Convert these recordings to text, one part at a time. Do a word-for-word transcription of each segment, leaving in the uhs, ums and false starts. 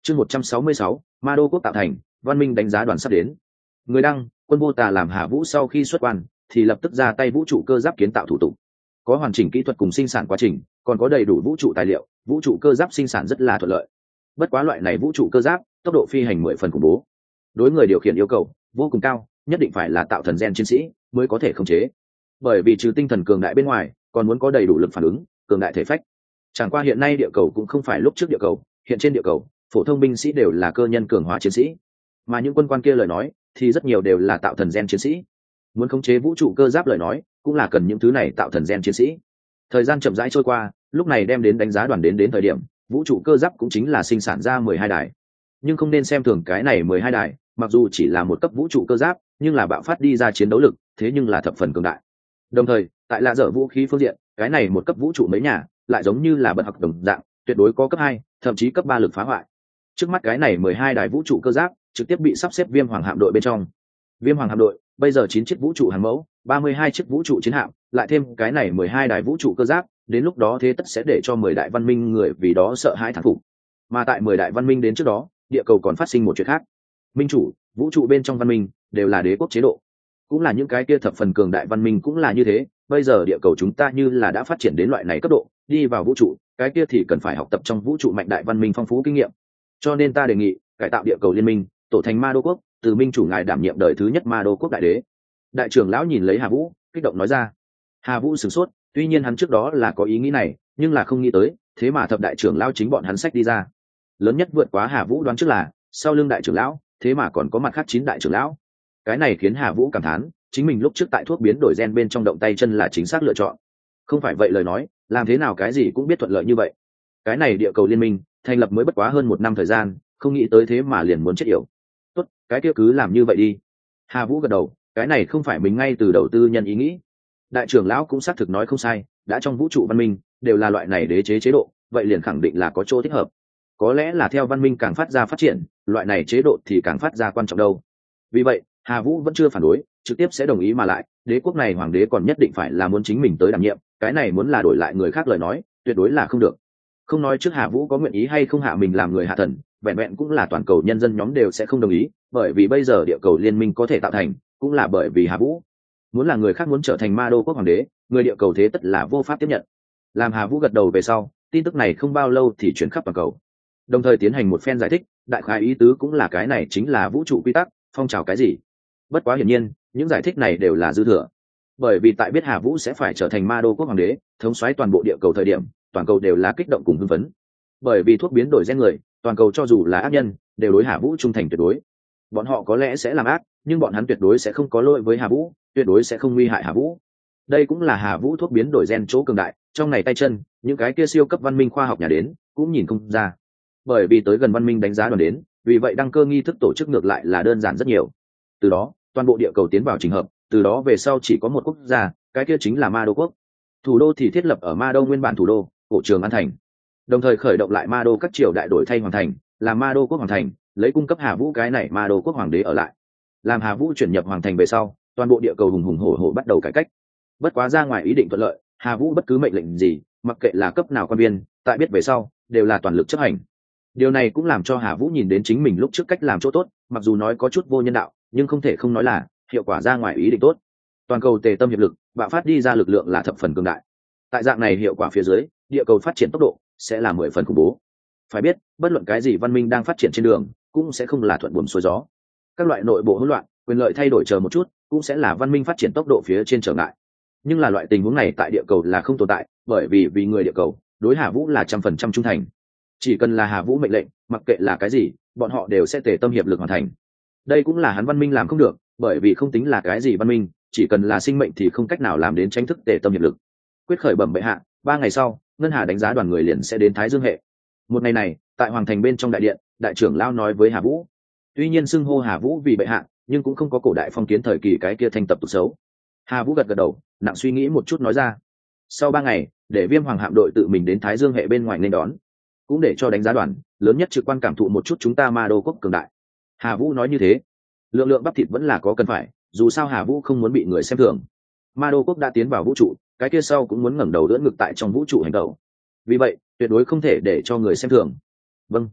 chương một trăm sáu mươi sáu, ma đô quốc tạo thành, văn minh đánh giá đoàn sắp đến. Người đăng, quân vô tà làm Hà Vũ sau khi xuất quan thì lập tức ra tay vũ trụ cơ giáp kiến tạo thủ tục, có hoàn chỉnh kỹ thuật cùng sinh sản quá trình, còn có đầy đủ vũ trụ tài liệu, vũ trụ cơ giáp sinh sản rất là thuận lợi. Bất quá loại này vũ trụ cơ giáp tốc độ phi hành mười phần khủng bố, đối người điều khiển yêu cầu vô cùng cao, nhất định phải là tạo thần gen chiến sĩ mới có thể khống chế, bởi vì trừ tinh thần cường đại bên ngoài còn muốn có đầy đủ lực phản ứng, cường đại thể phách. Chẳng qua hiện nay địa cầu cũng không phải lúc trước địa cầu, hiện trên địa cầu phổ thông binh sĩ đều là cơ nhân cường hóa chiến sĩ, mà những quân quan kia lời nói thì rất nhiều đều là tạo thần gen chiến sĩ. Muốn khống chế vũ trụ cơ giáp lời nói cũng là cần những thứ này tạo thần gen chiến sĩ. Thời gian chậm rãi trôi qua, lúc này đem đến đánh giá đoàn đến đến thời điểm vũ trụ cơ giáp cũng chính là sinh sản ra mười hai đài, nhưng không nên xem thường cái này mười hai đài, mặc dù chỉ là một cấp vũ trụ cơ giáp nhưng là bạo phát đi ra chiến đấu lực thế nhưng là thập phần cường đại. Đồng thời tại lạ dở vũ khí phương diện, cái này một cấp vũ trụ mấy nhà lại giống như là bật học đồng dạng, tuyệt đối có cấp hai thậm chí cấp ba lực phá hoại. Trước mắt cái này mười hai đài vũ trụ cơ giáp trực tiếp bị sắp xếp viêm hoàng hạm đội bên trong. Viêm hoàng hạm đội bây giờ chín chiếc vũ trụ hàng mẫu, ba mươi hai chiếc vũ trụ chiến hạm, lại thêm cái này mười hai đài vũ trụ cơ giáp, đến lúc đó thế tất sẽ để cho mười đại văn minh người vì đó sợ hãi thán phục. Mà tại mười đại văn minh đến trước đó, địa cầu còn phát sinh một chuyện khác. Minh chủ, vũ trụ bên trong văn minh đều là đế quốc chế độ, cũng là những cái kia thập phần cường đại văn minh cũng là như thế. Bây giờ địa cầu chúng ta như là đã phát triển đến loại này cấp độ, đi vào vũ trụ, cái kia thì cần phải học tập trong vũ trụ mạnh đại văn minh phong phú kinh nghiệm. Cho nên ta đề nghị cải tạo địa cầu liên minh, tổ thành ma đô quốc, từ minh chủ ngài đảm nhiệm đời thứ nhất ma đô quốc đại đế. Đại trưởng lão nhìn lấy Hà Vũ kích động nói ra. Hà Vũ sửng sốt, tuy nhiên hắn trước đó là có ý nghĩ này, nhưng là không nghĩ tới thế mà thập đại trưởng lão chính bọn hắn sách đi ra. Lớn nhất vượt quá Hà Vũ đoán trước là sau lưng đại trưởng lão thế mà còn có mặt khác chín đại trưởng lão. Cái này khiến Hà Vũ cảm thán chính mình lúc trước tại thuốc biến đổi gen bên trong động tay chân là chính xác lựa chọn. Không phải vậy lời nói làm thế nào cái gì cũng biết thuận lợi như vậy. Cái này địa cầu liên minh thành lập mới bất quá hơn một năm thời gian, không nghĩ tới thế mà liền muốn chết yểu. Tốt, cái kia cứ làm như vậy đi. Hà Vũ gật đầu, cái này không phải mình ngay từ đầu tư nhân ý nghĩ. Đại trưởng lão cũng xác thực nói không sai, đã trong vũ trụ văn minh đều là loại này đế chế chế độ, vậy liền khẳng định là có chỗ thích hợp. Có lẽ là theo văn minh càng phát ra phát triển, loại này chế độ thì càng phát ra quan trọng đâu. Vì vậy Hà Vũ vẫn chưa phản đối, trực tiếp sẽ đồng ý, mà lại đế quốc này hoàng đế còn nhất định phải là muốn chính mình tới đảm nhiệm, cái này muốn là đổi lại người khác lời nói tuyệt đối là không được. Không nói trước Hà Vũ có nguyện ý hay không hạ mình làm người hạ thần, vẹn vẹn cũng là toàn cầu nhân dân nhóm đều sẽ không đồng ý, bởi vì bây giờ địa cầu liên minh có thể tạo thành cũng là bởi vì Hà Vũ. Muốn là người khác muốn trở thành ma đô quốc hoàng đế, người địa cầu thế tất là vô pháp tiếp nhận. Làm Hà Vũ gật đầu về sau, tin tức này không bao lâu thì chuyển khắp toàn cầu, đồng thời tiến hành một phen giải thích, đại khái ý tứ cũng là cái này chính là vũ trụ quy tắc, phong trào cái gì. Bất quá hiển nhiên những giải thích này đều là dư thừa, bởi vì tại biết Hà Vũ sẽ phải trở thành ma đô quốc hoàng đế, thống soái toàn bộ địa cầu thời điểm, toàn cầu đều là kích động cùng hưng phấn. Bởi vì thuốc biến đổi gen người, toàn cầu cho dù là ác nhân đều đối Hà Vũ trung thành tuyệt đối. Bọn họ có lẽ sẽ làm ác, nhưng bọn hắn tuyệt đối sẽ không có lỗi với Hà Vũ, tuyệt đối sẽ không nguy hại Hà Vũ. Đây cũng là Hà Vũ thuốc biến đổi gen chỗ cường đại, trong này tay chân những cái kia siêu cấp văn minh khoa học nhà đến cũng nhìn không ra. Bởi vì tới gần văn minh đánh giá đoàn đến, vì vậy đăng cơ nghi thức tổ chức ngược lại là đơn giản rất nhiều. Từ đó toàn bộ địa cầu tiến vào trình hợp, từ đó về sau chỉ có một quốc gia, cái kia chính là ma đô quốc. Thủ đô thì thiết lập ở ma đô nguyên bản thủ đô cổ trường An Thành, đồng thời khởi động lại ma đô các triều đại đổi thay hoàng thành, là ma đô quốc hoàng thành, lấy cung cấp Hà Vũ cái này ma đô quốc hoàng đế ở lại. Làm Hà Vũ chuyển nhập hoàng thành về sau, toàn bộ địa cầu hùng hùng hổ hổ bắt đầu cải cách. Bất quá ra ngoài ý định thuận lợi, Hà Vũ bất cứ mệnh lệnh gì, mặc kệ là cấp nào quan viên, tại biết về sau đều là toàn lực chấp hành. Điều này cũng làm cho Hà Vũ nhìn đến chính mình lúc trước cách làm chỗ tốt, mặc dù nói có chút vô nhân đạo, nhưng không thể không nói là hiệu quả ra ngoài ý định tốt. Toàn cầu tề tâm hiệp lực, bạo phát đi ra lực lượng là thập phần cường đại. Tại dạng này hiệu quả phía dưới, địa cầu phát triển tốc độ sẽ là mười phần khủng bố. Phải biết, bất luận cái gì văn minh đang phát triển trên đường cũng sẽ không là thuận buồm xuôi gió. Các loại nội bộ hỗn loạn, quyền lợi thay đổi chờ một chút, cũng sẽ là văn minh phát triển tốc độ phía trên trở ngại. Nhưng là loại tình huống này tại địa cầu là không tồn tại, bởi vì vì người địa cầu đối Hà Vũ là trăm phần trăm trung thành. Chỉ cần là Hà Vũ mệnh lệnh, mặc kệ là cái gì, bọn họ đều sẽ tề tâm hiệp lực hoàn thành. Đây cũng là hắn văn minh làm không được, bởi vì không tính là cái gì văn minh, chỉ cần là sinh mệnh thì không cách nào làm đến tranh thức tề tâm hiệp lực. Quyết khởi bẩm bệ hạ, ba ngày sau ngân hà đánh giá đoàn người liền sẽ đến Thái Dương hệ. Một ngày này tại hoàng thành bên trong đại điện, đại trưởng lão nói với Hà Vũ. Tuy nhiên xưng hô Hà Vũ vì bệ hạ, nhưng cũng không có cổ đại phong kiến thời kỳ cái kia thanh tập tục xấu. Hà Vũ gật gật đầu, nặng suy nghĩ một chút nói ra. Sau ba ngày để viêm hoàng hạm đội tự mình đến Thái Dương hệ bên ngoài nên đón, cũng để cho đánh giá đoàn lớn nhất trực quan cảm thụ một chút chúng ta ma đô quốc cường đại. Hà Vũ nói như thế, lượng lượng bắp thịt vẫn là có cần phải, dù sao Hà Vũ không muốn bị người xem thường. Ma đô quốc đã tiến vào vũ trụ, cái kia sau cũng muốn ngẩng đầu đỡ ngực tại trong vũ trụ hành động, vì vậy tuyệt đối không thể để cho người xem thường. Vâng.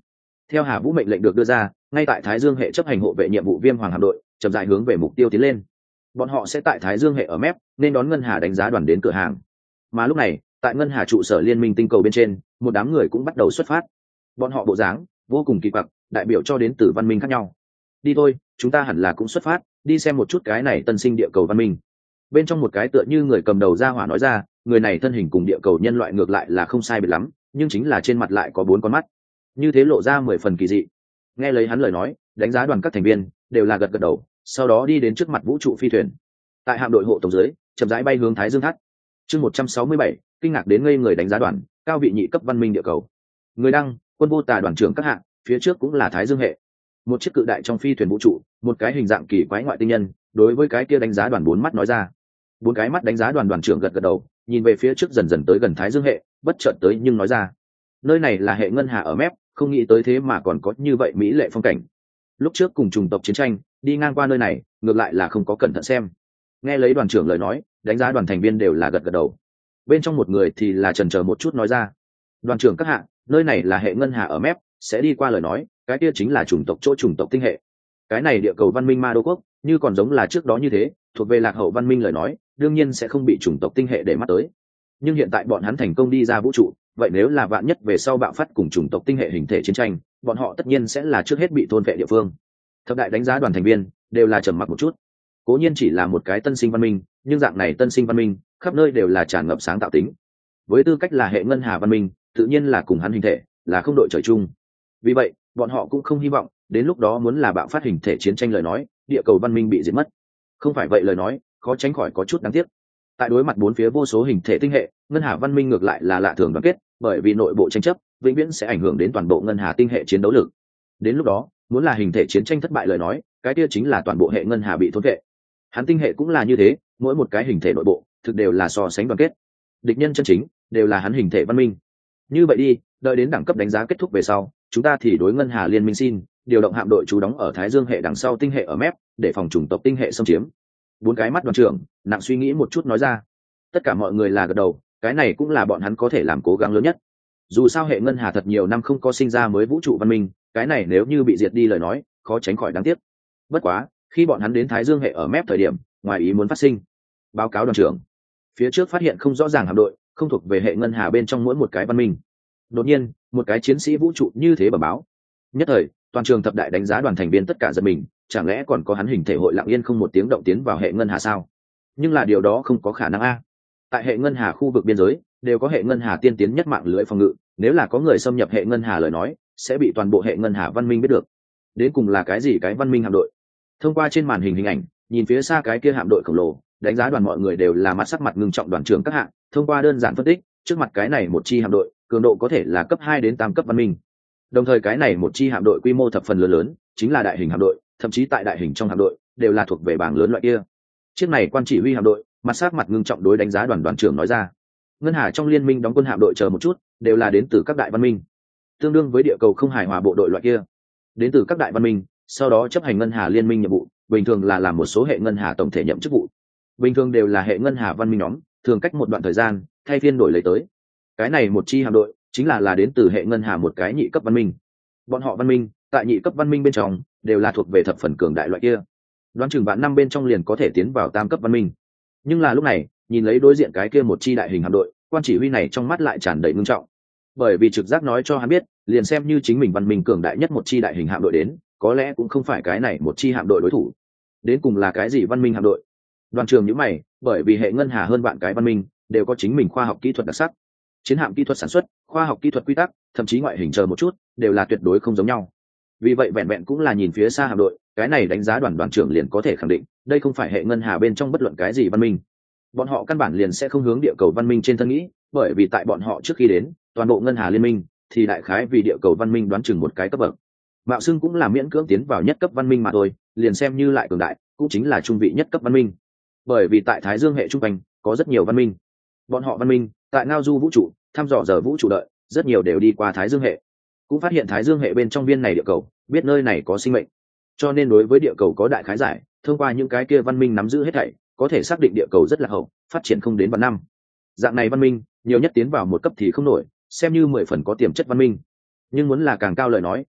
Theo Hà Vũ mệnh lệnh được đưa ra, ngay tại Thái Dương hệ chấp hành hộ vệ nhiệm vụ Viêm Hoàng hạm đội chậm rãi hướng về mục tiêu tiến lên. Bọn họ sẽ tại Thái Dương hệ ở mép nên đón ngân hà đánh giá đoàn đến cửa hàng. Mà lúc này, tại ngân hà trụ sở liên minh tinh cầu bên trên, một đám người cũng bắt đầu xuất phát. Bọn họ bộ dáng vô cùng kỳ quặc, đại biểu cho đến từ văn minh khác nhau. Đi thôi, chúng ta hẳn là cũng xuất phát, đi xem một chút cái này tân sinh địa cầu văn minh. Bên trong một cái tựa như người cầm đầu ra hỏa nói ra, người này thân hình cùng địa cầu nhân loại ngược lại là không sai biệt lắm, nhưng chính là trên mặt lại có bốn con mắt, như thế lộ ra mười phần kỳ dị. Nghe lấy hắn lời nói, đánh giá đoàn các thành viên đều là gật gật đầu, sau đó đi đến trước mặt vũ trụ phi thuyền. Tại hạm đội hộ tống dưới, chậm rãi bay hướng Thái Dương thắt. Chương một trăm sáu mươi bảy, kinh ngạc đến ngây người đánh giá đoàn, cao vị nhị cấp văn minh địa cầu. Người đăng, Quân Vô Tà đoàn trưởng các hạng, phía trước cũng là Thái Dương hệ. Một chiếc cự đại trong phi thuyền vũ trụ, một cái hình dạng kỳ quái ngoại tinh nhân, đối với cái kia đánh giá đoàn bốn mắt nói ra. Bốn cái mắt đánh giá đoàn đoàn trưởng gật gật đầu, nhìn về phía trước dần dần tới gần Thái Dương hệ, bất chợt tới nhưng nói ra, nơi này là hệ ngân hà ở mép, không nghĩ tới thế mà còn có như vậy mỹ lệ phong cảnh. Lúc trước cùng chủng tộc chiến tranh, đi ngang qua nơi này, ngược lại là không có cẩn thận xem. Nghe lấy đoàn trưởng lời nói, đánh giá đoàn thành viên đều là gật gật đầu. Bên trong một người thì là chần chờ một chút nói ra, đoàn trưởng các hạ, nơi này là hệ ngân hà ở mép, sẽ đi qua lời nói, cái kia chính là chủng tộc chỗ chủng tộc tinh hệ. Cái này địa cầu văn minh Ma Đô quốc, như còn giống là trước đó như thế, thuộc về lạc hậu văn minh lời nói, đương nhiên sẽ không bị chủng tộc tinh hệ để mắt tới. Nhưng hiện tại bọn hắn thành công đi ra vũ trụ, vậy nếu là vạn nhất về sau bạo phát cùng chủng tộc tinh hệ hình thể chiến tranh, bọn họ tất nhiên sẽ là trước hết bị thôn vệ địa phương. Thập đại đánh giá đoàn thành viên đều là trầm mặc một chút. Cố nhiên chỉ là một cái tân sinh văn minh, nhưng dạng này tân sinh văn minh khắp nơi đều là tràn ngập sáng tạo tính. Với tư cách là hệ ngân hà văn minh, tự nhiên là cùng hắn hình thể là không đội trời chung. Vì vậy, bọn họ cũng không hy vọng đến lúc đó muốn là bạo phát hình thể chiến tranh lời nói, địa cầu văn minh bị diệt mất. Không phải vậy lời nói, khó tránh khỏi có chút đáng tiếc. Tại đối mặt bốn phía vô số hình thể tinh hệ, ngân hà văn minh ngược lại là lạ thường đoàn kết, bởi vì nội bộ tranh chấp vĩnh viễn sẽ ảnh hưởng đến toàn bộ ngân hà tinh hệ chiến đấu lực. Đến lúc đó, muốn là hình thể chiến tranh thất bại lời nói, cái kia chính là toàn bộ hệ ngân hà bị thôn vệ. Hắn tinh hệ cũng là như thế, mỗi một cái hình thể nội bộ thực đều là so sánh đoàn kết. Địch nhân chân chính đều là hắn hình thể văn minh. Như vậy đi, đợi đến đẳng cấp đánh giá kết thúc về sau, chúng ta thì đối ngân hà liên minh xin điều động hạm đội trú đóng ở Thái Dương hệ đằng sau tinh hệ ở mép, để phòng chủng tộc tinh hệ xâm chiếm. Bốn cái mắt đoàn trưởng nặng suy nghĩ một chút nói ra. Tất cả mọi người là gật đầu, cái này cũng là bọn hắn có thể làm cố gắng lớn nhất. Dù sao hệ ngân hà thật nhiều năm không có sinh ra mới vũ trụ văn minh, cái này nếu như bị diệt đi lời nói, khó tránh khỏi đáng tiếc. Bất quá, khi bọn hắn đến Thái Dương hệ ở mép thời điểm, ngoài ý muốn phát sinh. Báo cáo đoàn trưởng, phía trước phát hiện không rõ ràng hạm đội, không thuộc về hệ ngân hà bên trong mỗi một cái văn minh. Đột nhiên, một cái chiến sĩ vũ trụ như thế bẩm báo. Nhất thời, toàn trường thập đại đánh giá đoàn thành viên tất cả giật mình, chẳng lẽ còn có hắn hình thể hội lặng yên không một tiếng động tiến vào hệ ngân hà sao? Nhưng là điều đó không có khả năng a. Tại hệ ngân hà khu vực biên giới, đều có hệ ngân hà tiên tiến nhất mạng lưới phòng ngự, nếu là có người xâm nhập hệ ngân hà lời nói, sẽ bị toàn bộ hệ ngân hà văn minh biết được. Đến cùng là cái gì cái văn minh hạm đội? Thông qua trên màn hình hình ảnh, nhìn phía xa cái kia hạm đội khổng lồ, đánh giá đoàn mọi người đều là mặt sắc mặt ngưng trọng đoàn trưởng các hạng, thông qua đơn giản phân tích, trước mặt cái này một chi hạm đội, cường độ có thể là cấp hai đến tam cấp văn minh. Đồng thời cái này một chi hạm đội quy mô thập phần lớn lớn, chính là đại hình hạm đội, thậm chí tại đại hình trong hạm đội đều là thuộc về bảng lớn loại kia. Chiếc này quan chỉ huy hạm đội, mặt sắc mặt ngưng trọng đối đánh giá đoàn đoàn trưởng nói ra. Ngân hà trong liên minh đóng quân hạm đội chờ một chút, đều là đến từ các đại văn minh, tương đương với địa cầu không hài hòa bộ đội loại kia, đến từ các đại văn minh, sau đó chấp hành ngân hà liên minh nhiệm vụ, bình thường là làm một số hệ ngân hà tổng thể nhậm chức vụ, bình thường đều là hệ ngân hà văn minh nhóm, thường cách một đoạn thời gian thay phiên đổi lấy tới. Cái này một chi hạm đội chính là là đến từ hệ ngân hà một cái nhị cấp văn minh. Bọn họ văn minh tại nhị cấp văn minh bên trong đều là thuộc về thập phần cường đại loại kia, đoán chừng vạn năm bên trong liền có thể tiến vào tam cấp văn minh. Nhưng là lúc này nhìn lấy đối diện cái kia một chi đại hình hạm đội, quan chỉ huy này trong mắt lại tràn đầy ngưng trọng, bởi vì trực giác nói cho hắn biết, liền xem như chính mình văn minh cường đại nhất một chi đại hình hạm đội đến, có lẽ cũng không phải cái này một chi hạm đội đối thủ. Đến cùng là cái gì văn minh hạm đội? Đoàn trường nhíu mày, bởi vì hệ ngân hà hơn vạn cái văn minh đều có chính mình khoa học kỹ thuật đặc sắc, chiến hạm kỹ thuật sản xuất, khoa học kỹ thuật quy tắc, thậm chí ngoại hình chờ một chút đều là tuyệt đối không giống nhau. Vì vậy vẹn vẹn cũng là nhìn phía xa hạm đội, cái này đánh giá đoàn đoàn trưởng liền có thể khẳng định đây không phải hệ ngân hà bên trong bất luận cái gì văn minh. Bọn họ căn bản liền sẽ không hướng địa cầu văn minh trên thân nghĩ, bởi vì tại bọn họ trước khi đến toàn bộ ngân hà liên minh thì đại khái vì địa cầu văn minh đoán chừng một cái cấp bậc, mạo xưng cũng là miễn cưỡng tiến vào nhất cấp văn minh mà thôi, liền xem như lại cường đại cũng chính là trung vị nhất cấp văn minh. Bởi vì tại Thái Dương hệ trung quanh có rất nhiều văn minh, bọn họ văn minh tại ngao du vũ trụ thăm dò giờ vũ trụ đợi, rất nhiều đều đi qua Thái Dương hệ, cũng phát hiện Thái Dương hệ bên trong viên này địa cầu, biết nơi này có sinh mệnh, cho nên đối với địa cầu có đại khái giải, thông qua những cái kia văn minh nắm giữ hết thảy, có thể xác định địa cầu rất là hậu, phát triển không đến vạn năm. Dạng này văn minh nhiều nhất tiến vào một cấp thì không nổi, xem như mười phần có tiềm chất văn minh. Nhưng muốn là càng cao lời nói,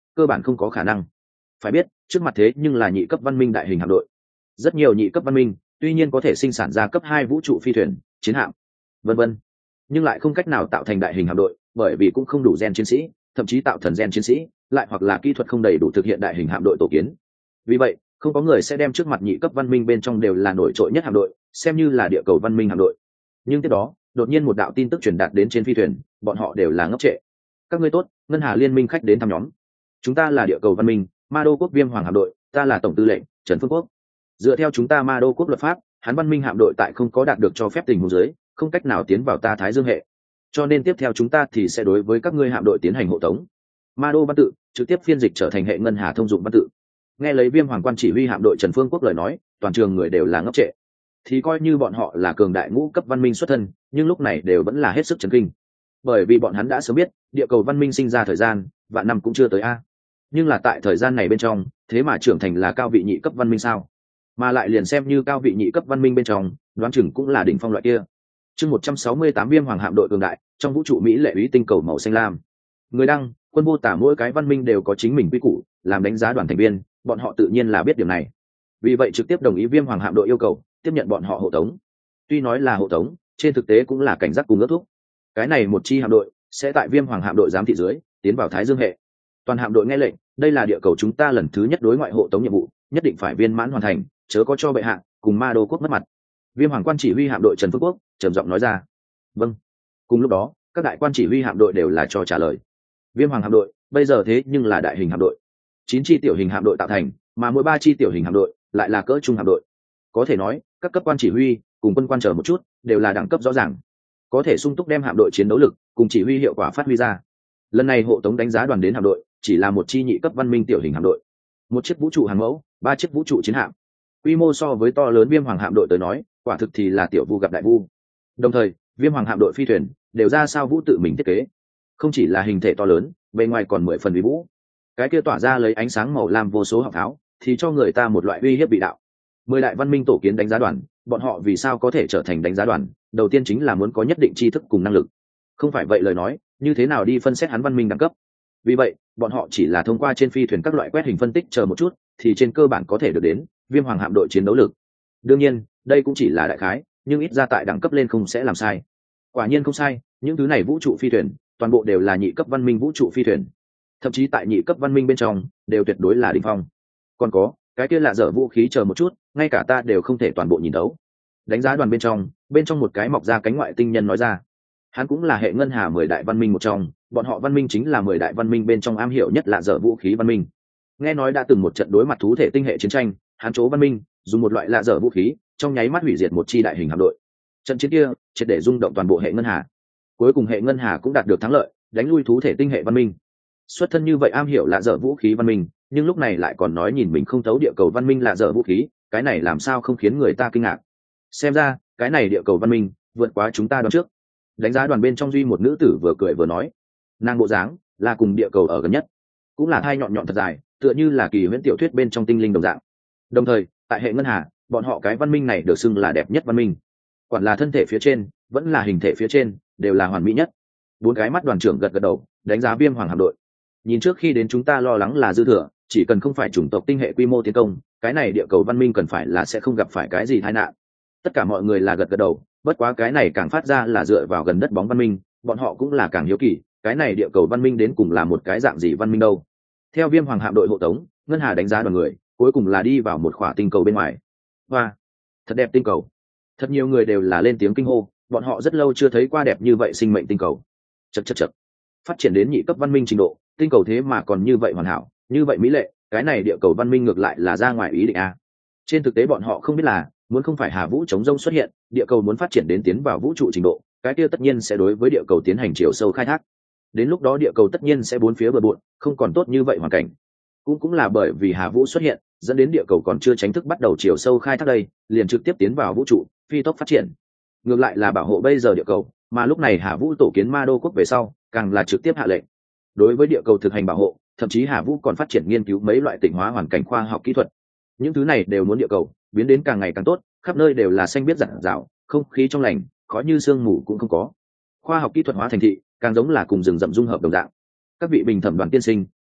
cơ bản không có khả năng. Phải biết trước mặt thế nhưng là nhị cấp văn minh đại hình hạm đội, rất nhiều nhị cấp văn minh tuy nhiên có thể sinh sản ra cấp hai vũ trụ phi thuyền, chiến hạm vân vân, nhưng lại không cách nào tạo thành đại hình hạm đội, bởi vì cũng không đủ gen chiến sĩ, thậm chí tạo thần gen chiến sĩ, lại hoặc là kỹ thuật không đầy đủ thực hiện đại hình hạm đội tổ kiến. Vì vậy không có người sẽ đem trước mặt nhị cấp văn minh bên trong đều là nổi trội nhất hạm đội xem như là địa cầu văn minh hạm đội. Nhưng tiếp đó đột nhiên một đạo tin tức truyền đạt đến trên phi thuyền, bọn họ đều là ngốc trệ. Các ngươi tốt, ngân hà liên minh khách đến thăm nhóm. Chúng ta là địa cầu văn minh ma đô quốc viêm hoàng hạm đội, ta là tổng tư lệnh Trần Phương Quốc. Dựa theo chúng ta ma đô quốc luật pháp, hắn văn minh hạm đội tại không có đạt được cho phép tình huống dưới, không cách nào tiến vào ta Thái Dương hệ, cho nên tiếp theo chúng ta thì sẽ đối với các ngươi hạm đội tiến hành hộ tống. Ma đô văn tự trực tiếp phiên dịch trở thành hệ ngân hà thông dụng văn tự. Nghe lấy viêm hoàng quan chỉ huy hạm đội Trần Phương Quốc lời nói, toàn trường người đều là ngốc trệ. Thì coi như bọn họ là cường đại ngũ cấp văn minh xuất thân, nhưng lúc này đều vẫn là hết sức chấn kinh, bởi vì bọn hắn đã sớm biết địa cầu văn minh sinh ra thời gian vạn năm cũng chưa tới a, nhưng là tại thời gian này bên trong thế mà trưởng thành là cao vị nhị cấp văn minh sao, mà lại liền xem như cao vị nhị cấp văn minh bên trong đoán chừng cũng là đỉnh phong loại kia. Chương một trăm sáu mươi tám viêm hoàng hạm đội cường đại trong vũ trụ Mỹ lệ úy tinh cầu màu xanh lam. Người đăng, quân vô tả, mỗi cái văn minh đều có chính mình quy củ làm đánh giá đoàn thành viên, bọn họ tự nhiên là biết điều này, vì vậy trực tiếp đồng ý viêm hoàng hạm đội yêu cầu tiếp nhận bọn họ hộ tống. Tuy nói là hộ tống, trên thực tế cũng là cảnh giác cùng ước thúc. Cái này một chi hạm đội sẽ tại viêm hoàng hạm đội giám thị dưới tiến vào Thái Dương hệ. Toàn hạm đội nghe lệnh, đây là địa cầu chúng ta lần thứ nhất đối ngoại hộ tống nhiệm vụ, nhất định phải viên mãn hoàn thành, chớ có cho bệ hạ cùng ma đô quốc mất mặt. Viêm hoàng quan chỉ huy hạm đội Trần Phước Quốc trầm giọng nói ra. Vâng. Cùng lúc đó các đại quan chỉ huy hạm đội đều là cho trả lời. Viêm hoàng hạm đội bây giờ thế nhưng là đại hình hạm đội, chín chi tiểu hình hạm đội tạo thành, mà mỗi ba chi tiểu hình hạm đội lại là cỡ trung hạm đội. Có thể nói các cấp quan chỉ huy cùng quân quan chờ một chút đều là đẳng cấp rõ ràng, có thể sung túc đem hạm đội chiến đấu lực cùng chỉ huy hiệu quả phát huy ra. Lần này hộ tống đánh giá đoàn đến hạm đội chỉ là một chi nhị cấp văn minh tiểu hình hạm đội, một chiếc vũ trụ hàng mẫu, ba chiếc vũ trụ chiến hạm, quy mô so với to lớn viêm hoàng hạm đội tới nói quả thực thì là tiểu vu gặp đại vu. Đồng thời viêm hoàng hạm đội phi thuyền đều ra sao vũ tự mình thiết kế, không chỉ là hình thể to lớn, bề ngoài còn mười phần uy vũ, cái kia tỏa ra lấy ánh sáng màu lam vô số họng pháo thì cho người ta một loại uy hiếp bị đạo. Mười đại văn minh tổ kiến đánh giá đoàn, bọn họ vì sao có thể trở thành đánh giá đoàn, đầu tiên chính là muốn có nhất định tri thức cùng năng lực, không phải vậy lời nói như thế nào đi phân xét hắn văn minh đẳng cấp. Vì vậy bọn họ chỉ là thông qua trên phi thuyền các loại quét hình phân tích chờ một chút thì trên cơ bản có thể được đến viêm hoàng hạm đội chiến đấu lực. Đương nhiên đây cũng chỉ là đại khái, nhưng ít ra tại đẳng cấp lên không sẽ làm sai. Quả nhiên không sai, những thứ này vũ trụ phi thuyền toàn bộ đều là nhị cấp văn minh vũ trụ phi thuyền, thậm chí tại nhị cấp văn minh bên trong đều tuyệt đối là đỉnh phong. Còn có cái kia lạ dở vũ khí chờ một chút, ngay cả ta đều không thể toàn bộ nhìn đấu. Đánh giá đoàn bên trong bên trong một cái mọc ra cánh ngoại tinh nhân nói ra, hắn cũng là hệ ngân hà mười đại văn minh một trong, bọn họ văn minh chính là mười đại văn minh bên trong am hiểu nhất lạ dở vũ khí văn minh. Nghe nói đã từng một trận đối mặt thú thể tinh hệ chiến tranh, hắn chỗ văn minh dùng một loại lạ dở vũ khí trong nháy mắt hủy diệt một chi đại hình hạm đội. Trận chiến kia triệt để rung động toàn bộ hệ ngân hà, cuối cùng hệ ngân hà cũng đạt được thắng lợi, đánh lui thú thể tinh hệ văn minh. Xuất thân như vậy am hiểu lạ dở vũ khí văn minh, nhưng lúc này lại còn nói nhìn mình không thấu địa cầu văn minh lạ dở vũ khí, cái này làm sao không khiến người ta kinh ngạc. Xem ra cái này địa cầu văn minh vượt quá chúng ta đoán trước. Đánh giá đoàn bên trong duy một nữ tử vừa cười vừa nói, nàng bộ dáng là cùng địa cầu ở gần nhất, cũng là thai nhọn nhọn thật dài, tựa như là kỳ huyễn tiểu thuyết bên trong tinh linh đồng dạng. Đồng thời tại hệ ngân hà, bọn họ cái văn minh này được xưng là đẹp nhất văn minh, quản là thân thể phía trên vẫn là hình thể phía trên đều là hoàn mỹ nhất. Bốn cái mắt đoàn trưởng gật gật đầu đánh giá viêm hoàng hạm đội. Nhìn trước khi đến chúng ta lo lắng là dư thừa, chỉ cần không phải chủng tộc tinh hệ quy mô tiến công, cái này địa cầu văn minh cần phải là sẽ không gặp phải cái gì tai nạn. Tất cả mọi người là gật gật đầu, bất quá cái này càng phát ra là dựa vào gần đất bóng văn minh, bọn họ cũng là càng hiếu kỳ, cái này địa cầu văn minh đến cùng là một cái dạng gì văn minh đâu. Theo viêm hoàng hạm đội hộ tống, ngân hà đánh giá đoàn người cuối cùng là đi vào một khỏa tinh cầu bên ngoài. Hoa, thật đẹp tinh cầu. Thật nhiều người đều là lên tiếng kinh hô, bọn họ rất lâu chưa thấy qua đẹp như vậy sinh mệnh tinh cầu. Chậc chậc chậc. Phát triển đến nhị cấp văn minh trình độ, tinh cầu thế mà còn như vậy hoàn hảo, như vậy mỹ lệ, cái này địa cầu văn minh ngược lại là ra ngoài ý định a. Trên thực tế bọn họ không biết là, muốn không phải Hà Vũ chống rông xuất hiện, địa cầu muốn phát triển đến tiến vào vũ trụ trình độ, cái kia tất nhiên sẽ đối với địa cầu tiến hành chiều sâu khai thác. Đến lúc đó địa cầu tất nhiên sẽ bốn phía bừa bộn, không còn tốt như vậy hoàn cảnh. Cũng cũng là bởi vì Hà Vũ xuất hiện, dẫn đến địa cầu còn chưa tránh thức bắt đầu chiều sâu khai thác đây, liền trực tiếp tiến vào vũ trụ, phi tốc phát triển. Ngược lại là bảo hộ bây giờ địa cầu, mà lúc này Hà Vũ tổ kiến Ma Đô quốc về sau, càng là trực tiếp hạ lệnh đối với địa cầu thực hành bảo hộ, thậm chí Hà Vũ còn phát triển nghiên cứu mấy loại tịnh hóa hoàn cảnh khoa học kỹ thuật. Những thứ này đều muốn địa cầu biến đến càng ngày càng tốt, khắp nơi đều là xanh biếc rạng rào, không khí trong lành, khói như sương mù cũng không có. Khoa học kỹ thuật hóa thành thị, càng giống là cùng rừng rậm dung hợp đồng dạng. Các vị bình thẩm đoàn tiên sinh,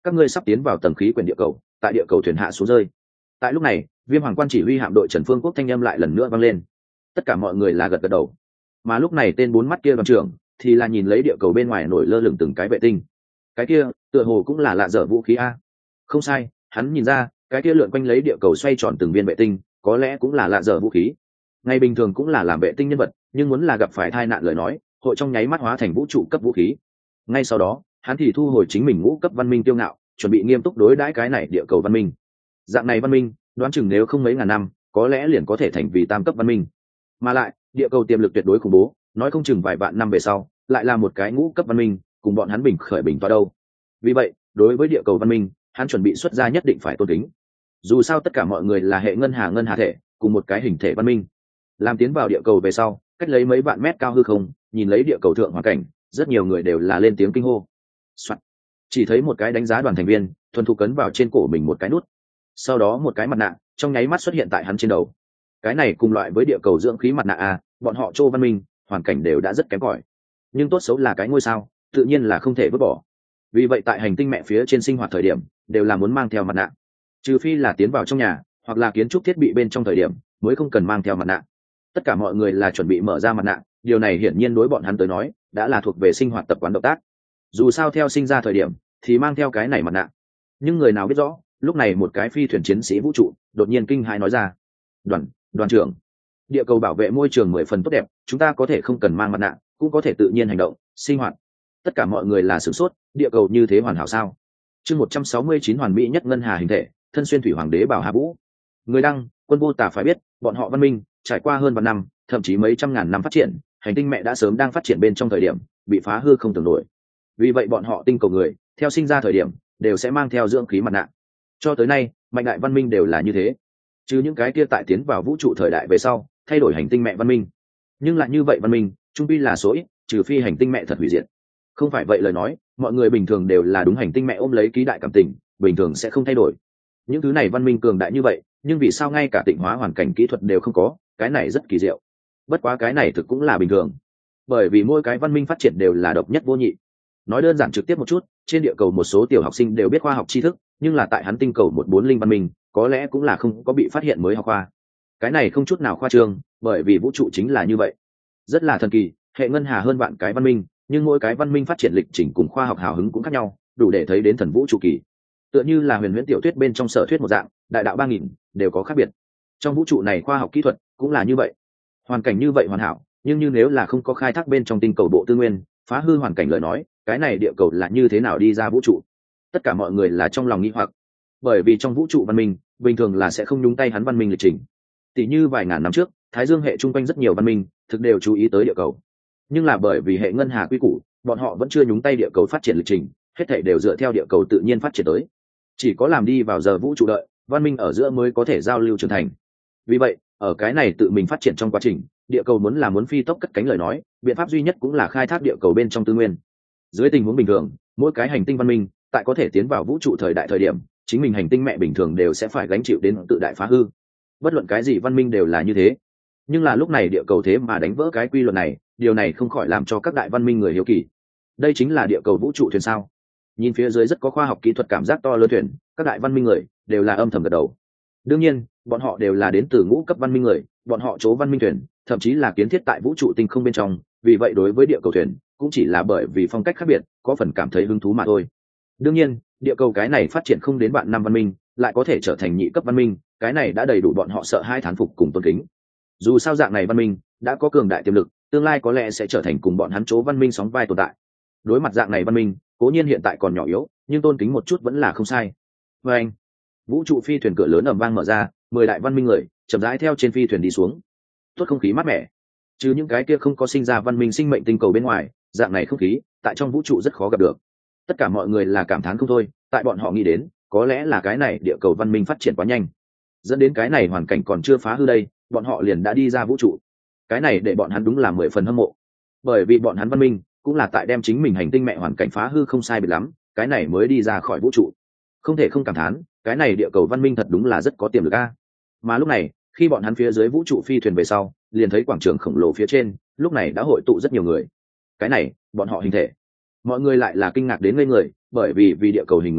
các ngươi sắp tiến vào tầng khí quyển địa cầu, tại địa cầu thuyền hạ xuống rơi. Tại lúc này, Viêm Hoàng quan chỉ huy hạm đội Trần Phương Quốc thanh âm lại lần nữa vang lên. Tất cả mọi người là gật gật đầu. Mà lúc này tên bốn mắt kia đoàn trưởng thì là nhìn lấy địa cầu bên ngoài nổi lơ lửng từng cái vệ tinh. Cái kia tựa hồ cũng là lạ dở vũ khí a. Không sai, hắn nhìn ra cái kia lượn quanh lấy địa cầu xoay tròn từng viên vệ tinh có lẽ cũng là lạ dở vũ khí. Ngày bình thường cũng là làm vệ tinh nhân vật, nhưng muốn là gặp phải tai nạn lời nói, hội trong nháy mắt hóa thành vũ trụ cấp vũ khí. Ngay sau đó hắn thì thu hồi chính mình ngũ cấp văn minh tiêu ngạo, chuẩn bị nghiêm túc đối đãi cái này địa cầu văn minh. Dạng này văn minh đoán chừng nếu không mấy ngàn năm có lẽ liền có thể thành vì tam cấp văn minh, mà lại địa cầu tiềm lực tuyệt đối khủng bố, nói không chừng vài vạn năm về sau lại là một cái ngũ cấp văn minh cùng bọn hắn bình khởi bình toa đâu. Vì vậy đối với địa cầu văn minh hắn chuẩn bị xuất ra nhất định phải tôn kính, dù sao tất cả mọi người là hệ ngân hà ngân hà thể cùng một cái hình thể văn minh. Làm tiến vào địa cầu về sau, cách lấy mấy vạn mét cao hư không, nhìn lấy địa cầu thượng hoàn cảnh, rất nhiều người đều là lên tiếng kinh hô. Soạn. Chỉ thấy một cái đánh giá đoàn thành viên thuần thục cấn vào trên cổ mình một cái nút, sau đó một cái mặt nạ trong nháy mắt xuất hiện tại hắn trên đầu. Cái này cùng loại với địa cầu dưỡng khí mặt nạ a, bọn họ Châu văn minh hoàn cảnh đều đã rất kém cỏi, nhưng tốt xấu là cái ngôi sao, tự nhiên là không thể vứt bỏ. Vì vậy tại hành tinh mẹ phía trên sinh hoạt thời điểm đều là muốn mang theo mặt nạ, trừ phi là tiến vào trong nhà hoặc là kiến trúc thiết bị bên trong thời điểm mới không cần mang theo mặt nạ. Tất cả mọi người là chuẩn bị mở ra mặt nạ, điều này hiển nhiên đối bọn hắn tới nói đã là thuộc về sinh hoạt tập quán động tác. Dù sao theo sinh ra thời điểm thì mang theo cái này mặt nạ, nhưng người nào biết rõ lúc này một cái phi thuyền chiến sĩ vũ trụ đột nhiên kinh hãi nói ra: đoàn đoàn trưởng, địa cầu bảo vệ môi trường mười phần tốt đẹp, chúng ta có thể không cần mang mặt nạ cũng có thể tự nhiên hành động sinh hoạt. Tất cả mọi người là sửng sốt, địa cầu như thế hoàn hảo sao? Chương một trăm sáu mươi chín hoàn mỹ nhất ngân hà hình thể, thân xuyên thủy hoàng đế bảo hà vũ. Người đăng, Quân Vô Tả phải biết, bọn họ văn minh trải qua hơn vạn năm, thậm chí mấy trăm ngàn năm phát triển, hành tinh mẹ đã sớm đang phát triển bên trong thời điểm bị phá hư không tưởng nổi. Vì vậy bọn họ tinh cầu người theo sinh ra thời điểm đều sẽ mang theo dưỡng khí mặt nạ. Cho tới nay mạnh đại văn minh đều là như thế, chứ những cái kia tại tiến vào vũ trụ thời đại về sau thay đổi hành tinh mẹ văn minh. Nhưng lại như vậy văn minh trung pi là số ít, trừ phi hành tinh mẹ thật hủy diệt. Không phải vậy lời nói, mọi người bình thường đều là đúng hành tinh mẹ ôm lấy ký đại cảm tình, bình thường sẽ không thay đổi. Những thứ này văn minh cường đại như vậy, nhưng vì sao ngay cả tịnh hóa hoàn cảnh kỹ thuật đều không có, cái này rất kỳ diệu. Bất quá cái này thực cũng là bình thường, bởi vì mỗi cái văn minh phát triển đều là độc nhất vô nhị. Nói đơn giản trực tiếp một chút, trên địa cầu một số tiểu học sinh đều biết khoa học tri thức, nhưng là tại hắn tinh cầu một bốn linh văn minh có lẽ cũng là không có bị phát hiện mới học khoa. Cái này không chút nào khoa trương, bởi vì vũ trụ chính là như vậy, rất là thần kỳ. Hệ ngân hà hơn vạn cái văn minh, nhưng mỗi cái văn minh phát triển lịch trình cùng khoa học hào hứng cũng khác nhau, đủ để thấy đến thần vũ trụ kỳ. Tựa như là huyền huyễn tiểu thuyết bên trong sở thuyết một dạng, đại đạo ba nghìn đều có khác biệt. Trong vũ trụ này khoa học kỹ thuật cũng là như vậy, hoàn cảnh như vậy hoàn hảo, nhưng như nếu là không có khai thác bên trong tinh cầu bộ tư nguyên, phá hư hoàn cảnh lời nói, cái này địa cầu là như thế nào đi ra vũ trụ? Tất cả mọi người là trong lòng nghi hoặc, bởi vì trong vũ trụ văn minh bình thường là sẽ không nhúng tay hắn văn minh lịch trình. Tỷ như vài ngàn năm trước, Thái Dương hệ chung quanh rất nhiều văn minh thực đều chú ý tới địa cầu, nhưng là bởi vì hệ ngân hà quy củ, bọn họ vẫn chưa nhúng tay địa cầu phát triển lịch trình, hết thảy đều dựa theo địa cầu tự nhiên phát triển tới. Chỉ có làm đi vào giờ vũ trụ đợi, văn minh ở giữa mới có thể giao lưu trưởng thành. Vì vậy ở cái này tự mình phát triển trong quá trình, địa cầu muốn là muốn phi tốc cất cánh lời nói, biện pháp duy nhất cũng là khai thác địa cầu bên trong tư nguyên. Dưới tình huống bình thường, mỗi cái hành tinh văn minh tại có thể tiến vào vũ trụ thời đại thời điểm, chính mình hành tinh mẹ bình thường đều sẽ phải gánh chịu đến tự đại phá hư. Bất luận cái gì văn minh đều là như thế, nhưng là lúc này địa cầu thế mà đánh vỡ cái quy luật này, điều này không khỏi làm cho các đại văn minh người hiếu kỳ. Đây chính là địa cầu vũ trụ thuyền sao? Nhìn phía dưới rất có khoa học kỹ thuật cảm giác to lớn thuyền, các đại văn minh người đều là âm thầm gật đầu. Đương nhiên bọn họ đều là đến từ ngũ cấp văn minh người, bọn họ chỗ văn minh thuyền thậm chí là kiến thiết tại vũ trụ tinh không bên trong, vì vậy đối với địa cầu thuyền cũng chỉ là bởi vì phong cách khác biệt có phần cảm thấy hứng thú mà thôi. Đương nhiên địa cầu cái này phát triển không đến vạn năm văn minh lại có thể trở thành nhị cấp văn minh, cái này đã đầy đủ bọn họ sợ hai thán phục cùng tôn kính. Dù sao dạng này văn minh đã có cường đại tiềm lực, tương lai có lẽ sẽ trở thành cùng bọn hắn chỗ văn minh sóng vai tồn tại. Đối mặt dạng này văn minh, cố nhiên hiện tại còn nhỏ yếu, nhưng tôn kính một chút vẫn là không sai. Và anh, vũ trụ phi thuyền cửa lớn ầm vang mở ra, mười đại văn minh người chậm rãi theo trên phi thuyền đi xuống. Tốt không khí mát mẻ, chứ những cái kia không có sinh ra văn minh sinh mệnh tinh cầu bên ngoài, dạng này không khí tại trong vũ trụ rất khó gặp được. Tất cả mọi người là cảm thán không thôi, tại bọn họ nghĩ đến có lẽ là cái này địa cầu văn minh phát triển quá nhanh, dẫn đến cái này hoàn cảnh còn chưa phá hư đây, bọn họ liền đã đi ra vũ trụ. Cái này để bọn hắn đúng là mười phần hâm mộ, bởi vì bọn hắn văn minh cũng là tại đem chính mình hành tinh mẹ hoàn cảnh phá hư không sai biệt lắm, cái này mới đi ra khỏi vũ trụ. Không thể không cảm thán, cái này địa cầu văn minh thật đúng là rất có tiềm lực a. Mà lúc này khi bọn hắn phía dưới vũ trụ phi thuyền về sau, liền thấy quảng trường khổng lồ phía trên lúc này đã hội tụ rất nhiều người. Cái này bọn họ hình thể, mọi người lại là kinh ngạc đến ngây người, bởi vì vì địa cầu hình người thể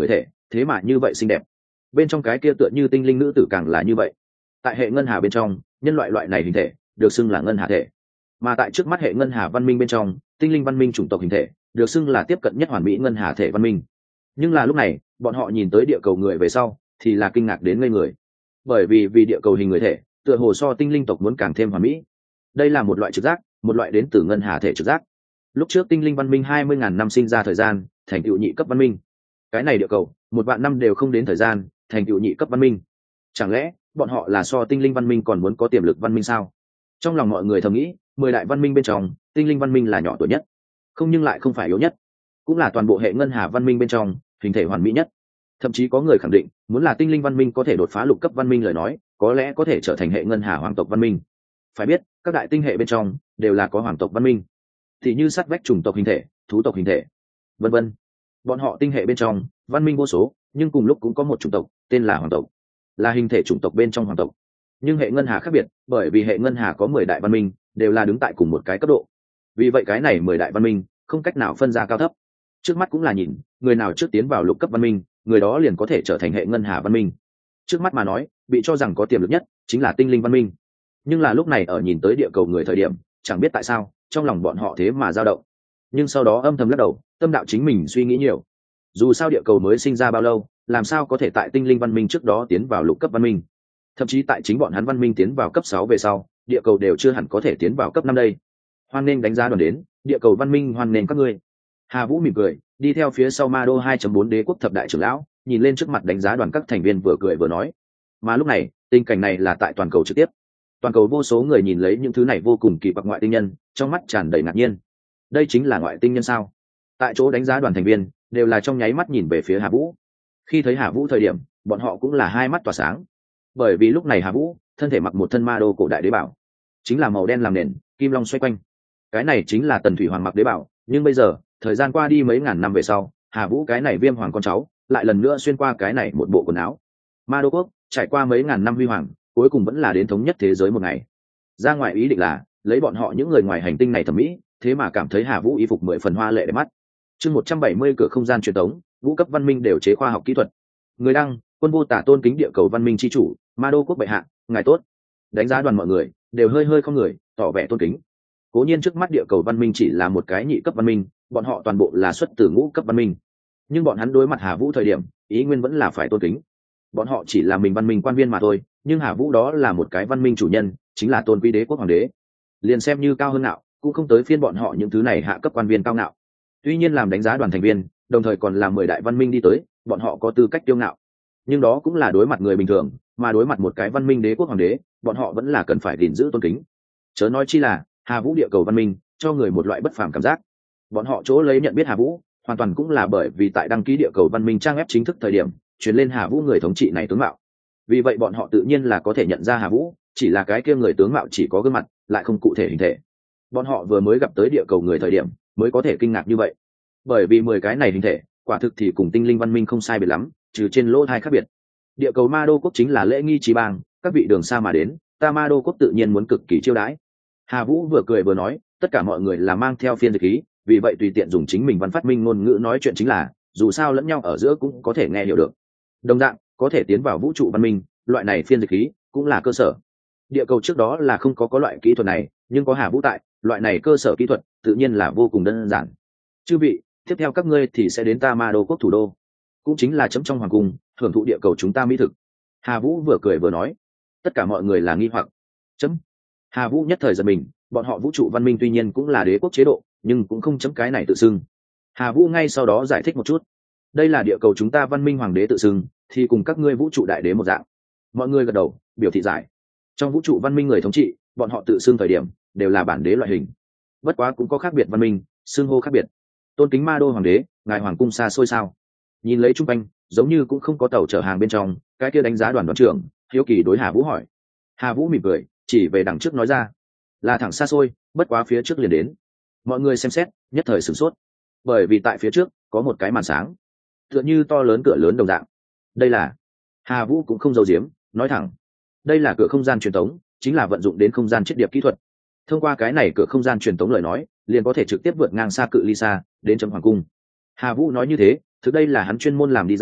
thế mà như vậy xinh đẹp. Bên trong cái kia tựa như tinh linh nữ tử càng là như vậy. Tại hệ ngân hà bên trong, nhân loại loại này hình thể được xưng là ngân hà thể, mà tại trước mắt hệ ngân hà văn minh bên trong, tinh linh văn minh chủng tộc hình thể được xưng là tiếp cận nhất hoàn mỹ ngân hà thể văn minh. Nhưng là lúc này bọn họ nhìn tới địa cầu người về sau thì là kinh ngạc đến ngây người, bởi vì vì địa cầu hình người thể tựa hồ so tinh linh tộc muốn càng thêm hoàn mỹ. Đây là một loại trực giác, một loại đến từ ngân hà thể trực giác. Lúc trước tinh linh văn minh hai mươi ngàn năm sinh ra thời gian thành tựu nhị cấp văn minh, cái này địa cầu một vạn năm đều không đến thời gian thành tựu nhị cấp văn minh. Chẳng lẽ bọn họ là so tinh linh văn minh còn muốn có tiềm lực văn minh sao? Trong lòng mọi người thầm nghĩ, mười đại văn minh bên trong tinh linh văn minh là nhỏ tuổi nhất, không nhưng lại không phải yếu nhất, cũng là toàn bộ hệ ngân hà văn minh bên trong hình thể hoàn mỹ nhất. Thậm chí có người khẳng định, muốn là tinh linh văn minh có thể đột phá lục cấp văn minh lời nói, có lẽ có thể trở thành hệ ngân hà hoàng tộc văn minh. Phải biết các đại tinh hệ bên trong đều là có hoàng tộc văn minh, thì như sát vách chủng tộc hình thể, thú tộc hình thể, vân vân. Bọn họ tinh hệ bên trong văn minh vô số, nhưng cùng lúc cũng có một chủng tộc tên là hoàng tộc, là hình thể chủng tộc bên trong hoàng tộc. Nhưng hệ ngân hà khác biệt, bởi vì hệ ngân hà có mười đại văn minh đều là đứng tại cùng một cái cấp độ, vì vậy cái này mười đại văn minh không cách nào phân ra cao thấp. Trước mắt cũng là nhìn người nào trước tiến vào lục cấp văn minh, người đó liền có thể trở thành hệ ngân hà văn minh. Trước mắt mà nói, bị cho rằng có tiềm lực nhất chính là tinh linh văn minh. Nhưng là lúc này ở nhìn tới địa cầu người thời điểm, chẳng biết tại sao trong lòng bọn họ thế mà dao động, nhưng sau đó âm thầm lắc đầu, tâm đạo chính mình suy nghĩ nhiều. Dù sao địa cầu mới sinh ra bao lâu, làm sao có thể tại tinh linh văn minh trước đó tiến vào lục cấp văn minh? Thậm chí tại chính bọn hắn văn minh tiến vào cấp sáu về sau, địa cầu đều chưa hẳn có thể tiến vào cấp năm đây. Hoan nghênh đánh giá đoàn đến, địa cầu văn minh hoan nghênh các ngươi. Hà Vũ mỉm cười, đi theo phía sau Ma Đô hai chấm bốn đế quốc thập đại trưởng lão, nhìn lên trước mặt đánh giá đoàn các thành viên vừa cười vừa nói. Mà lúc này, tình cảnh này là tại toàn cầu trực tiếp. Toàn cầu vô số người nhìn lấy những thứ này vô cùng kỳ quặc ngoại tinh nhân, trong mắt tràn đầy ngạc nhiên. Đây chính là ngoại tinh nhân sao? Tại chỗ đánh giá đoàn thành viên đều là trong nháy mắt nhìn về phía Hà Vũ. Khi thấy Hà Vũ thời điểm, bọn họ cũng là hai mắt tỏa sáng, bởi vì lúc này Hà Vũ thân thể mặc một thân Ma Đô cổ đại đế bảo, chính là màu đen làm nền, kim long xoay quanh. Cái này chính là Tần Thủy Hoàng mặc đế bảo, nhưng bây giờ thời gian qua đi mấy ngàn năm về sau, Hà Vũ cái này viêm hoàng con cháu lại lần nữa xuyên qua cái này một bộ quần áo. Ma Đô quốc trải qua mấy ngàn năm huy hoàng, cuối cùng vẫn là đến thống nhất thế giới một ngày. Ra ngoài ý định là lấy bọn họ những người ngoài hành tinh này thẩm mỹ, thế mà cảm thấy Hà Vũ y phục mười phần hoa lệ đẹp mắt. Chương một trăm bảy mươi cửa không gian truyền tống, vũ cấp văn minh đều chế khoa học kỹ thuật. Người đăng, Quân Vô Tả tôn kính địa cầu văn minh chi chủ, Ma Đô quốc bệ hạ, ngài tốt. Đánh giá đoàn mọi người đều hơi hơi không người, tỏ vẻ tôn kính. Cố nhiên trước mắt địa cầu văn minh chỉ là một cái nhị cấp văn minh, bọn họ toàn bộ là xuất từ ngũ cấp văn minh, nhưng bọn hắn đối mặt Hà Vũ thời điểm, ý nguyên vẫn là phải tôn kính. Bọn họ chỉ là mình văn minh quan viên mà thôi, nhưng Hà Vũ đó là một cái văn minh chủ nhân, chính là tôn quý đế quốc hoàng đế, liền xem như cao hơn nào cũng không tới phiên bọn họ những thứ này hạ cấp quan viên cao ngạo. Tuy nhiên làm đánh giá đoàn thành viên, đồng thời còn là mười đại văn minh đi tới, bọn họ có tư cách kiêu ngạo, nhưng đó cũng là đối mặt người bình thường, mà đối mặt một cái văn minh đế quốc hoàng đế, bọn họ vẫn là cần phải gìn giữ tôn kính. Chớ nói chi là Hà Vũ địa cầu văn minh cho người một loại bất phàm cảm giác. Bọn họ chỗ lấy nhận biết Hà Vũ, hoàn toàn cũng là bởi vì tại đăng ký địa cầu văn minh trang web chính thức thời điểm, truyền lên Hà Vũ người thống trị này tướng mạo. Vì vậy bọn họ tự nhiên là có thể nhận ra Hà Vũ, chỉ là cái kia người tướng mạo chỉ có gương mặt, lại không cụ thể hình thể. Bọn họ vừa mới gặp tới địa cầu người thời điểm, mới có thể kinh ngạc như vậy. Bởi vì mười cái này hình thể, quả thực thì cùng tinh linh văn minh không sai biệt lắm, trừ trên lỗ hai khác biệt. Địa cầu Ma Đô quốc chính là lễ nghi trí bang, các vị đường xa mà đến, ta Ma Đô quốc tự nhiên muốn cực kỳ chiêu đãi. Hà Vũ vừa cười vừa nói, tất cả mọi người là mang theo phiên dịch khí, vì vậy tùy tiện dùng chính mình văn phát minh ngôn ngữ nói chuyện chính là, dù sao lẫn nhau ở giữa cũng có thể nghe hiểu được. Đồng dạng, có thể tiến vào vũ trụ văn minh, loại này phiên dịch khí cũng là cơ sở. Địa cầu trước đó là không có có loại kỹ thuật này, nhưng có Hà Vũ tại, loại này cơ sở kỹ thuật tự nhiên là vô cùng đơn giản. Chư vị, tiếp theo các ngươi thì sẽ đến ta Ma Đô quốc thủ đô, cũng chính là chấm trong hoàng cung, hưởng thụ địa cầu chúng ta mỹ thực. Hà Vũ vừa cười vừa nói. Tất cả mọi người là nghi hoặc. Chấm. Hà Vũ nhất thời giật mình, bọn họ vũ trụ văn minh tuy nhiên cũng là đế quốc chế độ, nhưng cũng không chấm cái này tự xưng. Hà Vũ ngay sau đó giải thích một chút. Đây là địa cầu chúng ta văn minh hoàng đế tự xưng, thì cùng các ngươi vũ trụ đại đế một dạng. Mọi người gật đầu, biểu thị giải. Trong vũ trụ văn minh người thống trị, bọn họ tự xưng thời điểm đều là bản đế loại hình. Bất quá cũng có khác biệt văn minh, xưng hô khác biệt. Tôn kính Ma Đô hoàng đế, ngài hoàng cung xa xôi sao? Nhìn lấy chung quanh, giống như cũng không có tàu chở hàng bên trong, cái kia đánh giá đoàn đoàn trưởng hiếu kỳ đối Hà Vũ hỏi. Hà Vũ mỉm cười, chỉ về đằng trước nói ra, là thẳng xa xôi, bất quá phía trước liền đến. Mọi người xem xét, nhất thời sửng sốt, bởi vì tại phía trước có một cái màn sáng, tựa như to lớn cửa lớn đồng dạng. Đây là, Hà Vũ cũng không giấu giếm, nói thẳng, đây là cửa không gian truyền tống, chính là vận dụng đến không gian chiết điệp kỹ thuật. Thông qua cái này cửa không gian truyền tống lời nói, liền có thể trực tiếp vượt ngang xa cự ly xa đến chấm hoàng cung. Hà Vũ nói như thế, thực đây là hắn chuyên môn làm đi ra,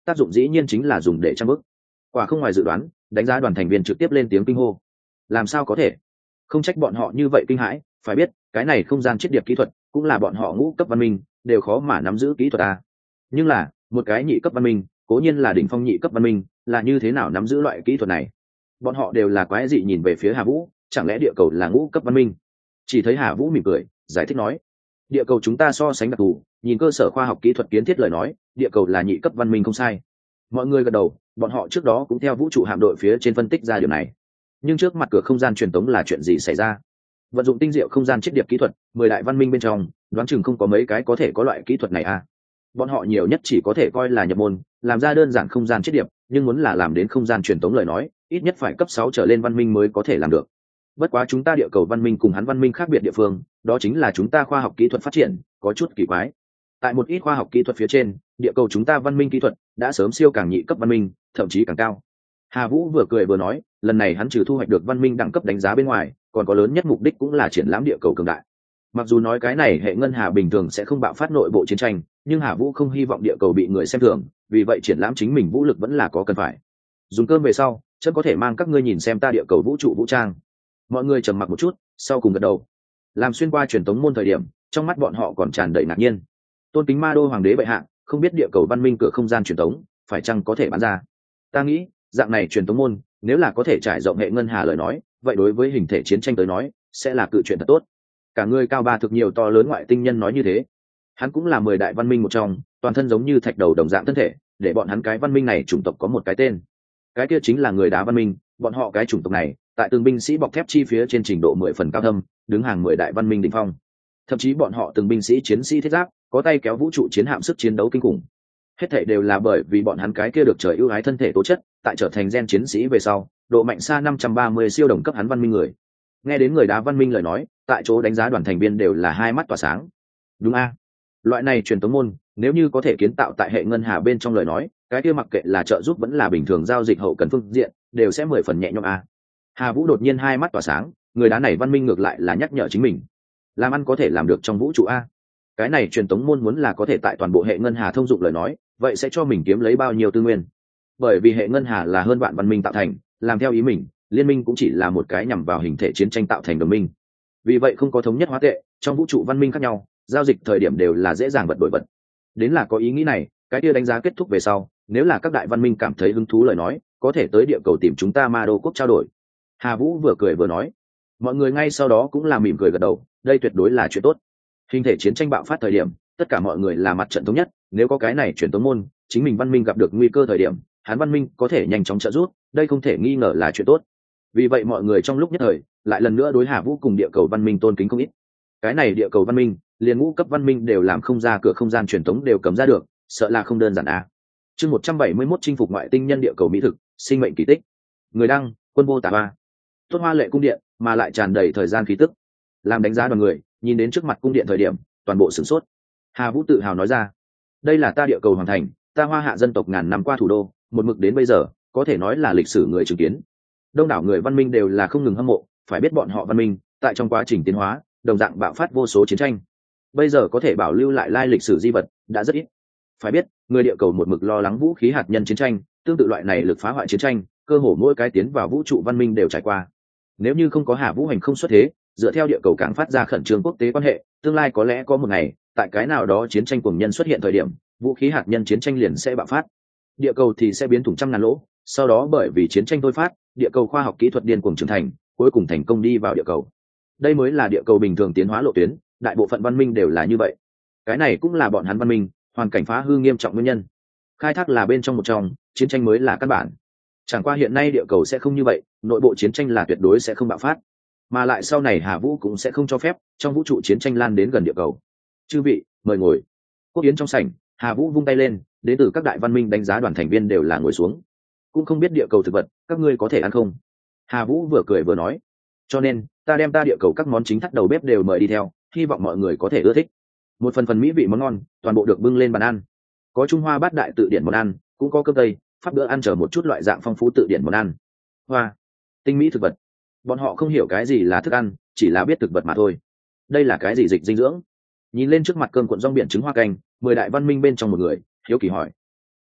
tác dụng dĩ nhiên chính là dùng để trang bức. Quả không ngoài dự đoán, đánh giá đoàn thành viên trực tiếp lên tiếng kinh hô. Làm sao có thể? Không trách bọn họ như vậy kinh hãi, phải biết cái này không gian chiết điệp kỹ thuật cũng là bọn họ ngũ cấp văn minh đều khó mà nắm giữ kỹ thuật à. Nhưng là một cái nhị cấp văn minh, cố nhiên là đỉnh phong nhị cấp văn minh, là như thế nào nắm giữ loại kỹ thuật này? Bọn họ đều là quái dị nhìn về phía Hà Vũ, chẳng lẽ địa cầu là ngũ cấp văn minh? Chỉ thấy Hà Vũ mỉm cười giải thích nói, địa cầu chúng ta so sánh đặc thù, nhìn cơ sở khoa học kỹ thuật kiến thiết lời nói, địa cầu là nhị cấp văn minh không sai. Mọi người gật đầu, bọn họ trước đó cũng theo vũ trụ hạm đội phía trên phân tích ra điều này. Nhưng trước mặt cửa không gian truyền tống là chuyện gì xảy ra? Vận dụng tinh diệu không gian chiết điệp kỹ thuật, mười đại văn minh bên trong đoán chừng không có mấy cái có thể có loại kỹ thuật này à. Bọn họ nhiều nhất chỉ có thể coi là nhập môn, làm ra đơn giản không gian chiết điệp, nhưng muốn là làm đến không gian truyền tống lời nói, ít nhất phải cấp sáu trở lên văn minh mới có thể làm được. Bất quá chúng ta địa cầu văn minh cùng hắn văn minh khác biệt địa phương, đó chính là chúng ta khoa học kỹ thuật phát triển có chút kỳ quái. Tại một ít khoa học kỹ thuật phía trên, địa cầu chúng ta văn minh kỹ thuật đã sớm siêu càng nhị cấp văn minh, thậm chí càng cao. Hà Vũ vừa cười vừa nói, lần này hắn trừ thu hoạch được văn minh đẳng cấp đánh giá bên ngoài, còn có lớn nhất mục đích cũng là triển lãm địa cầu cường đại. Mặc dù nói cái này hệ ngân hà bình thường sẽ không bạo phát nội bộ chiến tranh, nhưng Hà Vũ không hy vọng địa cầu bị người xem thường, vì vậy triển lãm chính mình vũ lực vẫn là có cần phải. Dùng cơm về sau, chân có thể mang các ngươi nhìn xem ta địa cầu vũ trụ vũ trang. Mọi người trầm mặc một chút, sau cùng gật đầu. Làm xuyên qua truyền tống môn thời điểm, trong mắt bọn họ còn tràn đầy ngạc nhiên. Tôn kính Ma Đô hoàng đế bệ hạ, không biết địa cầu văn minh cửa không gian truyền tống phải chăng có thể bán ra? Ta nghĩ, dạng này truyền tống môn, nếu là có thể trải rộng hệ ngân hà lời nói, vậy đối với hình thể chiến tranh tới nói, sẽ là cự chuyện thật tốt. Cả người cao ba thực nhiều to lớn ngoại tinh nhân nói như thế. Hắn cũng là mười đại văn minh một trong, toàn thân giống như thạch đầu đồng dạng thân thể, để bọn hắn cái văn minh này chủng tộc có một cái tên. Cái kia chính là người đá văn minh, bọn họ cái chủng tộc này, tại từng binh sĩ bọc thép chi phía trên trình độ mười phần cao thâm, đứng hàng mười đại văn minh đỉnh phong. Thậm chí bọn họ từng binh sĩ chiến sĩ thiết giáp, có tay kéo vũ trụ chiến hạm sức chiến đấu kinh khủng. Hết thảy đều là bởi vì bọn hắn cái kia được trời ưu ái thân thể tố chất, tại trở thành gen chiến sĩ về sau, độ mạnh xa năm trăm ba mươi siêu đồng cấp hắn văn minh người. Nghe đến người đá văn minh lời nói, tại chỗ đánh giá đoàn thành viên đều là hai mắt tỏa sáng. Đúng a, loại này truyền tống môn, nếu như có thể kiến tạo tại hệ ngân hà bên trong lời nói, cái kia mặc kệ là trợ giúp vẫn là bình thường giao dịch hậu cần phương diện, đều sẽ mười phần nhẹ nhõm a. Hà Vũ đột nhiên hai mắt tỏa sáng, người đá này văn minh ngược lại là nhắc nhở chính mình, làm ăn có thể làm được trong vũ trụ a. Cái này truyền tống môn muốn là có thể tại toàn bộ hệ ngân hà thông dụng lời nói, vậy sẽ cho mình kiếm lấy bao nhiêu tư nguyên? Bởi vì hệ ngân hà là hơn vạn văn minh tạo thành, làm theo ý mình, liên minh cũng chỉ là một cái nhằm vào hình thể chiến tranh tạo thành đồng minh. Vì vậy không có thống nhất hóa tệ, trong vũ trụ văn minh khác nhau, giao dịch thời điểm đều là dễ dàng vật đổi vật. Đến là có ý nghĩ này, cái kia đánh giá kết thúc về sau, nếu là các đại văn minh cảm thấy hứng thú lời nói, có thể tới địa cầu tìm chúng ta Ma Đô quốc trao đổi. Hà Vũ vừa cười vừa nói, mọi người ngay sau đó cũng là mỉm cười gật đầu, đây tuyệt đối là chuyện tốt. Hình thể chiến tranh bạo phát thời điểm, tất cả mọi người là mặt trận thống nhất, nếu có cái này truyền tống môn, chính mình văn minh gặp được nguy cơ thời điểm, hắn văn minh có thể nhanh chóng trợ giúp, đây không thể nghi ngờ là chuyện tốt. Vì vậy mọi người trong lúc nhất thời, lại lần nữa đối Hà Vũ cùng địa cầu văn minh tôn kính không ít. Cái này địa cầu văn minh, liền ngũ cấp văn minh đều làm không ra cửa không gian truyền tống đều cầm ra được, sợ là không đơn giản à. Chương một trăm bảy mươi mốt chinh phục ngoại tinh nhân địa cầu mỹ thực, sinh mệnh kỳ tích. Người đăng, Quân Vô Tà Ba. Tốt hoa lệ cung điện, mà lại tràn đầy thời gian khí tức. Làm đánh giá đoàn người, nhìn đến trước mặt cung điện thời điểm, toàn bộ sửng sốt. Hà Vũ tự hào nói ra, đây là ta địa cầu hoàn thành, ta Hoa Hạ dân tộc ngàn năm qua thủ đô, một mực đến bây giờ, có thể nói là lịch sử người chứng kiến. Đông đảo người văn minh đều là không ngừng hâm mộ, phải biết bọn họ văn minh, tại trong quá trình tiến hóa, đồng dạng bạo phát vô số chiến tranh. Bây giờ có thể bảo lưu lại lai lịch sử di vật, đã rất ít. Phải biết, người địa cầu một mực lo lắng vũ khí hạt nhân chiến tranh, tương tự loại này lực phá hoại chiến tranh, cơ hồ mỗi cái tiến vào vũ trụ văn minh đều trải qua. Nếu như không có Hà Vũ hành không xuất thế, dựa theo địa cầu càng phát ra khẩn trương quốc tế quan hệ, tương lai có lẽ có một ngày, tại cái nào đó chiến tranh cuồng nhân xuất hiện thời điểm, vũ khí hạt nhân chiến tranh liền sẽ bạo phát. Địa cầu thì sẽ biến thủng trăm ngàn lỗ, sau đó bởi vì chiến tranh thôi phát, địa cầu khoa học kỹ thuật điên cuồng trưởng thành, cuối cùng thành công đi vào địa cầu. Đây mới là địa cầu bình thường tiến hóa lộ tuyến, đại bộ phận văn minh đều là như vậy. Cái này cũng là bọn hắn văn minh, hoàn cảnh phá hư nghiêm trọng nguyên nhân. Khai thác là bên trong một trong, chiến tranh mới là căn bản. Chẳng qua hiện nay địa cầu sẽ không như vậy, nội bộ chiến tranh là tuyệt đối sẽ không bạo phát, mà lại sau này Hà Vũ cũng sẽ không cho phép trong vũ trụ chiến tranh lan đến gần địa cầu. Chư vị, mời ngồi. Quốc yến trong sảnh, Hà Vũ vung tay lên, đến từ các đại văn minh đánh giá đoàn thành viên đều là ngồi xuống. Cũng không biết địa cầu thực vật, các ngươi có thể ăn không? Hà Vũ vừa cười vừa nói, cho nên ta đem ta địa cầu các món chính thắt đầu bếp đều mời đi theo, hy vọng mọi người có thể ưa thích. Một phần phần mỹ vị món ngon, toàn bộ được bưng lên bàn ăn. Có Trung Hoa bát đại tự điển món ăn, cũng có cơm tây, pháp bữa ăn chờ một chút loại dạng phong phú tự điển món ăn. Hoa, tinh mỹ thực vật. Bọn họ không hiểu cái gì là thức ăn, chỉ là biết thực vật mà thôi. Đây là cái gì dịch dinh dưỡng? Nhìn lên trước mặt cơm cuộn rong biển trứng hoa canh, mười đại văn minh bên trong một người hiếu kỳ hỏi.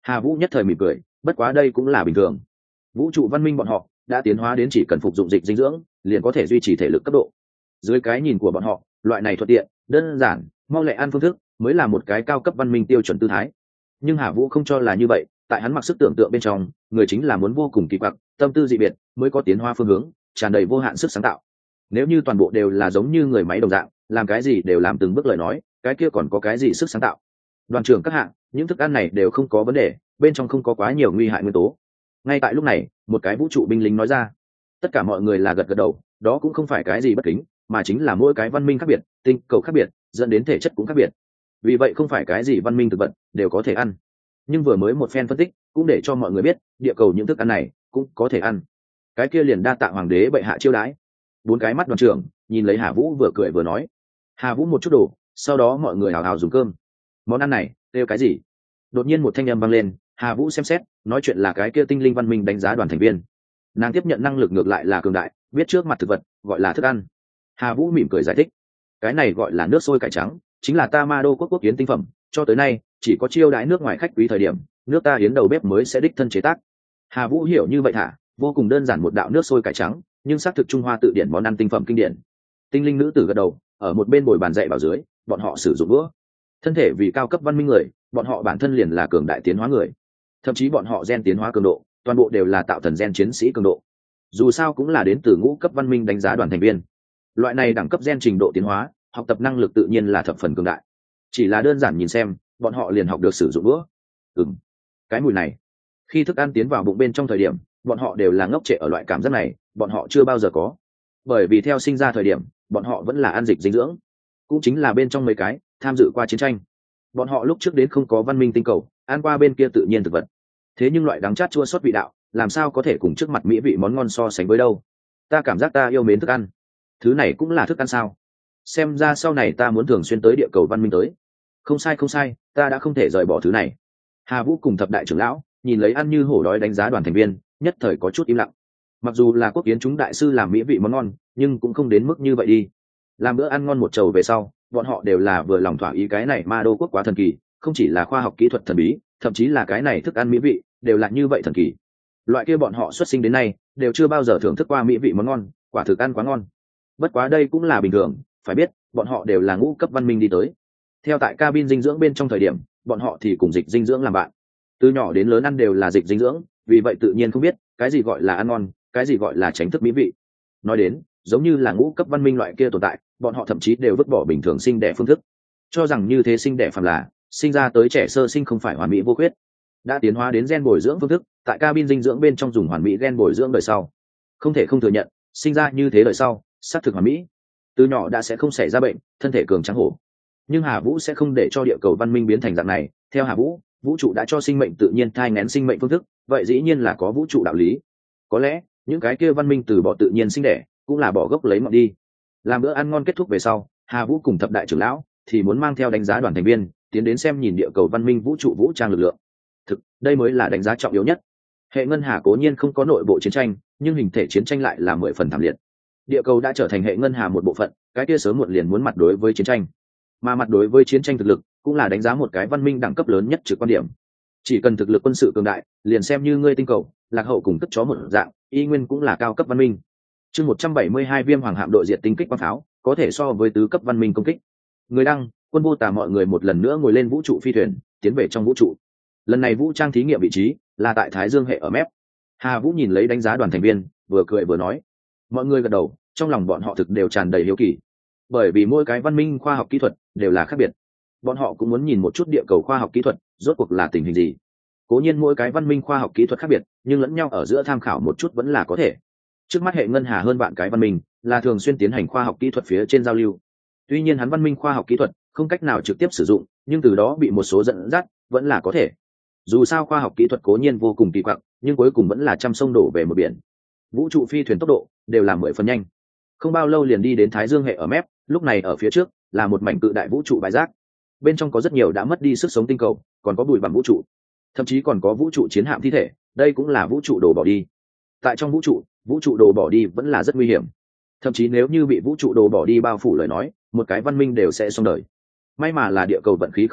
Hà Vũ nhất thời mỉm cười, bất quá đây cũng là bình thường. Vũ trụ văn minh bọn họ đã tiến hóa đến chỉ cần phục dụng dịch dinh dưỡng liền có thể duy trì thể lực cấp độ. Dưới cái nhìn của bọn họ, loại này thuận tiện, đơn giản, mau lẹ ăn phương thức mới là một cái cao cấp văn minh tiêu chuẩn tư thái. Nhưng Hà Vũ không cho là như vậy, tại hắn mặc sức tưởng tượng bên trong, người chính là muốn vô cùng kỳ quặc, tâm tư dị biệt, mới có tiến hóa phương hướng, tràn đầy vô hạn sức sáng tạo. Nếu như toàn bộ đều là giống như người máy đồng dạng, làm cái gì đều làm từng bước lời nói, cái kia còn có cái gì sức sáng tạo? Đoàn trưởng các hạng, những thức ăn này đều không có vấn đề, bên trong không có quá nhiều nguy hại nguyên tố. Ngay tại lúc này, một cái vũ trụ binh lính nói ra. Tất cả mọi người là gật gật đầu, đó cũng không phải cái gì bất kính, mà chính là mỗi cái văn minh khác biệt, tinh cầu khác biệt, dẫn đến thể chất cũng khác biệt. Vì vậy không phải cái gì văn minh thực vật đều có thể ăn. Nhưng vừa mới một phen phân tích, cũng để cho mọi người biết, địa cầu những thức ăn này cũng có thể ăn. Cái kia liền đa tạ hoàng đế bệ hạ chiêu đãi. Bốn cái mắt đoàn trưởng nhìn lấy Hà Vũ vừa cười vừa nói. Hà Vũ một chút đồ, sau đó mọi người hào hào dùng cơm. Món ăn này kêu cái gì? Đột nhiên một thanh âm vang lên, Hà Vũ xem xét, nói chuyện là cái kia tinh linh văn minh đánh giá đoàn thành viên. Nàng tiếp nhận năng lực ngược lại là cường đại, biết trước mặt thực vật gọi là thức ăn. Hà Vũ mỉm cười giải thích, cái này gọi là nước sôi cải trắng, chính là ta Ma Đô quốc quốc yến tinh phẩm, cho tới nay chỉ có chiêu đãi nước ngoài khách quý thời điểm, nước ta yến đầu bếp mới sẽ đích thân chế tác. Hà Vũ hiểu như vậy hả? Vô cùng đơn giản một đạo nước sôi cải trắng, nhưng xác thực Trung Hoa tự điển món ăn tinh phẩm kinh điển. Tinh linh nữ tử gật đầu, ở một bên bồi bàn dạy bảo dưới, bọn họ sử dụng bữa. Thân thể vì cao cấp văn minh người, bọn họ bản thân liền là cường đại tiến hóa người. Thậm chí bọn họ gen tiến hóa cường độ, toàn bộ đều là tạo thần gen chiến sĩ cường độ. Dù sao cũng là đến từ ngũ cấp văn minh đánh giá đoàn thành viên. Loại này đẳng cấp gen trình độ tiến hóa, học tập năng lực tự nhiên là thập phần cường đại. Chỉ là đơn giản nhìn xem, bọn họ liền học được sử dụng bữa. Ừm, cái mùi này. Khi thức ăn tiến vào bụng bên trong thời điểm, bọn họ đều là ngốc trệ ở loại cảm giác này, bọn họ chưa bao giờ có. Bởi vì theo sinh ra thời điểm, bọn họ vẫn là ăn dịch dinh dưỡng, cũng chính là bên trong mấy cái tham dự qua chiến tranh. Bọn họ lúc trước đến không có văn minh tinh cầu, ăn qua bên kia tự nhiên thực vật. Thế nhưng loại đắng chát chua xót vị đạo, làm sao có thể cùng trước mặt mỹ vị món ngon so sánh với đâu? Ta cảm giác ta yêu mến thức ăn. Thứ này cũng là thức ăn sao? Xem ra sau này ta muốn thường xuyên tới địa cầu văn minh tới. Không sai không sai, ta đã không thể rời bỏ thứ này. Hà Vũ cùng thập đại trưởng lão nhìn lấy ăn như hổ đói đánh giá đoàn thành viên, nhất thời có chút im lặng. Mặc dù là quốc kiến chúng đại sư làm mỹ vị món ngon, nhưng cũng không đến mức như vậy đi. Làm bữa ăn ngon một chầu về sau, bọn họ đều là vừa lòng thỏa ý. Cái này Ma Đô quốc quá thần kỳ, không chỉ là khoa học kỹ thuật thần bí, thậm chí là cái này thức ăn mỹ vị đều là như vậy thần kỳ. Loại kia bọn họ xuất sinh đến nay đều chưa bao giờ thưởng thức qua mỹ vị món ngon, quả thực ăn quá ngon. Bất quá đây cũng là bình thường, phải biết bọn họ đều là ngũ cấp văn minh đi tới. Theo tại cabin dinh dưỡng bên trong thời điểm, bọn họ thì cùng dịch dinh dưỡng làm bạn, từ nhỏ đến lớn ăn đều là dịch dinh dưỡng, vì vậy tự nhiên không biết cái gì gọi là ăn ngon, cái gì gọi là tránh thức mỹ vị. Nói đến giống như là ngũ cấp văn minh loại kia tồn tại, bọn họ thậm chí đều vứt bỏ bình thường sinh đẻ phương thức, cho rằng như thế sinh đẻ phàm là sinh ra tới trẻ sơ sinh không phải hoàn mỹ vô khuyết. Đã tiến hóa đến gen bồi dưỡng phương thức, tại cabin dinh dưỡng bên trong dùng hoàn mỹ gen bồi dưỡng đời sau. Không thể không thừa nhận, sinh ra như thế đời sau xác thực hoàn mỹ, từ nhỏ đã sẽ không xảy ra bệnh, thân thể cường tráng hổ. Nhưng Hà Vũ sẽ không để cho địa cầu văn minh biến thành dạng này. Theo Hà Vũ, vũ trụ đã cho sinh mệnh tự nhiên thai nghén sinh mệnh phương thức, vậy dĩ nhiên là có vũ trụ đạo lý. Có lẽ những cái kia văn minh từ bỏ tự nhiên sinh đẻ, cũng là bỏ gốc lấy ngọn đi. Làm bữa ăn ngon kết thúc về sau, Hà Vũ cùng thập đại trưởng lão thì muốn mang theo đánh giá đoàn thành viên tiến đến xem nhìn địa cầu văn minh vũ trụ vũ trang lực lượng. Thực, đây mới là đánh giá trọng yếu nhất. Hệ ngân hà cố nhiên không có nội bộ chiến tranh, nhưng hình thể chiến tranh lại là mười phần thảm liệt. Địa cầu đã trở thành hệ ngân hà một bộ phận, cái kia sớm muộn liền muốn mặt đối với chiến tranh. Mà mặt đối với chiến tranh thực lực cũng là đánh giá một cái văn minh đẳng cấp lớn nhất trực quan điểm. Chỉ cần thực lực quân sự cường đại, liền xem như ngươi tinh cầu lạc hậu cùng cất chó một dạng, y nguyên cũng là cao cấp văn minh. Chương một trăm bảy mươi hai viêm hoàng hạm đội diệt tinh kích quang pháo, có thể so với tứ cấp văn minh công kích. Người đăng, Quân Vô Tà mọi người một lần nữa ngồi lên vũ trụ phi thuyền, tiến về trong vũ trụ. Lần này vũ trang thí nghiệm vị trí là tại Thái Dương hệ ở mép. Hà Vũ nhìn lấy đánh giá đoàn thành viên, vừa cười vừa nói. Mọi người gật đầu, trong lòng bọn họ thực đều tràn đầy hiếu kỳ. Bởi vì mỗi cái văn minh khoa học kỹ thuật đều là khác biệt, bọn họ cũng muốn nhìn một chút địa cầu khoa học kỹ thuật rốt cuộc là tình hình gì. Cố nhiên mỗi cái văn minh khoa học kỹ thuật khác biệt, nhưng lẫn nhau ở giữa tham khảo một chút vẫn là có thể. Trước mắt hệ ngân hà hơn bạn cái văn minh là thường xuyên tiến hành khoa học kỹ thuật phía trên giao lưu. Tuy nhiên hắn văn minh khoa học kỹ thuật không cách nào trực tiếp sử dụng, nhưng từ đó bị một số dẫn dắt vẫn là có thể. Dù sao khoa học kỹ thuật cố nhiên vô cùng kỳ quặc, nhưng cuối cùng vẫn là trăm sông đổ về một biển. Vũ trụ phi thuyền tốc độ đều là mười phần nhanh, không bao lâu liền đi đến Thái Dương hệ ở mép. Lúc này ở phía trước là một mảnh cự đại vũ trụ bãi rác, bên trong có rất nhiều đã mất đi sức sống tinh cầu, còn có bụi bặm vũ trụ, thậm chí còn có vũ trụ chiến hạm thi thể. Đây cũng là vũ trụ đồ bỏ đi. Tại trong vũ trụ, vũ trụ đồ bỏ đi vẫn là rất nguy hiểm, thậm chí nếu như bị vũ trụ đồ bỏ đi bao phủ lời nói, một cái văn minh đều sẽ xong đời. May mà là địa cầu vận khí không tệ,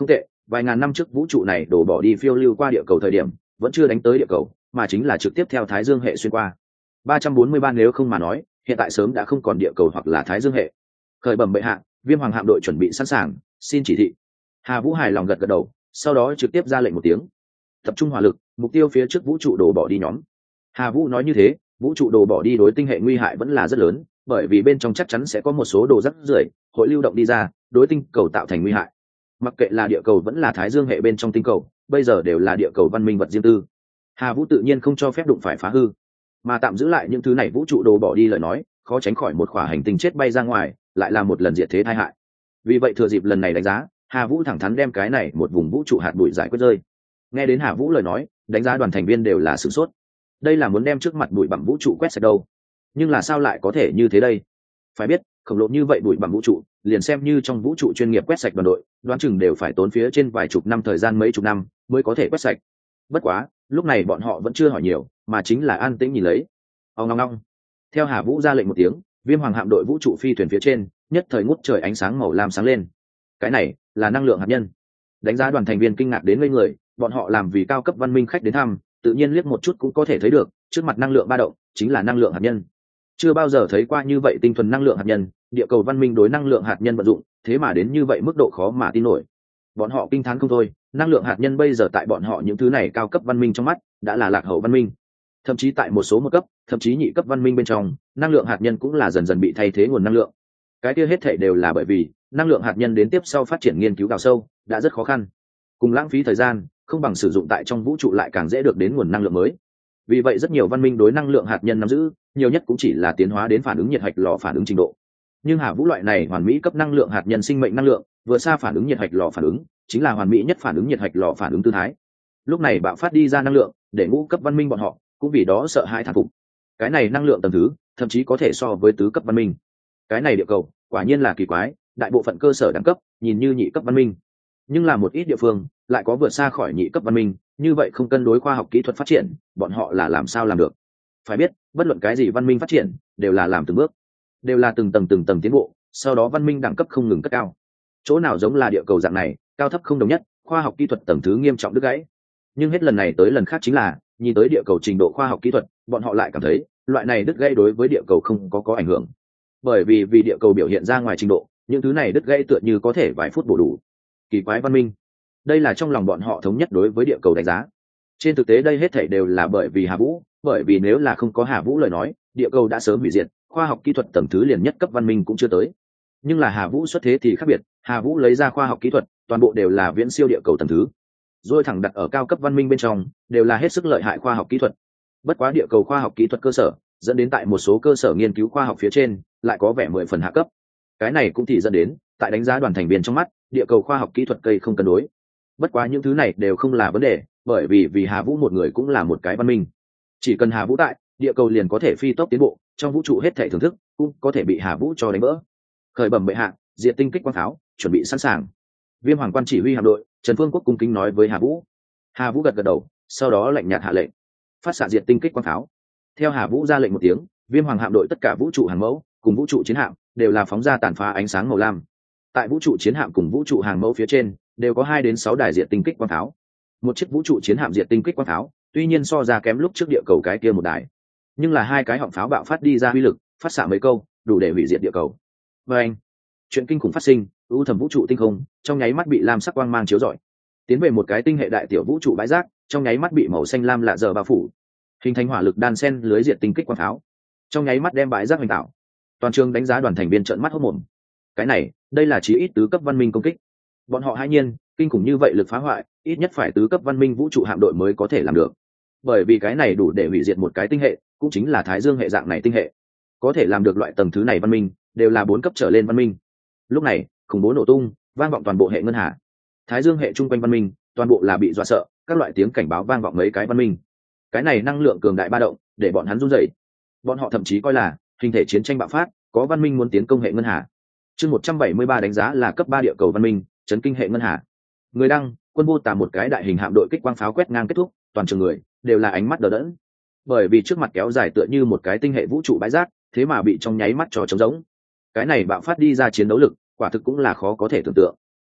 vài ngàn năm trước vũ trụ này đổ bỏ đi phiêu lưu qua địa cầu thời điểm vẫn chưa đánh tới địa cầu, mà chính là trực tiếp theo thái dương hệ xuyên qua. ba trăm bốn mươi ba nếu không mà nói hiện tại sớm đã không còn địa cầu hoặc là thái dương hệ. Khởi bẩm bệ hạ, Viêm Hoàng hạm đội chuẩn bị sẵn sàng, xin chỉ thị. Hà Vũ hài lòng gật gật đầu, sau đó trực tiếp ra lệnh một tiếng, tập trung hỏa lực, mục tiêu phía trước vũ trụ đổ bỏ đi nhóm. Hà Vũ nói như thế, vũ trụ đổ bỏ đi đối tinh hệ nguy hại vẫn là rất lớn, bởi vì bên trong chắc chắn sẽ có một số đồ rác rưởi hội lưu động đi ra, đối tinh cầu tạo thành nguy hại. Mặc kệ là địa cầu vẫn là thái dương hệ bên trong tinh cầu, bây giờ đều là địa cầu văn minh vật riêng tư. Hà Vũ tự nhiên không cho phép đụng phải phá hư, mà tạm giữ lại những thứ này vũ trụ đồ bỏ đi lời nói, khó tránh khỏi một khỏa hành tinh chết bay ra ngoài, lại là một lần diệt thế tai hại. Vì vậy thừa dịp lần này đánh giá, Hà Vũ thẳng thắn đem cái này một vùng vũ trụ hạt bụi giải quyết rơi. Nghe đến Hà Vũ lời nói, đánh giá đoàn thành viên đều là sửng sốt. Đây là muốn đem trước mặt bụi bặm vũ trụ quét sạch đâu? Nhưng là sao lại có thể như thế đây? Phải biết, khổng lồ như vậy bụi bặm vũ trụ, liền xem như trong vũ trụ chuyên nghiệp quét sạch đoàn đội, đoán chừng đều phải tốn phía trên vài chục năm thời gian, mấy chục năm mới có thể quét sạch. Bất quá, lúc này bọn họ vẫn chưa hỏi nhiều, mà chính là an tĩnh nhìn lấy. Ông ngong ngong. Theo Hà Vũ ra lệnh một tiếng, Viêm Hoàng hạm đội vũ trụ phi thuyền phía trên, nhất thời ngút trời ánh sáng màu lam sáng lên. Cái này là năng lượng hạt nhân. Đánh giá đoàn thành viên kinh ngạc đến ngây người, bọn họ làm vì cao cấp văn minh khách đến thăm, tự nhiên liếc một chút cũng có thể thấy được, trước mặt năng lượng ba động chính là năng lượng hạt nhân. Chưa bao giờ thấy qua như vậy tinh thuần năng lượng hạt nhân, địa cầu văn minh đối năng lượng hạt nhân vận dụng, thế mà đến như vậy mức độ khó mà tin nổi. Bọn họ kinh thán không thôi, năng lượng hạt nhân bây giờ tại bọn họ những thứ này cao cấp văn minh trong mắt, đã là lạc hậu văn minh. Thậm chí tại một số một cấp, thậm chí nhị cấp văn minh bên trong, năng lượng hạt nhân cũng là dần dần bị thay thế nguồn năng lượng. Cái kia hết thảy đều là bởi vì năng lượng hạt nhân đến tiếp sau phát triển nghiên cứu đào sâu đã rất khó khăn, cùng lãng phí thời gian, không bằng sử dụng tại trong vũ trụ lại càng dễ được đến nguồn năng lượng mới. Vì vậy rất nhiều văn minh đối năng lượng hạt nhân nắm giữ, nhiều nhất cũng chỉ là tiến hóa đến phản ứng nhiệt hạch lò phản ứng trình độ. Nhưng Hà Vũ loại này hoàn mỹ cấp năng lượng hạt nhân sinh mệnh năng lượng, vừa xa phản ứng nhiệt hạch lò phản ứng, chính là hoàn mỹ nhất phản ứng nhiệt hạch lò phản ứng tư thái. Lúc này bạo phát đi ra năng lượng, để ngũ cấp văn minh bọn họ cũng vì đó sợ hãi thán phục. Cái này năng lượng tầng thứ, thậm chí có thể so với tứ cấp văn minh. Cái này địa cầu, quả nhiên là kỳ quái, đại bộ phận cơ sở đẳng cấp nhìn như nhị cấp văn minh, nhưng là một ít địa phương lại có vượt xa khỏi nhị cấp văn minh, như vậy không cân đối khoa học kỹ thuật phát triển, bọn họ là làm sao làm được? Phải biết, bất luận cái gì văn minh phát triển, đều là làm từng bước, đều là từng tầng từng tầng tiến bộ, sau đó văn minh đẳng cấp không ngừng cất cao. Chỗ nào giống là địa cầu dạng này, cao thấp không đồng nhất, khoa học kỹ thuật tầng thứ nghiêm trọng đứt gãy. Nhưng hết lần này tới lần khác chính là, nhìn tới địa cầu trình độ khoa học kỹ thuật, bọn họ lại cảm thấy, loại này đứt gãy đối với địa cầu không có có ảnh hưởng. Bởi vì vì địa cầu biểu hiện ra ngoài trình độ, những thứ này đứt gãy tựa như có thể vài phút bổ đủ. Kỳ quái văn minh. Đây là trong lòng bọn họ thống nhất đối với địa cầu đánh giá. Trên thực tế đây hết thảy đều là bởi vì Hà Vũ, bởi vì nếu là không có Hà Vũ lời nói, địa cầu đã sớm hủy diệt, khoa học kỹ thuật tầng thứ liền nhất cấp văn minh cũng chưa tới. Nhưng là Hà Vũ xuất thế thì khác biệt, Hà Vũ lấy ra khoa học kỹ thuật, toàn bộ đều là viễn siêu địa cầu tầng thứ. Rồi thẳng đặt ở cao cấp văn minh bên trong, đều là hết sức lợi hại khoa học kỹ thuật. Bất quá địa cầu khoa học kỹ thuật cơ sở, dẫn đến tại một số cơ sở nghiên cứu khoa học phía trên, lại có vẻ mười phần hạ cấp. Cái này cũng thì dẫn đến, tại đánh giá đoàn thành viên trong mắt, địa cầu khoa học kỹ thuật cây không cân đối. Bất quá những thứ này đều không là vấn đề, bởi vì vì Hà Vũ một người cũng là một cái văn minh. Chỉ cần Hà Vũ tại, địa cầu liền có thể phi tốc tiến bộ, trong vũ trụ hết thảy thưởng thức cũng có thể bị Hà Vũ cho đánh vỡ. Khởi bẩm bệ hạ, diệt tinh kích quang pháo, chuẩn bị sẵn sàng. Viêm Hoàng quan chỉ huy hạm đội, Trần Phương Quốc cung kính nói với Hà Vũ. Hà Vũ gật gật đầu, sau đó lạnh nhạt hạ lệnh, phát xạ diệt tinh kích quang pháo. Theo Hà Vũ ra lệnh một tiếng, Viêm Hoàng hạm đội tất cả vũ trụ hàng mẫu cùng vũ trụ chiến hạm đều là phóng ra tàn phá ánh sáng màu lam. Tại vũ trụ chiến hạm cùng vũ trụ hàng mẫu phía trên đều có hai đến sáu đài diệt tinh kích quang pháo. Một chiếc vũ trụ chiến hạm diệt tinh kích quang pháo, tuy nhiên so ra kém lúc trước địa cầu cái kia một đài, nhưng là hai cái họng pháo bạo phát đi ra uy lực, phát xạ mấy câu, đủ để hủy diệt địa cầu. Và anh, chuyện kinh khủng phát sinh, ưu thầm vũ trụ tinh không, trong nháy mắt bị lam sắc quang mang chiếu rọi. Tiến về một cái tinh hệ đại tiểu vũ trụ bãi rác, trong nháy mắt bị màu xanh lam lạ giờ bao phủ, hình thành hỏa lực đan sen lưới diệt tinh kích quang pháo, trong nháy mắt đem bãi rác hoành tạo. Toàn trường đánh giá đoàn thành viên trợn mắt hốt mồm. Cái này, đây là chí ít tứ cấp văn minh công kích. Bọn họ hãi nhiên, kinh khủng như vậy lực phá hoại, ít nhất phải tứ cấp văn minh vũ trụ hạm đội mới có thể làm được. Bởi vì cái này đủ để hủy diệt một cái tinh hệ, cũng chính là Thái Dương hệ dạng này tinh hệ. Có thể làm được loại tầng thứ này văn minh, đều là bốn cấp trở lên văn minh. Lúc này, khủng bố nổ tung, vang vọng toàn bộ hệ ngân hà. Thái Dương hệ trung quanh văn minh, toàn bộ là bị dọa sợ, các loại tiếng cảnh báo vang vọng mấy cái văn minh. Cái này năng lượng cường đại ba động, để bọn hắn run rẩy. Bọn họ thậm chí coi là hình thể chiến tranh bạo phát, có văn minh muốn tiến công hệ ngân hà. Chương một trăm bảy mươi ba đánh giá là cấp ba địa cầu văn minh, chấn kinh hệ ngân hà. Người đăng, Quân Vô Tà một cái đại hình hạm đội kích quang pháo quét ngang kết thúc, toàn trường người đều là ánh mắt đờ đẫn. Bởi vì trước mặt kéo dài tựa như một cái tinh hệ vũ trụ bãi rác, thế mà bị trong nháy mắt trò trống rỗng. Cái này bạo phát đi ra chiến đấu lực, quả thực cũng là khó có thể tưởng tượng.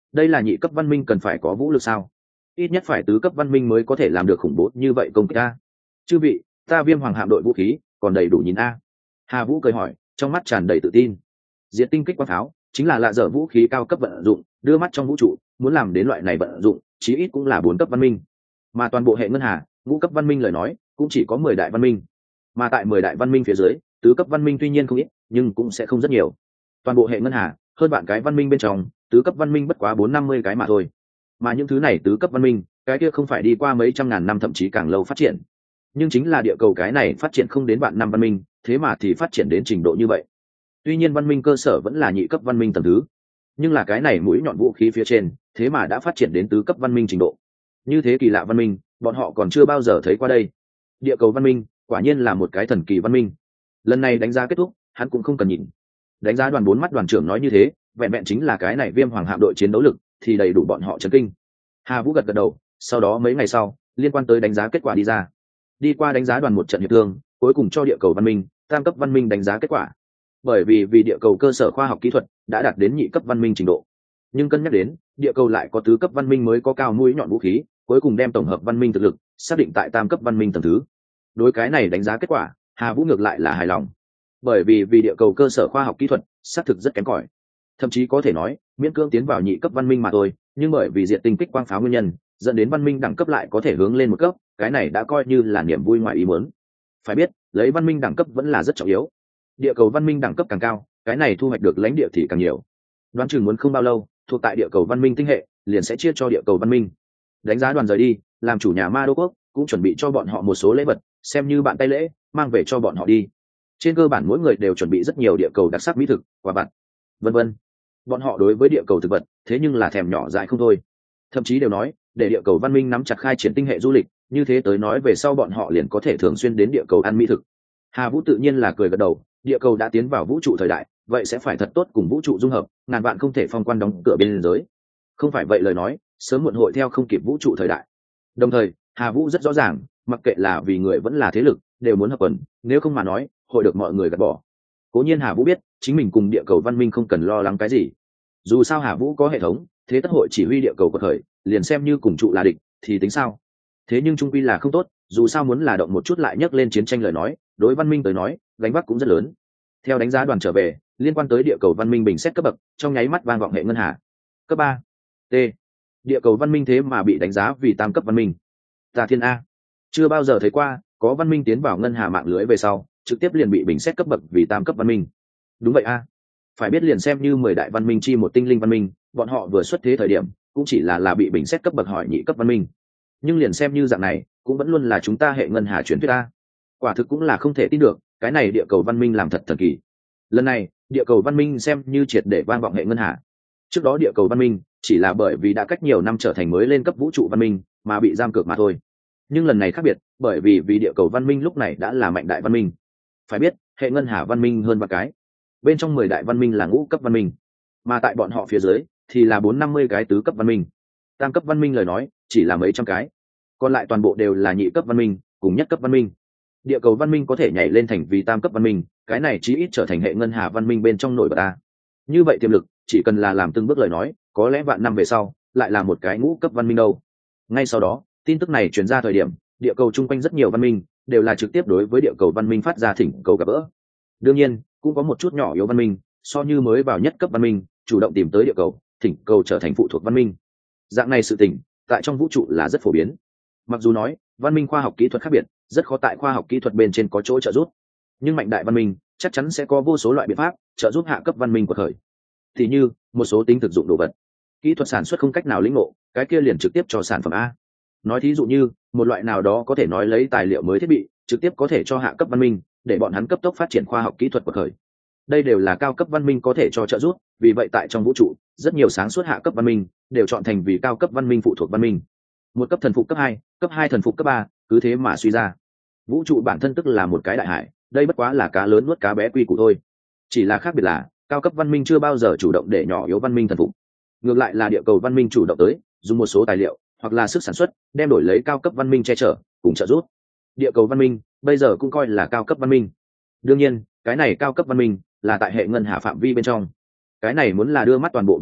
đây là nhị cấp văn minh cần phải có vũ lực sao? Ít nhất phải tứ cấp văn minh mới có thể làm được khủng bố như vậy công kích a. Chư vị, ta Viêm Hoàng hạm đội vũ khí còn đầy đủ nhìn a. Hà Vũ cười hỏi, trong mắt tràn đầy tự tin. Diệt tinh kích quang pháo chính là lạ dở vũ khí cao cấp vận dụng, đưa mắt trong vũ trụ, muốn làm đến loại này vận dụng, chí ít cũng là bốn cấp văn minh. Mà toàn bộ hệ ngân hà, ngũ cấp văn minh lời nói, cũng chỉ có mười đại văn minh. Mà tại mười đại văn minh phía dưới, tứ cấp văn minh tuy nhiên không ít, nhưng cũng sẽ không rất nhiều. Toàn bộ hệ ngân hà, hơn bạn cái văn minh bên trong, tứ cấp văn minh bất quá bốn năm mươi cái mà thôi. Mà những thứ này tứ cấp văn minh, cái kia không phải đi qua mấy trăm ngàn năm thậm chí càng lâu phát triển. Nhưng chính là địa cầu cái này phát triển không đến bạn năm văn minh, thế mà thì phát triển đến trình độ như vậy. Tuy nhiên văn minh cơ sở vẫn là nhị cấp văn minh tầng thứ, nhưng là cái này mũi nhọn vũ khí phía trên, thế mà đã phát triển đến tứ cấp văn minh trình độ. Như thế kỳ lạ văn minh, bọn họ còn chưa bao giờ thấy qua đây. Địa cầu văn minh, quả nhiên là một cái thần kỳ văn minh. Lần này đánh giá kết thúc, hắn cũng không cần nhìn. Đánh giá đoàn bốn mắt đoàn trưởng nói như thế, vẹn vẹn chính là cái này Viêm Hoàng hạm đội chiến đấu lực, thì đầy đủ bọn họ chấn kinh. Hà Vũ gật gật đầu, sau đó mấy ngày sau, liên quan tới đánh giá kết quả đi ra. Đi qua đánh giá đoàn một trận hiệp thương, cuối cùng cho địa cầu văn minh, tam cấp văn minh đánh giá kết quả. Bởi vì vì địa cầu cơ sở khoa học kỹ thuật đã đạt đến nhị cấp văn minh trình độ, nhưng cân nhắc đến địa cầu lại có tứ cấp văn minh mới có cao mũi nhọn vũ khí, cuối cùng đem tổng hợp văn minh thực lực xác định tại tam cấp văn minh tầng thứ. Đối cái này đánh giá kết quả, Hà Vũ ngược lại là hài lòng, bởi vì vì địa cầu cơ sở khoa học kỹ thuật xác thực rất kém cỏi, thậm chí có thể nói miễn cưỡng tiến vào nhị cấp văn minh mà thôi, nhưng bởi vì diện tinh kích quang pháo nguyên nhân, dẫn đến văn minh đẳng cấp lại có thể hướng lên một cấp, cái này đã coi như là niềm vui ngoài ý muốn. Phải biết, lấy văn minh đẳng cấp vẫn là rất trọng yếu. Địa cầu văn minh đẳng cấp càng cao, cái này thu hoạch được lãnh địa thì càng nhiều. Đoán chừng muốn không bao lâu, thuộc tại địa cầu văn minh tinh hệ liền sẽ chia cho địa cầu văn minh. Đánh giá đoàn rời đi, làm chủ nhà Ma Đô quốc cũng chuẩn bị cho bọn họ một số lễ vật, xem như bạn tay lễ, mang về cho bọn họ đi. Trên cơ bản mỗi người đều chuẩn bị rất nhiều địa cầu đặc sắc mỹ thực, quà vặt, vân vân. Bọn họ đối với địa cầu thực vật, thế nhưng là thèm nhỏ dại không thôi. Thậm chí đều nói, để địa cầu văn minh nắm chặt khai triển tinh hệ du lịch, như thế tới nói về sau bọn họ liền có thể thường xuyên đến địa cầu ăn mỹ thực. Hà Vũ tự nhiên là cười gật đầu, địa cầu đã tiến vào vũ trụ thời đại, vậy sẽ phải thật tốt cùng vũ trụ dung hợp, ngàn vạn không thể phong quan đóng cửa bên giới. Không phải vậy lời nói, sớm muộn hội theo không kịp vũ trụ thời đại. Đồng thời, Hà Vũ rất rõ ràng, mặc kệ là vì người vẫn là thế lực, đều muốn hợp quần, nếu không mà nói, hội được mọi người gạt bỏ. Cố nhiên Hà Vũ biết, chính mình cùng địa cầu văn minh không cần lo lắng cái gì. Dù sao Hà Vũ có hệ thống, thế tất hội chỉ huy địa cầu của thời, liền xem như cùng trụ là địch, thì tính sao? Thế nhưng trung quy là không tốt, dù sao muốn là động một chút lại nhấc lên chiến tranh lời nói, đối văn minh tới nói, gánh vác cũng rất lớn. Theo đánh giá đoàn trở về, liên quan tới địa cầu văn minh bình xét cấp bậc, trong nháy mắt vang vọng hệ ngân hà. Cấp ba. T. Địa cầu văn minh thế mà bị đánh giá vì tam cấp văn minh. Tà Thiên A. Chưa bao giờ thấy qua, có văn minh tiến vào ngân hà mạng lưới về sau, trực tiếp liền bị bình xét cấp bậc vì tam cấp văn minh. Đúng vậy A. Phải biết liền xem như mười đại văn minh chi một tinh linh văn minh, bọn họ vừa xuất thế thời điểm, cũng chỉ là là bị bình xét cấp bậc hỏi nhị cấp văn minh. Nhưng liền xem như dạng này, cũng vẫn luôn là chúng ta hệ ngân hà truyền thuyết A. Quả thực cũng là không thể tin được, cái này địa cầu văn minh làm thật thần kỳ. Lần này, địa cầu văn minh xem như triệt để vang vọng hệ ngân hà. Trước đó địa cầu văn minh chỉ là bởi vì đã cách nhiều năm trở thành mới lên cấp vũ trụ văn minh mà bị giam cược mà thôi. Nhưng lần này khác biệt, bởi vì vì địa cầu văn minh lúc này đã là mạnh đại văn minh. Phải biết, hệ ngân hà văn minh hơn ba cái. Bên trong mười đại văn minh là ngũ cấp văn minh, mà tại bọn họ phía dưới thì là bốn năm mươi cái tứ cấp văn minh. Tam cấp văn minh lời nói, chỉ là mấy trăm cái. Còn lại toàn bộ đều là nhị cấp văn minh, cùng nhất cấp văn minh. Địa cầu văn minh có thể nhảy lên thành vì tam cấp văn minh, cái này chí ít trở thành hệ ngân hà văn minh bên trong nổi bật ta. Như vậy tiềm lực, chỉ cần là làm từng bước lời nói, có lẽ vạn năm về sau lại là một cái ngũ cấp văn minh đâu. Ngay sau đó, tin tức này truyền ra thời điểm, địa cầu chung quanh rất nhiều văn minh đều là trực tiếp đối với địa cầu văn minh phát ra thỉnh cầu gặp gỡ. Đương nhiên, cũng có một chút nhỏ yếu văn minh, so như mới vào nhất cấp văn minh, chủ động tìm tới địa cầu, thỉnh cầu trở thành phụ thuộc văn minh. Dạng này sự tình, tại trong vũ trụ là rất phổ biến. Mặc dù nói, văn minh khoa học kỹ thuật khác biệt, rất khó tại khoa học kỹ thuật bên trên có chỗ trợ giúp, nhưng mạnh đại văn minh chắc chắn sẽ có vô số loại biện pháp trợ giúp hạ cấp văn minh của thời. Thì như một số tính thực dụng đồ vật, kỹ thuật sản xuất không cách nào lĩnh ngộ, cái kia liền trực tiếp cho sản phẩm A. Nói thí dụ như một loại nào đó có thể nói lấy tài liệu mới thiết bị, trực tiếp có thể cho hạ cấp văn minh, để bọn hắn cấp tốc phát triển khoa học kỹ thuật của thời. Đây đều là cao cấp văn minh có thể cho trợ giúp, vì vậy tại trong vũ trụ, rất nhiều sáng suốt hạ cấp văn minh đều chọn thành vì cao cấp văn minh phụ thuộc văn minh. Một cấp thần phục cấp hai, cấp hai thần phục cấp ba, cứ thế mà suy ra. Vũ trụ bản thân tức là một cái đại hải, đây bất quá là cá lớn nuốt cá bé quy củ thôi. Chỉ là khác biệt là, cao cấp văn minh chưa bao giờ chủ động để nhỏ yếu văn minh thần phục. Ngược lại là địa cầu văn minh chủ động tới, dùng một số tài liệu hoặc là sức sản xuất, đem đổi lấy cao cấp văn minh che chở, cùng trợ giúp. Địa cầu văn minh bây giờ cũng coi là cao cấp văn minh. Đương nhiên, cái này cao cấp văn minh là tại hệ ngân hà phạm vi bên trong. Cái này muốn là đưa mắt toàn bộ vũ trụ,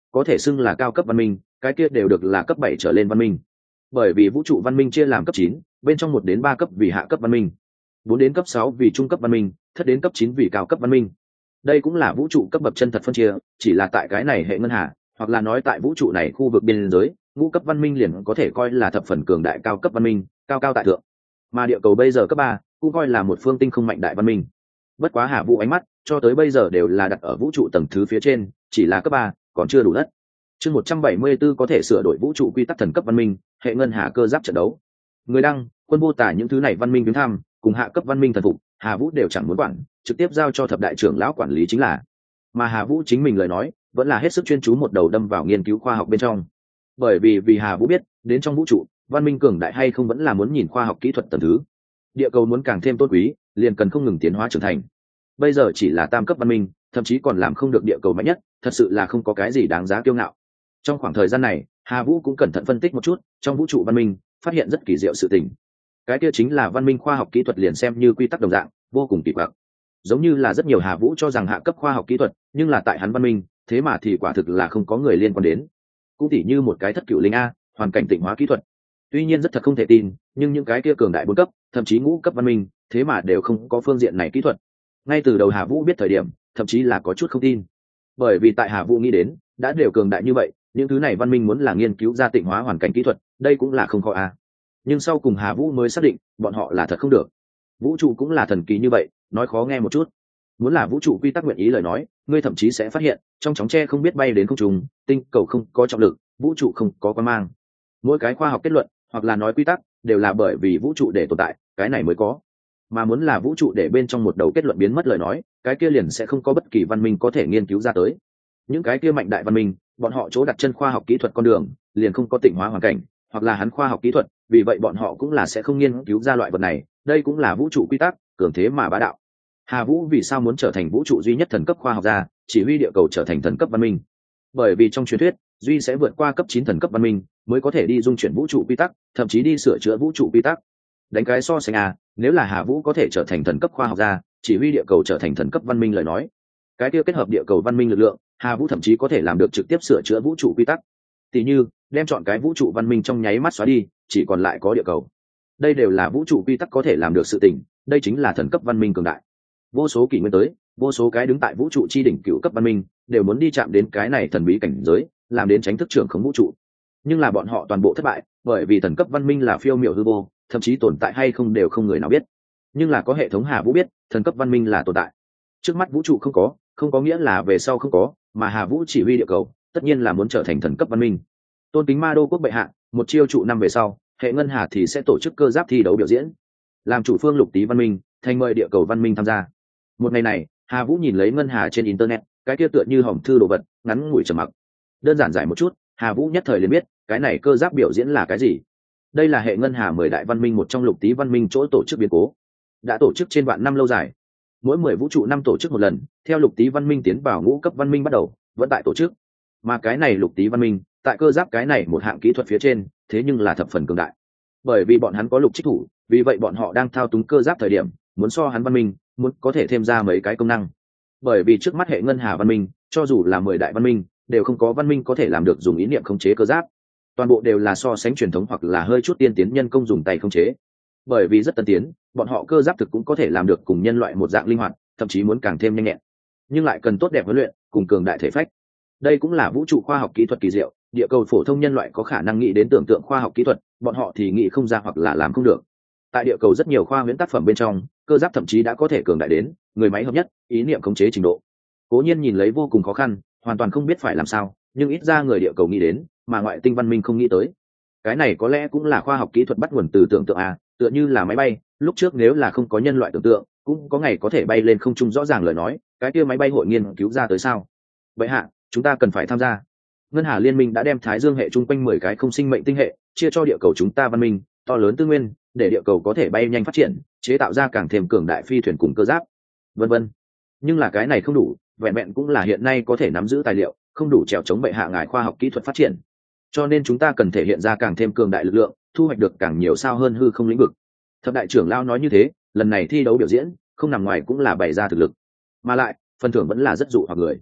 có thể xưng là cao cấp văn minh, cái kia đều được là cấp bảy trở lên văn minh. Bởi vì vũ trụ văn minh chia làm cấp chín, bên trong một đến ba cấp vì hạ cấp văn minh, bốn đến cấp sáu vì trung cấp văn minh, thất đến cấp chín vì cao cấp văn minh. Đây cũng là vũ trụ cấp bậc chân thật phân chia, chỉ là tại cái này hệ ngân hà, hoặc là nói tại vũ trụ này khu vực biên giới, ngũ cấp văn minh liền có thể coi là thập phần cường đại cao cấp văn minh, cao cao tại thượng. Mà địa cầu bây giờ cấp ba, cũng coi là một phương tinh không mạnh đại văn minh. Bất quá Hà Vũ ánh mắt cho tới bây giờ đều là đặt ở vũ trụ tầng thứ phía trên, chỉ là cấp ba, còn chưa đủ đất. Chương một trăm bảy mươi một có thể sửa đổi vũ trụ quy tắc thần cấp văn minh, hệ ngân hà cơ giáp trận đấu. Người đăng, quân vô tả những thứ này văn minh viếng thăm, cùng hạ cấp văn minh thần phục, Hà Vũ đều chẳng muốn quản, trực tiếp giao cho thập đại trưởng lão quản lý chính là. Mà Hà Vũ chính mình lời nói, vẫn là hết sức chuyên chú một đầu đâm vào nghiên cứu khoa học bên trong. Bởi vì vì Hà Vũ biết, đến trong vũ trụ, văn minh cường đại hay không vẫn là muốn nhìn khoa học kỹ thuật tầng thứ. Địa cầu muốn càng thêm tốt quý, liền cần không ngừng tiến hóa trưởng thành. Bây giờ chỉ là tam cấp văn minh, thậm chí còn làm không được địa cầu mạnh nhất, thật sự là không có cái gì đáng giá kiêu ngạo. Trong khoảng thời gian này, Hà Vũ cũng cẩn thận phân tích một chút, trong vũ trụ văn minh, phát hiện rất kỳ diệu sự tình. Cái kia chính là văn minh khoa học kỹ thuật liền xem như quy tắc đồng dạng, vô cùng kỳ quặc. Giống như là rất nhiều Hà Vũ cho rằng hạ cấp khoa học kỹ thuật, nhưng là tại hắn văn minh, thế mà thì quả thực là không có người liên quan đến. Cũng tỉ như một cái thất cửu linh a, hoàn cảnh tịnh hóa kỹ thuật. Tuy nhiên rất thật không thể tin, nhưng những cái kia cường đại bốn cấp, thậm chí ngũ cấp văn minh, thế mà đều không có phương diện này kỹ thuật. Ngay từ đầu Hà Vũ biết thời điểm, thậm chí là có chút không tin. Bởi vì tại Hà Vũ nghĩ đến, đã đều cường đại như vậy, những thứ này văn minh muốn là nghiên cứu ra tịnh hóa hoàn cảnh kỹ thuật, đây cũng là không khó a. Nhưng sau cùng Hà Vũ mới xác định, bọn họ là thật không được. Vũ trụ cũng là thần kỳ như vậy, nói khó nghe một chút. Muốn là vũ trụ quy tắc nguyện ý lời nói, ngươi thậm chí sẽ phát hiện, trong chóng tre không biết bay đến không trung, tinh cầu không có trọng lực, vũ trụ không có quang mang. Mỗi cái khoa học kết luận, hoặc là nói quy tắc, đều là bởi vì vũ trụ để tồn tại, cái này mới có. Mà muốn là vũ trụ để bên trong một đầu kết luận biến mất lời nói, cái kia liền sẽ không có bất kỳ văn minh có thể nghiên cứu ra tới. Những cái kia mạnh đại văn minh, bọn họ chỗ đặt chân khoa học kỹ thuật con đường, liền không có tịnh hóa hoàn cảnh, hoặc là hắn khoa học kỹ thuật, vì vậy bọn họ cũng là sẽ không nghiên cứu ra loại vật này, đây cũng là vũ trụ quy tắc, cường thế mà bá đạo. Hà Vũ vì sao muốn trở thành vũ trụ duy nhất thần cấp khoa học gia, chỉ huy địa cầu trở thành thần cấp văn minh? Bởi vì trong truyền thuyết, duy sẽ vượt qua cấp chín thần cấp văn minh, mới có thể đi dung chuyển vũ trụ quy tắc, thậm chí đi sửa chữa vũ trụ quy tắc. Đánh cái so sánh à, nếu là Hà Vũ có thể trở thành thần cấp khoa học gia, chỉ huy địa cầu trở thành thần cấp văn minh lời nói, cái tiêu kết hợp địa cầu văn minh lực lượng, Hà Vũ thậm chí có thể làm được trực tiếp sửa chữa vũ trụ quy tắc. Tỷ như, đem chọn cái vũ trụ văn minh trong nháy mắt xóa đi, chỉ còn lại có địa cầu. Đây đều là vũ trụ quy tắc có thể làm được sự tình, đây chính là thần cấp văn minh cường đại. Vô số kỷ nguyên tới, vô số cái đứng tại vũ trụ chi đỉnh cựu cấp văn minh, đều muốn đi chạm đến cái này thần bí cảnh giới, làm đến tránh thức trưởng khống vũ trụ. Nhưng là bọn họ toàn bộ thất bại, bởi vì thần cấp văn minh là phiêu miểu hư vô, thậm chí tồn tại hay không đều không người nào biết. Nhưng là có hệ thống Hà Vũ biết, thần cấp văn minh là tồn tại. Trước mắt vũ trụ không có, không có nghĩa là về sau không có, mà Hà Vũ chỉ huy địa cầu, tất nhiên là muốn trở thành thần cấp văn minh. Tôn kính Ma Đô quốc bệ hạ, một chiêu trụ năm về sau, hệ ngân hà thì sẽ tổ chức cơ giáp thi đấu biểu diễn, làm chủ phương lục tý văn minh, thành mời địa cầu văn minh tham gia. Một ngày này, Hà Vũ nhìn lấy ngân hà trên internet, cái kia tựa như hòm thư đồ vật, ngắn ngủi trầm mặc. Đơn giản giải một chút, Hà Vũ nhất thời liền biết, cái này cơ giáp biểu diễn là cái gì. Đây là hệ ngân hà mười đại văn minh một trong lục tý văn minh chỗ tổ chức biến cố, đã tổ chức trên vạn năm lâu dài. Mỗi mười vũ trụ năm tổ chức một lần, theo lục tý văn minh tiến vào ngũ cấp văn minh bắt đầu, vẫn tại tổ chức. Mà cái này lục tý văn minh, tại cơ giáp cái này một hạng kỹ thuật phía trên, thế nhưng là thập phần cường đại. Bởi vì bọn hắn có lục trích thủ, vì vậy bọn họ đang thao túng cơ giáp thời điểm, muốn so hắn văn minh, muốn có thể thêm ra mấy cái công năng. Bởi vì trước mắt hệ ngân hà văn minh, cho dù là mười đại văn minh, đều không có văn minh có thể làm được dùng ý niệm khống chế cơ giáp. Toàn bộ đều là so sánh truyền thống hoặc là hơi chút tiên tiến nhân công dùng tay khống chế. Bởi vì rất tân tiến, bọn họ cơ giáp thực cũng có thể làm được cùng nhân loại một dạng linh hoạt, thậm chí muốn càng thêm nhanh nhẹn, nhưng lại cần tốt đẹp huấn luyện, cùng cường đại thể phách. Đây cũng là vũ trụ khoa học kỹ thuật kỳ diệu, địa cầu phổ thông nhân loại có khả năng nghĩ đến tưởng tượng khoa học kỹ thuật, bọn họ thì nghĩ không ra hoặc là làm không được. Tại địa cầu rất nhiều khoa huyễn tác phẩm bên trong, cơ giáp thậm chí đã có thể cường đại đến người máy hợp nhất, ý niệm khống chế trình độ. Cố nhiên nhìn lấy vô cùng khó khăn, hoàn toàn không biết phải làm sao, nhưng ít ra người địa cầu nghĩ đến, mà ngoại tinh văn minh không nghĩ tới. Cái này có lẽ cũng là khoa học kỹ thuật bắt nguồn từ tưởng tượng à, tựa như là máy bay, lúc trước nếu là không có nhân loại tưởng tượng, cũng có ngày có thể bay lên không trung rõ ràng lời nói, cái kia máy bay hội nghiên cứu ra tới sao? Vậy hạ, chúng ta cần phải tham gia. Ngân Hà Liên minh đã đem Thái Dương hệ chung quanh mười cái không sinh mệnh tinh hệ chia cho địa cầu chúng ta văn minh, to lớn tư nguyên, để địa cầu có thể bay nhanh phát triển, chế tạo ra càng thêm cường đại phi thuyền cùng cơ giáp, vân vân. Nhưng là cái này không đủ, vẹn vẹn cũng là hiện nay có thể nắm giữ tài liệu, không đủ trèo chống bệ hạ ngài khoa học kỹ thuật phát triển. Cho nên chúng ta cần thể hiện ra càng thêm cường đại lực lượng, thu hoạch được càng nhiều sao hơn hư không lĩnh vực. Thập đại trưởng lao nói như thế, lần này thi đấu biểu diễn, không nằm ngoài cũng là bày ra thực lực, mà lại phần thưởng vẫn là rất dụ hoặc người.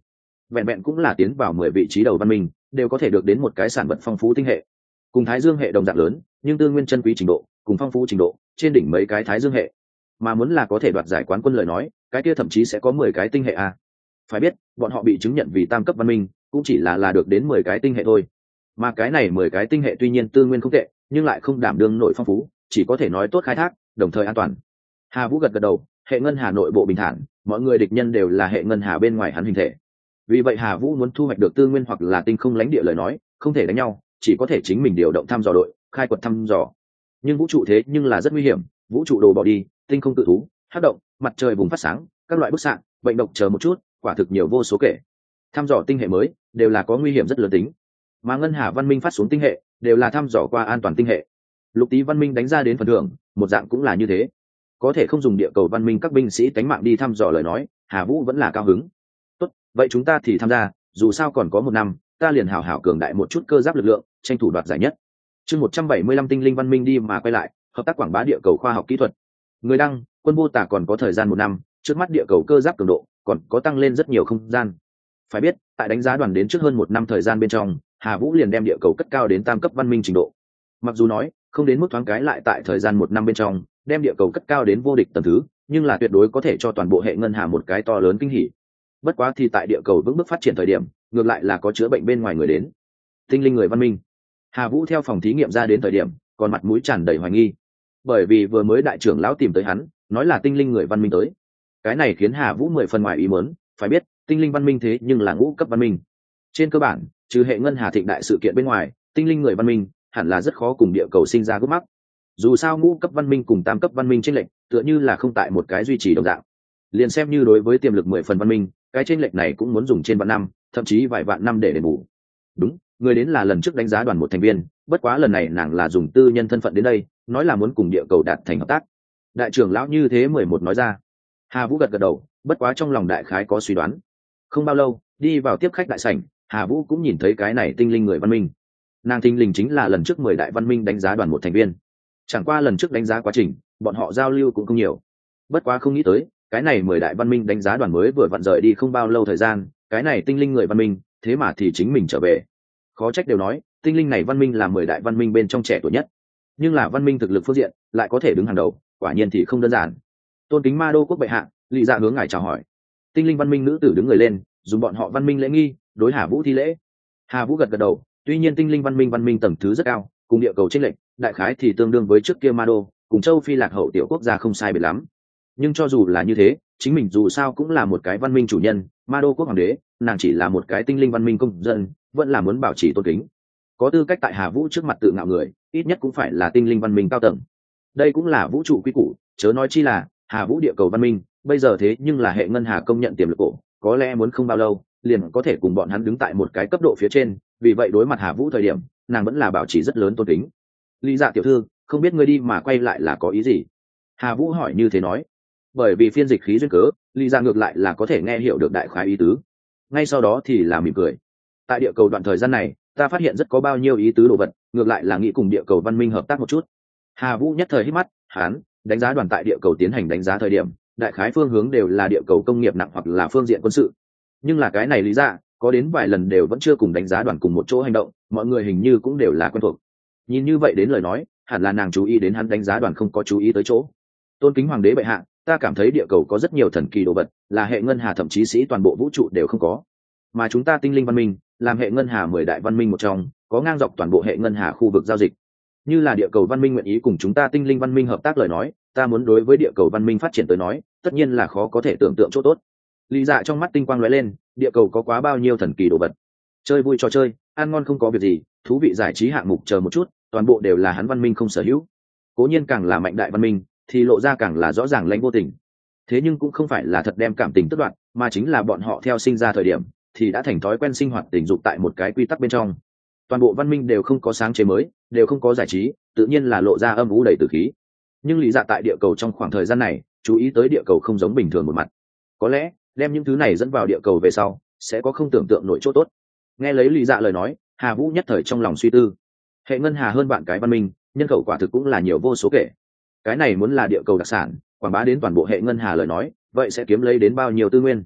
vẹn vẹn cũng là tiến vào mười vị trí đầu văn minh đều có thể được đến một cái sản vật phong phú tinh hệ. Cùng Thái Dương hệ đồng dạng lớn, nhưng tư nguyên chân quý trình độ cùng phong phú trình độ trên đỉnh mấy cái Thái Dương hệ. Mà muốn là có thể đoạt giải quán quân lời nói, cái kia thậm chí sẽ có mười cái tinh hệ a. Phải biết, bọn họ bị chứng nhận vì tam cấp văn minh, cũng chỉ là là được đến mười cái tinh hệ thôi. Mà cái này mười cái tinh hệ tuy nhiên tư nguyên không tệ, nhưng lại không đảm đương nội phong phú, chỉ có thể nói tốt khai thác, đồng thời an toàn. Hà Vũ gật gật đầu, hệ ngân hà nội bộ bình thản, mọi người địch nhân đều là hệ ngân hà bên ngoài hắn hình thể. Vì vậy Hà Vũ muốn thu hoạch được tư nguyên hoặc là tinh không lãnh địa lời nói, không thể đánh nhau, chỉ có thể chính mình điều động thăm dò đội, khai quật thăm dò. Nhưng vũ trụ thế nhưng là rất nguy hiểm, vũ trụ đồ bỏ đi, tinh không tự thú, hắc động, mặt trời bùng phát sáng, các loại bức xạ, bệnh độc chờ một chút, quả thực nhiều vô số kể. Thăm dò tinh hệ mới đều là có nguy hiểm rất lớn tính. Mà ngân hà văn minh phát xuống tinh hệ đều là thăm dò qua an toàn tinh hệ. Lục tý văn minh đánh ra đến phần thưởng, một dạng cũng là như thế. Có thể không dùng địa cầu văn minh các binh sĩ cánh mạng đi thăm dò lời nói, Hà Vũ vẫn là cao hứng. Tốt, vậy chúng ta thì tham gia, dù sao còn có một năm, ta liền hảo hảo cường đại một chút cơ giáp lực lượng, tranh thủ đoạt giải nhất. Chương một trăm bảy mươi lăm tinh linh văn minh đi mà quay lại, hợp tác quảng bá địa cầu khoa học kỹ thuật. Người đăng, Quân Vô Tả còn có thời gian một năm, trước mắt địa cầu cơ giáp cường độ còn có tăng lên rất nhiều không gian. Phải biết, tại đánh giá đoàn đến trước hơn một năm thời gian bên trong, Hà Vũ liền đem địa cầu cất cao đến tam cấp văn minh trình độ. Mặc dù nói không đến mức thoáng cái lại tại thời gian một năm bên trong đem địa cầu cất cao đến vô địch tầm thứ, nhưng là tuyệt đối có thể cho toàn bộ hệ ngân hà một cái to lớn kinh hỉ. Bất quá thì tại địa cầu vững bước phát triển thời điểm, ngược lại là có chữa bệnh bên ngoài người đến. Tinh linh người văn minh. Hà Vũ theo phòng thí nghiệm ra đến thời điểm, còn mặt mũi tràn đầy hoài nghi, bởi vì vừa mới đại trưởng lão tìm tới hắn, nói là tinh linh người văn minh tới. Cái này khiến Hà Vũ mười phần ngoài ý muốn, phải biết, tinh linh văn minh thế nhưng là ngũ cấp văn minh. Trên cơ bản, trừ hệ ngân hà thịnh đại sự kiện bên ngoài, tinh linh người văn minh hẳn là rất khó cùng địa cầu sinh ra gút mắc. Dù sao ngũ cấp văn minh cùng tam cấp văn minh chênh lệch, tựa như là không tại một cái duy trì đồng dạng. Liền xem như đối với tiềm lực mười phần văn minh, cái chênh lệch này cũng muốn dùng trên vạn năm, thậm chí vài vạn năm để đền bù. Đúng, người đến là lần trước đánh giá đoàn một thành viên, bất quá lần này nàng là dùng tư nhân thân phận đến đây, nói là muốn cùng địa cầu đạt thành hợp tác. Đại trưởng lão như thế mười một nói ra. Hà Vũ gật gật đầu, bất quá trong lòng đại khái có suy đoán. Không bao lâu, đi vào tiếp khách đại sảnh, Hà Vũ cũng nhìn thấy cái này tinh linh người văn minh. Nàng tinh linh chính là lần trước mười đại văn minh đánh giá đoàn một thành viên. Chẳng qua lần trước đánh giá quá trình, bọn họ giao lưu cũng không nhiều. Bất quá không nghĩ tới, cái này mười đại văn minh đánh giá đoàn mới vừa vặn rời đi không bao lâu thời gian, cái này tinh linh người văn minh, thế mà thì chính mình trở về. Khó trách đều nói, tinh linh này văn minh là mười đại văn minh bên trong trẻ tuổi nhất. Nhưng là văn minh thực lực phương diện, lại có thể đứng hàng đầu, quả nhiên thì không đơn giản. Tôn kính Ma Đô quốc bệ hạ, Lý Dạ hướng ngài chào hỏi. Tinh linh văn minh nữ tử đứng người lên, dùng bọn họ văn minh lễ nghi, đối Hà Vũ thi lễ. Hà Vũ gật gật đầu, tuy nhiên tinh linh văn minh văn minh tầng thứ rất cao, cùng địa cầu chênh lệch, đại khái thì tương đương với trước kia Ma Đô, cùng châu Phi lạc hậu tiểu quốc gia không sai biệt lắm. Nhưng cho dù là như thế, chính mình dù sao cũng là một cái văn minh chủ nhân, Ma Đô quốc hoàng đế, nàng chỉ là một cái tinh linh văn minh công dân, vẫn là muốn bảo trì tôn kính. Có tư cách tại Hà Vũ trước mặt tự ngạo người, ít nhất cũng phải là tinh linh văn minh cao tầng. Đây cũng là vũ trụ quy củ, chớ nói chi là Hà Vũ địa cầu văn minh, bây giờ thế nhưng là hệ ngân hà công nhận tiềm lực cổ, có lẽ muốn không bao lâu, liền có thể cùng bọn hắn đứng tại một cái cấp độ phía trên, vì vậy đối mặt Hà Vũ thời điểm, nàng vẫn là bảo trì rất lớn tôn kính. Lý Dạ tiểu thư, không biết ngươi đi mà quay lại là có ý gì? Hà Vũ hỏi như thế nói. Bởi vì phiên dịch khí duyên cớ, Lý Dạ ngược lại là có thể nghe hiểu được đại khái ý tứ. Ngay sau đó thì là mỉm cười. Tại địa cầu đoạn thời gian này, ta phát hiện rất có bao nhiêu ý tứ đồ vật, ngược lại là nghĩ cùng địa cầu văn minh hợp tác một chút. Hà Vũ nhất thời hít mắt, hắn đánh giá đoàn tại địa cầu tiến hành đánh giá thời điểm, đại khái phương hướng đều là địa cầu công nghiệp nặng hoặc là phương diện quân sự. Nhưng là cái này Lý Dạ, có đến vài lần đều vẫn chưa cùng đánh giá đoàn cùng một chỗ hành động, mọi người hình như cũng đều là quen thuộc. Nhìn như vậy đến lời nói, hẳn là nàng chú ý đến hắn đánh giá đoàn không có chú ý tới chỗ. Tôn kính hoàng đế bệ hạ, ta cảm thấy địa cầu có rất nhiều thần kỳ đồ vật, là hệ ngân hà thậm chí sĩ toàn bộ vũ trụ đều không có. Mà chúng ta tinh linh văn minh, làm hệ ngân hà mười đại văn minh một trong, có ngang dọc toàn bộ hệ ngân hà khu vực giao dịch. Như là địa cầu văn minh nguyện ý cùng chúng ta tinh linh văn minh hợp tác lời nói, ta muốn đối với địa cầu văn minh phát triển tới nói, tất nhiên là khó có thể tưởng tượng chỗ tốt. Lý Dạ trong mắt tinh quang lóe lên, địa cầu có quá bao nhiêu thần kỳ đồ vật, chơi vui trò chơi, ăn ngon không có việc gì, thú vị giải trí hạng mục chờ một chút, toàn bộ đều là hắn văn minh không sở hữu. Cố nhiên càng là mạnh đại văn minh, thì lộ ra càng là rõ ràng lãnh vô tình. Thế nhưng cũng không phải là thật đem cảm tình tức đoạn, mà chính là bọn họ theo sinh ra thời điểm, thì đã thành thói quen sinh hoạt tình dục tại một cái quy tắc bên trong. Toàn bộ văn minh đều không có sáng chế mới, đều không có giải trí, tự nhiên là lộ ra âm u đầy tử khí. Nhưng Lý Dạ tại địa cầu trong khoảng thời gian này, chú ý tới địa cầu không giống bình thường một mặt. Có lẽ đem những thứ này dẫn vào địa cầu về sau, sẽ có không tưởng tượng nổi chỗ tốt. Nghe lấy Lý Dạ lời nói, Hà Vũ nhất thời trong lòng suy tư. Hệ ngân hà hơn bạn cái văn minh, nhân khẩu quả thực cũng là nhiều vô số kể. Cái này muốn là địa cầu đặc sản, quảng bá đến toàn bộ hệ ngân hà lời nói, vậy sẽ kiếm lấy đến bao nhiêu tư nguyên.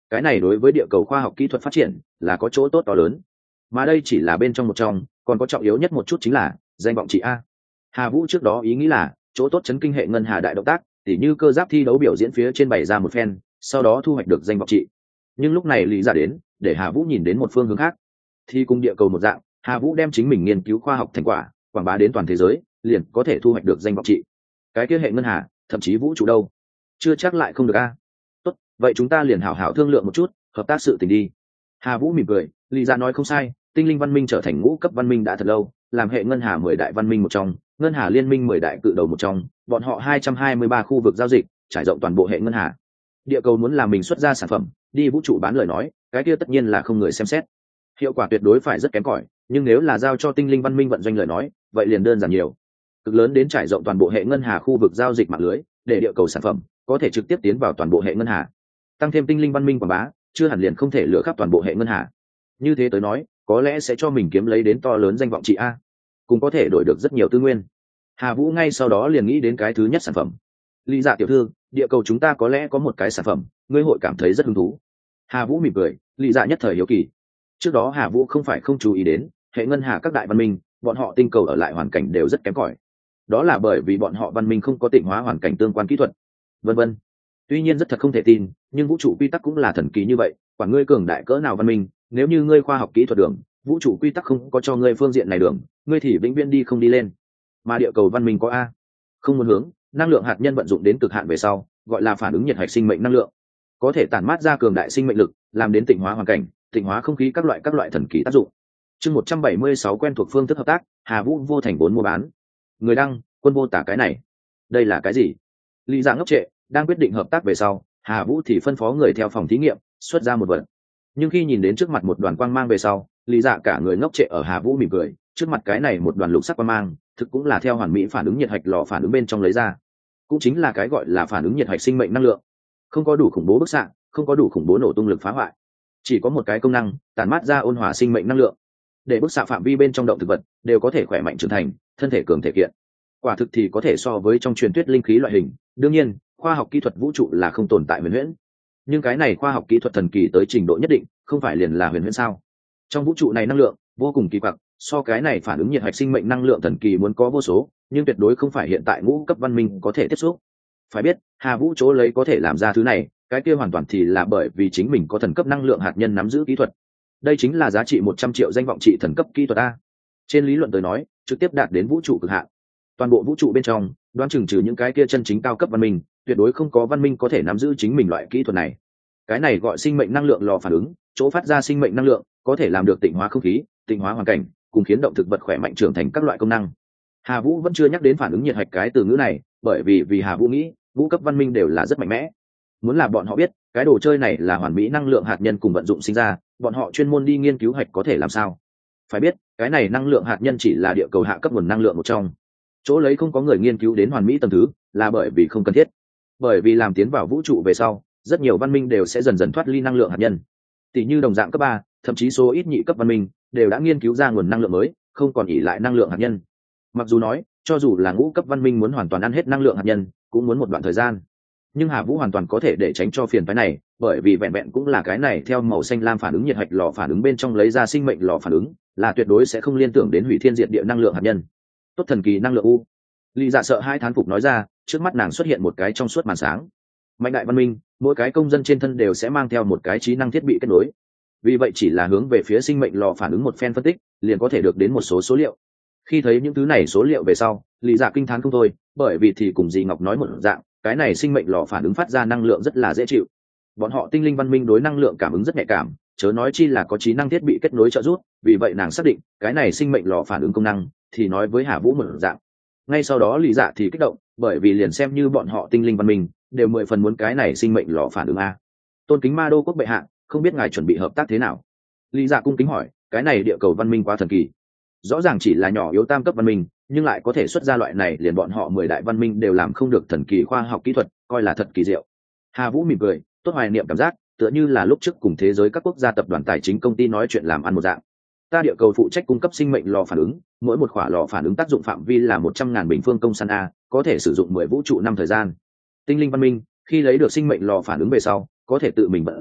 cái này đối với địa cầu khoa học kỹ thuật phát triển là có chỗ tốt to lớn, mà đây chỉ là bên trong một trong, còn có trọng yếu nhất một chút chính là danh vọng trị a. Hà Vũ trước đó ý nghĩ là chỗ tốt chấn kinh hệ ngân hà đại động tác, tỉ như cơ giáp thi đấu biểu diễn phía trên bày ra một phen, sau đó thu hoạch được danh vọng trị. Nhưng lúc này lý ra đến để Hà Vũ nhìn đến một phương hướng khác, thì cùng địa cầu một dạng, Hà Vũ đem chính mình nghiên cứu khoa học thành quả quảng bá đến toàn thế giới, liền có thể thu hoạch được danh vọng trị. Cái kia hệ ngân hà, thậm chí vũ trụ đâu, chưa chắc lại không được a. Tốt, vậy chúng ta liền hảo hảo thương lượng một chút, hợp tác sự tình đi. Hà Vũ mỉm cười, lý ra nói không sai, tinh linh văn minh trở thành ngũ cấp văn minh đã thật lâu, làm hệ ngân hà mười đại văn minh một trong, ngân hà liên minh mười đại cự đầu một trong, bọn họ hai trăm hai mươi ba khu vực giao dịch trải rộng toàn bộ hệ ngân hà. Địa cầu muốn làm mình xuất ra sản phẩm đi vũ trụ bán lời nói, cái kia tất nhiên là không người xem xét, hiệu quả tuyệt đối phải rất kém cỏi. Nhưng nếu là giao cho tinh linh văn minh vận doanh lời nói, vậy liền đơn giản nhiều, cực lớn đến trải rộng toàn bộ hệ ngân hà khu vực giao dịch mạng lưới, để địa cầu sản phẩm có thể trực tiếp tiến vào toàn bộ hệ ngân hà, tăng thêm tinh linh văn minh quảng bá, chưa hẳn liền không thể lựa khắp toàn bộ hệ ngân hà. Như thế tới nói, có lẽ sẽ cho mình kiếm lấy đến to lớn danh vọng trị a, cũng có thể đổi được rất nhiều tư nguyên. Hà Vũ ngay sau đó liền nghĩ đến cái thứ nhất sản phẩm. Lý Dạ tiểu thư, địa cầu chúng ta có lẽ có một cái sản phẩm ngươi hội cảm thấy rất hứng thú. Hà Vũ mỉm cười, Lý Dạ nhất thời hiếu kỳ. Trước đó Hà Vũ không phải không chú ý đến hệ ngân hà các đại văn minh, bọn họ tinh cầu ở lại hoàn cảnh đều rất kém cỏi, đó là bởi vì bọn họ văn minh không có tịnh hóa hoàn cảnh tương quan kỹ thuật, vân vân. Tuy nhiên rất thật không thể tin, nhưng vũ trụ quy tắc cũng là thần kỳ như vậy, quả ngươi cường đại cỡ nào văn minh, nếu như ngươi khoa học kỹ thuật đường, vũ trụ quy tắc không có cho ngươi phương diện này đường, ngươi thì vĩnh viễn đi không đi lên. Mà địa cầu văn minh có a, không muốn hướng năng lượng hạt nhân vận dụng đến cực hạn về sau, gọi là phản ứng nhiệt hạch sinh mệnh năng lượng, có thể tản mát ra cường đại sinh mệnh lực, làm đến tịnh hóa hoàn cảnh, tịnh hóa không khí, các loại các loại thần kỳ tác dụng. Chương một trăm bảy mươi sáu quen thuộc phương thức hợp tác, Hà Vũ vô thành vốn mua bán. Người đăng, Quân Vô Tả cái này, đây là cái gì? Lý Dạ ngốc trệ, đang quyết định hợp tác về sau, Hà Vũ thì phân phó người theo phòng thí nghiệm xuất ra một vật. Nhưng khi nhìn đến trước mặt một đoàn quang mang về sau, Lý Dạ cả người ngốc trệ ở. Hà Vũ mỉm cười, trước mặt cái này một đoàn lục sắc quang mang, thực cũng là theo hoàn mỹ phản ứng nhiệt hạch lò phản ứng bên trong lấy ra, cũng chính là cái gọi là phản ứng nhiệt hạch sinh mệnh năng lượng. Không có đủ khủng bố bức xạ, không có đủ khủng bố nổ tung lực phá hoại, chỉ có một cái công năng tản mát ra ôn hòa sinh mệnh năng lượng, để bức xạ phạm vi bên trong động thực vật đều có thể khỏe mạnh trưởng thành, thân thể cường thể kiện. Quả thực thì có thể so với trong truyền thuyết linh khí loại hình. Đương nhiên, khoa học kỹ thuật vũ trụ là không tồn tại huyền huyễn, nhưng cái này khoa học kỹ thuật thần kỳ tới trình độ nhất định, không phải liền là huyền huyễn sao? Trong vũ trụ này năng lượng vô cùng kỳ quặc, so cái này phản ứng nhiệt hạch sinh mệnh năng lượng thần kỳ muốn có vô số, nhưng tuyệt đối không phải hiện tại ngũ cấp văn minh có thể tiếp xúc. Phải biết, Hà Vũ chỗ lấy có thể làm ra thứ này, cái kia hoàn toàn thì là bởi vì chính mình có thần cấp năng lượng hạt nhân nắm giữ kỹ thuật. Đây chính là giá trị một trăm triệu danh vọng trị thần cấp kỹ thuật a. Trên lý luận tới nói, trực tiếp đạt đến vũ trụ cực hạn. Toàn bộ vũ trụ bên trong, đoán chừng trừ những cái kia chân chính cao cấp văn minh, tuyệt đối không có văn minh có thể nắm giữ chính mình loại kỹ thuật này. Cái này gọi sinh mệnh năng lượng lò phản ứng, chỗ phát ra sinh mệnh năng lượng có thể làm được tịnh hóa không khí, tịnh hóa hoàn cảnh, cùng khiến động thực vật khỏe mạnh trưởng thành các loại công năng. Hà Vũ vẫn chưa nhắc đến phản ứng nhiệt hạch cái từ ngữ này, bởi vì vì Hà Vũ nghĩ, vũ cấp văn minh đều là rất mạnh mẽ. Muốn là bọn họ biết, cái đồ chơi này là hoàn mỹ năng lượng hạt nhân cùng vận dụng sinh ra, bọn họ chuyên môn đi nghiên cứu hạch có thể làm sao? Phải biết, cái này năng lượng hạt nhân chỉ là địa cầu hạ cấp nguồn năng lượng một trong. Chỗ lấy không có người nghiên cứu đến hoàn mỹ tầng thứ, là bởi vì không cần thiết. Bởi vì làm tiến vào vũ trụ về sau, rất nhiều văn minh đều sẽ dần dần thoát ly năng lượng hạt nhân. Tỷ như đồng dạng cấp ba, thậm chí số ít nhị cấp văn minh đều đã nghiên cứu ra nguồn năng lượng mới, không còn ỷ lại năng lượng hạt nhân. Mặc dù nói, cho dù là ngũ cấp văn minh muốn hoàn toàn ăn hết năng lượng hạt nhân, cũng muốn một đoạn thời gian. Nhưng Hà Vũ hoàn toàn có thể để tránh cho phiền phức này, bởi vì vẹn vẹn cũng là cái này theo màu xanh lam phản ứng nhiệt hạch lò phản ứng bên trong lấy ra sinh mệnh lò phản ứng, là tuyệt đối sẽ không liên tưởng đến hủy thiên diệt địa năng lượng hạt nhân. Tốt thần kỳ năng lượng u. Lý Dạ sợ hai thán phục nói ra, trước mắt nàng xuất hiện một cái trong suốt màn sáng. Mạnh đại văn minh, mỗi cái công dân trên thân đều sẽ mang theo một cái trí năng thiết bị kết nối. Vì vậy chỉ là hướng về phía sinh mệnh lò phản ứng một phen phân tích, liền có thể được đến một số số liệu. Khi thấy những thứ này số liệu về sau, Lý Dạ kinh thán không thôi, bởi vì thì cùng dì Ngọc nói một dạng, cái này sinh mệnh lò phản ứng phát ra năng lượng rất là dễ chịu. Bọn họ tinh linh văn minh đối năng lượng cảm ứng rất nhạy cảm, chớ nói chi là có trí năng thiết bị kết nối trợ giúp, vì vậy nàng xác định cái này sinh mệnh lò phản ứng công năng thì nói với Hà Vũ một dạng. Ngay sau đó Lý Dạ thì kích động, bởi vì liền xem như bọn họ tinh linh văn minh đều mười phần muốn cái này sinh mệnh lò phản ứng a. Tôn kính Ma Đô quốc bệ hạ, không biết ngài chuẩn bị hợp tác thế nào? Lý Dạ cung kính hỏi, cái này địa cầu văn minh quá thần kỳ, rõ ràng chỉ là nhỏ yếu tam cấp văn minh, nhưng lại có thể xuất ra loại này liền bọn họ mười đại văn minh đều làm không được thần kỳ khoa học kỹ thuật, coi là thật kỳ diệu. Hà Vũ mỉm cười, tốt hoài niệm cảm giác, tựa như là lúc trước cùng thế giới các quốc gia tập đoàn tài chính công ty nói chuyện làm ăn một dạng. Ta địa cầu phụ trách cung cấp sinh mệnh lò phản ứng, mỗi một khỏa lò phản ứng tác dụng phạm vi là một trăm ngàn bình phương công san a, có thể sử dụng mười vũ trụ năm thời gian. Tinh linh văn minh khi lấy được sinh mệnh lò phản ứng về sau, có thể tự mình vận doanh,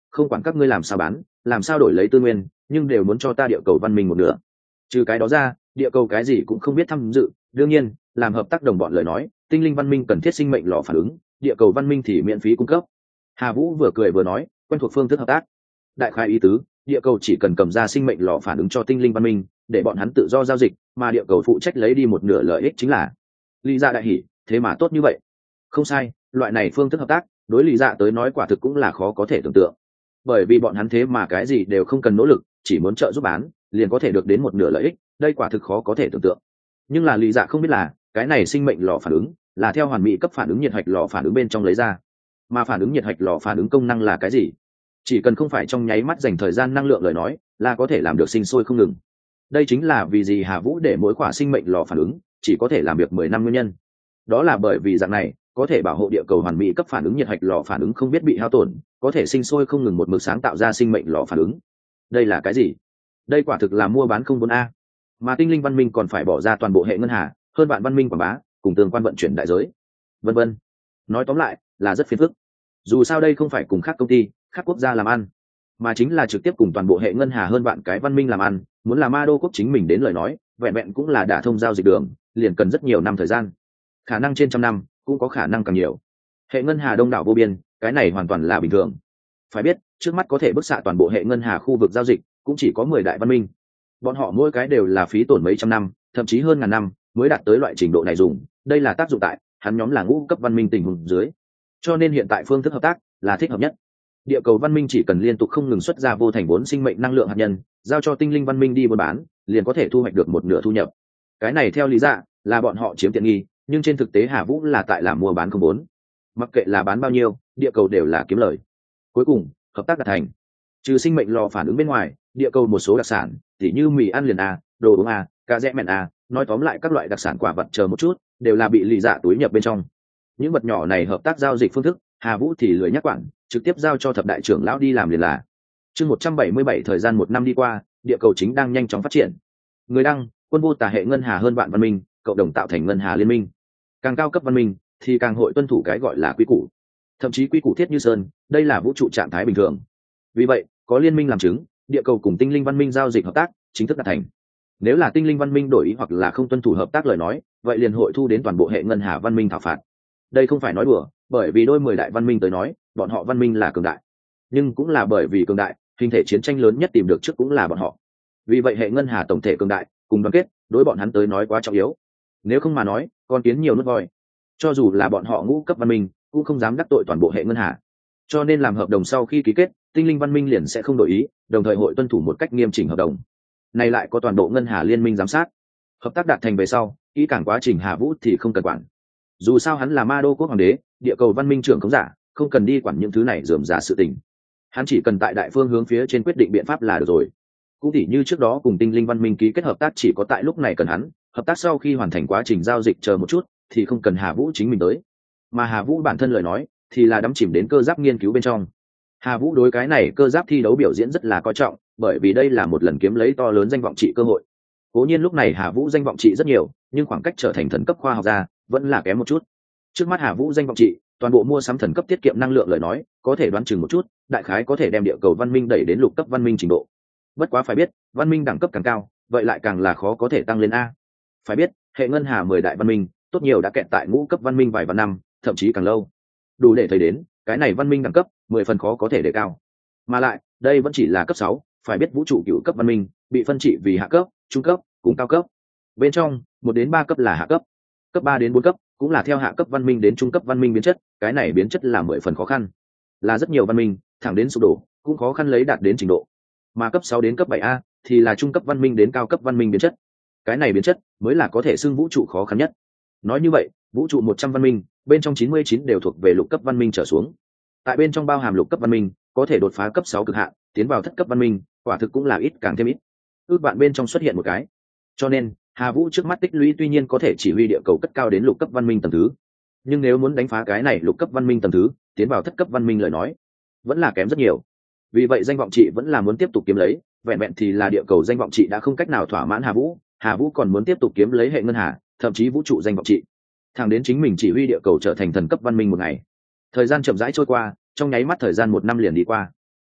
không quản các ngươi làm sao bán làm sao đổi lấy tư nguyên, nhưng đều muốn cho ta địa cầu văn minh một nửa. Trừ cái đó ra địa cầu cái gì cũng không biết tham dự. Đương nhiên làm hợp tác đồng bọn lời nói, tinh linh văn minh cần thiết sinh mệnh lò phản ứng, địa cầu văn minh thì miễn phí cung cấp. Hà Vũ vừa cười vừa nói, quen thuộc phương thức hợp tác. Đại khái ý tứ, địa cầu chỉ cần cầm ra sinh mệnh lò phản ứng cho tinh linh văn minh, để bọn hắn tự do giao dịch, mà địa cầu phụ trách lấy đi một nửa lợi ích chính là. Lý Dạ đại hỉ, thế mà tốt như vậy. Không sai, loại này phương thức hợp tác đối Lý Dạ tới nói quả thực cũng là khó có thể tưởng tượng, bởi vì bọn hắn thế mà cái gì đều không cần nỗ lực, chỉ muốn trợ giúp bán liền có thể được đến một nửa lợi ích, đây quả thực khó có thể tưởng tượng. Nhưng là Lý Dạ không biết là cái này sinh mệnh lò phản ứng là theo hoàn mỹ cấp phản ứng nhiệt hạch lò phản ứng bên trong lấy ra, mà phản ứng nhiệt hạch lò phản ứng công năng là cái gì? Chỉ cần không phải trong nháy mắt dành thời gian năng lượng lời nói là có thể làm được sinh sôi không ngừng. Đây chính là vì gì Hà Vũ để mỗi quả sinh mệnh lò phản ứng chỉ có thể làm việc mười năm nguyên nhân. Đó là bởi vì dạng này có thể bảo hộ địa cầu hoàn mỹ cấp phản ứng nhiệt hạch lò phản ứng không biết bị hao tổn, có thể sinh sôi không ngừng một mực sáng tạo ra sinh mệnh lò phản ứng. Đây là cái gì? Đây quả thực là mua bán không vốn a. Mà tinh linh văn minh còn phải bỏ ra toàn bộ hệ ngân hà, hơn vạn văn minh quảng bá, cùng tương quan vận chuyển đại giới, vân vân. Nói tóm lại là rất phiền phức. Dù sao đây không phải cùng khác công ty, khác quốc gia làm ăn, mà chính là trực tiếp cùng toàn bộ hệ ngân hà hơn vạn cái văn minh làm ăn. Muốn làm Ma Đô quốc chính mình đến lời nói, vẹn vẹn cũng là đả thông giao dịch đường, liền cần rất nhiều năm thời gian, khả năng trên trăm năm, cũng có khả năng càng nhiều. Hệ ngân hà đông đảo vô biên, cái này hoàn toàn là bình thường. Phải biết, trước mắt có thể bức xạ toàn bộ hệ ngân hà khu vực giao dịch cũng chỉ có mười đại văn minh, bọn họ mỗi cái đều là phí tổn mấy trăm năm, thậm chí hơn ngàn năm mới đạt tới loại trình độ này dùng. Đây là tác dụng tại hắn nhóm là ngũ cấp văn minh tình huống dưới, cho nên hiện tại phương thức hợp tác là thích hợp nhất. Địa cầu văn minh chỉ cần liên tục không ngừng xuất ra vô thành vốn sinh mệnh năng lượng hạt nhân, giao cho tinh linh văn minh đi buôn bán, liền có thể thu hoạch được một nửa thu nhập. Cái này theo lý dạ là bọn họ chiếm tiện nghi, nhưng trên thực tế Hà Vũ là tại làm mua bán không vốn, mặc kệ là bán bao nhiêu địa cầu đều là kiếm lời. Cuối cùng hợp tác đạt thành, trừ sinh mệnh lò phản ứng bên ngoài, địa cầu một số đặc sản tỉ như mì ăn liền a, đồ uống a, cá rẽ mẹn a, nói tóm lại các loại đặc sản quả vật chờ một chút đều là bị lì dạ túi nhập bên trong. Những vật nhỏ này hợp tác giao dịch phương thức Hà Vũ thì lười nhắc quản, trực tiếp giao cho thập đại trưởng lão đi làm liền là. Chương một trăm bảy mươi bảy thời gian một năm đi qua, địa cầu chính đang nhanh chóng phát triển. Người đăng, quân vô tà hệ ngân hà hơn vạn văn minh, cộng đồng tạo thành ngân hà liên minh. Càng cao cấp văn minh thì càng hội tuân thủ cái gọi là quy củ, thậm chí quy củ thiết như sơn, đây là vũ trụ trạng thái bình thường. Vì vậy có liên minh làm chứng, địa cầu cùng tinh linh văn minh giao dịch hợp tác chính thức đạt thành. Nếu là tinh linh văn minh đổi ý hoặc là không tuân thủ hợp tác lời nói, vậy liền hội thu đến toàn bộ hệ ngân hà văn minh thảo phạt. Đây không phải nói đùa, bởi vì đôi mười đại văn minh tới nói bọn họ văn minh là cường đại, nhưng cũng là bởi vì cường đại hình thể chiến tranh lớn nhất tìm được trước cũng là bọn họ. Vì vậy hệ ngân hà tổng thể cường đại cùng đoàn kết đối bọn hắn tới nói quá trọng yếu. Nếu không mà nói con kiến nhiều nước voi, cho dù là bọn họ ngũ cấp văn minh cũng không dám đắc tội toàn bộ hệ ngân hà. Cho nên làm hợp đồng sau khi ký kết, tinh linh văn minh liền sẽ không đổi ý, đồng thời hội tuân thủ một cách nghiêm chỉnh hợp đồng này, lại có toàn bộ ngân hà liên minh giám sát. Hợp tác đạt thành về sau, kỹ càng quá trình Hà Vũ thì không cần quản, dù sao hắn là Ma Đô quốc hoàng đế, địa cầu văn minh trưởng khống giả, không cần đi quản những thứ này rườm rà sự tình. Hắn chỉ cần tại đại phương hướng phía trên quyết định biện pháp là được rồi. Cũng tỉ như trước đó cùng tinh linh văn minh ký kết hợp tác chỉ có tại lúc này cần hắn, hợp tác sau khi hoàn thành quá trình giao dịch chờ một chút thì không cần Hà Vũ chính mình tới. Mà Hà Vũ bản thân lời nói thì là đắm chìm đến cơ giáp nghiên cứu bên trong. Hà Vũ đối cái này cơ giáp thi đấu biểu diễn rất là coi trọng, bởi vì đây là một lần kiếm lấy to lớn danh vọng trị cơ hội. Cố nhiên lúc này Hà Vũ danh vọng trị rất nhiều, nhưng khoảng cách trở thành thần cấp khoa học gia vẫn là kém một chút. Trước mắt Hà Vũ danh vọng trị, toàn bộ mua sắm thần cấp tiết kiệm năng lượng lời nói, có thể đoán chừng một chút, đại khái có thể đem địa cầu văn minh đẩy đến lục cấp văn minh trình độ. Bất quá phải biết, văn minh đẳng cấp càng cao, vậy lại càng là khó có thể tăng lên a. Phải biết, hệ ngân hà mười đại văn minh, tốt nhiều đã kẹt tại ngũ cấp văn minh vài vạn năm, thậm chí càng lâu. Đủ để thấy đến, cái này văn minh đẳng cấp mười phần khó có thể đề cao. Mà lại, đây vẫn chỉ là cấp sáu, phải biết vũ trụ cựu cấp văn minh bị phân trị vì hạ cấp, trung cấp cùng cao cấp. Bên trong, một đến ba cấp là hạ cấp, cấp ba đến bốn cấp cũng là theo hạ cấp văn minh đến trung cấp văn minh biến chất, cái này biến chất là mười phần khó khăn, là rất nhiều văn minh thẳng đến sụp đổ cũng khó khăn lấy đạt đến trình độ. Mà cấp sáu đến cấp bảy a thì là trung cấp văn minh đến cao cấp văn minh biến chất, cái này biến chất mới là có thể xưng vũ trụ khó khăn nhất. Nói như vậy, vũ trụ một trăm văn minh bên trong chín mươi chín đều thuộc về lục cấp văn minh trở xuống. Tại bên trong bao hàm lục cấp văn minh có thể đột phá cấp sáu cực hạn, tiến vào thất cấp văn minh quả thực cũng là ít càng thêm ít, ước bạn bên trong xuất hiện một cái. Cho nên Hà Vũ trước mắt tích lũy tuy nhiên có thể chỉ huy địa cầu cất cao đến lục cấp văn minh tầng thứ, nhưng nếu muốn đánh phá cái này lục cấp văn minh tầng thứ, tiến vào thất cấp văn minh lời nói, vẫn là kém rất nhiều. Vì vậy danh vọng trị vẫn là muốn tiếp tục kiếm lấy, vẹn vẹn thì là địa cầu danh vọng trị đã không cách nào thỏa mãn Hà Vũ, Hà Vũ còn muốn tiếp tục kiếm lấy hệ ngân hà, thậm chí vũ trụ danh vọng trị, thẳng đến chính mình chỉ huy địa cầu trở thành thần cấp văn minh một ngày. Thời gian chậm rãi trôi qua, trong nháy mắt thời gian một năm liền đi qua.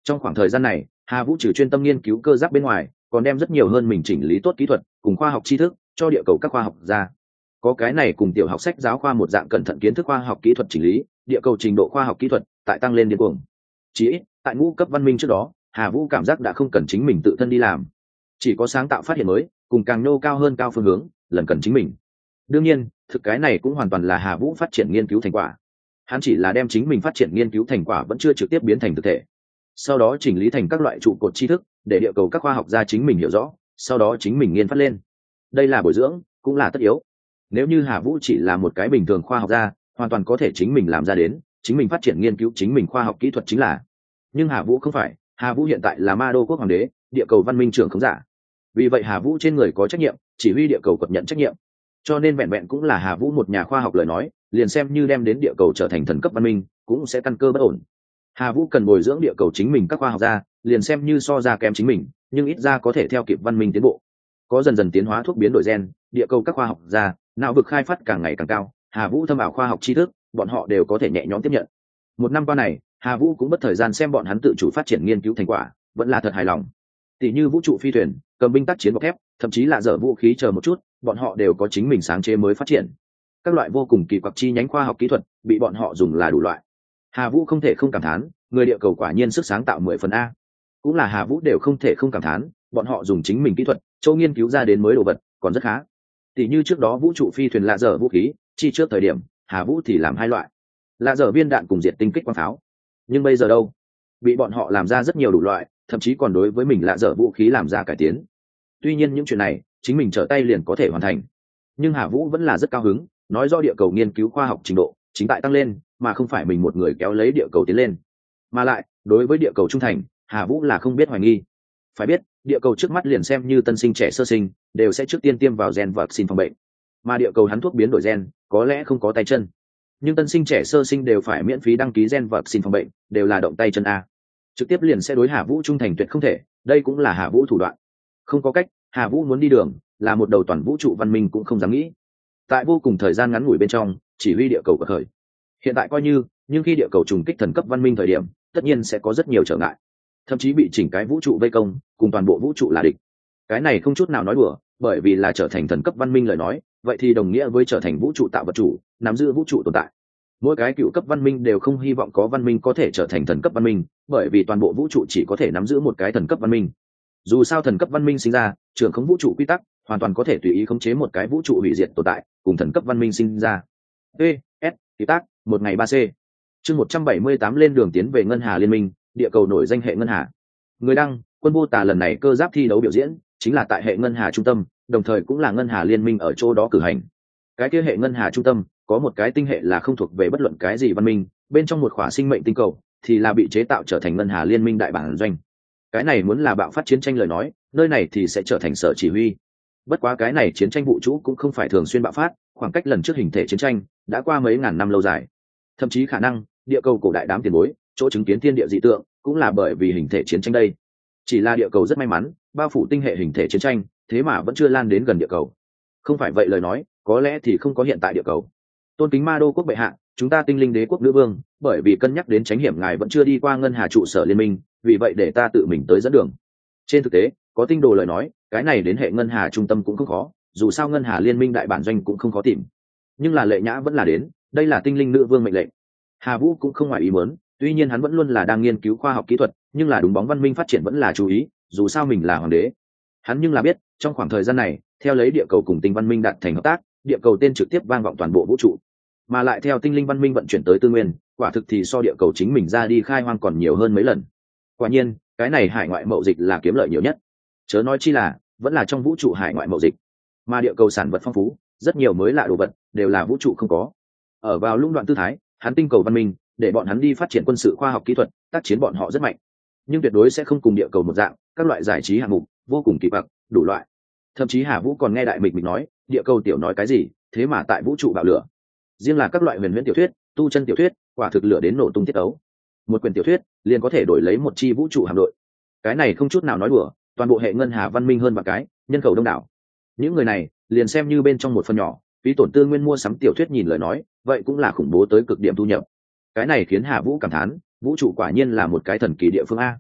Trong khoảng thời gian này, Hà Vũ trừ chuyên tâm nghiên cứu cơ giáp bên ngoài, còn đem rất nhiều hơn mình chỉnh lý tốt kỹ thuật cùng khoa học tri thức cho địa cầu các khoa học gia. Có cái này cùng tiểu học sách giáo khoa một dạng cẩn thận kiến thức khoa học kỹ thuật chỉnh lý, địa cầu trình độ khoa học kỹ thuật tại tăng lên điên cuồng. Chỉ ít, tại ngũ cấp văn minh trước đó, Hà Vũ cảm giác đã không cần chính mình tự thân đi làm, chỉ có sáng tạo phát hiện mới, cùng càng nô cao hơn cao phương hướng, lần cần chính mình. Đương nhiên, thực cái này cũng hoàn toàn là Hà Vũ phát triển nghiên cứu thành quả. Hắn chỉ là đem chính mình phát triển nghiên cứu thành quả vẫn chưa trực tiếp biến thành thực thể, sau đó chỉnh lý thành các loại trụ cột tri thức để địa cầu các khoa học gia chính mình hiểu rõ, sau đó chính mình nghiên phát lên. Đây là bồi dưỡng, cũng là tất yếu. Nếu như Hà Vũ chỉ là một cái bình thường khoa học gia, hoàn toàn có thể chính mình làm ra đến, chính mình phát triển nghiên cứu chính mình khoa học kỹ thuật chính là. Nhưng Hà Vũ không phải, Hà Vũ hiện tại là Ma Đô quốc hoàng đế, địa cầu văn minh trưởng khống giả. Vì vậy Hà Vũ trên người có trách nhiệm, chỉ huy địa cầu cập nhận trách nhiệm. Cho nên vẹn vẹn cũng là Hà Vũ một nhà khoa học lời nói, liền xem như đem đến địa cầu trở thành thần cấp văn minh, cũng sẽ căn cơ bất ổn. Hà Vũ cần bồi dưỡng địa cầu chính mình các khoa học gia, liền xem như so ra kém chính mình, nhưng ít ra có thể theo kịp văn minh tiến bộ. Có dần dần tiến hóa thuốc biến đổi gen, địa cầu các khoa học gia, não vực khai phát càng ngày càng cao, Hà Vũ thâm ảo khoa học tri thức, bọn họ đều có thể nhẹ nhõm tiếp nhận. Một năm qua này, Hà Vũ cũng mất thời gian xem bọn hắn tự chủ phát triển nghiên cứu thành quả, vẫn là thật hài lòng. Tỷ như vũ trụ phi thuyền, cầm binh tác chiến bọc thép, thậm chí là dở vũ khí chờ một chút, bọn họ đều có chính mình sáng chế mới phát triển. Các loại vô cùng kỳ quặc chi nhánh khoa học kỹ thuật, bị bọn họ dùng là đủ loại. Hà Vũ không thể không cảm thán, người địa cầu quả nhiên sức sáng tạo mười phần a. Cũng là Hà Vũ đều không thể không cảm thán, bọn họ dùng chính mình kỹ thuật, châu nghiên cứu ra đến mới đồ vật, còn rất khá. Tỷ như trước đó vũ trụ phi thuyền lạ dở vũ khí, chi trước thời điểm, Hà Vũ thì làm hai loại, lạ dở viên đạn cùng diệt tinh kích quang pháo. Nhưng bây giờ đâu? Bị bọn họ làm ra rất nhiều đủ loại, thậm chí còn đối với mình lạ dở vũ khí làm ra cải tiến. Tuy nhiên những chuyện này, chính mình trở tay liền có thể hoàn thành. Nhưng Hà Vũ vẫn là rất cao hứng, nói do địa cầu nghiên cứu khoa học trình độ chính tại tăng lên, mà không phải mình một người kéo lấy địa cầu tiến lên. Mà lại, đối với địa cầu trung thành, Hà Vũ là không biết hoài nghi. Phải biết, địa cầu trước mắt liền xem như tân sinh trẻ sơ sinh, đều sẽ trước tiên tiêm vào gen vaccine phòng bệnh. Mà địa cầu hắn thuốc biến đổi gen, có lẽ không có tay chân. Nhưng tân sinh trẻ sơ sinh đều phải miễn phí đăng ký gen vaccine phòng bệnh, đều là động tay chân a. Trực tiếp liền sẽ đối Hà Vũ trung thành tuyệt không thể, đây cũng là Hà Vũ thủ đoạn. Không có cách, Hà Vũ muốn đi đường, là một đầu toàn vũ trụ văn minh cũng không dám nghĩ. Tại vô cùng thời gian ngắn ngủi bên trong, chỉ huy địa cầu của khởi. Hiện tại coi như, nhưng khi địa cầu trùng kích thần cấp văn minh thời điểm, tất nhiên sẽ có rất nhiều trở ngại, thậm chí bị chỉnh cái vũ trụ vây công, cùng toàn bộ vũ trụ là địch. Cái này không chút nào nói đùa, bởi vì là trở thành thần cấp văn minh lời nói, vậy thì đồng nghĩa với trở thành vũ trụ tạo vật chủ, nắm giữ vũ trụ tồn tại. Mỗi cái cựu cấp văn minh đều không hy vọng có văn minh có thể trở thành thần cấp văn minh, bởi vì toàn bộ vũ trụ chỉ có thể nắm giữ một cái thần cấp văn minh. Dù sao thần cấp văn minh sinh ra, trưởng khống vũ trụ quy tắc, hoàn toàn có thể tùy ý khống chế một cái vũ trụ hủy diệt tồn tại, cùng thần cấp văn minh sinh ra. T, S, ký tác, một ngày ba C. Chương một trăm bảy mươi tám lên đường tiến về Ngân Hà Liên minh, địa cầu nổi danh hệ Ngân Hà. Người đăng, Quân Vô Tà lần này cơ giáp thi đấu biểu diễn, chính là tại hệ Ngân Hà trung tâm, đồng thời cũng là Ngân Hà Liên minh ở chỗ đó cử hành. Cái kia hệ Ngân Hà trung tâm, có một cái tinh hệ là không thuộc về bất luận cái gì văn minh, bên trong một khỏa sinh mệnh tinh cầu, thì là bị chế tạo trở thành Ngân Hà Liên minh đại bản doanh. Cái này muốn là bạo phát chiến tranh lời nói, nơi này thì sẽ trở thành sở chỉ huy. Bất quá cái này chiến tranh vũ trụ cũng không phải thường xuyên bạo phát, khoảng cách lần trước hình thể chiến tranh đã qua mấy ngàn năm lâu dài. Thậm chí khả năng địa cầu cổ đại đám tiền bối chỗ chứng kiến thiên địa dị tượng cũng là bởi vì hình thể chiến tranh đây. Chỉ là địa cầu rất may mắn, bao phủ tinh hệ hình thể chiến tranh, thế mà vẫn chưa lan đến gần địa cầu. Không phải vậy lời nói, có lẽ thì không có hiện tại địa cầu. Tôn kính Ma Đô quốc bệ hạ, chúng ta tinh linh đế quốc nữ vương, bởi vì cân nhắc đến tránh hiểm ngài vẫn chưa đi qua Ngân Hà trụ sở liên minh, vì vậy để ta tự mình tới dẫn đường. Trên thực tế, có tinh đồ lời nói, cái này đến hệ Ngân Hà trung tâm cũng không khó, dù sao Ngân Hà Liên minh đại bản doanh cũng không khó tìm. Nhưng là Lệ Nhã vẫn là đến, đây là tinh linh nữ vương mệnh lệnh. Hà Vũ cũng không ngoài ý muốn, tuy nhiên hắn vẫn luôn là đang nghiên cứu khoa học kỹ thuật, nhưng là đúng bóng văn minh phát triển vẫn là chú ý, dù sao mình là hoàng đế. Hắn nhưng là biết, trong khoảng thời gian này, theo lấy địa cầu cùng tinh văn minh đạt thành hợp tác, địa cầu tên trực tiếp vang vọng toàn bộ vũ trụ, mà lại theo tinh linh văn minh vận chuyển tới tư nguyên, quả thực thì so địa cầu chính mình ra đi khai hoang còn nhiều hơn mấy lần. Quả nhiên, cái này hải ngoại mậu dịch là kiếm lợi nhiều nhất. Chớ nói chi là, vẫn là trong vũ trụ hải ngoại mậu dịch, mà địa cầu sản vật phong phú, rất nhiều mới lạ đồ vật đều là vũ trụ không có. Ở vào lũng đoạn tư thái, hắn tinh cầu văn minh, để bọn hắn đi phát triển quân sự khoa học kỹ thuật, tác chiến bọn họ rất mạnh, nhưng tuyệt đối sẽ không cùng địa cầu một dạng, các loại giải trí hạng mục vô cùng kỳ bạc, đủ loại. Thậm chí Hà Vũ còn nghe đại mịch mịch nói, địa cầu tiểu nói cái gì, thế mà tại vũ trụ bạo lửa. Riêng là các loại huyền huyễn tiểu thuyết, tu chân tiểu thuyết, quả thực lửa đến nổ tung tiết ấu. Một quyển tiểu thuyết liền có thể đổi lấy một chi vũ trụ hạm đội. Cái này không chút nào nói đùa, toàn bộ hệ Ngân Hà văn minh hơn vài cái, nhân khẩu đông đảo. Những người này, liền xem như bên trong một phần nhỏ, phí tổn tư nguyên mua sắm tiểu thuyết nhìn lời nói, vậy cũng là khủng bố tới cực điểm thu nhập. Cái này khiến Hà Vũ cảm thán, vũ trụ quả nhiên là một cái thần kỳ địa phương a.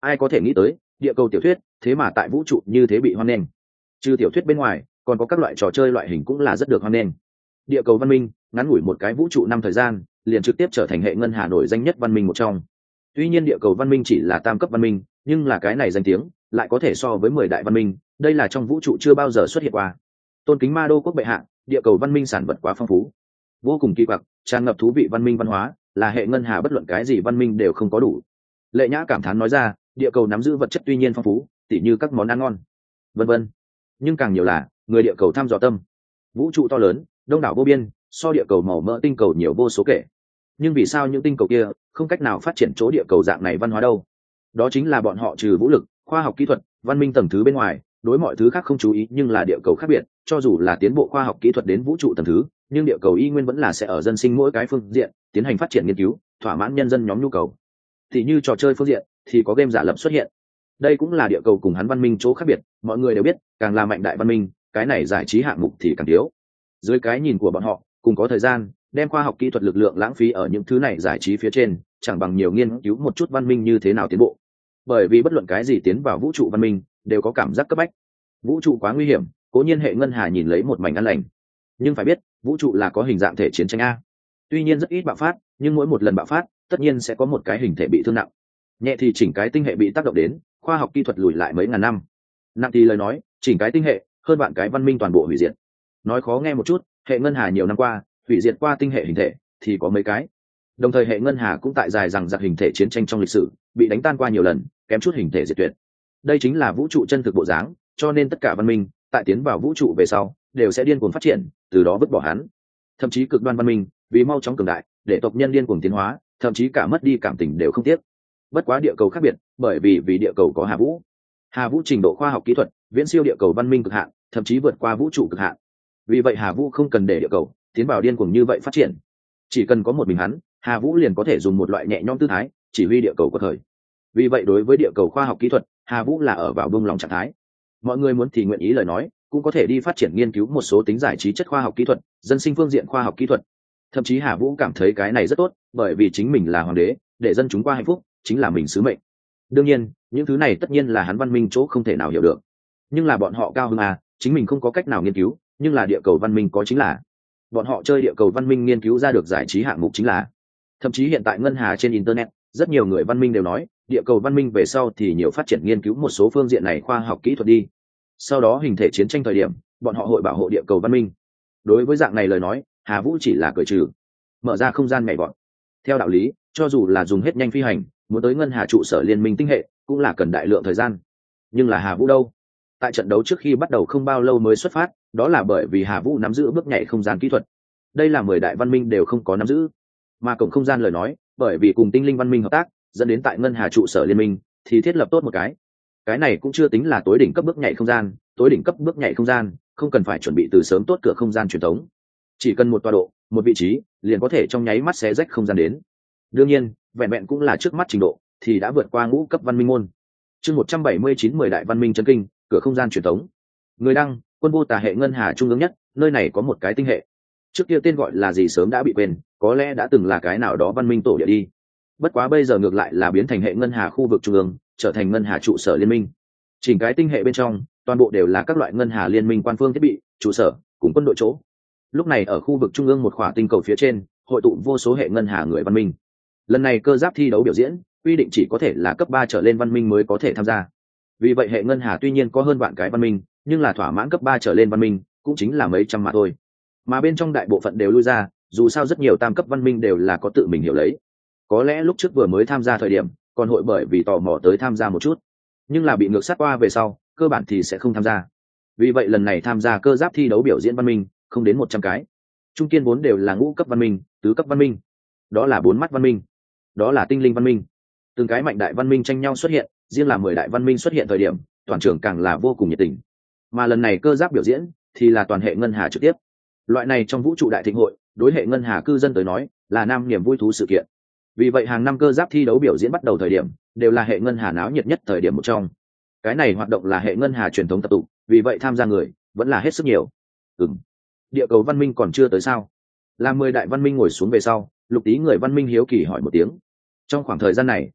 ai có thể nghĩ tới địa cầu tiểu thuyết thế mà tại vũ trụ như thế bị hoan nghênh. Trừ tiểu thuyết bên ngoài còn có các loại trò chơi loại hình cũng là rất được hoan nghênh. Địa cầu văn minh ngắn ngủi một cái vũ trụ năm thời gian liền trực tiếp trở thành hệ ngân hà nổi danh nhất văn minh một trong. Tuy nhiên địa cầu văn minh chỉ là tam cấp văn minh, nhưng là cái này danh tiếng lại có thể so với mười đại văn minh, đây là trong vũ trụ chưa bao giờ xuất hiện qua. Tôn kính Ma Đô quốc bệ hạ, địa cầu văn minh sản vật quá phong phú, vô cùng kỳ quặc, tràn ngập thú vị văn minh văn hóa, là hệ ngân hà bất luận cái gì văn minh đều không có đủ. Lệ Nhã cảm thán nói ra, địa cầu nắm giữ vật chất tuy nhiên phong phú, tỉ như các món ăn ngon, vân vân, nhưng càng nhiều là người địa cầu thăm dò tâm. Vũ trụ to lớn, đông đảo vô biên, so địa cầu màu mỡ tinh cầu nhiều vô số kể. Nhưng vì sao những tinh cầu kia không cách nào phát triển chỗ địa cầu dạng này văn hóa đâu? Đó chính là bọn họ trừ vũ lực, khoa học kỹ thuật, văn minh tầng thứ bên ngoài, đối mọi thứ khác không chú ý, nhưng là địa cầu khác biệt, cho dù là tiến bộ khoa học kỹ thuật đến vũ trụ tầng thứ, nhưng địa cầu y nguyên vẫn là sẽ ở dân sinh mỗi cái phương diện tiến hành phát triển nghiên cứu, thỏa mãn nhân dân nhóm nhu cầu. Thì như trò chơi phương diện thì có game giả lập xuất hiện. Đây cũng là địa cầu cùng hắn văn minh chỗ khác biệt, mọi người đều biết, càng là mạnh đại văn minh, cái này giải trí hạng mục thì càng thiếu. Dưới cái nhìn của bọn họ, cùng có thời gian đem khoa học kỹ thuật lực lượng lãng phí ở những thứ này giải trí phía trên, chẳng bằng nhiều nghiên cứu một chút văn minh như thế nào tiến bộ. Bởi vì bất luận cái gì tiến vào vũ trụ văn minh đều có cảm giác cấp bách. Vũ trụ quá nguy hiểm, cố nhiên hệ ngân hà nhìn lấy một mảnh an lành, nhưng phải biết vũ trụ là có hình dạng thể chiến tranh a. Tuy nhiên rất ít bạo phát, nhưng mỗi một lần bạo phát tất nhiên sẽ có một cái hình thể bị thương nặng. Nhẹ thì chỉnh cái tinh hệ bị tác động đến, khoa học kỹ thuật lùi lại mấy ngàn năm. Nặng thì lời nói, chỉnh cái tinh hệ hơn vạn cái văn minh toàn bộ hủy diệt. Nói khó nghe một chút, hệ ngân hà nhiều năm qua hủy diệt qua tinh hệ hình thể thì có mấy cái. Đồng thời hệ ngân hà cũng tại dài rằng giặc hình thể chiến tranh trong lịch sử bị đánh tan qua nhiều lần, kém chút hình thể diệt tuyệt. Đây chính là vũ trụ chân thực bộ dáng, cho nên tất cả văn minh tại tiến vào vũ trụ về sau đều sẽ điên cuồng phát triển, từ đó vứt bỏ hắn. Thậm chí cực đoan văn minh vì mau chóng cường đại, để tộc nhân điên cuồng tiến hóa, thậm chí cả mất đi cảm tình đều không tiếc. Bất quá địa cầu khác biệt, bởi vì vì địa cầu có Hà Vũ. Hà Vũ trình độ khoa học kỹ thuật viễn siêu địa cầu văn minh cực hạn, thậm chí vượt qua vũ trụ cực hạn. Vì vậy Hà Vũ không cần để địa cầu tiến vào điên cuồng như vậy phát triển, chỉ cần có một mình hắn, Hà Vũ liền có thể dùng một loại nhẹ nhõm tư thái chỉ huy địa cầu của thời. Vì vậy đối với địa cầu khoa học kỹ thuật, Hà Vũ là ở vào buông lòng trạng thái. Mọi người muốn thì nguyện ý lời nói, cũng có thể đi phát triển nghiên cứu một số tính giải trí chất khoa học kỹ thuật, dân sinh phương diện khoa học kỹ thuật. Thậm chí Hà Vũ cảm thấy cái này rất tốt, bởi vì chính mình là hoàng đế, để dân chúng qua hạnh phúc chính là mình sứ mệnh. Đương nhiên những thứ này tất nhiên là hắn văn minh chỗ không thể nào hiểu được, nhưng là bọn họ cao hơn à, chính mình không có cách nào nghiên cứu, nhưng là địa cầu văn minh có, chính là bọn họ chơi địa cầu văn minh nghiên cứu ra được giải trí hạng mục chính là. Thậm chí hiện tại ngân hà trên internet, rất nhiều người văn minh đều nói địa cầu văn minh về sau thì nhiều phát triển nghiên cứu một số phương diện này khoa học kỹ thuật đi, sau đó hình thể chiến tranh thời điểm bọn họ hội bảo hộ địa cầu văn minh. Đối với dạng này lời nói, Hà Vũ chỉ là cười trừ, mở ra không gian nhảy vọt. Theo đạo lý, cho dù là dùng hết nhanh phi hành, muốn tới ngân hà trụ sở liên minh tinh hệ cũng là cần đại lượng thời gian. Nhưng là Hà Vũ đâu? Tại trận đấu trước khi bắt đầu không bao lâu mới xuất phát, đó là bởi vì Hà Vũ nắm giữ bước nhảy không gian kỹ thuật. Đây là mười đại văn minh đều không có nắm giữ. Mà cổng không gian lời nói, bởi vì cùng tinh linh văn minh hợp tác, dẫn đến tại ngân hà trụ sở liên minh thì thiết lập tốt một cái. Cái này cũng chưa tính là tối đỉnh cấp bước nhảy không gian, tối đỉnh cấp bước nhảy không gian không cần phải chuẩn bị từ sớm tốt cửa không gian truyền thống, chỉ cần một tọa độ, một vị trí liền có thể trong nháy mắt xé rách không gian đến. Đương nhiên vẹn vẹn cũng là trước mắt trình độ thì đã vượt qua ngũ cấp văn minh môn. Chương một trăm bảy mươi chín mười đại văn minh chấn kinh, cửa không gian truyền thống. Người đăng, quân vô tà hệ ngân hà trung ương nhất, nơi này có một cái tinh hệ. Trước kia tên gọi là gì sớm đã bị quên, có lẽ đã từng là cái nào đó văn minh tổ địa đi. Bất quá bây giờ ngược lại là biến thành hệ ngân hà khu vực trung ương, trở thành ngân hà trụ sở liên minh. Chỉnh cái tinh hệ bên trong, toàn bộ đều là các loại ngân hà liên minh quan phương thiết bị, trụ sở cùng quân đội chỗ. Lúc này ở khu vực trung ương một khỏa tinh cầu phía trên, hội tụ vô số hệ ngân hà người văn minh. Lần này cơ giáp thi đấu biểu diễn, quy định chỉ có thể là cấp ba trở lên văn minh mới có thể tham gia. Vì vậy hệ ngân hà tuy nhiên có hơn vạn cái văn minh, nhưng là thỏa mãn cấp ba trở lên văn minh cũng chính là mấy trăm mà thôi. Mà bên trong đại bộ phận đều lui ra, dù sao rất nhiều tam cấp văn minh đều là có tự mình hiểu lấy. Có lẽ lúc trước vừa mới tham gia thời điểm, còn hội bởi vì tò mò tới tham gia một chút, nhưng là bị ngược sát qua về sau, cơ bản thì sẽ không tham gia. Vì vậy lần này tham gia cơ giáp thi đấu biểu diễn văn minh không đến một trăm cái. Trung kiên vốn đều là ngũ cấp văn minh, tứ cấp văn minh, đó là bốn mắt văn minh, đó là tinh linh văn minh. Từng cái mạnh đại văn minh tranh nhau xuất hiện, riêng là mười đại văn minh xuất hiện thời điểm, toàn trường càng là vô cùng nhiệt tình. Mà lần này cơ giáp biểu diễn thì là toàn hệ ngân hà trực tiếp. Loại này trong vũ trụ đại thịnh hội, đối hệ ngân hà cư dân tới nói là nam niềm vui thú sự kiện. Vì vậy hàng năm cơ giáp thi đấu biểu diễn bắt đầu thời điểm đều là hệ ngân hà náo nhiệt nhất thời điểm một trong. Cái này hoạt động là hệ ngân hà truyền thống tập tụ, vì vậy tham gia người vẫn là hết sức nhiều. Ừm, địa cầu văn minh còn chưa tới sao? Là mười đại văn minh ngồi xuống về sau, Lục Tý người văn minh hiếu kỳ hỏi một tiếng. Trong khoảng thời gian này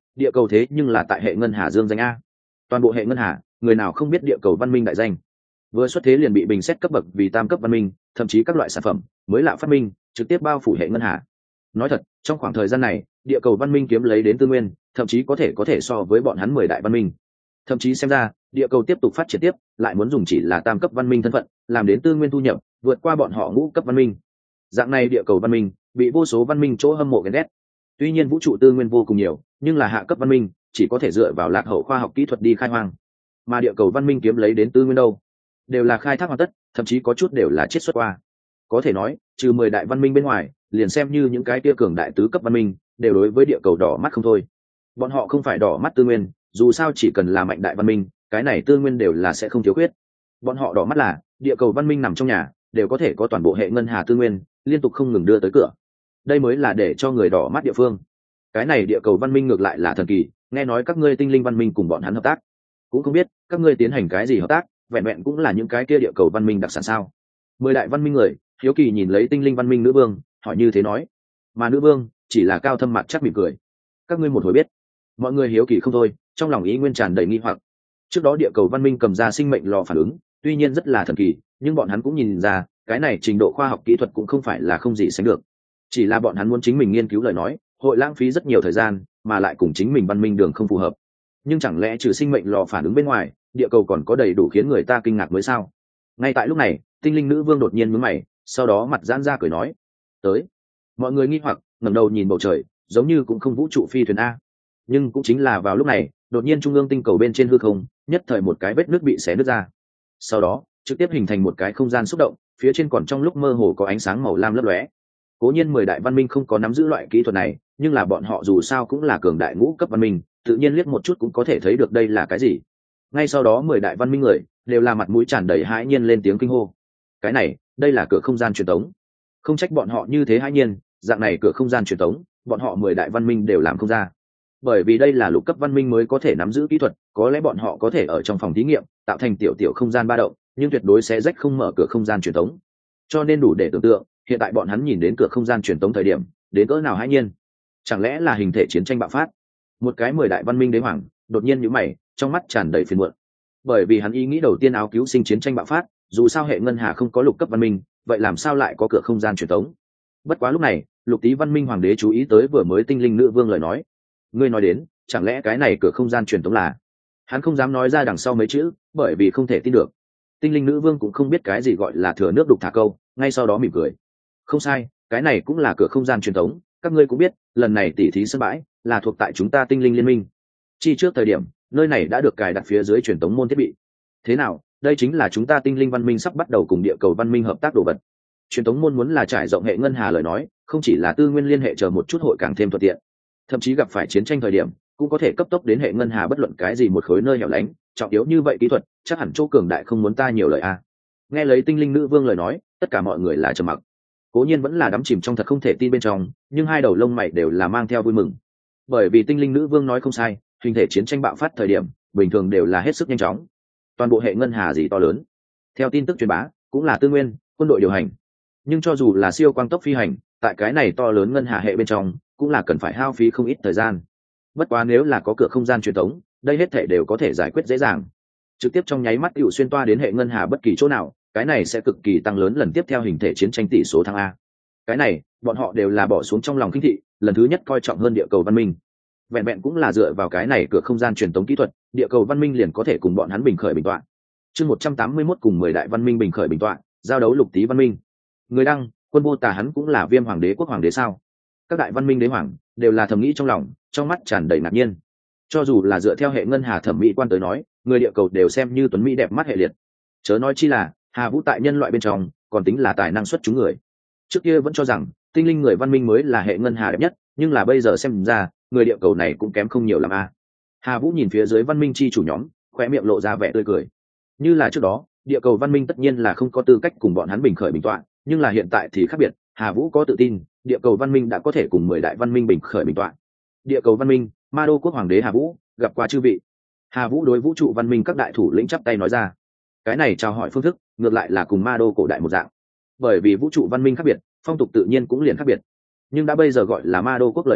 địa cầu thế nhưng là tại hệ ngân hà dương danh a. Toàn bộ hệ ngân hà người nào không biết địa cầu văn minh đại danh. Vừa xuất thế liền bị bình xét cấp bậc vì tam cấp văn minh, thậm chí các loại sản phẩm mới lạ phát minh trực tiếp bao phủ hệ ngân hà. Nói thật, trong khoảng thời gian này địa cầu văn minh kiếm lấy đến tư nguyên thậm chí có thể có thể so với bọn hắn mười đại văn minh. Thậm chí xem ra địa cầu tiếp tục phát triển tiếp lại muốn dùng chỉ là tam cấp văn minh thân phận làm đến tư nguyên thu nhập vượt qua bọn họ ngũ cấp văn minh. Dạng này địa cầu văn minh bị vô số văn minh chỗ hâm mộ ghen ghét. Tuy nhiên vũ trụ tư nguyên vô cùng nhiều, nhưng là hạ cấp văn minh chỉ có thể dựa vào lạc hậu khoa học kỹ thuật đi khai hoang, mà địa cầu văn minh kiếm lấy đến tư nguyên đâu đều là khai thác hoàn tất, thậm chí có chút đều là chiết xuất qua. Có thể nói trừ mười đại văn minh bên ngoài, liền xem như những cái tia cường đại tứ cấp văn minh đều đối với địa cầu đỏ mắt không thôi. Bọn họ không phải đỏ mắt tư nguyên, dù sao chỉ cần là mạnh đại văn minh, cái này tư nguyên đều là sẽ không thiếu khuyết. Bọn họ đỏ mắt là địa cầu văn minh nằm trong nhà đều có thể có toàn bộ hệ ngân hà tư nguyên liên tục không ngừng đưa tới cửa. Đây mới là để cho người đỏ mắt địa phương. Cái này địa cầu văn minh ngược lại là thần kỳ, nghe nói các ngươi tinh linh văn minh cùng bọn hắn hợp tác, cũng không biết các ngươi tiến hành cái gì hợp tác, vẹn vẹn cũng là những cái kia địa cầu văn minh đặc sản sao? Mười đại văn minh người hiếu kỳ nhìn lấy tinh linh văn minh nữ vương, hỏi như thế nói. Mà nữ vương chỉ là cao thâm mặt chắc mỉm cười. Các ngươi một hồi biết. Mọi người hiếu kỳ không thôi, trong lòng ý nguyên tràn đầy nghi hoặc. Trước đó địa cầu văn minh cầm ra sinh mệnh lò phản ứng, tuy nhiên rất là thần kỳ, nhưng bọn hắn cũng nhìn ra cái này trình độ khoa học kỹ thuật cũng không phải là không gì sánh được. Chỉ là bọn hắn muốn chính mình nghiên cứu lời nói, hội lãng phí rất nhiều thời gian, mà lại cùng chính mình văn minh đường không phù hợp. Nhưng chẳng lẽ trừ sinh mệnh lò phản ứng bên ngoài, địa cầu còn có đầy đủ khiến người ta kinh ngạc mới sao? Ngay tại lúc này, tinh linh nữ vương đột nhiên nhướng mày, sau đó mặt giãn ra cười nói: "Tới." Mọi người nghi hoặc ngẩng đầu nhìn bầu trời, giống như cũng không vũ trụ phi thuyền a. Nhưng cũng chính là vào lúc này, đột nhiên trung ương tinh cầu bên trên hư không, nhất thời một cái vết nước bị xé nứt ra. Sau đó, trực tiếp hình thành một cái không gian xúc động, phía trên còn trong lúc mơ hồ có ánh sáng màu lam lấp lóe. Cố nhiên mười đại văn minh không có nắm giữ loại kỹ thuật này, nhưng là bọn họ dù sao cũng là cường đại ngũ cấp văn minh, tự nhiên liếc một chút cũng có thể thấy được đây là cái gì. Ngay sau đó mười đại văn minh người đều là mặt mũi tràn đầy hãi nhiên lên tiếng kinh hô. Cái này, đây là cửa không gian truyền tống. Không trách bọn họ như thế hãi nhiên, dạng này cửa không gian truyền tống, bọn họ mười đại văn minh đều làm không ra. Bởi vì đây là lục cấp văn minh mới có thể nắm giữ kỹ thuật, có lẽ bọn họ có thể ở trong phòng thí nghiệm tạo thành tiểu tiểu không gian ba động, nhưng tuyệt đối sẽ rách không mở cửa không gian truyền tống. Cho nên đủ để tưởng tượng, hiện tại bọn hắn nhìn đến cửa không gian truyền tống thời điểm, đến cỡ nào hãi nhiên. Chẳng lẽ là hình thể chiến tranh bạo phát? Một cái mười đại văn minh đế hoàng đột nhiên nhíu mày, trong mắt tràn đầy phiền muộn. Bởi vì hắn ý nghĩ đầu tiên áo cứu sinh chiến tranh bạo phát, dù sao hệ ngân hà không có lục cấp văn minh, vậy làm sao lại có cửa không gian truyền tống? Bất quá lúc này, lục tý văn minh hoàng đế chú ý tới vừa mới tinh linh nữ vương lời nói. Ngươi nói đến, chẳng lẽ cái này cửa không gian truyền tống là? Hắn không dám nói ra đằng sau mấy chữ, bởi vì không thể tin được. Tinh linh nữ vương cũng không biết cái gì gọi là thừa nước đục thả câu, ngay sau đó mỉm cười. Không sai, cái này cũng là cửa không gian truyền tống, các ngươi cũng biết, lần này tỉ thí sân bãi là thuộc tại chúng ta tinh linh liên minh. Chi trước thời điểm, nơi này đã được cài đặt phía dưới truyền tống môn thiết bị. Thế nào, đây chính là chúng ta tinh linh văn minh sắp bắt đầu cùng địa cầu văn minh hợp tác đồ vật. Truyền tống môn muốn là trải rộng hệ ngân hà lời nói, không chỉ là tư nguyên liên hệ chờ một chút hội càng thêm thuận tiện. Thậm chí gặp phải chiến tranh thời điểm, cũng có thể cấp tốc đến hệ ngân hà bất luận cái gì một khối nơi hẻo lánh, trọng yếu như vậy kỹ thuật, chắc hẳn chỗ cường đại không muốn ta nhiều lời a. À. Nghe lấy tinh linh nữ vương lời nói, tất cả mọi người là trầm mặc. Cố nhiên vẫn là đắm chìm trong thật không thể tin bên trong, nhưng hai đầu lông mày đều là mang theo vui mừng. Bởi vì tinh linh nữ vương nói không sai, hình thể chiến tranh bạo phát thời điểm, bình thường đều là hết sức nhanh chóng. Toàn bộ hệ ngân hà gì to lớn. Theo tin tức truyền bá, cũng là tư nguyên, quân đội điều hành. Nhưng cho dù là siêu quang tốc phi hành, tại cái này to lớn ngân hà hệ bên trong, cũng là cần phải hao phí không ít thời gian. Bất quá nếu là có cửa không gian truyền tống, đây hết thể đều có thể giải quyết dễ dàng. Trực tiếp trong nháy mắt hữu xuyên toa đến hệ ngân hà bất kỳ chỗ nào, cái này sẽ cực kỳ tăng lớn lần tiếp theo hình thể chiến tranh tỷ số thăng a. Cái này, bọn họ đều là bỏ xuống trong lòng khinh thị, lần thứ nhất coi trọng hơn địa cầu văn minh. Vẹn vẹn cũng là dựa vào cái này cửa không gian truyền tống kỹ thuật, địa cầu văn minh liền có thể cùng bọn hắn bình khởi bình tọa. Chương một trăm tám mươi mốt cùng mười đại văn minh bình khởi bình tọa, giao đấu lục tý văn minh. Người đăng, quân vô tà hắn cũng là Viêm hoàng đế quốc hoàng đế sao? Các đại văn minh đế hoàng đều là thầm nghĩ trong lòng, trong mắt tràn đầy ngạc nhiên. Cho dù là dựa theo hệ ngân hà thẩm mỹ quan tới nói, người địa cầu đều xem như tuấn mỹ đẹp mắt hệ liệt. Chớ nói chi là Hà Vũ tại nhân loại bên trong, còn tính là tài năng xuất chúng người. Trước kia vẫn cho rằng tinh linh người văn minh mới là hệ ngân hà đẹp nhất, nhưng là bây giờ xem ra, người địa cầu này cũng kém không nhiều lắm a. Hà Vũ nhìn phía dưới văn minh chi chủ nhóm, khóe miệng lộ ra vẻ tươi cười. Như là trước đó, địa cầu văn minh tất nhiên là không có tư cách cùng bọn hắn bình khởi bình tọa, nhưng là hiện tại thì khác biệt, Hà Vũ có tự tin, địa cầu văn minh đã có thể cùng mười đại văn minh bình khởi bình tọa. Địa cầu văn minh, Ma Đô quốc hoàng đế Hà Vũ, gặp qua chư vị. Hà Vũ đối vũ trụ văn minh các đại thủ lĩnh chắp tay nói ra. Cái này chào hỏi phương thức, ngược lại là cùng Ma Đô cổ đại một dạng. Bởi vì vũ trụ văn minh khác biệt, phong tục tự nhiên cũng liền khác biệt. Nhưng đã bây giờ gọi là Ma Đô quốc lời nói,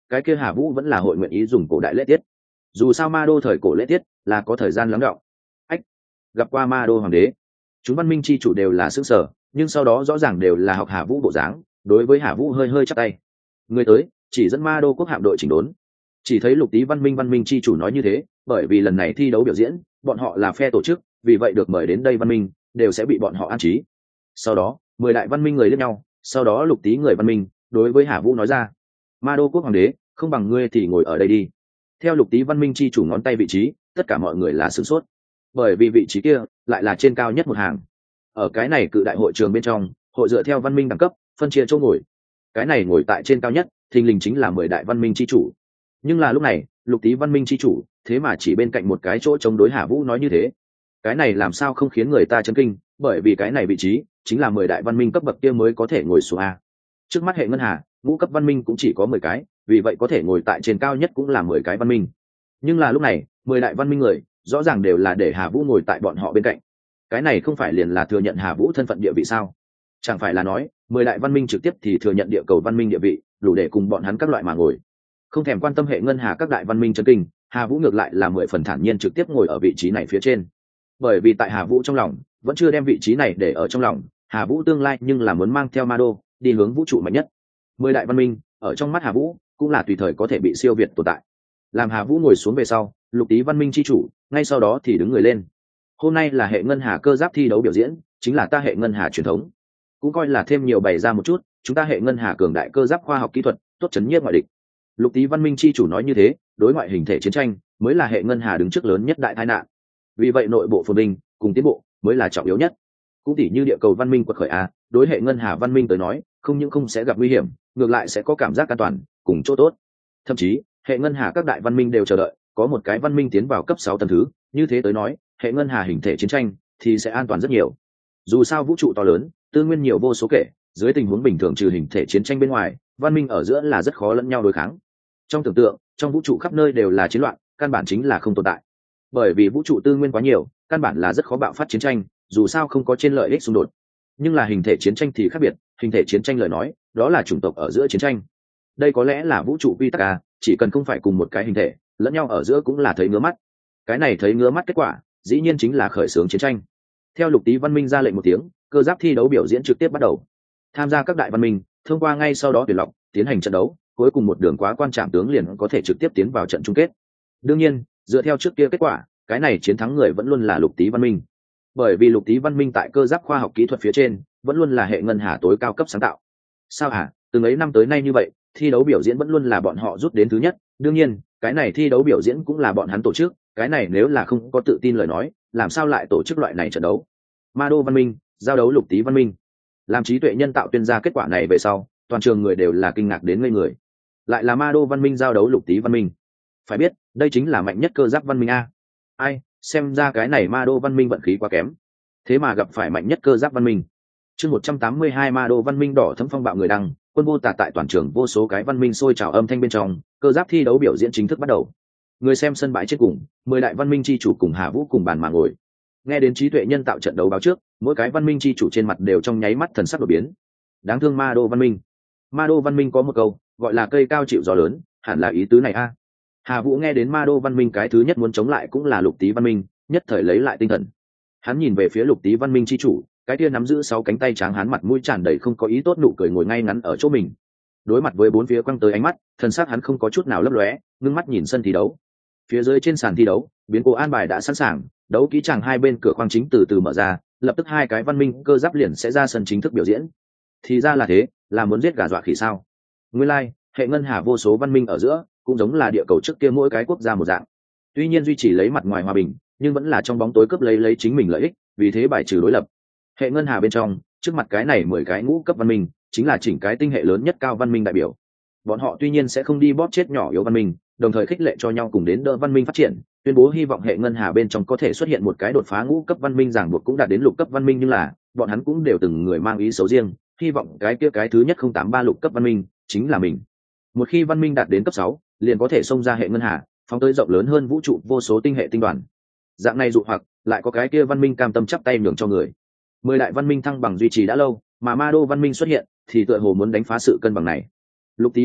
cái kia Hà Vũ vẫn là hội nguyện ý dùng cổ đại lễ tiết. Dù sao ma đô thời cổ lễ tiết là có thời gian lắng đọng. Ách, gặp qua ma đô hoàng đế. Chúng văn minh chi chủ đều là xương sở, nhưng sau đó rõ ràng đều là học Hà Vũ bộ dáng, đối với Hà Vũ hơi hơi chắp tay. Người tới, chỉ dẫn ma đô quốc hạm đội chỉnh đốn. Chỉ thấy Lục Tý văn minh văn minh chi chủ nói như thế, bởi vì lần này thi đấu biểu diễn, bọn họ là phe tổ chức, vì vậy được mời đến đây văn minh đều sẽ bị bọn họ an trí. Sau đó, mười đại văn minh người liếc nhau, sau đó Lục Tý người văn minh đối với Hà Vũ nói ra: ma đô quốc hoàng đế, không bằng ngươi thì ngồi ở đây đi. Theo Lục Tý văn minh chi chủ ngón tay vị trí, tất cả mọi người là sửng sốt, bởi vì vị trí kia lại là trên cao nhất một hàng. Ở cái này cự đại hội trường bên trong, hội dựa theo văn minh đẳng cấp phân chia chỗ ngồi. Cái này ngồi tại trên cao nhất thình lình chính là mười đại văn minh chi chủ. Nhưng là lúc này Lục Tý văn minh chi chủ thế mà chỉ bên cạnh một cái chỗ chống đối Hà Vũ nói như thế. Cái này làm sao không khiến người ta chấn kinh, bởi vì cái này vị trí chính là mười đại văn minh cấp bậc kia mới có thể ngồi xuống a. Trước mắt hệ ngân hà, ngũ cấp văn minh cũng chỉ có mười cái, vì vậy có thể ngồi tại trên cao nhất cũng là mười cái văn minh. Nhưng là lúc này mười đại văn minh người rõ ràng đều là để Hà Vũ ngồi tại bọn họ bên cạnh. Cái này không phải liền là thừa nhận Hà Vũ thân phận địa vị sao? Chẳng phải là nói mười đại văn minh trực tiếp thì thừa nhận địa cầu văn minh địa vị, đủ để cùng bọn hắn các loại mà ngồi. Không thèm quan tâm hệ ngân hà các đại văn minh chân kinh, Hà Vũ ngược lại là mười phần thản nhiên trực tiếp ngồi ở vị trí này phía trên. Bởi vì tại Hà Vũ trong lòng vẫn chưa đem vị trí này để ở trong lòng, Hà Vũ tương lai nhưng là muốn mang theo ma đô đi hướng vũ trụ mạnh nhất. Mười đại văn minh ở trong mắt Hà Vũ cũng là tùy thời có thể bị siêu việt tồn tại. Làm Hà Vũ ngồi xuống về sau, Lục Tý văn minh chi chủ ngay sau đó thì đứng người lên. Hôm nay là hệ ngân hà cơ giáp thi đấu biểu diễn, chính là ta hệ ngân hà truyền thống, cũng coi là thêm nhiều bày ra một chút chúng ta hệ ngân hà cường đại cơ giáp khoa học kỹ thuật, tốt chấn nhiếp ngoại địch. Lục Tý văn minh chi chủ nói như thế, đối ngoại hình thể chiến tranh mới là hệ ngân hà đứng trước lớn nhất đại tai nạn. Vì vậy nội bộ phồn vinh cùng tiến bộ mới là trọng yếu nhất. Cũng tỉ như địa cầu văn minh quật khởi a, đối hệ ngân hà văn minh tới nói, không những không sẽ gặp nguy hiểm, ngược lại sẽ có cảm giác an toàn cùng chỗ tốt. Thậm chí hệ ngân hà các đại văn minh đều chờ đợi có một cái văn minh tiến vào cấp sáu tầng thứ, như thế tới nói hệ ngân hà hình thể chiến tranh thì sẽ an toàn rất nhiều. Dù sao vũ trụ to lớn, tư nguyên nhiều vô số kể, dưới tình huống bình thường trừ hình thể chiến tranh bên ngoài, văn minh ở giữa là rất khó lẫn nhau đối kháng. Trong tưởng tượng, trong vũ trụ khắp nơi đều là chiến loạn, căn bản chính là không tồn tại. Bởi vì vũ trụ tư nguyên quá nhiều, căn bản là rất khó bạo phát chiến tranh, dù sao không có trên lợi ích xung đột. Nhưng là hình thể chiến tranh thì khác biệt, hình thể chiến tranh lời nói, đó là chủng tộc ở giữa chiến tranh. Đây có lẽ là vũ trụ quy tắc à, chỉ cần không phải cùng một cái hình thể, lẫn nhau ở giữa cũng là thấy ngứa mắt. Cái này thấy ngứa mắt kết quả, dĩ nhiên chính là khởi xướng chiến tranh. Theo Lục Tý văn minh ra lệnh một tiếng, cơ giáp thi đấu biểu diễn trực tiếp bắt đầu. Tham gia các đại văn minh, thông qua ngay sau đó tuyển lọc, tiến hành trận đấu, cuối cùng một đường quá quan trạm tướng liền có thể trực tiếp tiến vào trận chung kết. Đương nhiên, dựa theo trước kia kết quả, cái này chiến thắng người vẫn luôn là Lục Tý văn minh. Bởi vì Lục Tý văn minh tại cơ giáp khoa học kỹ thuật phía trên, vẫn luôn là hệ ngân hà tối cao cấp sáng tạo. Sao hả? Từng ấy năm tới nay như vậy, thi đấu biểu diễn vẫn luôn là bọn họ rút đến thứ nhất. Đương nhiên, cái này thi đấu biểu diễn cũng là bọn hắn tổ chức, cái này nếu là không có tự tin lời nói, làm sao lại tổ chức loại này trận đấu? Ma đô văn minh giao đấu Lục Tý văn minh. Làm trí tuệ nhân tạo tuyên ra kết quả này về sau, toàn trường người đều là kinh ngạc đến ngây người. Lại là Ma đô văn minh giao đấu Lục Tý văn minh. Phải biết, đây chính là mạnh nhất cơ giáp văn minh a. Ai, xem ra cái này Ma đô văn minh vận khí quá kém. Thế mà gặp phải mạnh nhất cơ giáp văn minh. Chương một trăm tám mươi hai Ma đô văn minh đỏ thấm phong bạo người đăng, quân vô tà tại toàn trường vô số cái văn minh sôi trào âm thanh bên trong, cơ giáp thi đấu biểu diễn chính thức bắt đầu. Người xem sân bãi trên cùng, mười đại văn minh chi chủ cùng Hà Vũ cùng bàn mà ngồi. Nghe đến trí tuệ nhân tạo trận đấu báo trước, mỗi cái văn minh chi chủ trên mặt đều trong nháy mắt thần sắc đột biến. Đáng thương Ma đô văn minh. Ma đô văn minh có một câu gọi là cây cao chịu gió lớn, hẳn là ý tứ này a. Hà Vũ nghe đến Ma đô văn minh cái thứ nhất muốn chống lại cũng là Lục Tý văn minh, nhất thời lấy lại tinh thần. Hắn nhìn về phía Lục Tý văn minh chi chủ, cái kia nắm giữ sáu cánh tay trắng hắn mặt mũi tràn đầy không có ý tốt nụ cười ngồi ngay ngắn ở chỗ mình. Đối mặt với bốn phía quăng tới ánh mắt, thần sắc hắn không có chút nào lấp lóe, ngưng mắt nhìn sân thi đấu. Phía dưới trên sàn thi đấu, biến cố an bài đã sẵn sàng, đấu kỹ chàng hai bên cửa khoang chính từ từ mở ra, lập tức hai cái văn minh cơ giáp liền sẽ ra sân chính thức biểu diễn. Thì ra là thế, là muốn giết gà dọa khỉ sao? Nguyên lai, like, hệ ngân hà vô số văn minh ở giữa, cũng giống là địa cầu trước kia mỗi cái quốc gia một dạng. Tuy nhiên duy trì lấy mặt ngoài hòa bình, nhưng vẫn là trong bóng tối cướp lấy lấy chính mình lợi ích, vì thế bài trừ đối lập. Hệ ngân hà bên trong, trước mặt cái này mười cái ngũ cấp văn minh, chính là chỉnh cái tinh hệ lớn nhất cao văn minh đại biểu. Bọn họ tuy nhiên sẽ không đi bóp chết nhỏ yếu văn minh, đồng thời khích lệ cho nhau cùng đến đỡ văn minh phát triển, tuyên bố hy vọng hệ ngân hà bên trong có thể xuất hiện một cái đột phá ngũ cấp văn minh ràng buộc cũng đạt đến lục cấp văn minh, nhưng là bọn hắn cũng đều từng người mang ý xấu riêng, hy vọng cái kia cái thứ nhất không tám ba lục cấp văn minh chính là mình. Một khi văn minh đạt đến cấp sáu, liền có thể xông ra hệ ngân hà, phóng tới rộng lớn hơn vũ trụ vô số tinh hệ tinh đoàn. Dạng này dụ hoặc, lại có cái kia văn minh cam tâm chắp tay nhường cho người. Mười đại văn minh thăng bằng duy trì đã lâu, mà Ma đô văn minh xuất hiện, thì tựa hồ muốn đánh phá sự cân bằng này. Lục Tý văn minh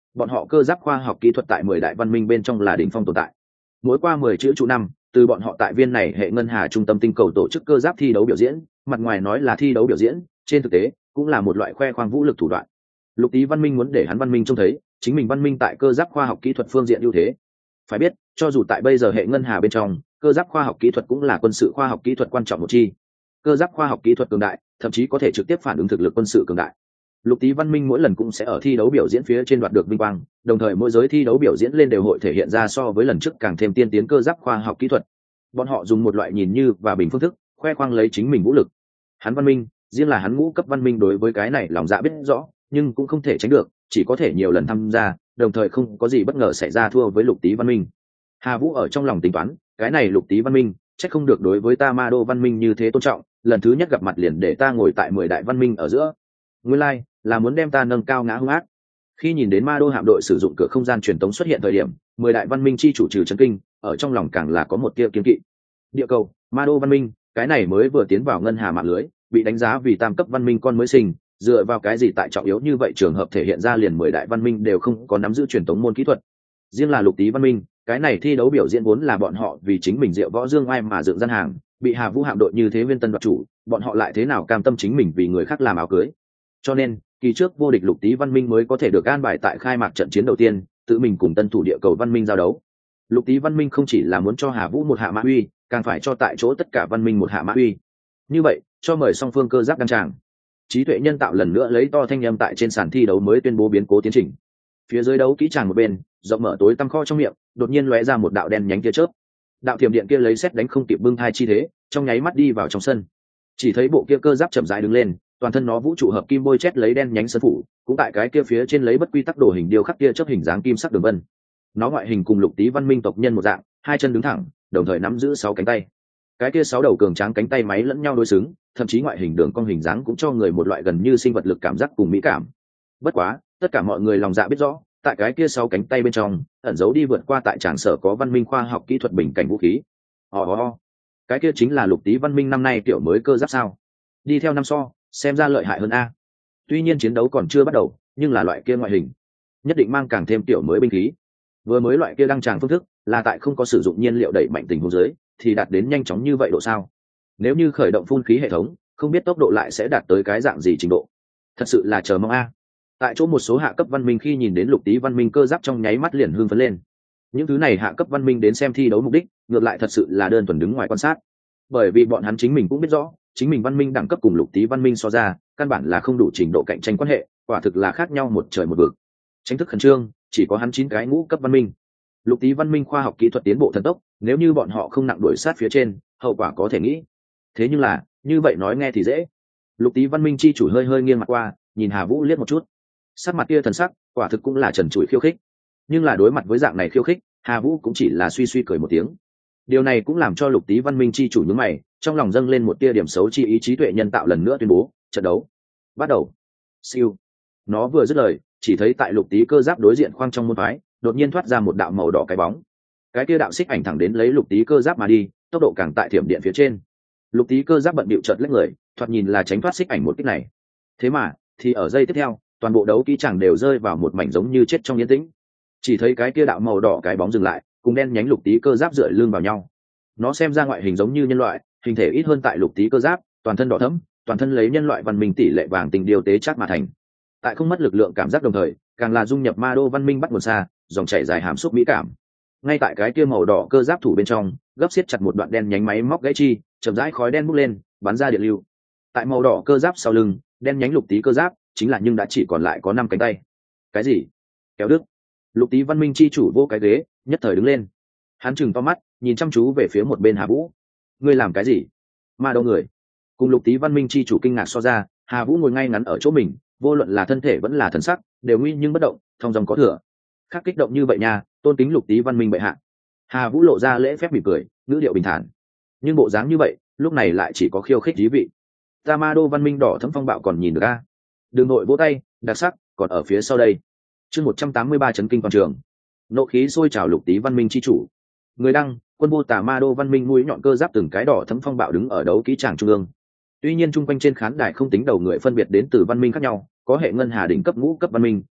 bọn họ cơ giáp khoa học kỹ thuật tại mười đại văn minh bên trong là đỉnh phong tồn tại. Mỗi qua mười chữ trụ năm, từ bọn họ tại viên này hệ ngân hà trung tâm tinh cầu tổ chức cơ giáp thi đấu biểu diễn, mặt ngoài nói là thi đấu biểu diễn, trên thực tế cũng là một loại khoe khoang vũ lực thủ đoạn. Lục Tý văn minh muốn để hắn văn minh trông thấy chính mình văn minh tại cơ giáp khoa học kỹ thuật phương diện ưu thế. Phải biết, cho dù tại bây giờ hệ ngân hà bên trong, cơ giáp khoa học kỹ thuật cũng là quân sự khoa học kỹ thuật quan trọng một chi. Cơ giáp khoa học kỹ thuật cường đại, thậm chí có thể trực tiếp phản ứng thực lực quân sự cường đại. Lục Tý văn minh mỗi lần cũng sẽ ở thi đấu biểu diễn phía trên đoạt được vinh quang, đồng thời mỗi giới thi đấu biểu diễn lên đều hội thể hiện ra so với lần trước càng thêm tiên tiến cơ giáp khoa học kỹ thuật. Bọn họ dùng một loại nhìn như và bình phương thức, khoe khoang lấy chính mình vũ lực. Hắn văn minh, riêng là hắn ngũ cấp văn minh đối với cái này lòng dạ biết rõ, nhưng cũng không thể tránh được, chỉ có thể nhiều lần tham gia, đồng thời không có gì bất ngờ xảy ra thua với Lục Tý văn minh. Hà Vũ ở trong lòng tính toán, cái này Lục Tý văn minh, chắc không được đối với ta Ma Đô văn minh như thế tôn trọng, lần thứ nhất gặp mặt liền để ta ngồi tại mười đại văn minh ở giữa. Nguyên lai, like, là muốn đem ta nâng cao ngã hung ác. Khi nhìn đến Ma Đô hạm đội sử dụng cửa không gian truyền tống xuất hiện thời điểm, mười đại văn minh chi chủ trừ chấn kinh, ở trong lòng càng là có một tia kiêng kỵ. Địa cầu, Ma Đô văn minh, cái này mới vừa tiến vào ngân hà mạng lưới, bị đánh giá vì tam cấp văn minh con mới sinh, dựa vào cái gì tại trọng yếu như vậy trường hợp thể hiện ra liền mười đại văn minh đều không có nắm giữ truyền tống môn kỹ thuật. Riêng là Lục Tý văn minh, cái này thi đấu biểu diễn vốn là bọn họ vì chính mình diệu võ dương ai mà dựng gian hàng, bị Hà Vũ hạm đội như thế viên tân đoạt chủ, bọn họ lại thế nào cam tâm chính mình vì người khác làm áo cưới. Cho nên, kỳ trước vô địch Lục Tý văn minh mới có thể được an bài tại khai mạc trận chiến đầu tiên, tự mình cùng tân thủ địa cầu văn minh giao đấu. Lục Tý văn minh không chỉ là muốn cho Hà Vũ một hạ mã uy, càng phải cho tại chỗ tất cả văn minh một hạ mã uy. Như vậy, cho mời song phương cơ giáp đăng tràng. Trí tuệ nhân tạo lần nữa lấy to thanh âm tại trên sàn thi đấu mới tuyên bố biến cố tiến trình. Phía dưới đấu kỹ tràng một bên, rộng mở tối tăm kho trong miệng, đột nhiên lóe ra một đạo đen nhánh tia chớp. Đạo thiểm điện kia lấy sét đánh không kịp bưng thai chi thế, trong nháy mắt đi vào trong sân. Chỉ thấy bộ kia cơ giáp chậm rãi đứng lên, toàn thân nó vũ trụ hợp kim bôi chét lấy đen nhánh sơn phủ, cũng tại cái kia phía trên lấy bất quy tắc đồ hình điêu khắc kia chớp hình dáng kim sắc đường vân. Nó ngoại hình cùng Lục Tý văn minh tộc nhân một dạng, hai chân đứng thẳng, đồng thời nắm giữ sáu cánh tay. Cái kia sáu đầu cường tráng cánh tay máy lẫn nhau đối xứng, thậm chí ngoại hình đường cong hình dáng cũng cho người một loại gần như sinh vật lực cảm giác cùng mỹ cảm. Bất quá, tất cả mọi người lòng dạ biết rõ, tại cái kia sáu cánh tay bên trong, ẩn giấu đi vượt qua tại tràng sở có văn minh khoa học kỹ thuật bình cảnh vũ khí. Ồ, oh, oh, oh. Cái kia chính là Lục Tý văn minh năm nay tiểu mới cơ giáp sao? Đi theo năm so, xem ra lợi hại hơn a. Tuy nhiên chiến đấu còn chưa bắt đầu, nhưng là loại kia ngoại hình, nhất định mang càng thêm tiểu mới binh khí. Vừa mới loại kia đăng tràng phương thức, là tại không có sử dụng nhiên liệu đẩy mạnh tình huống dưới, thì đạt đến nhanh chóng như vậy độ sao? Nếu như khởi động phun khí hệ thống, không biết tốc độ lại sẽ đạt tới cái dạng gì trình độ. Thật sự là chờ mong a. Tại chỗ một số hạ cấp văn minh khi nhìn đến Lục Tý văn minh cơ giáp trong nháy mắt liền hưng phấn lên. Những thứ này hạ cấp văn minh đến xem thi đấu mục đích, ngược lại thật sự là đơn thuần đứng ngoài quan sát. Bởi vì bọn hắn chính mình cũng biết rõ, chính mình văn minh đẳng cấp cùng Lục Tý văn minh so ra, căn bản là không đủ trình độ cạnh tranh quan hệ, quả thực là khác nhau một trời một vực. Tranh thức khẩn trương, chỉ có hắn chín cái ngũ cấp văn minh. Lục Tý văn minh khoa học kỹ thuật tiến bộ thần tốc, nếu như bọn họ không nặng đuổi sát phía trên, hậu quả có thể nghĩ. Thế nhưng là, như vậy nói nghe thì dễ. Lục Tý văn minh chi chủ hơi hơi nghiêng mặt qua, nhìn Hà Vũ liếc một chút. Sắc mặt kia thần sắc, quả thực cũng là trần trụi khiêu khích. Nhưng là đối mặt với dạng này khiêu khích, Hà Vũ cũng chỉ là suy suy cười một tiếng. Điều này cũng làm cho Lục Tý văn minh chi chủ nhướng mày, trong lòng dâng lên một tia điểm xấu chi ý trí tuệ nhân tạo lần nữa tuyên bố, trận đấu bắt đầu. Siêu. Nó vừa dứt lời, chỉ thấy tại Lục Tý cơ giáp đối diện khoang trong môn phái, đột nhiên thoát ra một đạo màu đỏ cái bóng. Cái kia đạo xích ảnh thẳng đến lấy Lục Tý cơ giáp mà đi, tốc độ càng tại thiểm điện phía trên. Lục Tý cơ giáp bận bịu chợt lách người, thoạt nhìn là tránh thoát xích ảnh một kích này. Thế mà, thì ở giây tiếp theo, toàn bộ đấu kỹ chẳng đều rơi vào một mảnh giống như chết trong yên tĩnh. Chỉ thấy cái kia đạo màu đỏ cái bóng dừng lại, cùng đen nhánh Lục Tý cơ giáp dựa lưng vào nhau. Nó xem ra ngoại hình giống như nhân loại, hình thể ít hơn tại Lục Tý cơ giáp, toàn thân đỏ thẫm, toàn thân lấy nhân loại văn minh tỷ lệ vàng tình điều tế chắc mà thành. Tại không mất lực lượng cảm giác đồng thời, càng là dung nhập Ma Đô văn minh bắt nguồn xa, dòng chảy dài hàm xúc mỹ cảm. Ngay tại cái kia màu đỏ cơ giáp thủ bên trong, gấp xiết chặt một đoạn đen nhánh máy móc gãy chi, chậm rãi khói đen bốc lên, bắn ra điện lưu. Tại màu đỏ cơ giáp sau lưng, đen nhánh Lục Tý cơ giáp, chính là nhưng đã chỉ còn lại có năm cánh tay. Cái gì? Kéo đứt. Lục Tý văn minh chi chủ vô cái ghế, nhất thời đứng lên. Hắn trừng to mắt, nhìn chăm chú về phía một bên Hà Vũ. Ngươi làm cái gì? Ma Đô người. Cùng Lục Tý văn minh chi chủ kinh ngạc so ra, Hà Vũ ngồi ngay ngắn ở chỗ mình, vô luận là thân thể vẫn là thần sắc, đều nguy nhưng bất động, thông dòng có thừa. Khác kích động như vậy nha, tôn kính Lục Tý văn minh bệ hạ. Hà Vũ lộ ra lễ phép mỉm cười, ngữ điệu bình thản. Nhưng bộ dáng như vậy, lúc này lại chỉ có khiêu khích thí vị. Ta Ma Đô văn minh đỏ thẫm phong bạo còn nhìn được a. Đường nội vỗ tay, đặc sắc, còn ở phía sau đây. Chương một trăm tám mươi ba chấn kinh toàn trường. Nộ khí sôi trào Lục Tý văn minh chi chủ. Người đăng, quân vô tà Ma Đô văn minh mũi nhọn cơ giáp từng cái đỏ thẫm phong bạo đứng ở đấu kỹ tràng trung ương. Tuy nhiên chung quanh trên khán đài không tính đầu người phân biệt đến từ văn minh khác nhau, có hệ ngân hà đỉnh cấp ngũ cấp văn minh,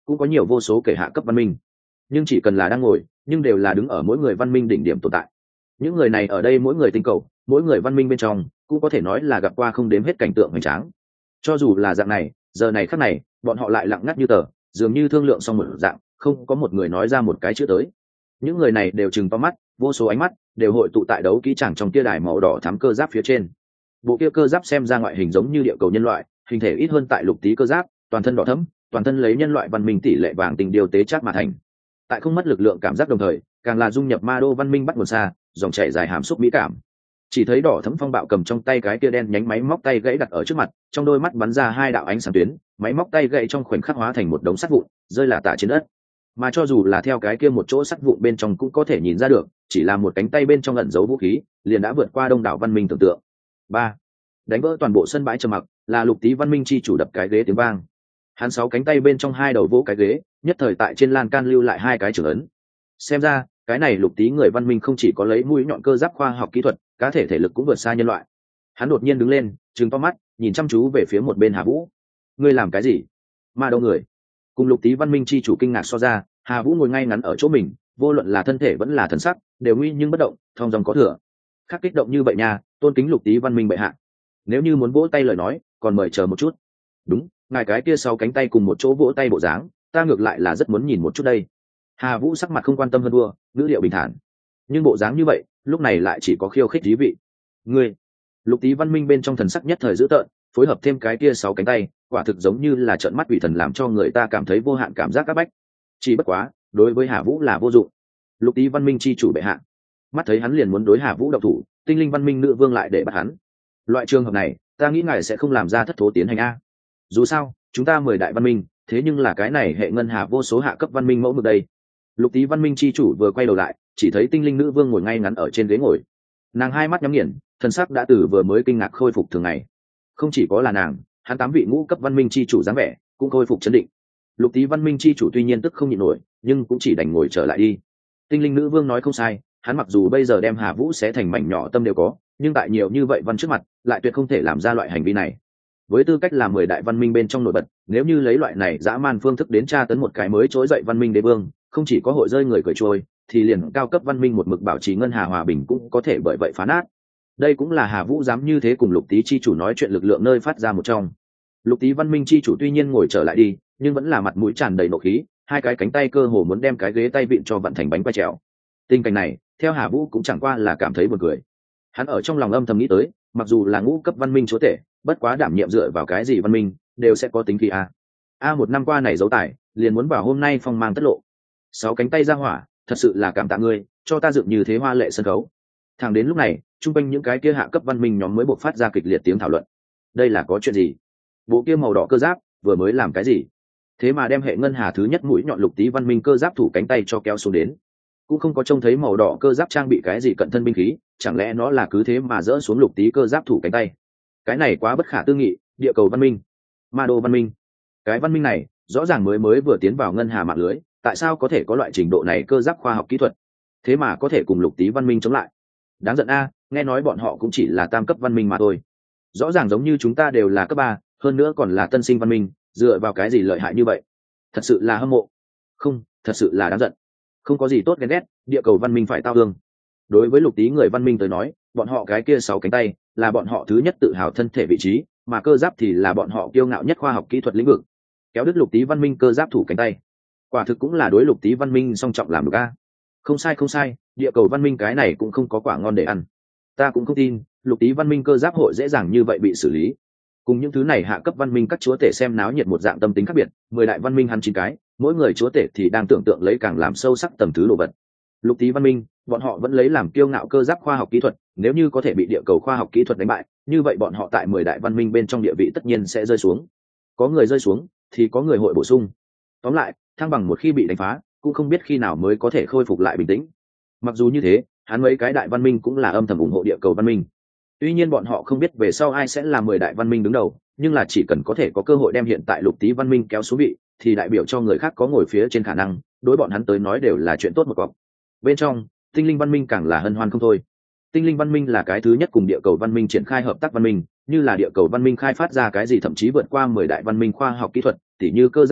cũng có nhiều vô số kể hạ cấp văn minh, nhưng chỉ cần là đang ngồi nhưng đều là đứng ở mỗi người văn minh đỉnh điểm tồn tại. Những người này ở đây mỗi người tinh cầu, mỗi người văn minh bên trong cũng có thể nói là gặp qua không đếm hết cảnh tượng hoành tráng. Cho dù là dạng này, giờ này khắc này bọn họ lại lặng ngắt như tờ, dường như thương lượng xong một dạng, không có một người nói ra một cái chữ tới. Những người này đều trừng to mắt, vô số ánh mắt đều hội tụ tại đấu kỹ tràng trong tia đài màu đỏ thắm cơ giáp phía trên. Bộ kia cơ giáp xem ra ngoại hình giống như địa cầu nhân loại, hình thể ít hơn tại lục tý cơ giáp, toàn thân đỏ thẫm, toàn thân lấy nhân loại văn minh tỷ lệ vàng tình điều tế chắc mà thành. Tại không mất lực lượng cảm giác đồng thời, càng là dung nhập ma đô văn minh bắt nguồn xa, dòng chảy dài hàm xúc mỹ cảm. Chỉ thấy đỏ thẫm phong bạo cầm trong tay cái kia đen nhánh máy móc tay gãy đặt ở trước mặt, trong đôi mắt bắn ra hai đạo ánh sáng tuyến, máy móc tay gãy trong khoảnh khắc hóa thành một đống sắt vụn, rơi lả tả trên đất. Mà cho dù là theo cái kia một chỗ sắt vụn bên trong cũng có thể nhìn ra được, chỉ là một cánh tay bên trong ẩn giấu vũ khí, liền đã vượt qua đông đảo văn minh tưởng tượng. Ba, đánh vỡ toàn bộ sân bãi trầm mặc, là lục tý văn minh chi chủ đập cái ghế tiếng vang. Hắn sáu cánh tay bên trong hai đầu vỗ cái ghế, nhất thời tại trên lan can lưu lại hai cái trưởng ấn. Xem ra cái này lục tý người văn minh không chỉ có lấy mũi nhọn cơ giáp khoa học kỹ thuật, cá thể thể lực cũng vượt xa nhân loại. Hắn đột nhiên đứng lên, trừng to mắt, nhìn chăm chú về phía một bên Hà Vũ. Ngươi làm cái gì? Ma đâu người? Cùng lục tý văn minh chi chủ kinh ngạc so ra, Hà Vũ ngồi ngay ngắn ở chỗ mình, vô luận là thân thể vẫn là thần sắc, đều nguy nhưng bất động, thong dong có thừa. Khác kích động như vậy nha, tôn kính lục tý văn minh bệ hạ. Nếu như muốn vỗ tay lời nói, còn mời chờ một chút. Đúng, ngài cái kia sau cánh tay cùng một chỗ vỗ tay bộ dáng, ta ngược lại là rất muốn nhìn một chút đây. Hà Vũ sắc mặt không quan tâm hơn đua, ngữ điệu bình thản. Nhưng bộ dáng như vậy, lúc này lại chỉ có khiêu khích thí vị. Ngươi, lục tý văn minh bên trong thần sắc nhất thời dữ tợn, phối hợp thêm cái kia sáu cánh tay, quả thực giống như là trợn mắt quỷ thần, làm cho người ta cảm thấy vô hạn cảm giác các bách. Chỉ bất quá, đối với Hà Vũ là vô dụng. Lục tý văn minh chi chủ bệ hạ, mắt thấy hắn liền muốn đối Hà Vũ động thủ, tinh linh văn minh nữ vương lại để bắt hắn. Loại trường hợp này, ta nghĩ ngài sẽ không làm ra thất thố tiến hành a. Dù sao, chúng ta mười đại văn minh, thế nhưng là cái này hệ ngân hà vô số hạ cấp văn minh mẫu mực đây. Lục tý văn minh chi chủ vừa quay đầu lại, chỉ thấy tinh linh nữ vương ngồi ngay ngắn ở trên ghế ngồi. Nàng hai mắt nhắm nghiền, thân sắc đã từ vừa mới kinh ngạc khôi phục thường ngày. Không chỉ có là nàng, hắn tám vị ngũ cấp văn minh chi chủ dáng vẻ cũng khôi phục chấn định. Lục tý văn minh chi chủ tuy nhiên tức không nhịn nổi, nhưng cũng chỉ đành ngồi trở lại đi. Tinh linh nữ vương nói không sai, hắn mặc dù bây giờ đem Hà Vũ xé thành mảnh nhỏ tâm đều có, nhưng tại nhiều như vậy văn trước mặt, lại tuyệt không thể làm ra loại hành vi này. Với tư cách là mười đại văn minh bên trong nổi bật, nếu như lấy loại này dã man phương thức đến tra tấn một cái mới trỗi dậy văn minh đế vương, không chỉ có hội rơi người cởi trôi, thì liền cao cấp văn minh một mực bảo trì ngân hà hòa bình cũng có thể bởi vậy phá nát. Đây cũng là Hà Vũ dám như thế cùng lục tý chi chủ nói chuyện lực lượng nơi phát ra một trong. Lục tý văn minh chi chủ tuy nhiên ngồi trở lại đi, nhưng vẫn là mặt mũi tràn đầy nộ khí, hai cái cánh tay cơ hồ muốn đem cái ghế tay vịn cho vặn thành bánh quay trèo. Tình cảnh này, theo Hà Vũ cũng chẳng qua là cảm thấy buồn cười. Hắn ở trong lòng âm thầm nghĩ tới, mặc dù là ngũ cấp văn minh chúa tể, bất quá đảm nhiệm dựa vào cái gì văn minh đều sẽ có tính khí a. A một năm qua này giấu tài, liền muốn vào hôm nay phong mang tất lộ. Sáu cánh tay ra hỏa, thật sự là cảm tạ ngươi, cho ta dựng như thế hoa lệ sân khấu. Thẳng đến lúc này, trung quanh những cái kia hạ cấp văn minh nhóm mới bộc phát ra kịch liệt tiếng thảo luận. Đây là có chuyện gì? Bộ kia màu đỏ cơ giáp vừa mới làm cái gì? Thế mà đem hệ ngân hà thứ nhất mũi nhọn lục tý văn minh cơ giáp thủ cánh tay cho kéo xuống đến, cũng không có trông thấy màu đỏ cơ giáp trang bị cái gì cận thân binh khí, chẳng lẽ nó là cứ thế mà dỡ xuống lục tý cơ giáp thủ cánh tay? Cái này quá bất khả tư nghị. Địa cầu văn minh, ma đô văn minh, cái văn minh này rõ ràng mới mới vừa tiến vào ngân hà mạng lưới, tại sao có thể có loại trình độ này cơ giáp khoa học kỹ thuật, thế mà có thể cùng lục tý văn minh chống lại? Đáng giận a, nghe nói bọn họ cũng chỉ là tam cấp văn minh mà thôi, rõ ràng giống như chúng ta đều là cấp ba, hơn nữa còn là tân sinh văn minh, dựa vào cái gì lợi hại như vậy? Thật sự là hâm mộ. Không, thật sự là đáng giận. Không có gì tốt ghen ghét, địa cầu văn minh phải tao thương. Đối với lục tý người văn minh tới nói, bọn họ cái kia sáu cánh tay là bọn họ thứ nhất tự hào thân thể vị trí, mà cơ giáp thì là bọn họ kiêu ngạo nhất khoa học kỹ thuật lĩnh vực. Kéo đứt lục tý văn minh cơ giáp thủ cánh tay, quả thực cũng là đối lục tý văn minh song trọng làm được a. Không sai không sai, địa cầu văn minh cái này cũng không có quả ngon để ăn. Ta cũng không tin lục tý văn minh cơ giáp hội dễ dàng như vậy bị xử lý. Cùng những thứ này hạ cấp văn minh các chúa tể xem náo nhiệt một dạng tâm tính khác biệt, mười đại văn minh hắn chín cái, mỗi người chúa tể thì đang tưởng tượng lấy càng làm sâu sắc tầm thứ đồ vật. Lục tý văn minh, bọn họ vẫn lấy làm kiêu ngạo cơ giáp khoa học kỹ thuật, nếu như có thể bị địa cầu khoa học kỹ thuật đánh bại, như vậy bọn họ tại mười đại văn minh bên trong địa vị tất nhiên sẽ rơi xuống. Có người rơi xuống thì có người hội bổ sung. Tóm lại, thăng bằng một khi bị đánh phá, cũng không biết khi nào mới có thể khôi phục lại bình tĩnh. Mặc dù như thế, hắn mấy cái đại văn minh cũng là âm thầm ủng hộ địa cầu văn minh. Tuy nhiên bọn họ không biết về sau ai sẽ là mười đại văn minh đứng đầu, nhưng là chỉ cần có thể có cơ hội đem hiện tại lục tý văn minh kéo xuống vị, thì đại biểu cho người khác có ngồi phía trên khả năng, đối bọn hắn tới nói đều là chuyện tốt một cọc. Bên trong, tinh linh văn minh càng là hân hoan không thôi. Tinh linh văn minh là cái thứ nhất cùng địa cầu văn minh triển khai hợp tác văn minh, như là địa cầu văn minh khai phát ra cái gì thậm chí vượt qua mười đại văn minh khoa học kỹ thuật, tỉ như cơ giáp này,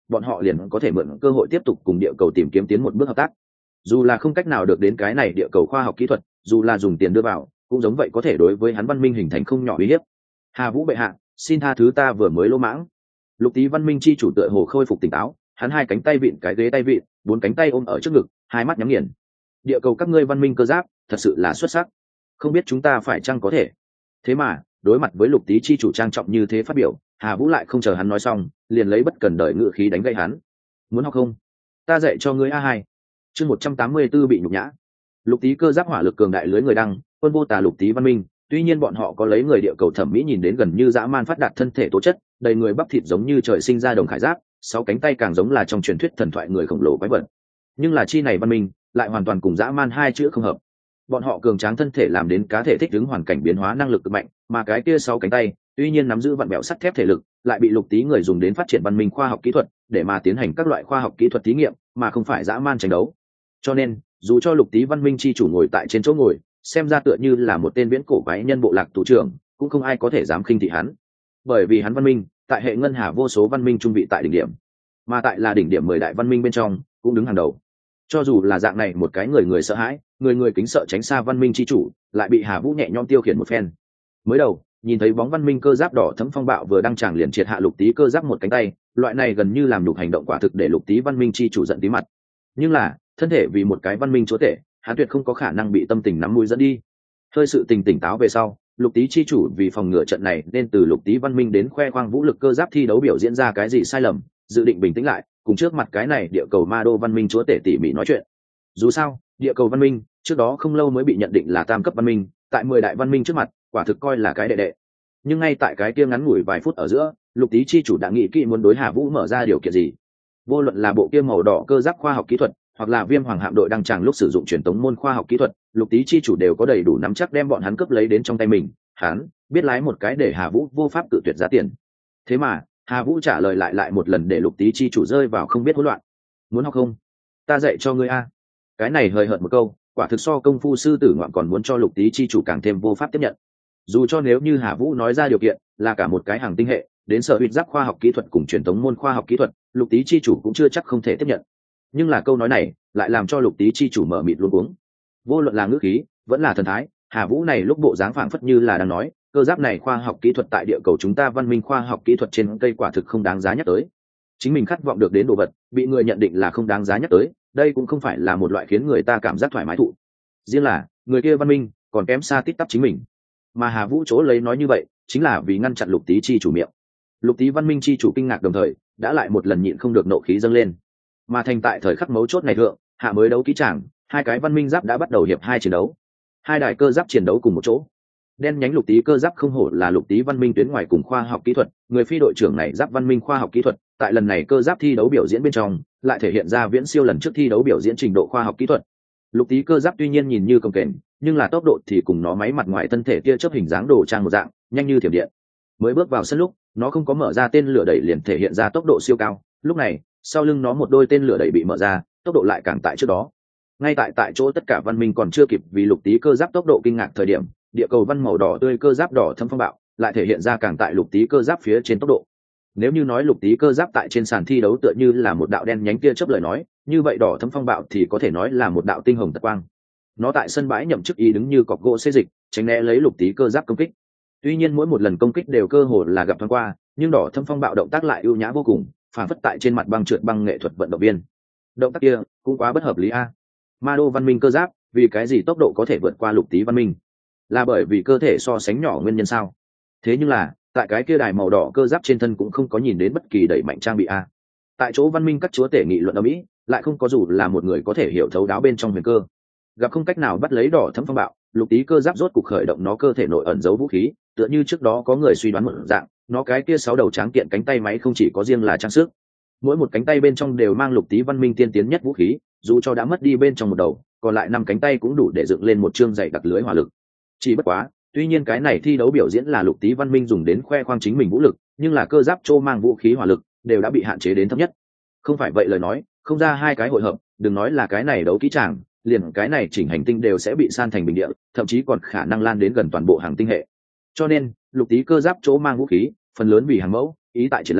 bọn họ liền có thể mượn cơ hội tiếp tục cùng địa cầu tìm kiếm tiến một bước hợp tác. Dù là không cách nào được đến cái này địa cầu khoa học kỹ thuật, dù là dùng tiền đưa vào, cũng giống vậy có thể đối với hắn văn minh hình thành không nhỏ uy hiếp. Hà Vũ bệ hạ, xin tha thứ ta vừa mới lỗ mãng. Lục Tý văn minh chi chủ tựa hồ khôi phục tỉnh táo, hắn hai cánh tay vịn cái ghế tay vịn, bốn cánh tay ôm ở trước ngực, hai mắt nhắm nghiền. Địa cầu các ngươi văn minh cơ giáp thật sự là xuất sắc, không biết chúng ta phải chăng có thể. Thế mà đối mặt với Lục Tý chi chủ trang trọng như thế phát biểu, Hà Vũ lại không chờ hắn nói xong, liền lấy bất cần đời ngữ khí đánh gãy hắn. Muốn học không? Ta dạy cho ngươi a hai. Chương một trăm tám mươi tư bị nhục nhã. Lục Tý cơ giáp hỏa lực cường đại lưới người đăng, quân vô tà Lục Tý văn minh, tuy nhiên bọn họ có lấy người địa cầu thẩm mỹ nhìn đến gần như dã man phát đạt thân thể tố chất, đầy người bắp thịt giống như trời sinh ra đồng khải giáp, sáu cánh tay càng giống là trong truyền thuyết thần thoại người khổng lồ quái vật. Nhưng là chi này văn minh lại hoàn toàn cùng dã man hai chữ không hợp. Bọn họ cường tráng thân thể làm đến cá thể thích ứng hoàn cảnh biến hóa năng lực cực mạnh, mà cái kia sáu cánh tay tuy nhiên nắm giữ vặn bẹo sắt thép thể lực, lại bị Lục Tý người dùng đến phát triển văn minh khoa học kỹ thuật, để mà tiến hành các loại khoa học kỹ thuật thí nghiệm, mà không phải dã man tranh đấu. Cho nên, dù cho Lục Tý văn minh chi chủ ngồi tại trên chỗ ngồi, xem ra tựa như là một tên viễn cổ quái nhân bộ lạc thủ trưởng, cũng không ai có thể dám khinh thị hắn. Bởi vì hắn văn minh, tại hệ ngân hà vô số văn minh trung vị tại đỉnh điểm, mà tại là đỉnh điểm mười đại văn minh bên trong, cũng đứng hàng đầu. Cho dù là dạng này một cái người người sợ hãi, người người kính sợ tránh xa văn minh chi chủ, lại bị Hà Vũ nhẹ nhõm tiêu khiển một phen. Mới đầu, nhìn thấy bóng văn minh cơ giáp đỏ thẫm phong bạo vừa đăng tràng liền triệt hạ Lục Tý cơ giáp một cánh tay, loại này gần như làm nhục hành động quả thực để Lục Tý văn minh chi chủ giận tí mặt. Nhưng là, thân thể vì một cái văn minh chúa tể, hắn tuyệt không có khả năng bị tâm tình nắm mũi dẫn đi. Hơi sự tình tỉnh táo về sau, Lục Tý chi chủ vì phòng ngừa trận này nên từ Lục Tý văn minh đến khoe khoang vũ lực cơ giáp thi đấu biểu diễn ra cái gì sai lầm, dự định bình tĩnh lại, cùng trước mặt cái này địa cầu ma đô văn minh chúa tể tỉ mỉ nói chuyện. Dù sao, địa cầu văn minh trước đó không lâu mới bị nhận định là tam cấp văn minh, tại mười đại văn minh trước mặt, quả thực coi là cái đệ đệ. Nhưng ngay tại cái kia ngắn ngủi vài phút ở giữa, Lục Tý chi chủ đã nghĩ kỹ muốn đối Hà Vũ mở ra điều kiện gì. Vô luận là bộ kia màu đỏ cơ giáp khoa học kỹ thuật, hoặc là Viêm Hoàng hạm đội đang tràng lúc sử dụng truyền tống môn khoa học kỹ thuật, Lục Tý chi chủ đều có đầy đủ nắm chắc đem bọn hắn cướp lấy đến trong tay mình. Hắn biết lái một cái để Hà Vũ vô pháp tự tuyệt giá tiền. Thế mà Hà Vũ trả lời lại lại một lần để Lục Tý chi chủ rơi vào không biết hỗn loạn. Muốn học không? Ta dạy cho ngươi a. Cái này hơi hợt một câu, quả thực so công phu sư tử ngoạn còn muốn cho Lục Tý chi chủ càng thêm vô pháp tiếp nhận. Dù cho nếu như Hà Vũ nói ra điều kiện là cả một cái hàng tinh hệ, đến sở hữu giáp khoa học kỹ thuật cùng truyền thống môn khoa học kỹ thuật, Lục Tý chi chủ cũng chưa chắc không thể tiếp nhận. Nhưng là câu nói này lại làm cho Lục Tý chi chủ mở mịt luống cuống. Vô luận là ngữ khí vẫn là thần thái, Hà Vũ này lúc bộ dáng phảng phất như là đang nói cơ giáp này khoa học kỹ thuật tại địa cầu chúng ta văn minh khoa học kỹ thuật trên cây quả thực không đáng giá nhắc tới. Chính mình khát vọng được đến đồ vật bị người nhận định là không đáng giá nhắc tới, đây cũng không phải là một loại khiến người ta cảm giác thoải mái thụ. Riêng là người kia văn minh còn kém xa tít tắp chính mình, mà Hà Vũ chỗ lấy nói như vậy chính là vì ngăn chặn Lục Tý chi chủ miệng. Lục Tý văn minh chi chủ kinh ngạc đồng thời đã lại một lần nhịn không được nộ khí dâng lên, mà thành tại thời khắc mấu chốt này thượng hạ mới đấu kỹ tràng, hai cái văn minh giáp đã bắt đầu hiệp hai chiến đấu. Hai đại cơ giáp chiến đấu cùng một chỗ. Đen nhánh Lục Tý cơ giáp không hổ là Lục Tý văn minh tuyến ngoài cùng khoa học kỹ thuật, người phi đội trưởng này giáp văn minh khoa học kỹ thuật, tại lần này cơ giáp thi đấu biểu diễn bên trong, lại thể hiện ra viễn siêu lần trước thi đấu biểu diễn trình độ khoa học kỹ thuật. Lục Tý cơ giáp tuy nhiên nhìn như cồng kềnh, nhưng là tốc độ thì cùng nó máy mặt ngoài thân thể tia chớp hình dáng đồ trang một dạng, nhanh như thiểm điện. Mới bước vào sân lúc, nó không có mở ra tên lửa đẩy liền thể hiện ra tốc độ siêu cao, lúc này, sau lưng nó một đôi tên lửa đẩy bị mở ra, tốc độ lại càng tại trước đó. Ngay tại tại chỗ tất cả văn minh còn chưa kịp vì Lục Tý cơ giáp tốc độ kinh ngạc thời điểm, địa cầu văn màu đỏ tươi cơ giáp đỏ thâm phong bạo lại thể hiện ra càng tại Lục Tý cơ giáp phía trên tốc độ. Nếu như nói Lục Tý cơ giáp tại trên sàn thi đấu tựa như là một đạo đen nhánh tia chớp lời nói, như vậy đỏ thâm phong bạo thì có thể nói là một đạo tinh hồng tật quang. Nó tại sân bãi nhậm chức ý đứng như cọc gỗ xê dịch, tránh né lấy Lục Tý cơ giáp công kích. Tuy nhiên mỗi một lần công kích đều cơ hồ là gặp thoáng qua, nhưng đỏ thâm phong bạo động tác lại ưu nhã vô cùng, phản phất tại trên mặt băng trượt băng nghệ thuật vận động viên. Động tác kia cũng quá bất hợp lý a. Ma đô văn minh cơ giáp vì cái gì tốc độ có thể vượt qua Lục Tý văn minh? Là bởi vì cơ thể so sánh nhỏ nguyên nhân sao? Thế nhưng là tại cái kia đài màu đỏ cơ giáp trên thân cũng không có nhìn đến bất kỳ đẩy mạnh trang bị a. Tại chỗ văn minh các chúa tể nghị luận ở Mỹ, lại không có dù là một người có thể hiểu thấu đáo bên trong huyền cơ. Gặp không cách nào bắt lấy đỏ thâm phong bạo, Lục Tý cơ giáp rốt cục khởi động nó cơ thể nội ẩn giấu vũ khí, tựa như trước đó có người suy đoán một dạng, nó cái kia sáu đầu tráng kiện cánh tay máy không chỉ có riêng là trang sức, mỗi một cánh tay bên trong đều mang Lục Tý văn minh tiên tiến nhất vũ khí, dù cho đã mất đi bên trong một đầu, còn lại năm cánh tay cũng đủ để dựng lên một chương dày đặc lưới hỏa lực. Chỉ bất quá, tuy nhiên cái này thi đấu biểu diễn là Lục Tý văn minh dùng đến khoe khoang chính mình vũ lực, nhưng là cơ giáp trô mang vũ khí hỏa lực đều đã bị hạn chế đến thấp nhất. Không phải vậy lời nói, không ra hai cái hội hợp, đừng nói là cái này đấu kỹ tràng, liền cái này chỉnh hành tinh đều sẽ bị san thành bình địa, thậm chí còn khả năng lan đến gần toàn bộ hàng tinh hệ. Cho nên, Lục Tý cơ giáp chỗ mang vũ khí, phần lớn vì hàng mẫu, ý tại triển lãm,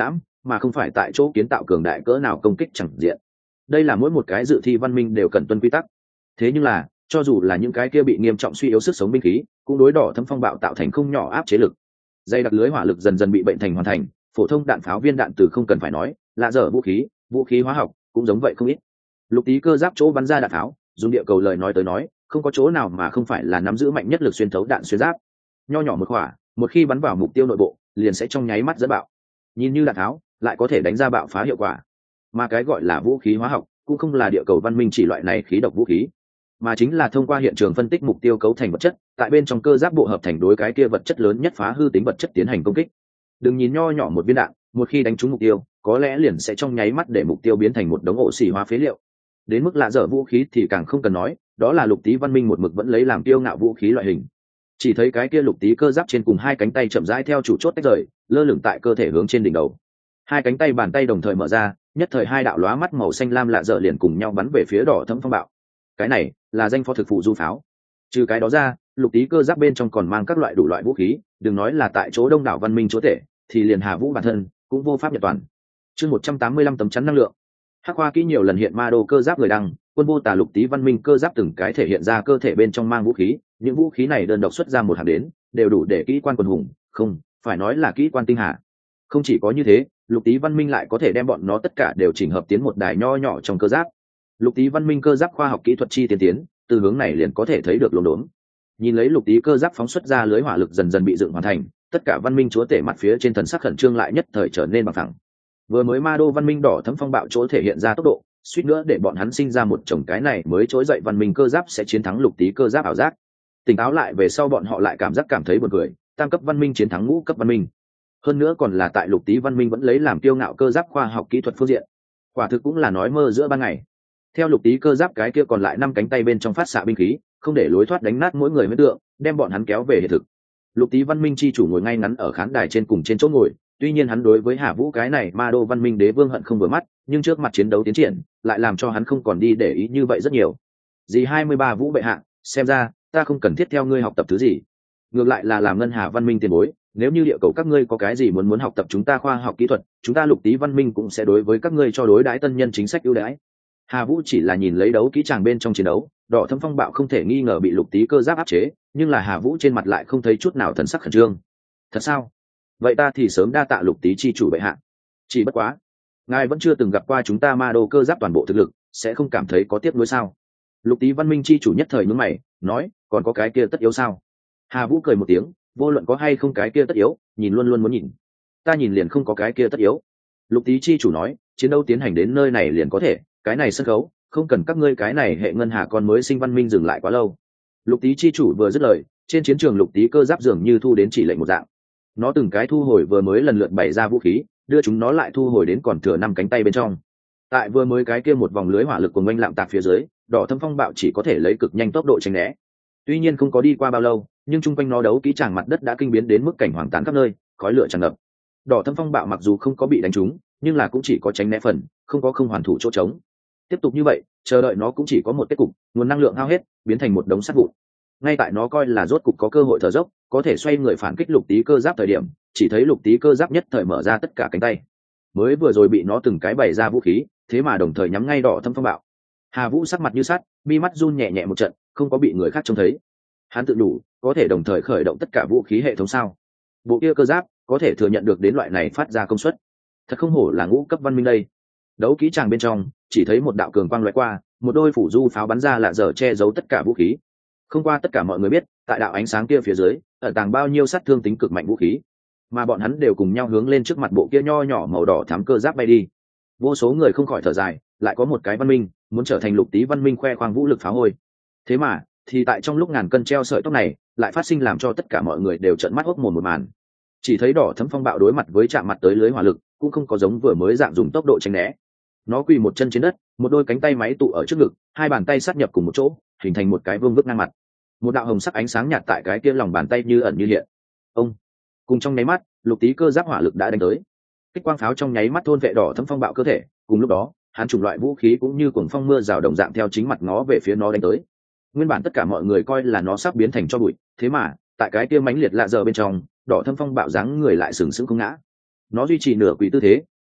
mà không phải tại chỗ kiến tạo cường đại cỡ nào công kích chẳng diện. Đây là mỗi một cái dự thi văn minh đều cần tuân quy tắc. Thế nhưng là cho dù là những cái kia bị nghiêm trọng suy yếu sức sống binh khí cũng đối đỏ thâm phong bạo tạo thành không nhỏ áp chế lực. Dây đặc lưới hỏa lực dần dần bị bệnh thành hoàn thành, phổ thông đạn pháo viên đạn từ không cần phải nói, lạ dở vũ khí vũ khí hóa học cũng giống vậy không ít. Lục tí cơ giáp chỗ bắn ra đạn pháo, dùng địa cầu lời nói tới nói, không có chỗ nào mà không phải là nắm giữ mạnh nhất lực xuyên thấu đạn xuyên giáp. Nho nhỏ một quả, một khi bắn vào mục tiêu nội bộ, liền sẽ trong nháy mắt dẫn bạo. Nhìn như đạn tháo, lại có thể đánh ra bạo phá hiệu quả. Mà cái gọi là vũ khí hóa học, cũng không là địa cầu văn minh chỉ loại này khí độc vũ khí, mà chính là thông qua hiện trường phân tích mục tiêu cấu thành vật chất, tại bên trong cơ giáp bộ hợp thành đối cái kia vật chất lớn nhất phá hư tính vật chất tiến hành công kích. Đừng nhìn nho nhỏ một viên đạn, một khi đánh trúng mục tiêu, có lẽ liền sẽ trong nháy mắt để mục tiêu biến thành một đống ổ xì hóa phế liệu. Đến mức lạ dở vũ khí thì càng không cần nói, đó là lục tí văn minh một mực vẫn lấy làm kiêu ngạo vũ khí loại hình. Chỉ thấy cái kia lục tí cơ giáp trên cùng hai cánh tay chậm rãi theo chủ chốt tách rời, lơ lửng tại cơ thể hướng trên đỉnh đầu. Hai cánh tay bàn tay đồng thời mở ra, nhất thời hai đạo lóa mắt màu xanh lam lạ dở liền cùng nhau bắn về phía đỏ thẫm phong bạo. Cái này là danh phó thực phụ du pháo. Trừ cái đó ra, lục tí cơ giáp bên trong còn mang các loại đủ loại vũ khí, đừng nói là tại chỗ đông đảo văn minh chúa tể, thì liền Hà Vũ bản thân cũng vô pháp nhật toàn. Chương một trăm tám mươi lăm tấm chắn năng lượng. Hắc Hoa kỹ nhiều lần hiện ma đô cơ giáp người đăng, quân vô tà lục tí văn minh cơ giáp từng cái thể hiện ra cơ thể bên trong mang vũ khí, những vũ khí này đơn độc xuất ra một hàng đến, đều đủ để kỹ quan quần hùng, không, phải nói là kỹ quan tinh hà. Không chỉ có như thế, lục tí văn minh lại có thể đem bọn nó tất cả đều chỉnh hợp tiến một đài nho nhỏ trong cơ giáp. Lục tí văn minh cơ giáp khoa học kỹ thuật chi tiên tiến, từ hướng này liền có thể thấy được lồn đốn. Nhìn lấy lục tí cơ giáp phóng xuất ra lưới hỏa lực dần dần bị dựng hoàn thành, tất cả văn minh chúa tể mặt phía trên thần sắc khẩn trương lại nhất thời trở nên bằng thẳng. Vừa mới ma đô văn minh đỏ thấm phong bạo chỗ thể hiện ra tốc độ, suýt nữa để bọn hắn sinh ra một chồng cái này mới trỗi dậy văn minh cơ giáp sẽ chiến thắng lục tí cơ giáp ảo giác. Tỉnh táo lại về sau bọn họ lại cảm giác cảm thấy buồn cười, tam cấp văn minh chiến thắng ngũ cấp văn minh. Hơn nữa còn là tại lục tí văn minh vẫn lấy làm kiêu ngạo cơ giáp khoa học kỹ thuật phương diện. Quả thực cũng là nói mơ giữa ban ngày. Theo lục tí cơ giáp cái kia còn lại năm cánh tay bên trong phát xạ binh khí, không để lối thoát đánh nát mỗi người huyết tượng, đem bọn hắn kéo về hiện thực. Lục tí văn minh chi chủ ngồi ngay ngắn ở khán đài trên cùng trên chỗ ngồi, tuy nhiên hắn đối với Hà Vũ cái này ma đô văn minh đế vương hận không vừa mắt, nhưng trước mặt chiến đấu tiến triển lại làm cho hắn không còn đi để ý như vậy rất nhiều. Dì hai mươi ba Vũ bệ hạ, xem ra ta không cần thiết theo ngươi học tập thứ gì, ngược lại là làm ngân hà văn minh tiền bối, nếu như địa cầu các ngươi có cái gì muốn muốn học tập chúng ta khoa học kỹ thuật, chúng ta lục tí văn minh cũng sẽ đối với các ngươi cho đối đãi tân nhân chính sách ưu đãi. Hà Vũ chỉ là nhìn lấy đấu kỹ tràng bên trong chiến đấu, đỏ thâm phong bạo không thể nghi ngờ bị lục tí cơ giáp áp chế, nhưng là Hà Vũ trên mặt lại không thấy chút nào thần sắc khẩn trương. Thật sao? Vậy ta thì sớm đa tạ lục tí chi chủ bệ hạ. Chỉ bất quá, ngài vẫn chưa từng gặp qua chúng ta ma đô cơ giáp toàn bộ thực lực, sẽ không cảm thấy có tiếc nuối sao? Lục tí văn minh chi chủ nhất thời nhướng mày, nói, còn có cái kia tất yếu sao? Hà Vũ cười một tiếng, vô luận có hay không cái kia tất yếu, nhìn luôn luôn muốn nhìn. Ta nhìn liền không có cái kia tất yếu. Lục tí chi chủ nói, chiến đấu tiến hành đến nơi này liền có thể, cái này sân khấu, không cần các ngươi cái này hệ ngân hà con mới sinh văn minh dừng lại quá lâu. Lục tí chi chủ vừa dứt lời, trên chiến trường lục tí cơ giáp dường như thu đến chỉ lệnh một dạng. Nó từng cái thu hồi vừa mới lần lượt bày ra vũ khí, đưa chúng nó lại thu hồi đến còn thừa năm cánh tay bên trong. Tại vừa mới cái kia một vòng lưới hỏa lực của oanh lạm tạc phía dưới, đỏ thâm phong bạo chỉ có thể lấy cực nhanh tốc độ tránh né. Tuy nhiên không có đi qua bao lâu, nhưng chung quanh nó đấu kỹ tràng mặt đất đã kinh biến đến mức cảnh hoàng tàn khắp nơi, khói lửa tràn ngập. Đỏ thâm phong bạo mặc dù không có bị đánh trúng, nhưng là cũng chỉ có tránh né phần, không có không hoàn thủ chỗ trống. Tiếp tục như vậy, chờ đợi nó cũng chỉ có một kết cục, nguồn năng lượng hao hết, biến thành một đống sắt vụn. Ngay tại nó coi là rốt cục có cơ hội thở dốc, có thể xoay người phản kích lục tí cơ giáp thời điểm, chỉ thấy lục tí cơ giáp nhất thời mở ra tất cả cánh tay. Mới vừa rồi bị nó từng cái bày ra vũ khí, thế mà đồng thời nhắm ngay đỏ thâm phong bạo. Hà Vũ sắc mặt như sắt, mi mắt run nhẹ nhẹ một trận, không có bị người khác trông thấy. Hắn tự đủ, có thể đồng thời khởi động tất cả vũ khí hệ thống sao? Bộ kia cơ giáp có thể thừa nhận được đến loại này phát ra công suất. Thật không hổ là ngũ cấp văn minh đây. Đấu kỹ tràng bên trong, chỉ thấy một đạo cường quang lóe qua, một đôi phủ du pháo bắn ra lạ dở che giấu tất cả vũ khí. Không qua tất cả mọi người biết, tại đạo ánh sáng kia phía dưới, ẩn tàng bao nhiêu sát thương tính cực mạnh vũ khí, mà bọn hắn đều cùng nhau hướng lên trước mặt bộ kia nho nhỏ màu đỏ thắm cơ giáp bay đi. Vô số người không khỏi thở dài, lại có một cái văn minh muốn trở thành lục tí văn minh khoe khoang vũ lực phá hôi. Thế mà, thì tại trong lúc ngàn cân treo sợi tóc này, lại phát sinh làm cho tất cả mọi người đều trợn mắt hốc mồm một màn. Chỉ thấy đỏ thấm phong bạo đối mặt với chạm mặt tới lưới hỏa lực, cũng không có giống vừa mới dạng dùng tốc độ tránh né. Nó quỳ một chân trên đất, một đôi cánh tay máy tụ ở trước ngực, hai bàn tay sát nhập cùng một chỗ, hình thành một cái vương vức ngang mặt. Một đạo hồng sắc ánh sáng nhạt tại cái kia lòng bàn tay như ẩn như hiện. Ông, cùng trong nháy mắt, lục tí cơ giáp hỏa lực đã đánh tới. Kích quang pháo trong nháy mắt thôn vệ đỏ thấm phong bạo cơ thể, cùng lúc đó, hắn chủng loại vũ khí cũng như cuồng phong mưa rào đồng dạng theo chính mặt ngó về phía nó đánh tới. Nguyên bản tất cả mọi người coi là nó sắp biến thành cho bụi, thế mà, tại cái kia mãnh liệt lạ giờ bên trong, đỏ thâm phong bạo dáng người lại sừng sững không ngã. Nó duy trì nửa quỳ tư thế,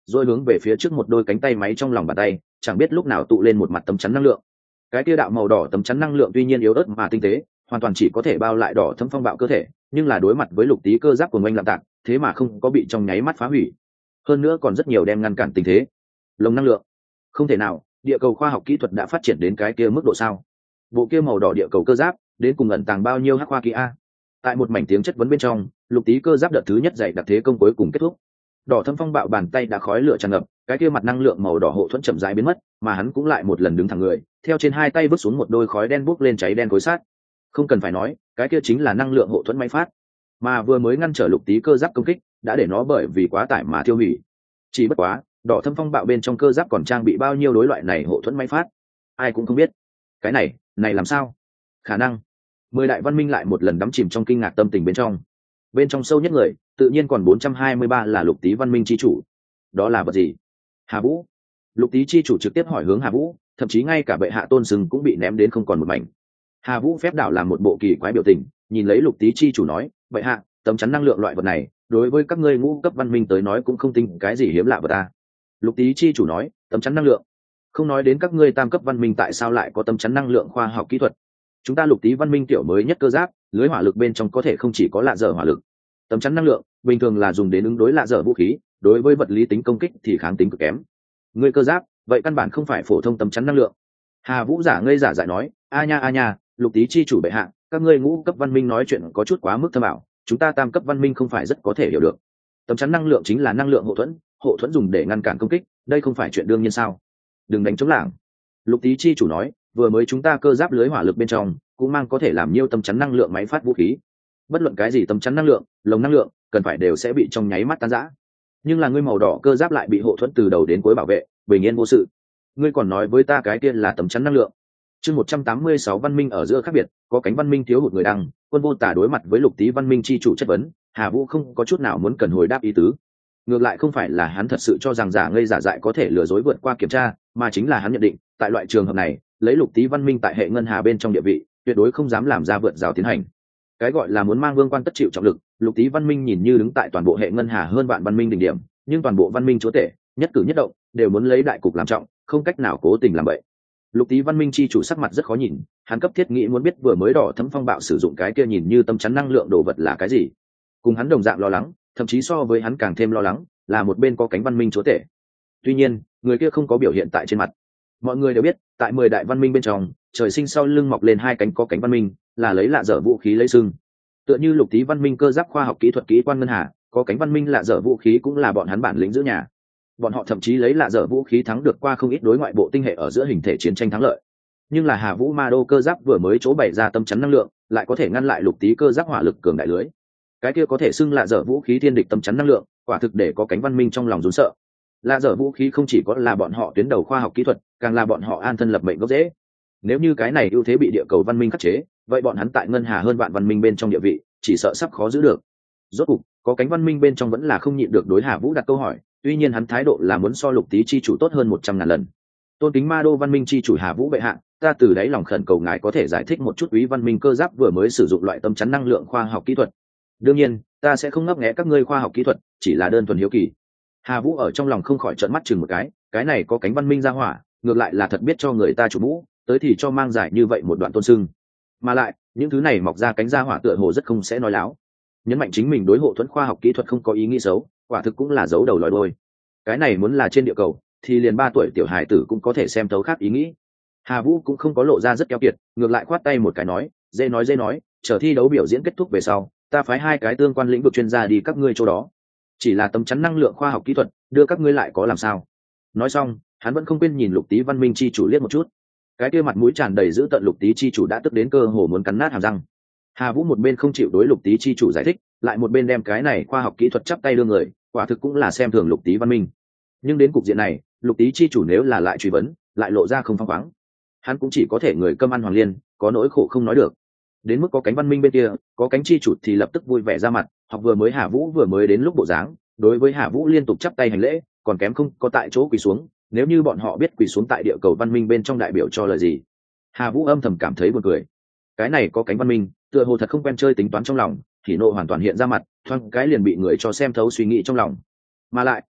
rồi hướng về phía trước một đôi cánh tay máy trong lòng bàn tay, chẳng biết lúc nào tụ lên một mặt tấm chắn năng lượng. Cái kia đạo màu đỏ tấm chắn năng lượng tuy nhiên yếu ớt mà tinh tế, hoàn toàn chỉ có thể bao lại đỏ thấm phong bạo cơ thể, nhưng là đối mặt với lục tí cơ giáp của oanh lạm tạc, thế mà không có bị trong nháy mắt phá hủy, hơn nữa còn rất nhiều đem ngăn cản tình thế. Lồng năng lượng, không thể nào, địa cầu khoa học kỹ thuật đã phát triển đến cái kia mức độ sao? Bộ kia màu đỏ địa cầu cơ giáp đến cùng ẩn tàng bao nhiêu hắc khoa kỹ a? Tại một mảnh tiếng chất vấn bên trong, lục tí cơ giáp đợt thứ nhất dạy đặc thế công cuối cùng kết thúc. Đỏ thâm phong bạo bàn tay đã khói lửa tràn ngập, cái kia mặt năng lượng màu đỏ hộ thuẫn chậm rãi biến mất, mà hắn cũng lại một lần đứng thẳng người, theo trên hai tay vứt xuống một đôi khói đen bốc lên cháy đen khối sát. Không cần phải nói, cái kia chính là năng lượng hộ thuẫn máy phát, mà vừa mới ngăn trở lục tí cơ giáp công kích, đã để nó bởi vì quá tải mà tiêu hủy. Chỉ bất quá, đỏ thâm phong bạo bên trong cơ giáp còn trang bị bao nhiêu đối loại này hộ thuẫn máy phát, ai cũng không biết. Cái này, này làm sao? Khả năng mười đại văn minh lại một lần đắm chìm trong kinh ngạc tâm tình bên trong. Bên trong sâu nhất người, tự nhiên còn bốn trăm hai mươi ba là lục tý văn minh chi chủ. Đó là vật gì? Hà Vũ. Lục tý chi chủ trực tiếp hỏi hướng Hà Vũ, thậm chí ngay cả bệ hạ tôn sừng cũng bị ném đến không còn một mảnh. Hà Vũ phép đảo làm một bộ kỳ quái biểu tình, nhìn lấy lục tý chi chủ nói, bệ hạ, tấm chắn năng lượng loại vật này, đối với các ngươi ngũ cấp văn minh tới nói cũng không tính cái gì hiếm lạ vật ta. Lục tý chi chủ nói, tấm chắn năng lượng, không nói đến các ngươi tam cấp văn minh tại sao lại có tấm chắn năng lượng khoa học kỹ thuật. Chúng ta lục tý văn minh tiểu mới nhất cơ giáp, lưới hỏa lực bên trong có thể không chỉ có lạ dở hỏa lực. Tấm chắn năng lượng bình thường là dùng đến ứng đối lạ dở vũ khí, đối với vật lý tính công kích thì kháng tính cực kém. Ngươi cơ giáp, vậy căn bản không phải phổ thông tấm chắn năng lượng. Hà Vũ giả ngây giả dại nói, a nha a nha, lục tý chi chủ bệ hạ, các ngươi ngũ cấp văn minh nói chuyện có chút quá mức thâm ảo, chúng ta tam cấp văn minh không phải rất có thể hiểu được. Tấm chắn năng lượng chính là năng lượng hộ thuẫn, hộ thuẫn dùng để ngăn cản công kích, đây không phải chuyện đương nhiên sao? Đừng đánh trống lảng. Lục tý chi chủ nói, vừa mới chúng ta cơ giáp lưới hỏa lực bên trong cũng mang có thể làm nhiêu tấm chắn năng lượng máy phát vũ khí. Bất luận cái gì tấm chắn năng lượng, lồng năng lượng, cần phải đều sẽ bị trong nháy mắt tan rã. Nhưng là ngươi màu đỏ cơ giáp lại bị hộ thuẫn từ đầu đến cuối bảo vệ, bình yên vô sự. Ngươi còn nói với ta cái kia là tấm chắn năng lượng. Chương một trăm tám mươi sáu văn minh ở giữa khác biệt, có cánh văn minh thiếu hụt người đăng, Quân Vô Tả đối mặt với lục tý văn minh chi chủ chất vấn, Hà Vũ không có chút nào muốn cần hồi đáp ý tứ. Ngược lại không phải là hắn thật sự cho rằng giả ngây giả dại có thể lừa dối vượt qua kiểm tra, mà chính là hắn nhận định, tại loại trường hợp này, lấy lục tý văn minh tại hệ ngân hà bên trong địa vị, tuyệt đối không dám làm ra vượt rào tiến hành. Cái gọi là muốn mang vương quan tất chịu trọng lực, lục tý văn minh nhìn như đứng tại toàn bộ hệ ngân hà hơn vạn văn minh đỉnh điểm, nhưng toàn bộ văn minh chúa tể, nhất cử nhất động đều muốn lấy đại cục làm trọng, không cách nào cố tình làm vậy. Lục tý văn minh chi chủ sắc mặt rất khó nhìn, hắn cấp thiết nghĩ muốn biết vừa mới đỏ thấm phong bạo sử dụng cái kia nhìn như tâm chắn năng lượng đồ vật là cái gì. Cùng hắn đồng dạng lo lắng, thậm chí so với hắn càng thêm lo lắng, là một bên có cánh văn minh chúa tể. Tuy nhiên, người kia không có biểu hiện tại trên mặt. Mọi người đều biết, tại mười đại văn minh bên trong, trời sinh sau lưng mọc lên hai cánh có cánh văn minh, là lấy lạ dở vũ khí lấy sưng. Tựa như lục tý văn minh cơ giáp khoa học kỹ thuật kỹ quan ngân hà, có cánh văn minh lạ dở vũ khí cũng là bọn hắn bản lĩnh giữ nhà. Bọn họ thậm chí lấy lạ dở vũ khí thắng được qua không ít đối ngoại bộ tinh hệ ở giữa hình thể chiến tranh thắng lợi. Nhưng là Hà Vũ Ma Đô cơ giáp vừa mới chỗ bày ra tâm chắn năng lượng, lại có thể ngăn lại lục tý cơ giáp hỏa lực cường đại lưới. Cái kia có thể xưng lạ dở vũ khí thiên địch tâm chắn năng lượng, quả thực để có cánh văn minh trong lòng run sợ. Lạ dở vũ khí không chỉ có là bọn họ tuyến đầu khoa học kỹ thuật, càng là bọn họ an thân lập mệnh gốc rễ. Nếu như cái này ưu thế bị địa cầu văn minh khắc chế, vậy bọn hắn tại ngân hà hơn vạn văn minh bên trong địa vị, chỉ sợ sắp khó giữ được. Rốt cục, có cánh văn minh bên trong vẫn là không nhịn được đối Hà Vũ đặt câu hỏi, tuy nhiên hắn thái độ là muốn so lục tý chi chủ tốt hơn một trăm ngàn lần. Tôn kính Ma Đô văn minh chi chủ Hà Vũ bệ hạ, ta từ đáy lòng khẩn cầu ngài có thể giải thích một chút quý văn minh cơ giáp vừa mới sử dụng loại tâm chắn năng lượng khoa học kỹ thuật. Đương nhiên, ta sẽ không ngấp nghé các ngươi khoa học kỹ thuật, chỉ là đơn thuần hiếu kỳ. Hà Vũ ở trong lòng không khỏi trợn mắt chừng một cái, cái này có cánh văn minh ra hỏa, ngược lại là thật biết cho người ta chủ mũ, tới thì cho mang giải như vậy một đoạn tôn sưng. Mà lại, những thứ này mọc ra cánh ra hỏa tựa hồ rất không sẽ nói láo. Nhấn mạnh chính mình đối hộ thuẫn khoa học kỹ thuật không có ý nghĩ xấu, quả thực cũng là giấu đầu lòi đuôi. Cái này muốn là trên địa cầu, thì liền ba tuổi tiểu hài tử cũng có thể xem thấu khác ý nghĩ. Hà Vũ cũng không có lộ ra rất keo kiệt, ngược lại khoát tay một cái nói, dễ nói dễ nói, chờ thi đấu biểu diễn kết thúc về sau, ta phái hai cái tương quan lĩnh vực chuyên gia đi các ngươi chỗ đó. Chỉ là tấm chắn năng lượng khoa học kỹ thuật, đưa các ngươi lại có làm sao? Nói xong, hắn vẫn không quên nhìn lục tý văn minh chi chủ liếc một chút. Cái kia mặt mũi tràn đầy dữ tợn lục tý chi chủ đã tức đến cơ hồ muốn cắn nát hàm răng. Hà Vũ một bên không chịu đối lục tý chi chủ giải thích, lại một bên đem cái này khoa học kỹ thuật chắp tay đưa người, quả thực cũng là xem thường lục tý văn minh. Nhưng đến cục diện này, lục tý chi chủ nếu là lại truy vấn, lại lộ ra không phăng khoáng, hắn cũng chỉ có thể người cơm ăn hoàng liên, có nỗi khổ không nói được. Đến mức có cánh văn minh bên kia, có cánh chi chủ thì lập tức vui vẻ ra mặt, học vừa mới Hà Vũ vừa mới đến lúc bộ dáng, đối với Hà Vũ liên tục chắp tay hành lễ, còn kém không có tại chỗ quỳ xuống, nếu như bọn họ biết quỳ xuống tại địa cầu văn minh bên trong đại biểu cho lời gì. Hà Vũ âm thầm cảm thấy buồn cười. Cái này có cánh văn minh, tựa hồ thật không quen chơi tính toán trong lòng, thì nộ hoàn toàn hiện ra mặt, thoáng cái liền bị người cho xem thấu suy nghĩ trong lòng. Mà lại,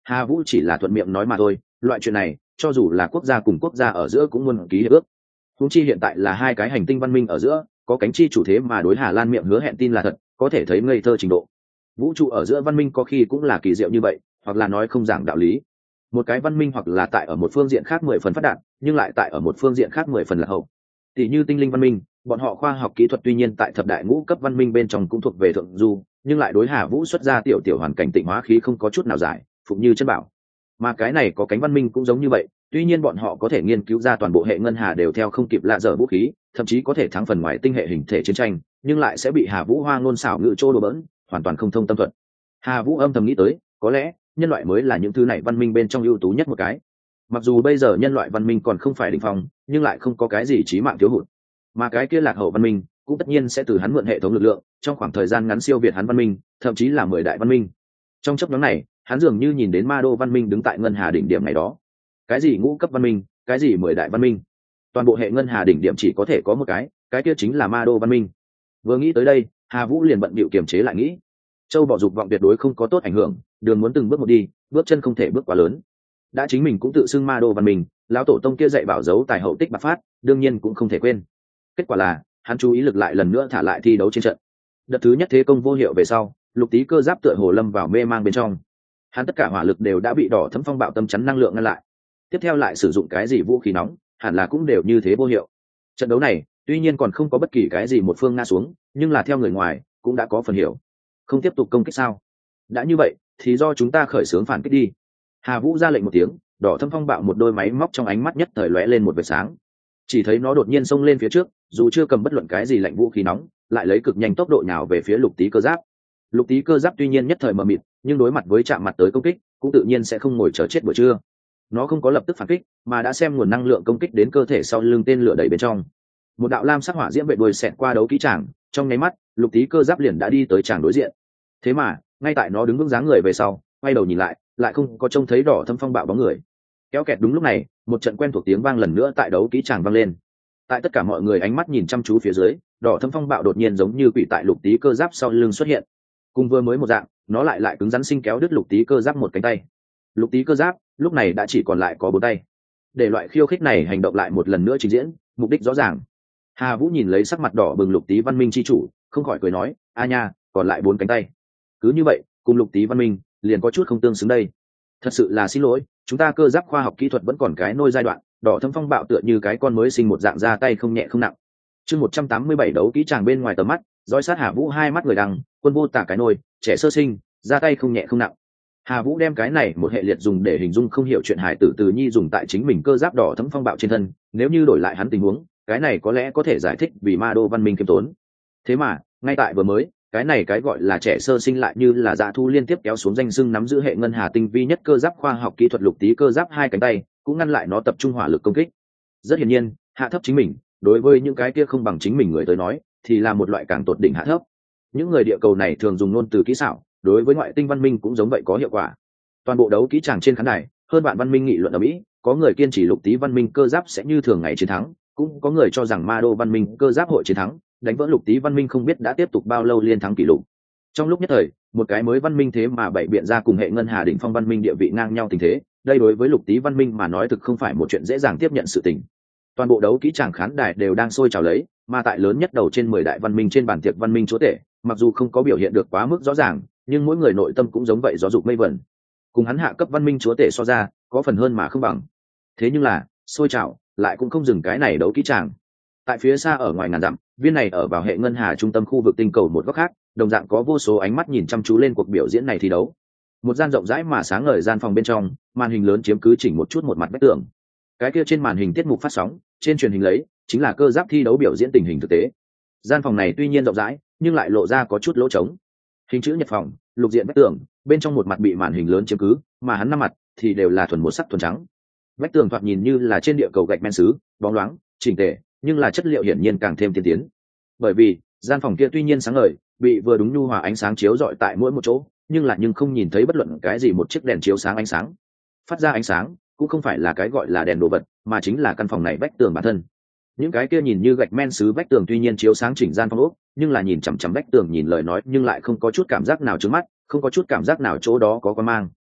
Hà Vũ chỉ là thuận miệng nói mà thôi, loại chuyện này cho dù là quốc gia cùng quốc gia ở giữa cũng muốn ký hiệp ước. Huống chi hiện tại là hai cái hành tinh văn minh ở giữa có cánh chi chủ thế mà đối Hà Lan miệng hứa hẹn tin là thật, có thể thấy ngây thơ trình độ. Vũ trụ ở giữa văn minh có khi cũng là kỳ diệu như vậy, hoặc là nói không giảng đạo lý. Một cái văn minh hoặc là tại ở một phương diện khác mười phần phát đạt, nhưng lại tại ở một phương diện khác mười phần là hậu. Tỷ như tinh linh văn minh, bọn họ khoa học kỹ thuật tuy nhiên tại thập đại ngũ cấp văn minh bên trong cũng thuộc về thượng du, nhưng lại đối Hà Vũ xuất ra tiểu tiểu hoàn cảnh tịnh hóa khí không có chút nào giải, phục như chân bảo. Mà cái này có cánh văn minh cũng giống như vậy, tuy nhiên bọn họ có thể nghiên cứu ra toàn bộ hệ ngân hà đều theo không kịp lạ dở vũ khí, thậm chí có thể thắng phần ngoài tinh hệ hình thể chiến tranh, nhưng lại sẽ bị Hà Vũ hoa ngôn xảo ngữ trô đùa bỡn, hoàn toàn không thông tâm thuật. Hà Vũ âm thầm nghĩ tới, có lẽ nhân loại mới là những thứ này văn minh bên trong ưu tú nhất một cái. Mặc dù bây giờ nhân loại văn minh còn không phải đỉnh phong, nhưng lại không có cái gì chí mạng thiếu hụt. Mà cái kia lạc hậu văn minh cũng tất nhiên sẽ từ hắn mượn hệ thống lực lượng, trong khoảng thời gian ngắn siêu việt hắn văn minh, thậm chí là mười đại văn minh. Trong chốc ngắn này, hắn dường như nhìn đến Ma Đô văn minh đứng tại ngân hà đỉnh điểm này đó. Cái gì ngũ cấp văn minh, cái gì mười đại văn minh, toàn bộ hệ ngân hà đỉnh điểm chỉ có thể có một cái, cái kia chính là Ma Đô văn minh. Vừa nghĩ tới đây, Hà Vũ liền bận bịu kiềm chế lại nghĩ. Châu bỏ dục vọng tuyệt đối không có tốt ảnh hưởng, đường muốn từng bước một đi, bước chân không thể bước quá lớn. Đã chính mình cũng tự xưng Ma Đô văn minh, lão tổ tông kia dạy bảo dấu tài hậu tích bạc phát, đương nhiên cũng không thể quên. Kết quả là hắn chú ý lực lại lần nữa thả lại thi đấu trên trận. Đợt thứ nhất thế công vô hiệu về sau, Lục Tý Cơ Giáp tựa hồ lâm vào mê mang bên trong. Hắn tất cả hỏa lực đều đã bị đỏ thấm phong bạo tâm chắn năng lượng ngăn lại. Tiếp theo lại sử dụng cái gì vũ khí nóng, hẳn là cũng đều như thế vô hiệu. Trận đấu này tuy nhiên còn không có bất kỳ cái gì một phương ngã xuống, nhưng là theo người ngoài cũng đã có phần hiểu. Không tiếp tục công kích sao? Đã như vậy thì do chúng ta khởi xướng phản kích đi. Hà Vũ ra lệnh một tiếng, đỏ thâm phong bạo một đôi máy móc trong ánh mắt nhất thời lóe lên một vệt sáng. Chỉ thấy nó đột nhiên xông lên phía trước, dù chưa cầm bất luận cái gì lạnh vũ khí nóng, lại lấy cực nhanh tốc độ nhào về phía Lục Tý Cơ Giáp. Lục Tý Cơ Giáp tuy nhiên nhất thời mờ mịt, nhưng đối mặt với chạm mặt tới công kích, cũng tự nhiên sẽ không ngồi chờ chết buổi trưa. Nó không có lập tức phản kích, mà đã xem nguồn năng lượng công kích đến cơ thể sau lưng tên lửa đẩy bên trong. Một đạo lam sắc hỏa diễm vệ đuôi xẹt qua đấu kỹ tràng, trong nháy mắt, Lục Tý Cơ Giáp liền đã đi tới tràng đối diện. Thế mà, ngay tại nó đứng vững dáng người về sau, quay đầu nhìn lại, lại không có trông thấy đỏ thâm phong bạo bóng người. Kéo kẹt đúng lúc này, một trận quen thuộc tiếng vang lần nữa tại đấu kỹ tràng vang lên. Tại tất cả mọi người ánh mắt nhìn chăm chú phía dưới, đỏ thâm phong bạo đột nhiên giống như quỷ tại Lục Tý Cơ Giáp sau lưng xuất hiện. Cùng vừa mới một dạng, nó lại lại cứng rắn sinh kéo đứt Lục Tý Cơ Giáp một cánh tay. Lục Tý Cơ Giáp lúc này đã chỉ còn lại có bốn tay. Để loại khiêu khích này hành động lại một lần nữa trình diễn, mục đích rõ ràng. Hà Vũ nhìn lấy sắc mặt đỏ bừng Lục Tý Văn Minh chi chủ, không khỏi cười nói, a nha, còn lại bốn cánh tay. Cứ như vậy, cùng Lục Tý Văn Minh liền có chút không tương xứng đây. Thật sự là xin lỗi, chúng ta cơ giáp khoa học kỹ thuật vẫn còn cái nôi giai đoạn, đỏ thâm phong bạo tựa như cái con mới sinh một dạng ra tay không nhẹ không nặng. Chương một trăm tám mươi bảy đấu kỹ tràng bên ngoài tầm mắt, dõi sát Hà Vũ hai mắt người đằng, quân vô tả cái nôi, trẻ sơ sinh, ra tay không nhẹ không nặng. Hà Vũ đem cái này một hệ liệt dùng để hình dung không hiểu chuyện hài tử từ nhi dùng tại chính mình cơ giáp đỏ thấm phong bạo trên thân, nếu như đổi lại hắn tình huống, cái này có lẽ có thể giải thích vì Ma Đô văn minh kiêm tốn. Thế mà, ngay tại vừa mới, cái này cái gọi là trẻ sơ sinh lại như là dạ thu liên tiếp kéo xuống danh xưng nắm giữ hệ ngân hà tinh vi nhất cơ giáp khoa học kỹ thuật Lục Tý Cơ Giáp hai cánh tay, cũng ngăn lại nó tập trung hỏa lực công kích. Rất hiển nhiên, hạ thấp chính mình, đối với những cái kia không bằng chính mình người tới nói, thì là một loại càng tột đỉnh hạ thấp. Những người địa cầu này thường dùng ngôn từ kỹ xảo, đối với ngoại tinh văn minh cũng giống vậy có hiệu quả. Toàn bộ đấu kỹ tràng trên khán đài, hơn bạn văn minh nghị luận ở mỹ, có người kiên trì Lục Tý văn minh cơ giáp sẽ như thường ngày chiến thắng, cũng có người cho rằng Ma Đô văn minh cơ giáp hội chiến thắng, đánh vỡ Lục Tý văn minh không biết đã tiếp tục bao lâu liên thắng kỷ lục. Trong lúc nhất thời, một cái mới văn minh thế mà bảy biện ra cùng hệ ngân hà đỉnh phong văn minh địa vị ngang nhau tình thế, đây đối với Lục Tý văn minh mà nói thực không phải một chuyện dễ dàng tiếp nhận sự tình. Toàn bộ đấu kỹ tràng khán đài đều đang sôi trào lấy, mà tại lớn nhất đầu trên mười đại văn minh trên bàn tiệc văn minh chúa tể, mặc dù không có biểu hiện được quá mức rõ ràng, nhưng mỗi người nội tâm cũng giống vậy gió dục mây vẩn. Cùng hắn hạ cấp văn minh chúa tể so ra, có phần hơn mà không bằng. Thế nhưng là, sôi trào lại cũng không dừng cái này đấu kỹ tràng. Tại phía xa ở ngoài ngàn dặm, viên này ở vào hệ ngân hà trung tâm khu vực tinh cầu một góc khác, đồng dạng có vô số ánh mắt nhìn chăm chú lên cuộc biểu diễn này thi đấu. Một gian rộng rãi mà sáng ngời gian phòng bên trong, màn hình lớn chiếm cứ chỉnh một chút một mặt vách tường. Cái kia trên màn hình tiết mục phát sóng, trên truyền hình lấy, chính là cơ giáp thi đấu biểu diễn tình hình thực tế. Gian phòng này tuy nhiên rộng rãi, nhưng lại lộ ra có chút lỗ trống. Hình chữ nhật phòng, lục diện vách tường, bên trong một mặt bị màn hình lớn chiếm cứ, mà hắn năm mặt thì đều là thuần một sắc thuần trắng. Vách tường thoạt nhìn như là trên địa cầu gạch men sứ, bóng loáng, chỉnh tề, nhưng là chất liệu hiển nhiên càng thêm tiên tiến. Bởi vì, gian phòng kia tuy nhiên sáng ngời, bị vừa đúng nhu hòa ánh sáng chiếu rọi tại mỗi một chỗ, nhưng là nhưng không nhìn thấy bất luận cái gì một chiếc đèn chiếu sáng ánh sáng. Phát ra ánh sáng, cũng không phải là cái gọi là đèn đồ vật, mà chính là căn phòng này vách tường bản thân. Những cái kia nhìn như gạch men sứ vách tường tuy nhiên chiếu sáng chỉnh gian phòng ốc, nhưng là nhìn chằm chằm vách tường nhìn lời nói nhưng lại không có chút cảm giác nào trước mắt, không có chút cảm giác nào chỗ đó có quan mang.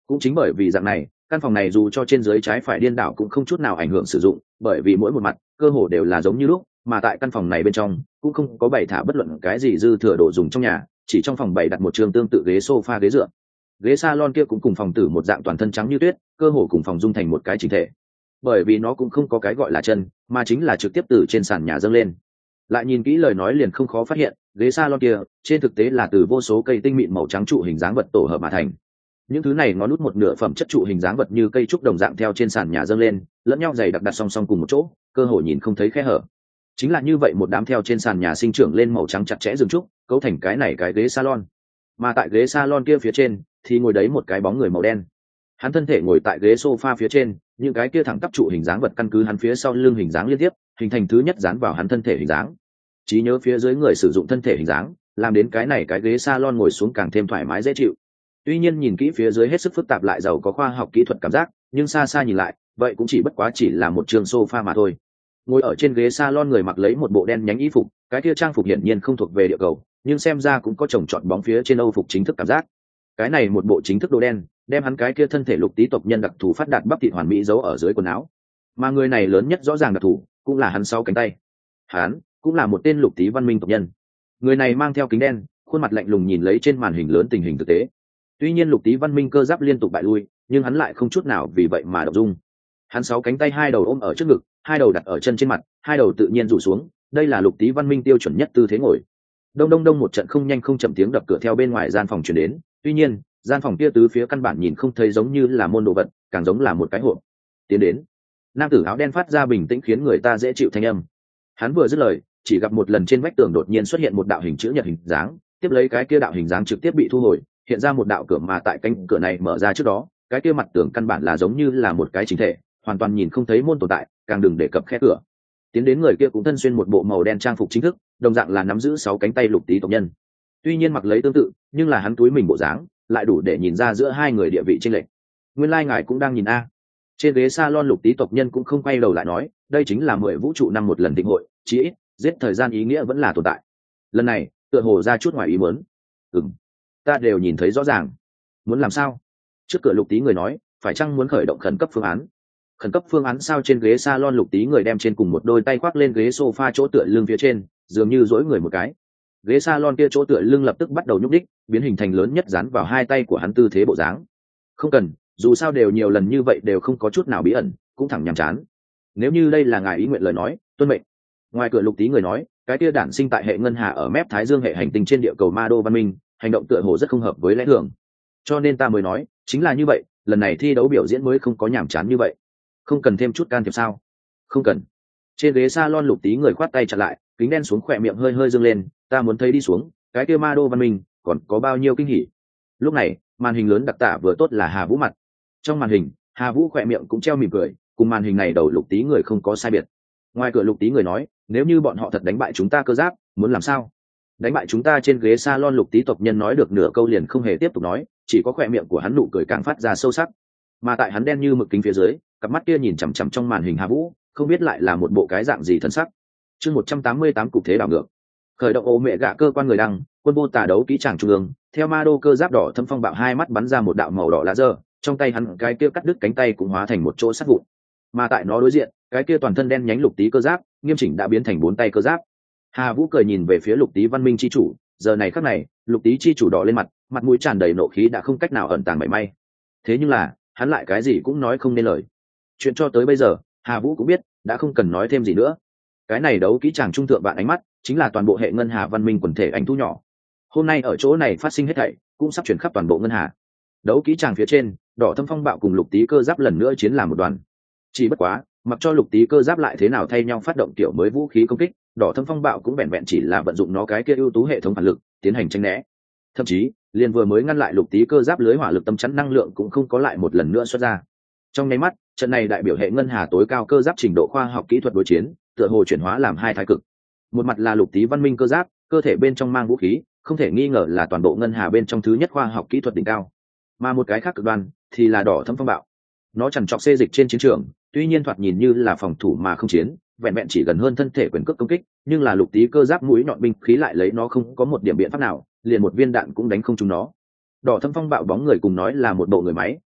Cũng chính bởi vì dạng này, căn phòng này dù cho trên dưới trái phải điên đảo cũng không chút nào ảnh hưởng sử dụng, bởi vì mỗi một mặt cơ hồ đều là giống như lúc, mà tại căn phòng này bên trong cũng không có bày thả bất luận cái gì dư thừa đồ dùng trong nhà, chỉ trong phòng bày đặt một trường tương tự ghế sofa ghế dựa. Ghế salon kia cũng cùng phòng tử một dạng toàn thân trắng như tuyết, cơ hồ cùng phòng dung thành một cái chỉnh thể. Bởi vì nó cũng không có cái gọi là chân, mà chính là trực tiếp từ trên sàn nhà dâng lên. Lại nhìn kỹ lời nói liền không khó phát hiện, ghế salon kia trên thực tế là từ vô số cây tinh mịn màu trắng trụ hình dáng vật tổ hợp mà thành. Những thứ này ngón nút một nửa phẩm chất trụ hình dáng vật như cây trúc đồng dạng theo trên sàn nhà dâng lên, lẫn nhau dày đặc đặt song song cùng một chỗ, cơ hồ nhìn không thấy khe hở. Chính là như vậy một đám theo trên sàn nhà sinh trưởng lên màu trắng chặt chẽ rừng trúc, cấu thành cái này cái ghế salon. Mà tại ghế salon kia phía trên thì ngồi đấy một cái bóng người màu đen. Hắn thân thể ngồi tại ghế sofa phía trên, những cái kia thẳng tắp trụ hình dáng vật căn cứ hắn phía sau lưng hình dáng liên tiếp, hình thành thứ nhất dán vào hắn thân thể hình dáng. Trí nhớ phía dưới người sử dụng thân thể hình dáng, làm đến cái này cái ghế salon ngồi xuống càng thêm thoải mái dễ chịu. Tuy nhiên nhìn kỹ phía dưới hết sức phức tạp lại giàu có khoa học kỹ thuật cảm giác, nhưng xa xa nhìn lại, vậy cũng chỉ bất quá chỉ là một trường sofa mà thôi. Ngồi ở trên ghế salon người mặc lấy một bộ đen nhánh y phục, cái kia trang phục hiển nhiên không thuộc về địa cầu, nhưng xem ra cũng có chồng chọn bóng phía trên âu phục chính thức cảm giác. Cái này một bộ chính thức đồ đen, đem hắn cái kia thân thể lục tý tộc nhân đặc thù phát đạt bắp thịt hoàn mỹ giấu ở dưới quần áo. Mà người này lớn nhất rõ ràng đặc thù, cũng là hắn sáu cánh tay. Hắn cũng là một tên lục tý văn minh tộc nhân. Người này mang theo kính đen, khuôn mặt lạnh lùng nhìn lấy trên màn hình lớn tình hình thực tế. Tuy nhiên lục tý văn minh cơ giáp liên tục bại lui, nhưng hắn lại không chút nào vì vậy mà động dung. Hắn sáu cánh tay hai đầu ôm ở trước ngực, hai đầu đặt ở chân trên mặt, hai đầu tự nhiên rủ xuống, đây là lục tý văn minh tiêu chuẩn nhất tư thế ngồi. Đông đông đông một trận không nhanh không chậm tiếng đập cửa theo bên ngoài gian phòng truyền đến, tuy nhiên gian phòng kia tứ phía căn bản nhìn không thấy giống như là môn đồ vật, càng giống là một cái hộp. Tiến đến, nam tử áo đen phát ra bình tĩnh khiến người ta dễ chịu thanh âm. Hắn vừa dứt lời, chỉ gặp một lần trên vách tường đột nhiên xuất hiện một đạo hình chữ nhật hình dáng, tiếp lấy cái kia đạo hình dáng trực tiếp bị thu hồi, hiện ra một đạo cửa, mà tại cánh cửa này mở ra trước đó, cái kia mặt tường căn bản là giống như là một cái chính thể, hoàn toàn nhìn không thấy môn tồn tại, càng đừng đề cập khe cửa. Tiến đến người kia cũng thân xuyên một bộ màu đen trang phục chính thức, đồng dạng là nắm giữ sáu cánh tay lục tý tộc nhân. Tuy nhiên mặc lấy tương tự, nhưng là hắn túi mình bộ dáng, lại đủ để nhìn ra giữa hai người địa vị chênh lệch. Nguyên lai ngài cũng đang nhìn a. Trên ghế salon lục tý tộc nhân cũng không quay đầu lại nói, đây chính là mười vũ trụ năm một lần thịnh hội, chỉ ít giết thời gian ý nghĩa vẫn là tồn tại. Lần này, tựa hồ ra chút ngoài ý muốn. Ừm, ta đều nhìn thấy rõ ràng. Muốn làm sao? Trước cửa lục tý người nói, phải chăng muốn khởi động khẩn cấp phương án? Khẩn cấp phương án sao? Trên ghế salon lục tý người đem trên cùng một đôi tay khoác lên ghế sofa chỗ tựa lưng phía trên, dường như duỗi người một cái. Ghế salon kia chỗ tựa lưng lập tức bắt đầu nhúc đích, biến hình thành lớn nhất dán vào hai tay của hắn tư thế bộ dáng. Không cần, dù sao đều nhiều lần như vậy đều không có chút nào bí ẩn, cũng thẳng nhàm chán. Nếu như đây là ngài ý nguyện lời nói, tuân mệnh. Ngoài cửa lục tý người nói, cái kia đản sinh tại hệ ngân hà ở mép thái dương hệ hành tinh trên địa cầu ma đô văn minh, hành động tựa hồ rất không hợp với lẽ thường. Cho nên ta mới nói, chính là như vậy, lần này thi đấu biểu diễn mới không có nhàm chán như vậy. Không cần thêm chút can thiệp sao? Không cần. Trên ghế salon lục tý người khoát tay chặt lại, kính đen xuống khỏe miệng hơi hơi dương lên, ta muốn thấy đi xuống, cái kia ma đô văn minh còn có bao nhiêu kinh hỉ. Lúc này, màn hình lớn đặc tả vừa tốt là Hà Vũ mặt. Trong màn hình, Hà Vũ khỏe miệng cũng treo mỉm cười, cùng màn hình này đầu lục tý người không có sai biệt. Ngoài cửa lục tý người nói, nếu như bọn họ thật đánh bại chúng ta cơ giáp, muốn làm sao? Đánh bại chúng ta? Trên ghế salon lục tý tộc nhân nói được nửa câu liền không hề tiếp tục nói, chỉ có khỏe miệng của hắn nụ cười càng phát ra sâu sắc. Mà tại hắn đen như mực kính phía dưới, cặp mắt kia nhìn chằm chằm trong màn hình Hà Vũ, không biết lại là một bộ cái dạng gì thân sắc. Chương một trăm tám mươi tám cục thế đảo ngược. Khởi động ô mẹ gạ cơ quan người đăng, quân vô tả đấu kỹ tràng trung ương, theo ma đô cơ giáp đỏ thâm phong bạo hai mắt bắn ra một đạo màu đỏ laser, trong tay hắn cái kia cắt đứt cánh tay cũng hóa thành một chỗ sắt vụn. Mà tại nó đối diện, cái kia toàn thân đen nhánh lục tý cơ giáp, nghiêm chỉnh đã biến thành bốn tay cơ giáp. Hà Vũ cười nhìn về phía lục tý văn minh chi chủ, giờ này khắc này, lục tý chi chủ đỏ lên mặt, mặt mũi tràn đầy nộ khí đã không cách nào ẩn tàng mảy may. Thế nhưng là, hắn lại cái gì cũng nói không nên lời. Chuyện cho tới bây giờ, Hà Vũ cũng biết, đã không cần nói thêm gì nữa. Cái này đấu kỹ tràng trung thượng vạn ánh mắt, chính là toàn bộ hệ ngân hà văn minh quần thể ảnh thu nhỏ. Hôm nay ở chỗ này phát sinh hết thảy, cũng sắp chuyển khắp toàn bộ ngân hà. Đấu kỹ tràng phía trên, đỏ thâm phong bạo cùng lục tý cơ giáp lần nữa chiến làm một đoàn. Chỉ bất quá, mặc cho lục tý cơ giáp lại thế nào thay nhau phát động kiểu mới vũ khí công kích, đỏ thâm phong bạo cũng vẹn vẹn chỉ là vận dụng nó cái kia ưu tú hệ thống phản lực tiến hành tranh né. Thậm chí, liền vừa mới ngăn lại lục tý cơ giáp lưới hỏa lực tâm chắn năng lượng cũng không có lại một lần nữa xuất ra. Trong nháy mắt, trận này đại biểu hệ ngân hà tối cao cơ giáp trình độ khoa học kỹ thuật đối chiến, tựa hồ chuyển hóa làm hai thái cực. Một mặt là lục tý văn minh cơ giáp, cơ thể bên trong mang vũ khí, không thể nghi ngờ là toàn bộ ngân hà bên trong thứ nhất khoa học kỹ thuật đỉnh cao. Mà một cái khác cực đoan thì là đỏ thâm phong bạo. Nó chằn trọc xê dịch trên chiến trường, tuy nhiên thoạt nhìn như là phòng thủ mà không chiến, vẹn vẹn chỉ gần hơn thân thể quyền cước công kích, nhưng là lục tý cơ giáp mũi nhọn binh khí lại lấy nó không có một điểm biện pháp nào, liền một viên đạn cũng đánh không trúng nó. Đỏ thâm phong bạo bóng người cùng nói là một bộ người máy,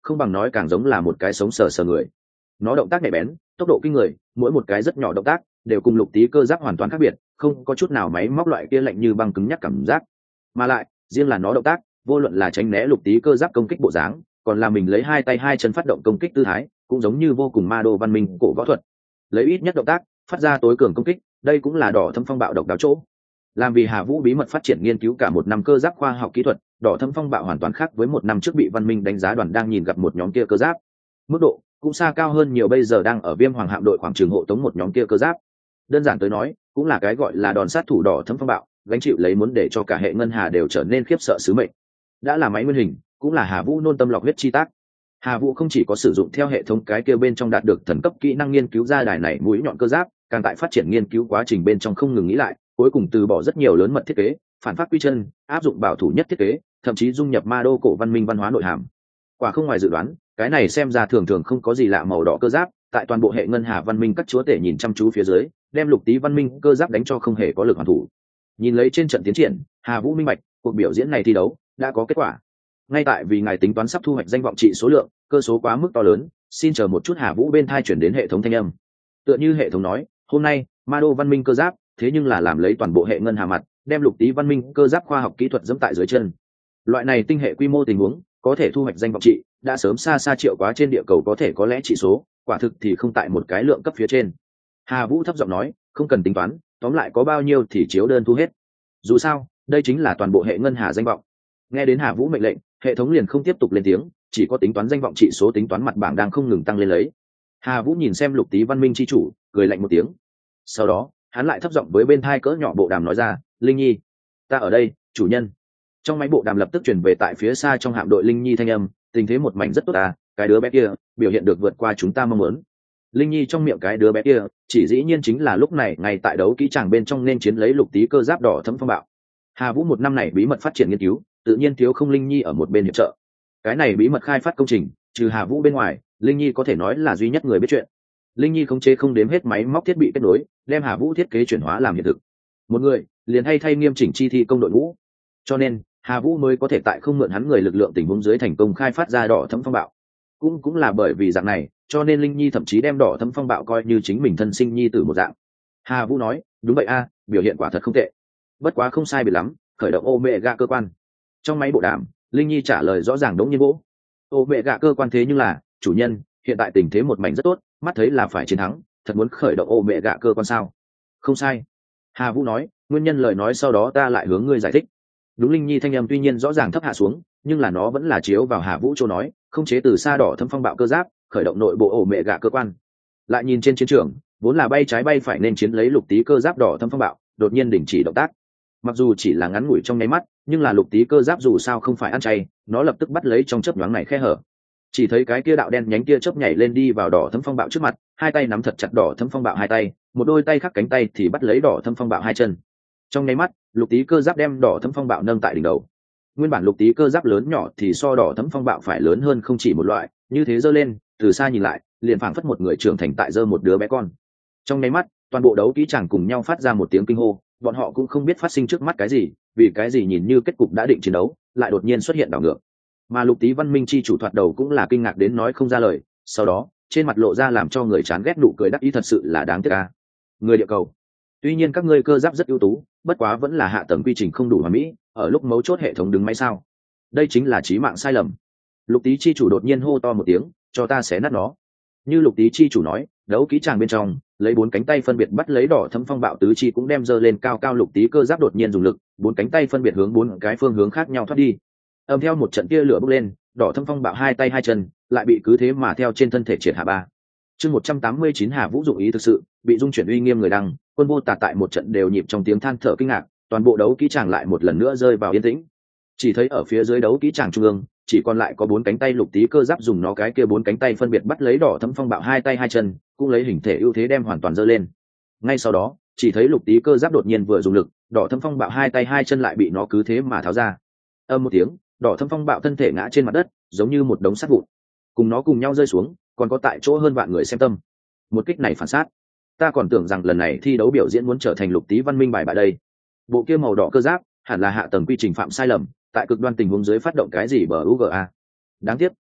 không bằng nói càng giống là một cái sống sờ sờ người. Nó động tác nhạy bén, tốc độ kinh người, mỗi một cái rất nhỏ động tác đều cùng lục tí cơ giáp hoàn toàn khác biệt, không có chút nào máy móc loại kia lạnh như băng cứng nhắc cảm giác. Mà lại riêng là nó động tác, vô luận là tránh né lục tí cơ giáp công kích bộ dáng, còn là mình lấy hai tay hai chân phát động công kích tư thái, cũng giống như vô cùng ma đô văn minh cổ võ thuật, lấy ít nhất động tác phát ra tối cường công kích. Đây cũng là Đỏ Thâm Phong Bạo độc đáo chỗ. Làm vì Hà Vũ bí mật phát triển nghiên cứu cả một năm cơ giáp khoa học kỹ thuật, Đỏ Thâm Phong Bạo hoàn toàn khác với một năm trước bị văn minh đánh giá đoàn đang nhìn gặp một nhóm kia cơ giáp. Mức độ cũng xa cao hơn nhiều, bây giờ đang ở Viêm Hoàng hạm đội khoảng trường hộ tống một nhóm kia cơ giáp. Đơn giản tới nói, cũng là cái gọi là đòn sát thủ Đỏ Thâm Phong Bạo, gánh chịu lấy muốn để cho cả hệ ngân hà đều trở nên khiếp sợ sứ mệnh. Đã là máy nguyên hình, cũng là Hà Vũ nôn tâm lọc huyết chi tác. Hà Vũ không chỉ có sử dụng theo hệ thống cái kia bên trong đạt được thần cấp kỹ năng nghiên cứu ra đài này mũi nhọn cơ giáp, càng tại phát triển nghiên cứu quá trình bên trong không ngừng nghĩ lại, cuối cùng từ bỏ rất nhiều lớn mật thiết kế, phản phát quy chân, áp dụng bảo thủ nhất thiết kế, thậm chí dung nhập ma đô cổ văn minh văn hóa nội hàm. Quả không ngoài dự đoán, cái này xem ra thường thường không có gì lạ màu đỏ cơ giáp, tại toàn bộ hệ ngân hà văn minh các chúa tể nhìn chăm chú phía dưới, đem lục tí văn minh cơ giáp đánh cho không hề có lực hoàn thủ. Nhìn lấy trên trận tiến triển, Hà Vũ minh bạch, cuộc biểu diễn này thi đấu đã có kết quả. Ngay tại vì ngài tính toán sắp thu hoạch danh vọng trị số lượng, cơ số quá mức to lớn, xin chờ một chút. Hà Vũ bên thai chuyển đến hệ thống thanh âm. Tựa như hệ thống nói, hôm nay ma đô văn minh cơ giáp thế nhưng là làm lấy toàn bộ hệ ngân hà mặt, đem lục tí văn minh cơ giáp khoa học kỹ thuật dẫm tại dưới chân. Loại này tinh hệ quy mô tình huống có thể thu hoạch danh vọng trị đã sớm xa xa triệu quá trên địa cầu có thể có lẽ trị số, quả thực thì không tại một cái lượng cấp phía trên. Hà Vũ thấp giọng nói, không cần tính toán, tóm lại có bao nhiêu thì chiếu đơn thu hết. Dù sao đây chính là toàn bộ hệ ngân hà danh vọng. Nghe đến Hà Vũ mệnh lệnh, hệ thống liền không tiếp tục lên tiếng, chỉ có tính toán danh vọng trị số tính toán mặt bảng đang không ngừng tăng lên lấy. Hà Vũ nhìn xem lục tí văn minh chi chủ, cười lạnh một tiếng. Sau đó hắn lại thấp giọng với bên thai cỡ nhỏ bộ đàm nói ra, Linh Nhi, ta ở đây, chủ nhân. Trong máy bộ đàm lập tức truyền về tại phía xa trong hạm đội Linh Nhi thanh âm, tình thế một mảnh rất tốt à, cái đứa bé kia biểu hiện được vượt qua chúng ta mong muốn. Linh Nhi trong miệng cái đứa bé kia chỉ dĩ nhiên chính là lúc này ngay tại đấu kỹ tràng bên trong nên chiến lấy lục tí cơ giáp Đỏ Thâm Phong Bạo. Hà Vũ một năm này bí mật phát triển nghiên cứu, tự nhiên thiếu không Linh Nhi ở một bên hiệp trợ. Cái này bí mật khai phát công trình, trừ Hà Vũ bên ngoài, Linh Nhi có thể nói là duy nhất người biết chuyện. Linh Nhi khống chế không đếm hết máy móc thiết bị kết nối, đem Hà Vũ thiết kế chuyển hóa làm hiện thực. Một người liền hay thay nghiêm chỉnh chi thi công đội ngũ, cho nên Hà Vũ mới có thể tại không mượn hắn người lực lượng tình huống dưới thành công khai phát ra Đỏ Thâm Phong Bạo. Cũng cũng là bởi vì dạng này, cho nên Linh Nhi thậm chí đem Đỏ Thâm Phong Bạo coi như chính mình thân sinh nhi tử một dạng. Hà Vũ nói, đúng vậy a, biểu hiện quả thật không tệ. Bất quá không sai biệt lắm, khởi động Omega cơ quan. Trong máy bộ đàm, Linh Nhi trả lời rõ ràng đống nhiên vỗ. Omega cơ quan thế nhưng là, chủ nhân, hiện tại tình thế một mảnh rất tốt, mắt thấy là phải chiến thắng, thật muốn khởi động Omega cơ quan sao? Không sai. Hà Vũ nói, nguyên nhân lời nói sau đó ta lại hướng ngươi giải thích. Đúng, Linh Nhi thanh âm tuy nhiên rõ ràng thấp hạ xuống, nhưng là nó vẫn là chiếu vào Hà Vũ chỗ nói, không chế từ xa Đỏ Thâm Phong Bạo cơ giáp, khởi động nội bộ Omega cơ quan. Lại nhìn trên chiến trường, vốn là bay trái bay phải nên chiến lấy lục tí cơ giáp Đỏ Thâm Phong Bạo, đột nhiên đình chỉ động tác. Mặc dù chỉ là ngắn ngủi trong nháy mắt, nhưng là lục tí cơ giáp dù sao không phải ăn chay, nó lập tức bắt lấy trong chớp nhoáng này khe hở. Chỉ thấy cái kia đạo đen nhánh kia chớp nhảy lên đi vào Đỏ Thâm Phong Bạo trước mặt, hai tay nắm thật chặt Đỏ Thâm Phong Bạo hai tay, một đôi tay khác cánh tay thì bắt lấy Đỏ Thâm Phong Bạo hai chân. Trong nháy mắt, lục tí cơ giáp đem Đỏ Thâm Phong Bạo nâng tại đỉnh đầu. Nguyên bản lục tí cơ giáp lớn nhỏ thì so Đỏ Thâm Phong Bạo phải lớn hơn không chỉ một loại, như thế giơ lên, từ xa nhìn lại, liền phảng phất một người trưởng thành tại giơ một đứa bé con. Trong nháy mắt, toàn bộ đấu kỹ chàng cùng nhau phát ra một tiếng kinh hô, bọn họ cũng không biết phát sinh trước mắt cái gì, vì cái gì nhìn như kết cục đã định chiến đấu, lại đột nhiên xuất hiện đảo ngược. Mà lục tí văn minh chi chủ thoạt đầu cũng là kinh ngạc đến nói không ra lời, sau đó trên mặt lộ ra làm cho người chán ghét nụ cười đắc ý, thật sự là đáng tiếc a. Người địa cầu, tuy nhiên các ngươi cơ giáp rất ưu tú, bất quá vẫn là hạ tầng quy trình không đủ hoàn mỹ, ở lúc mấu chốt hệ thống đứng máy sao? Đây chính là chí mạng sai lầm. Lục tí chi chủ đột nhiên hô to một tiếng, cho ta xé nát nó. Như lục tí chi chủ nói, đấu kỹ tràng bên trong, lấy bốn cánh tay phân biệt bắt lấy Đỏ Thâm Phong Bạo tứ chi cũng đem giơ lên cao cao, lục tí cơ giáp đột nhiên dùng lực, bốn cánh tay phân biệt hướng bốn cái phương hướng khác nhau thoát đi. Âm theo một trận tia lửa bốc lên, Đỏ Thâm Phong Bạo hai tay hai chân lại bị cứ thế mà theo trên thân thể triệt hạ ba. Chương một trăm tám mươi chín Hà Vũ dụng ý thực sự, bị dung chuyển uy nghiêm người đăng, quân vô tà tại một trận đều nhịp trong tiếng than thở kinh ngạc, toàn bộ đấu kỹ tràng lại một lần nữa rơi vào yên tĩnh. Chỉ thấy ở phía dưới đấu kỹ tràng trung ương, chỉ còn lại có bốn cánh tay lục tí cơ giáp dùng nó cái kia bốn cánh tay phân biệt bắt lấy Đỏ Thâm Phong Bạo hai tay hai chân, cũng lấy hình thể ưu thế đem hoàn toàn giơ lên. Ngay sau đó, chỉ thấy lục tí cơ giáp đột nhiên vừa dùng lực, Đỏ Thâm Phong Bạo hai tay hai chân lại bị nó cứ thế mà tháo ra. Âm một tiếng, Đỏ Thâm Phong Bạo thân thể ngã trên mặt đất, giống như một đống sắt vụn. Cùng nó cùng nhau rơi xuống, còn có tại chỗ hơn vạn người xem tâm. Một kích này phản sát, ta còn tưởng rằng lần này thi đấu biểu diễn muốn trở thành lục tí văn minh bài bại đây. Bộ kia màu đỏ cơ giáp hẳn là hạ tầng quy trình phạm sai lầm, tại cực đoan tình huống dưới phát động cái gì bờ u giê a. Đáng tiếc,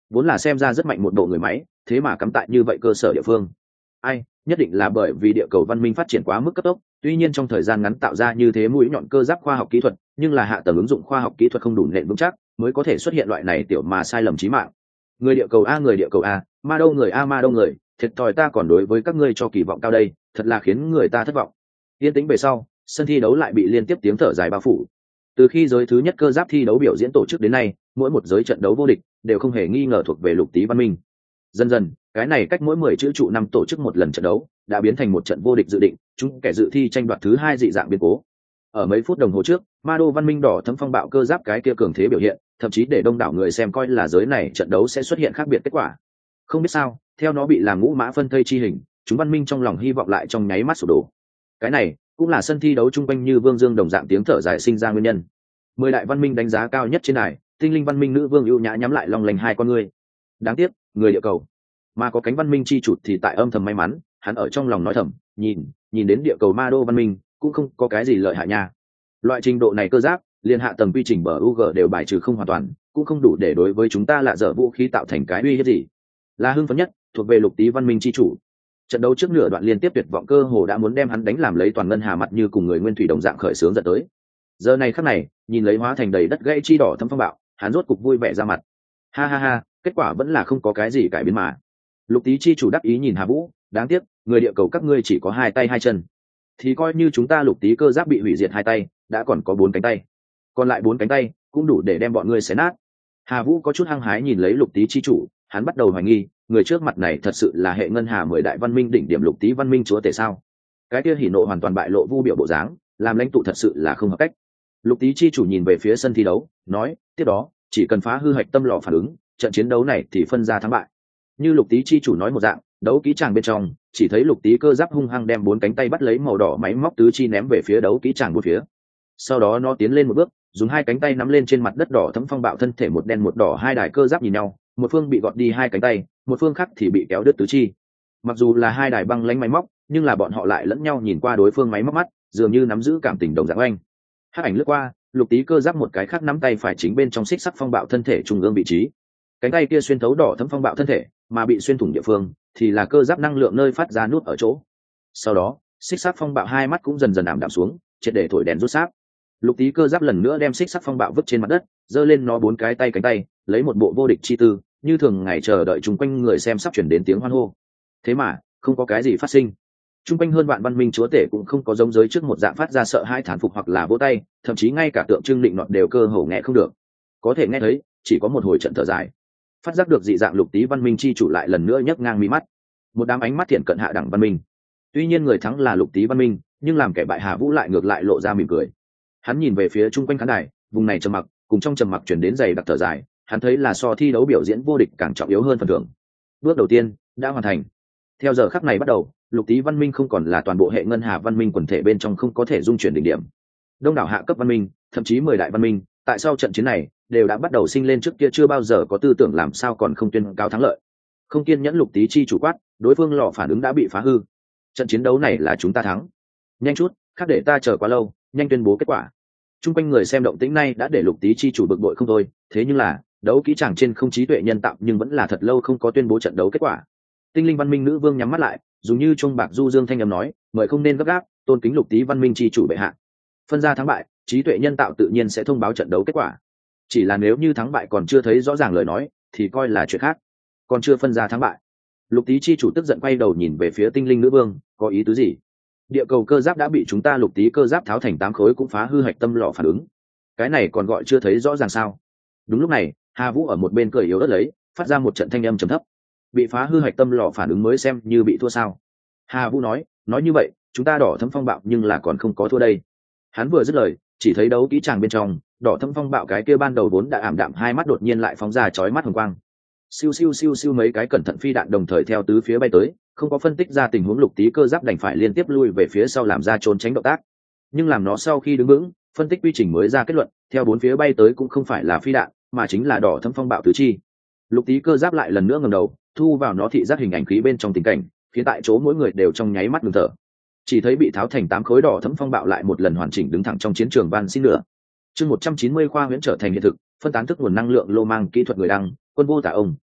vốn là xem ra rất mạnh một bộ người máy, thế mà cắm tại như vậy cơ sở địa phương. Ai, nhất định là bởi vì địa cầu văn minh phát triển quá mức cấp tốc, tuy nhiên trong thời gian ngắn tạo ra như thế mũi nhọn cơ giáp khoa học kỹ thuật, nhưng là hạ tầng ứng dụng khoa học kỹ thuật không đủ nền vững chắc, mới có thể xuất hiện loại này tiểu mà sai lầm chí mạng. Người địa cầu a, người địa cầu a, ma đâu người a, ma đâu người, thiệt thòi ta còn đối với các ngươi cho kỳ vọng cao đây, thật là khiến người ta thất vọng. Yên tĩnh về sau, sân thi đấu lại bị liên tiếp tiếng thở dài bao phủ. Từ khi giới thứ nhất cơ giáp thi đấu biểu diễn tổ chức đến nay, mỗi một giới trận đấu vô địch đều không hề nghi ngờ thuộc về Lục Tý văn minh. Dần dần, cái này cách mỗi mười chữ trụ năm tổ chức một lần trận đấu, đã biến thành một trận vô địch dự định, chúng kẻ dự thi tranh đoạt thứ hai dị dạng biến cố. Ở mấy phút đồng hồ trước, Ma Đô văn minh đỏ thấm phong bạo cơ giáp cái kia cường thế biểu hiện, thậm chí để đông đảo người xem coi là giới này trận đấu sẽ xuất hiện khác biệt kết quả. Không biết sao, theo nó bị làm ngũ mã phân thây chi hình, chúng văn minh trong lòng hy vọng lại trong nháy mắt sụp đổ. Cái này cũng là sân thi đấu chung quanh như vương dương đồng dạng tiếng thở dài sinh ra nguyên nhân. Mười đại văn minh đánh giá cao nhất trên đài, tinh linh văn minh nữ vương ưu nhã nhắm lại long lành hai con người. Đáng tiếc, người địa cầu mà có cánh văn minh chi chụt thì tại âm thầm may mắn, hắn ở trong lòng nói thầm, nhìn nhìn đến địa cầu Ma Đô văn minh cũng không có cái gì lợi hại nha. Loại trình độ này cơ giáp liên hạ tầng quy trình bờ u giê đều bài trừ không hoàn toàn, cũng không đủ để đối với chúng ta lạ dở vũ khí tạo thành cái uy hiếp gì. Là hưng phấn nhất thuộc về Lục Tý văn minh chi chủ. Trận đấu trước nửa đoạn liên tiếp tuyệt vọng cơ hồ đã muốn đem hắn đánh làm lấy toàn ngân hà mặt như cùng người nguyên thủy đồng dạng khởi sướng dẫn tới. Giờ này khắc này, nhìn lấy hóa thành đầy đất gãy chi đỏ thâm phong bạo, hắn rốt cục vui vẻ ra mặt. Ha ha ha, kết quả vẫn là không có cái gì cải biến mà. Lục Tý chi chủ đắc ý nhìn Hà Vũ, đáng tiếc, người địa cầu các ngươi chỉ có hai tay hai chân, thì coi như chúng ta Lục Tý cơ giáp bị hủy diệt hai tay, đã còn có bốn cánh tay, còn lại bốn cánh tay cũng đủ để đem bọn ngươi xé nát. Hà Vũ có chút hăng hái nhìn lấy Lục Tý chi chủ, hắn bắt đầu hoài nghi, người trước mặt này thật sự là hệ ngân hà mười đại văn minh đỉnh điểm Lục Tý văn minh chúa tể sao? Cái kia hỉ nộ hoàn toàn bại lộ vu biểu bộ dáng, làm lãnh tụ thật sự là không hợp cách. Lục Tý chi chủ nhìn về phía sân thi đấu, nói, tiếp đó chỉ cần phá hư hạch tâm lò phản ứng, trận chiến đấu này thì phân ra thắng bại. Như Lục Tý chi chủ nói một dạng, đấu kỹ tràng bên trong chỉ thấy Lục Tý cơ giáp hung hăng đem bốn cánh tay bắt lấy màu đỏ máy móc tứ chi ném về phía đấu kỹ tràng bốn phía. Sau đó nó tiến lên một bước, dùng hai cánh tay nắm lên trên mặt đất đỏ thấm phong bạo thân thể một đen một đỏ hai đài cơ giáp nhìn nhau, một phương bị gọt đi hai cánh tay, một phương khác thì bị kéo đứt tứ chi. Mặc dù là hai đài băng lãnh máy móc, nhưng là bọn họ lại lẫn nhau nhìn qua đối phương máy móc mắt, dường như nắm giữ cảm tình đồng dạng oanh. Hắc ảnh lướt qua, Lục Tý cơ giáp một cái khác nắm tay phải chính bên trong xích sắc phong bạo thân thể trung ương vị trí. Cánh tay kia xuyên thấu đỏ thấm phong bạo thân thể, mà bị xuyên thủng địa phương thì là cơ giáp năng lượng nơi phát ra nút ở chỗ. Sau đó, xích sắc phong bạo hai mắt cũng dần dần ảm đạm xuống, triệt để thổi đèn rút sáp. Lục Tý cơ giáp lần nữa đem xích sắc phong bạo vứt trên mặt đất, giơ lên nó bốn cái tay cánh tay, lấy một bộ vô địch chi tư, như thường ngày chờ đợi chung quanh người xem sắp chuyển đến tiếng hoan hô. Thế mà, không có cái gì phát sinh. Chung quanh hơn vạn văn minh chúa tể cũng không có giống giới trước một dạng phát ra sợ hãi thán phục hoặc là vỗ tay, thậm chí ngay cả tượng trưng định nọt đều cơ hồ nghe không được. Có thể nghe thấy, chỉ có một hồi trận thở dài. Phát giác được dị dạng Lục Tý văn minh chi chủ lại lần nữa nhấc ngang mí mắt. Một đám ánh mắt thiện cận hạ đẳng văn minh. Tuy nhiên người thắng là Lục Tý văn minh, nhưng làm kẻ bại Hà Vũ lại ngược lại lộ ra mỉm cười. Hắn nhìn về phía chung quanh khán đài, vùng này trầm mặc, cùng trong trầm mặc chuyển đến dày đặc thở dài, hắn thấy là so thi đấu biểu diễn vô địch càng trọng yếu hơn phần thưởng. Bước đầu tiên đã hoàn thành. Theo giờ khắc này bắt đầu, Lục Tý văn minh không còn là toàn bộ hệ ngân hà văn minh quần thể bên trong không có thể dung chuyển đỉnh điểm. Đông đảo hạ cấp văn minh, thậm chí mười đại văn minh, tại sau trận chiến này đều đã bắt đầu sinh lên trước kia chưa bao giờ có tư tưởng làm sao còn không tuyên cao thắng lợi. Không kiên nhẫn Lục Tý chi chủ quát, đối phương lò phản ứng đã bị phá hư. Trận chiến đấu này là chúng ta thắng. Nhanh chút, khác để ta chờ quá lâu, nhanh tuyên bố kết quả. Trung quanh người xem động tĩnh này đã để Lục Tý chi chủ bực bội không thôi, thế nhưng là đấu kỹ chẳng trên không trí tuệ nhân tạo nhưng vẫn là thật lâu không có tuyên bố trận đấu kết quả. Tinh linh văn minh nữ vương nhắm mắt lại, dùng như trung bạc du dương thanh âm nói, mời không nên gấp gáp, tôn kính Lục Tý văn minh chi chủ bệ hạ. Phân ra thắng bại, trí tuệ nhân tạo tự nhiên sẽ thông báo trận đấu kết quả. Chỉ là nếu như thắng bại còn chưa thấy rõ ràng lời nói, thì coi là chuyện khác. Còn chưa phân ra thắng bại. Lục Tý chi chủ tức giận quay đầu nhìn về phía tinh linh nữ vương, có ý tứ gì? Địa cầu cơ giáp đã bị chúng ta Lục Tý cơ giáp tháo thành tám khối cũng phá hư hạch tâm lò phản ứng. Cái này còn gọi chưa thấy rõ ràng sao? Đúng lúc này, Hà Vũ ở một bên cười yếu ớt lấy, phát ra một trận thanh âm trầm thấp. Bị phá hư hạch tâm lò phản ứng mới xem như bị thua sao? Hà Vũ nói, nói như vậy, chúng ta đỏ thấm phong bạo nhưng là còn không có thua đây. Hắn vừa dứt lời, chỉ thấy đấu kỹ tràng bên trong, đỏ thấm phong bạo cái kia ban đầu vốn đã ảm đạm hai mắt đột nhiên lại phóng ra chói mắt hồng quang. Siêu siêu siêu siêu mấy cái cẩn thận phi đạn đồng thời theo tứ phía bay tới, không có phân tích ra tình huống Lục Tý cơ giáp đành phải liên tiếp lui về phía sau làm ra trốn tránh động tác. Nhưng làm nó sau khi đứng vững, phân tích quy trình mới ra kết luận, theo bốn phía bay tới cũng không phải là phi đạn, mà chính là đỏ thấm phong bạo tứ chi. Lục Tý cơ giáp lại lần nữa ngẩng đầu, thu vào nó thị giác hình ảnh khí bên trong tình cảnh, khiến tại chỗ mỗi người đều trong nháy mắt ngừng thở. Chỉ thấy bị tháo thành tám khối đỏ thấm phong bạo lại một lần hoàn chỉnh đứng thẳng trong chiến trường van xin nữa. Chương một trăm chín mươi khoa huyễn trở thành hiện thực, phân tán thức nguồn năng lượng lô mang kỹ thuật người đăng, quân vô tả ông,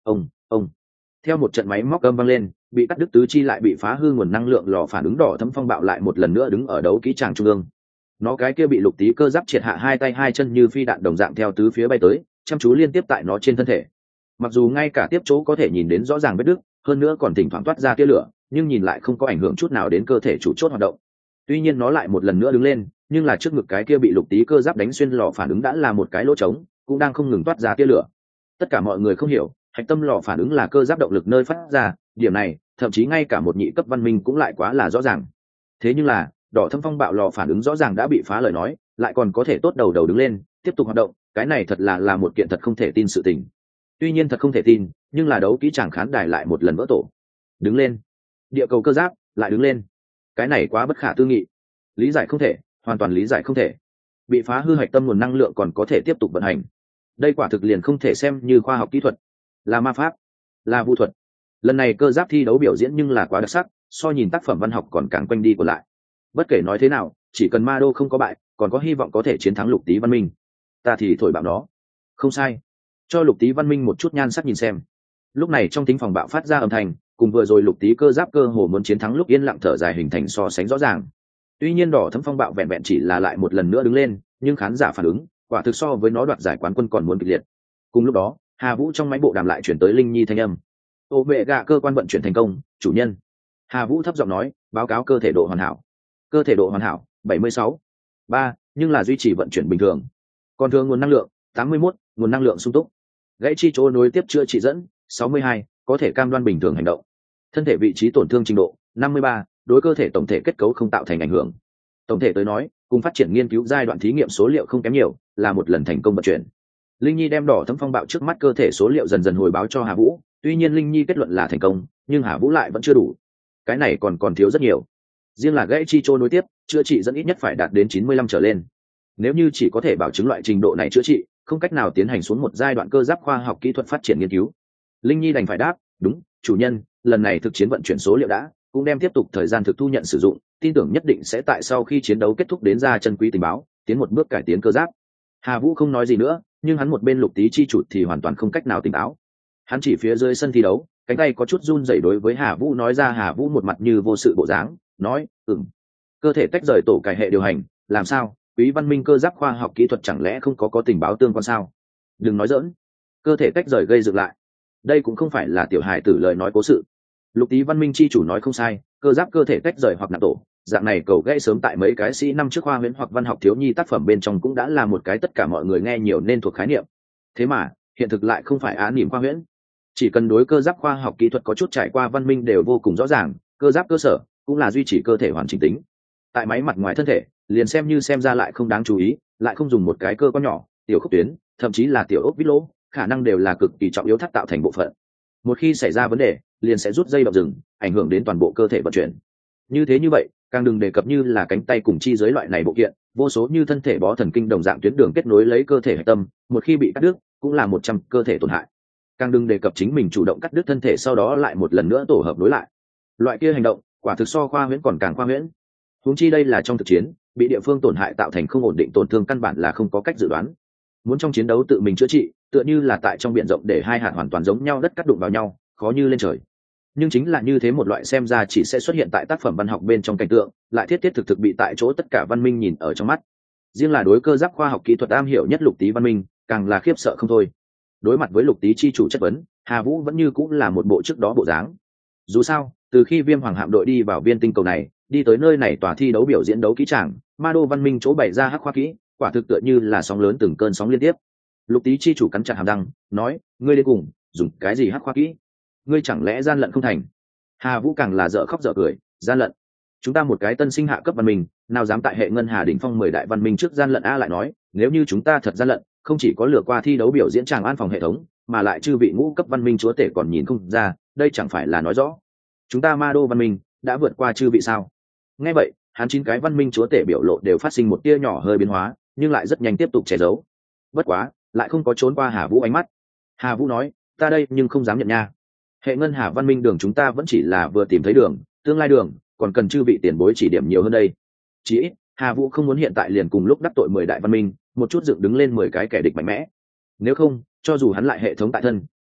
ông ông theo một trận máy móc âm vang lên, bị cắt đứt tứ chi lại bị phá hư nguồn năng lượng lò phản ứng đỏ thấm phong bạo lại một lần nữa đứng ở đấu kỹ tràng trung ương. Nó cái kia bị lục tí cơ giáp triệt hạ hai tay hai chân như phi đạn đồng dạng theo tứ phía bay tới, chăm chú liên tiếp tại nó trên thân thể. Mặc dù ngay cả tiếp chỗ có thể nhìn đến rõ ràng vết đứt, hơn nữa còn thỉnh thoảng toát ra tia lửa, nhưng nhìn lại không có ảnh hưởng chút nào đến cơ thể chủ chốt hoạt động. Tuy nhiên nó lại một lần nữa đứng lên, nhưng là trước ngực cái kia bị lục tí cơ giáp đánh xuyên lò phản ứng đã là một cái lỗ trống, cũng đang không ngừng toát ra tia lửa. Tất cả mọi người không hiểu, hạch tâm lò phản ứng là cơ giáp động lực nơi phát ra, điểm này thậm chí ngay cả một nhị cấp văn minh cũng lại quá là rõ ràng. Thế nhưng là đỏ thâm phong bạo lò phản ứng rõ ràng đã bị phá lời nói, lại còn có thể tốt đầu đầu đứng lên tiếp tục hoạt động, cái này thật là là một kiện thật không thể tin sự tình. Tuy nhiên thật không thể tin, nhưng là đấu kỹ tràng khán đài lại một lần vỡ tổ. Đứng lên, địa cầu cơ giáp lại đứng lên, cái này quá bất khả tư nghị, lý giải không thể, hoàn toàn lý giải không thể. Bị phá hư hạch tâm nguồn năng lượng còn có thể tiếp tục vận hành, đây quả thực liền không thể xem như khoa học kỹ thuật, là ma pháp, là vũ thuật. Lần này cơ giáp thi đấu biểu diễn nhưng là quá đặc sắc, so nhìn tác phẩm văn học còn càng quanh đi còn lại. Bất kể nói thế nào, chỉ cần ma đô không có bại, còn có hy vọng có thể chiến thắng lục tý văn minh, ta thì thổi bạo nó. Không sai, cho lục tý văn minh một chút nhan sắc nhìn xem. Lúc này trong thính phòng bạo phát ra âm thanh, cùng vừa rồi lục tý cơ giáp cơ hồ muốn chiến thắng lúc yên lặng thở dài hình thành so sánh rõ ràng. Tuy nhiên đỏ thấm phong bạo vẹn vẹn chỉ là lại một lần nữa đứng lên, nhưng khán giả phản ứng quả thực so với nó đoạt giải quán quân còn muốn kịch liệt. Cùng lúc đó, Hà Vũ trong máy bộ đàm lại chuyển tới Linh Nhi thanh âm. Ô vệ gạ cơ quan vận chuyển thành công, chủ nhân. Hà Vũ thấp giọng nói, báo cáo cơ thể độ hoàn hảo. Cơ thể độ hoàn hảo, bảy mươi sáu. ba, nhưng là duy trì vận chuyển bình thường. Còn thường nguồn năng lượng, tám mươi mốt, nguồn năng lượng sung túc. Gãy chi chỗ nối tiếp chữa trị dẫn, sáu mươi hai, có thể cam đoan bình thường hành động. Thân thể vị trí tổn thương trình độ, năm mươi ba, đối cơ thể tổng thể kết cấu không tạo thành ảnh hưởng. Tổng thể tới nói, cùng phát triển nghiên cứu giai đoạn thí nghiệm số liệu không kém nhiều, là một lần thành công vận chuyển. Linh Nhi đem đỏ thấm phong bạo trước mắt cơ thể số liệu dần dần hồi báo cho Hà Vũ, tuy nhiên Linh Nhi kết luận là thành công, nhưng Hà Vũ lại vẫn chưa đủ. Cái này còn còn thiếu rất nhiều. Riêng là gãy chi chỗ nối tiếp, chữa trị dẫn ít nhất phải đạt đến chín mươi lăm trở lên. Nếu như chỉ có thể bảo chứng loại trình độ này chữa trị, không cách nào tiến hành xuống một giai đoạn cơ giáp khoa học kỹ thuật phát triển nghiên cứu. Linh Nhi đành phải đáp, đúng, chủ nhân, lần này thực chiến vận chuyển số liệu đã, cũng đem tiếp tục thời gian thực thu nhận sử dụng, tin tưởng nhất định sẽ tại sau khi chiến đấu kết thúc đến ra chân quý tình báo, tiến một bước cải tiến cơ giáp. Hà Vũ không nói gì nữa, nhưng hắn một bên lục tí chi chủ thì hoàn toàn không cách nào tỉnh táo. Hắn chỉ phía dưới sân thi đấu, cánh tay có chút run rẩy đối với Hà Vũ nói ra. Hà Vũ một mặt như vô sự bộ dáng, nói, ừm, cơ thể tách rời tổ cải hệ điều hành, làm sao? Quý văn minh cơ giáp khoa học kỹ thuật chẳng lẽ không có có tình báo tương quan sao? Đừng nói dỡn, cơ thể tách rời gây dựng lại, đây cũng không phải là tiểu hài tử lời nói cố sự. Lục tí văn minh chi chủ nói không sai, cơ giáp cơ thể tách rời hoặc nạp tổ, dạng này cầu gãy sớm tại mấy cái sĩ năm trước khoa huyễn hoặc văn học thiếu nhi tác phẩm bên trong cũng đã là một cái tất cả mọi người nghe nhiều nên thuộc khái niệm. Thế mà hiện thực lại không phải án niệm khoa huyễn. Chỉ cần đối cơ giáp khoa học kỹ thuật có chút trải qua văn minh đều vô cùng rõ ràng, cơ giáp cơ sở cũng là duy trì cơ thể hoàn chỉnh tính. Tại máy mặt ngoài thân thể, liền xem như xem ra lại không đáng chú ý, lại không dùng một cái cơ quan nhỏ, tiểu khúc tuyến, thậm chí là tiểu ốc vít lỗ, khả năng đều là cực kỳ trọng yếu thắt tạo thành bộ phận. Một khi xảy ra vấn đề, liền sẽ rút dây động rừng, ảnh hưởng đến toàn bộ cơ thể vận chuyển. Như thế như vậy, càng đừng đề cập như là cánh tay cùng chi dưới loại này bộ kiện, vô số như thân thể bó thần kinh đồng dạng tuyến đường kết nối lấy cơ thể hạch tâm, một khi bị cắt đứt, cũng là một trăm cơ thể tổn hại. Càng đừng đề cập chính mình chủ động cắt đứt thân thể sau đó lại một lần nữa tổ hợp nối lại. Loại kia hành động, quả thực so khoa huyễn còn càng khoa huyễn. Huống chi đây là trong thực chiến, bị địa phương tổn hại tạo thành không ổn định tổn thương căn bản là không có cách dự đoán. Muốn trong chiến đấu tự mình chữa trị, tựa như là tại trong biển rộng để hai hạt hoàn toàn giống nhau đất cắt đụng vào nhau, khó như lên trời. Nhưng chính là như thế một loại xem ra chỉ sẽ xuất hiện tại tác phẩm văn học bên trong cảnh tượng, lại thiết thiết thực thực bị tại chỗ tất cả văn minh nhìn ở trong mắt. Riêng là đối cơ giáp khoa học kỹ thuật am hiểu nhất lục tý văn minh, càng là khiếp sợ không thôi. Đối mặt với lục tý chi chủ chất vấn, Hà Vũ vẫn như cũng là một bộ trước đó bộ dáng. Dù sao, từ khi Viêm Hoàng hạm đội đi vào viên tinh cầu này, đi tới nơi này tòa thi đấu biểu diễn đấu kỹ tràng, ma đô văn minh chỗ bày ra hắc khoa kỹ, quả thực tựa như là sóng lớn từng cơn sóng liên tiếp. Lục tý chi chủ cắn chặt hàm răng, nói, ngươi đến cùng dùng cái gì hắc khoa kỹ? Ngươi chẳng lẽ gian lận không thành? Hà Vũ càng là dở khóc dở cười, gian lận? Chúng ta một cái tân sinh hạ cấp văn minh, nào dám tại hệ ngân hà đỉnh phong mười đại văn minh trước gian lận? A lại nói, nếu như chúng ta thật gian lận, không chỉ có lừa qua thi đấu biểu diễn tràng an phòng hệ thống, mà lại chư vị ngũ cấp văn minh chúa tể còn nhìn không ra, đây chẳng phải là nói rõ chúng ta ma đô văn minh đã vượt qua chư vị sao? Nghe vậy, hắn chín cái văn minh chúa tể biểu lộ đều phát sinh một tia nhỏ hơi biến hóa, nhưng lại rất nhanh tiếp tục che giấu. Bất quá, lại không có trốn qua Hà Vũ ánh mắt. Hà Vũ nói, ta đây nhưng không dám nhận nha. Hệ ngân hà văn minh đường chúng ta vẫn chỉ là vừa tìm thấy đường, tương lai đường còn cần chư vị tiền bối chỉ điểm nhiều hơn đây. Chỉ ít, Hà Vũ không muốn hiện tại liền cùng lúc đắc tội mười đại văn minh, một chút dựng đứng lên mười cái kẻ địch mạnh mẽ. Nếu không, cho dù hắn lại hệ thống tại thân,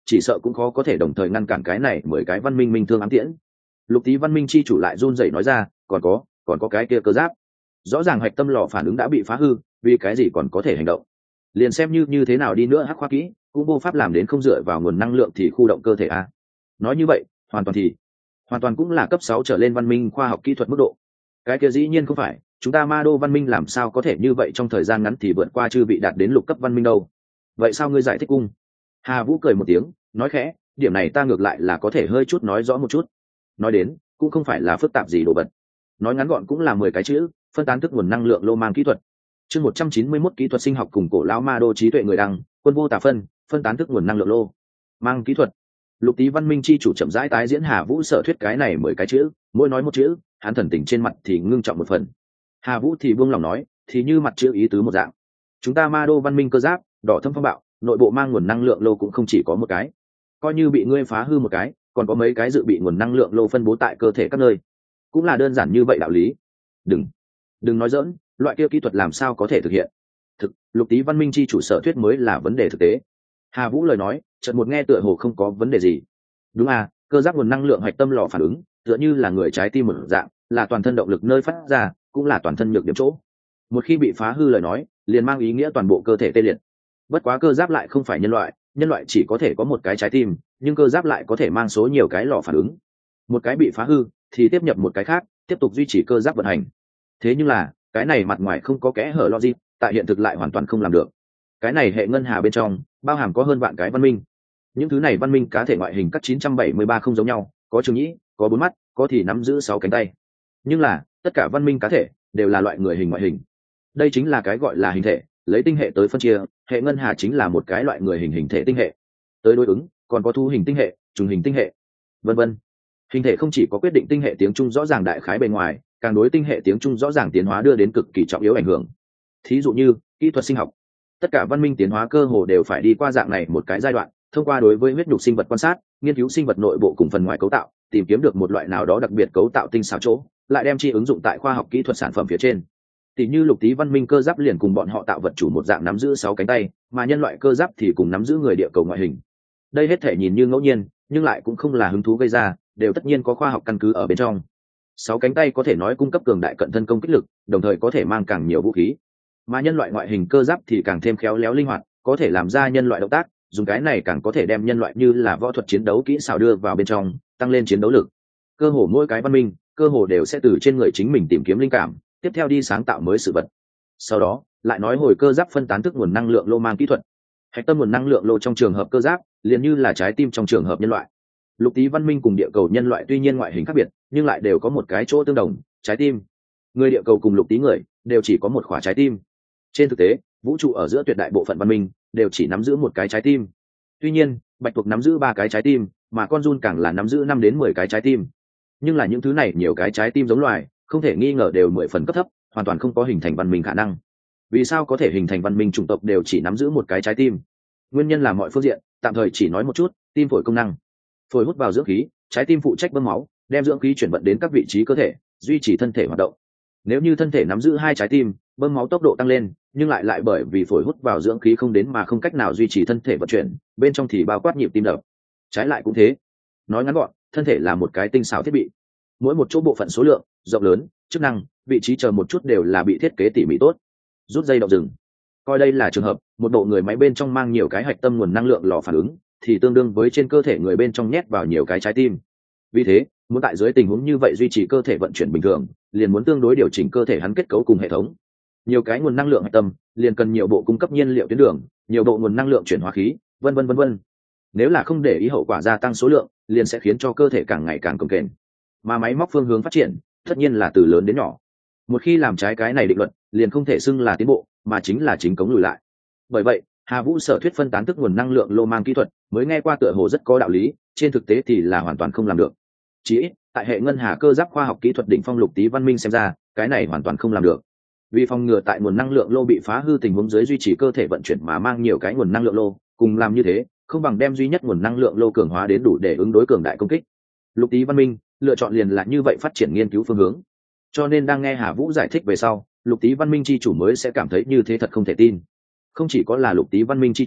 chỉ sợ cũng khó có thể đồng thời ngăn cản cái này mười cái văn minh minh thương ám tiễn. Lục Tý văn minh chi chủ lại run rẩy nói ra, còn có còn có cái kia cơ giáp, rõ ràng hạch tâm lò phản ứng đã bị phá hư, vì cái gì còn có thể hành động? Liền xem như như thế nào đi nữa hắc khoa kỹ cũng vô pháp làm đến không dựa vào nguồn năng lượng thì khu động cơ thể a. Nói như vậy hoàn toàn thì hoàn toàn cũng là cấp sáu trở lên văn minh khoa học kỹ thuật mức độ. Cái kia dĩ nhiên không phải, chúng ta ma đô văn minh làm sao có thể như vậy trong thời gian ngắn thì vượt qua chư vị đạt đến lục cấp văn minh đâu? Vậy sao ngươi giải thích cung? Hà Vũ cười một tiếng nói khẽ, điểm này ta ngược lại là có thể hơi chút nói rõ một chút. Nói đến cũng không phải là phức tạp gì đồ vật, nói ngắn gọn cũng là mười cái chữ: phân tán thức nguồn năng lượng lô mang kỹ thuật. Chương một trăm chín mươi mốt kỹ thuật sinh học cùng cổ lão ma đô trí tuệ người đăng, quân vô tà phân, phân tán thức nguồn năng lượng lô mang kỹ thuật. Lục Tý văn minh chi chủ chậm rãi tái diễn Hà Vũ sở thuyết cái này mười cái chữ, mỗi nói một chữ, hắn thần tình trên mặt thì ngưng trọng một phần. Hà Vũ thì buông lòng nói, thì như mặt chữ ý tứ một dạng. Chúng ta ma đô văn minh cơ giáp, đỏ thâm phong bạo, nội bộ mang nguồn năng lượng lô cũng không chỉ có một cái. Coi như bị ngươi phá hư một cái, còn có mấy cái dự bị nguồn năng lượng lô phân bố tại cơ thể các nơi. Cũng là đơn giản như vậy đạo lý. Đừng, đừng nói giỡn, loại kia kỹ thuật làm sao có thể thực hiện? Thực, Lục Tý văn minh chi chủ sở thuyết mới là vấn đề thực tế. Hà Vũ lời nói, chợt một nghe tựa hồ không có vấn đề gì. Đúng à, cơ giáp nguồn năng lượng hạch tâm lò phản ứng, tựa như là người trái tim một dạng, là toàn thân động lực nơi phát ra, cũng là toàn thân nhược điểm chỗ. Một khi bị phá hư lời nói, liền mang ý nghĩa toàn bộ cơ thể tê liệt. Bất quá cơ giáp lại không phải nhân loại, nhân loại chỉ có thể có một cái trái tim, nhưng cơ giáp lại có thể mang số nhiều cái lò phản ứng. Một cái bị phá hư, thì tiếp nhập một cái khác, tiếp tục duy trì cơ giáp vận hành. Thế nhưng là, cái này mặt ngoài không có kẽ hở logic, tại hiện thực lại hoàn toàn không làm được. Cái này hệ ngân hà bên trong, bao hàm có hơn vạn cái văn minh. Những thứ này văn minh cá thể ngoại hình các chín trăm bảy mươi ba không giống nhau, có trường nhĩ, có bốn mắt, có thì nắm giữ sáu cánh tay. Nhưng là, tất cả văn minh cá thể đều là loại người hình ngoại hình. Đây chính là cái gọi là hình thể, lấy tinh hệ tới phân chia, hệ ngân hà chính là một cái loại người hình hình thể tinh hệ. Tới đối ứng, còn có thu hình tinh hệ, trùng hình tinh hệ, vân vân. Hình thể không chỉ có quyết định tinh hệ tiếng Trung rõ ràng đại khái bề ngoài, càng đối tinh hệ tiếng Trung rõ ràng tiến hóa đưa đến cực kỳ trọng yếu ảnh hưởng. Thí dụ như kỹ thuật sinh học, tất cả văn minh tiến hóa cơ hồ đều phải đi qua dạng này một cái giai đoạn, thông qua đối với huyết nhục sinh vật quan sát, nghiên cứu sinh vật nội bộ cùng phần ngoài cấu tạo, tìm kiếm được một loại nào đó đặc biệt cấu tạo tinh xảo chỗ, lại đem chi ứng dụng tại khoa học kỹ thuật sản phẩm phía trên. Tỷ như Lục Tý văn minh cơ giáp liền cùng bọn họ tạo vật chủ một dạng nắm giữ sáu cánh tay, mà nhân loại cơ giáp thì cùng nắm giữ người địa cầu ngoại hình. Đây hết thể nhìn như ngẫu nhiên, nhưng lại cũng không là hứng thú gây ra, đều tất nhiên có khoa học căn cứ ở bên trong. Sáu cánh tay có thể nói cung cấp cường đại cận thân công kích lực, đồng thời có thể mang càng nhiều vũ khí. Mà nhân loại ngoại hình cơ giáp thì càng thêm khéo léo linh hoạt, có thể làm ra nhân loại động tác, dùng cái này càng có thể đem nhân loại như là võ thuật chiến đấu kỹ xảo đưa vào bên trong, tăng lên chiến đấu lực. Cơ hồ mỗi cái văn minh, cơ hồ đều sẽ từ trên người chính mình tìm kiếm linh cảm, tiếp theo đi sáng tạo mới sự vật. Sau đó, lại nói hồi cơ giáp phân tán thức nguồn năng lượng lô mang kỹ thuật. Hạch tâm nguồn năng lượng lô trong trường hợp cơ giáp, liền như là trái tim trong trường hợp nhân loại. Lục Tý văn minh cùng địa cầu nhân loại tuy nhiên ngoại hình khác biệt, nhưng lại đều có một cái chỗ tương đồng, trái tim. Người địa cầu cùng Lục Tý người đều chỉ có một khỏa trái tim. Trên thực tế, vũ trụ ở giữa tuyệt đại bộ phận văn minh đều chỉ nắm giữ một cái trái tim. Tuy nhiên, bạch tuộc nắm giữ ba cái trái tim, mà con giun càng là nắm giữ năm đến mười cái trái tim. Nhưng là những thứ này nhiều cái trái tim giống loài, không thể nghi ngờ đều mười phần cấp thấp, hoàn toàn không có hình thành văn minh khả năng. Vì sao có thể hình thành văn minh chủng tộc đều chỉ nắm giữ một cái trái tim? Nguyên nhân là mọi phương diện, tạm thời chỉ nói một chút, tim phổi công năng. Phổi hút vào dưỡng khí, trái tim phụ trách bơm máu, đem dưỡng khí chuyển vận đến các vị trí cơ thể, duy trì thân thể hoạt động. Nếu như thân thể nắm giữ hai trái tim, bơm máu tốc độ tăng lên, nhưng lại lại bởi vì phổi hút vào dưỡng khí không đến mà không cách nào duy trì thân thể vận chuyển, bên trong thì bao quát nhịp tim đập. Trái lại cũng thế. Nói ngắn gọn, thân thể là một cái tinh xảo thiết bị. Mỗi một chỗ bộ phận số lượng, rộng lớn, chức năng, vị trí chờ một chút đều là bị thiết kế tỉ mỉ tốt. Rút dây động rừng. Coi đây là trường hợp, một bộ người máy bên trong mang nhiều cái hạch tâm nguồn năng lượng lò phản ứng, thì tương đương với trên cơ thể người bên trong nhét vào nhiều cái trái tim. Vì thế, muốn tại dưới tình huống như vậy duy trì cơ thể vận chuyển bình thường, liền muốn tương đối điều chỉnh cơ thể hắn kết cấu cùng hệ thống. Nhiều cái nguồn năng lượng hạch tâm, liền cần nhiều bộ cung cấp nhiên liệu tuyến đường, nhiều bộ nguồn năng lượng chuyển hóa khí, vân vân vân vân. Nếu là không để ý hậu quả gia tăng số lượng, liền sẽ khiến cho cơ thể càng ngày càng cồng kềnh. Mà máy móc phương hướng phát triển, tất nhiên là từ lớn đến nhỏ. Một khi làm trái cái này định luật, liền không thể xưng là tiến bộ, mà chính là chính cống lùi lại. Bởi vậy, Hà Vũ sở thuyết phân tán thức nguồn năng lượng lô mang kỹ thuật, mới nghe qua tựa hồ rất có đạo lý, trên thực tế thì là hoàn toàn không làm được. Chỉ ít, tại hệ ngân hà cơ giáp khoa học kỹ thuật đỉnh phong Lục Tý văn minh xem ra, cái này hoàn toàn không làm được. Vì phòng ngừa tại nguồn năng lượng lô bị phá hư tình huống dưới duy trì cơ thể vận chuyển mà mang nhiều cái nguồn năng lượng lô, cùng làm như thế, không bằng đem duy nhất nguồn năng lượng lô cường hóa đến đủ để ứng đối cường đại công kích. Lục Tý văn minh lựa chọn liền là như vậy phát triển nghiên cứu phương hướng. Cho nên đang nghe Hà Vũ giải thích về sau, Lục Tý văn minh chi chủ mới sẽ cảm thấy như thế thật không thể tin. Không chỉ có là Lục Tý văn minh chi chủ,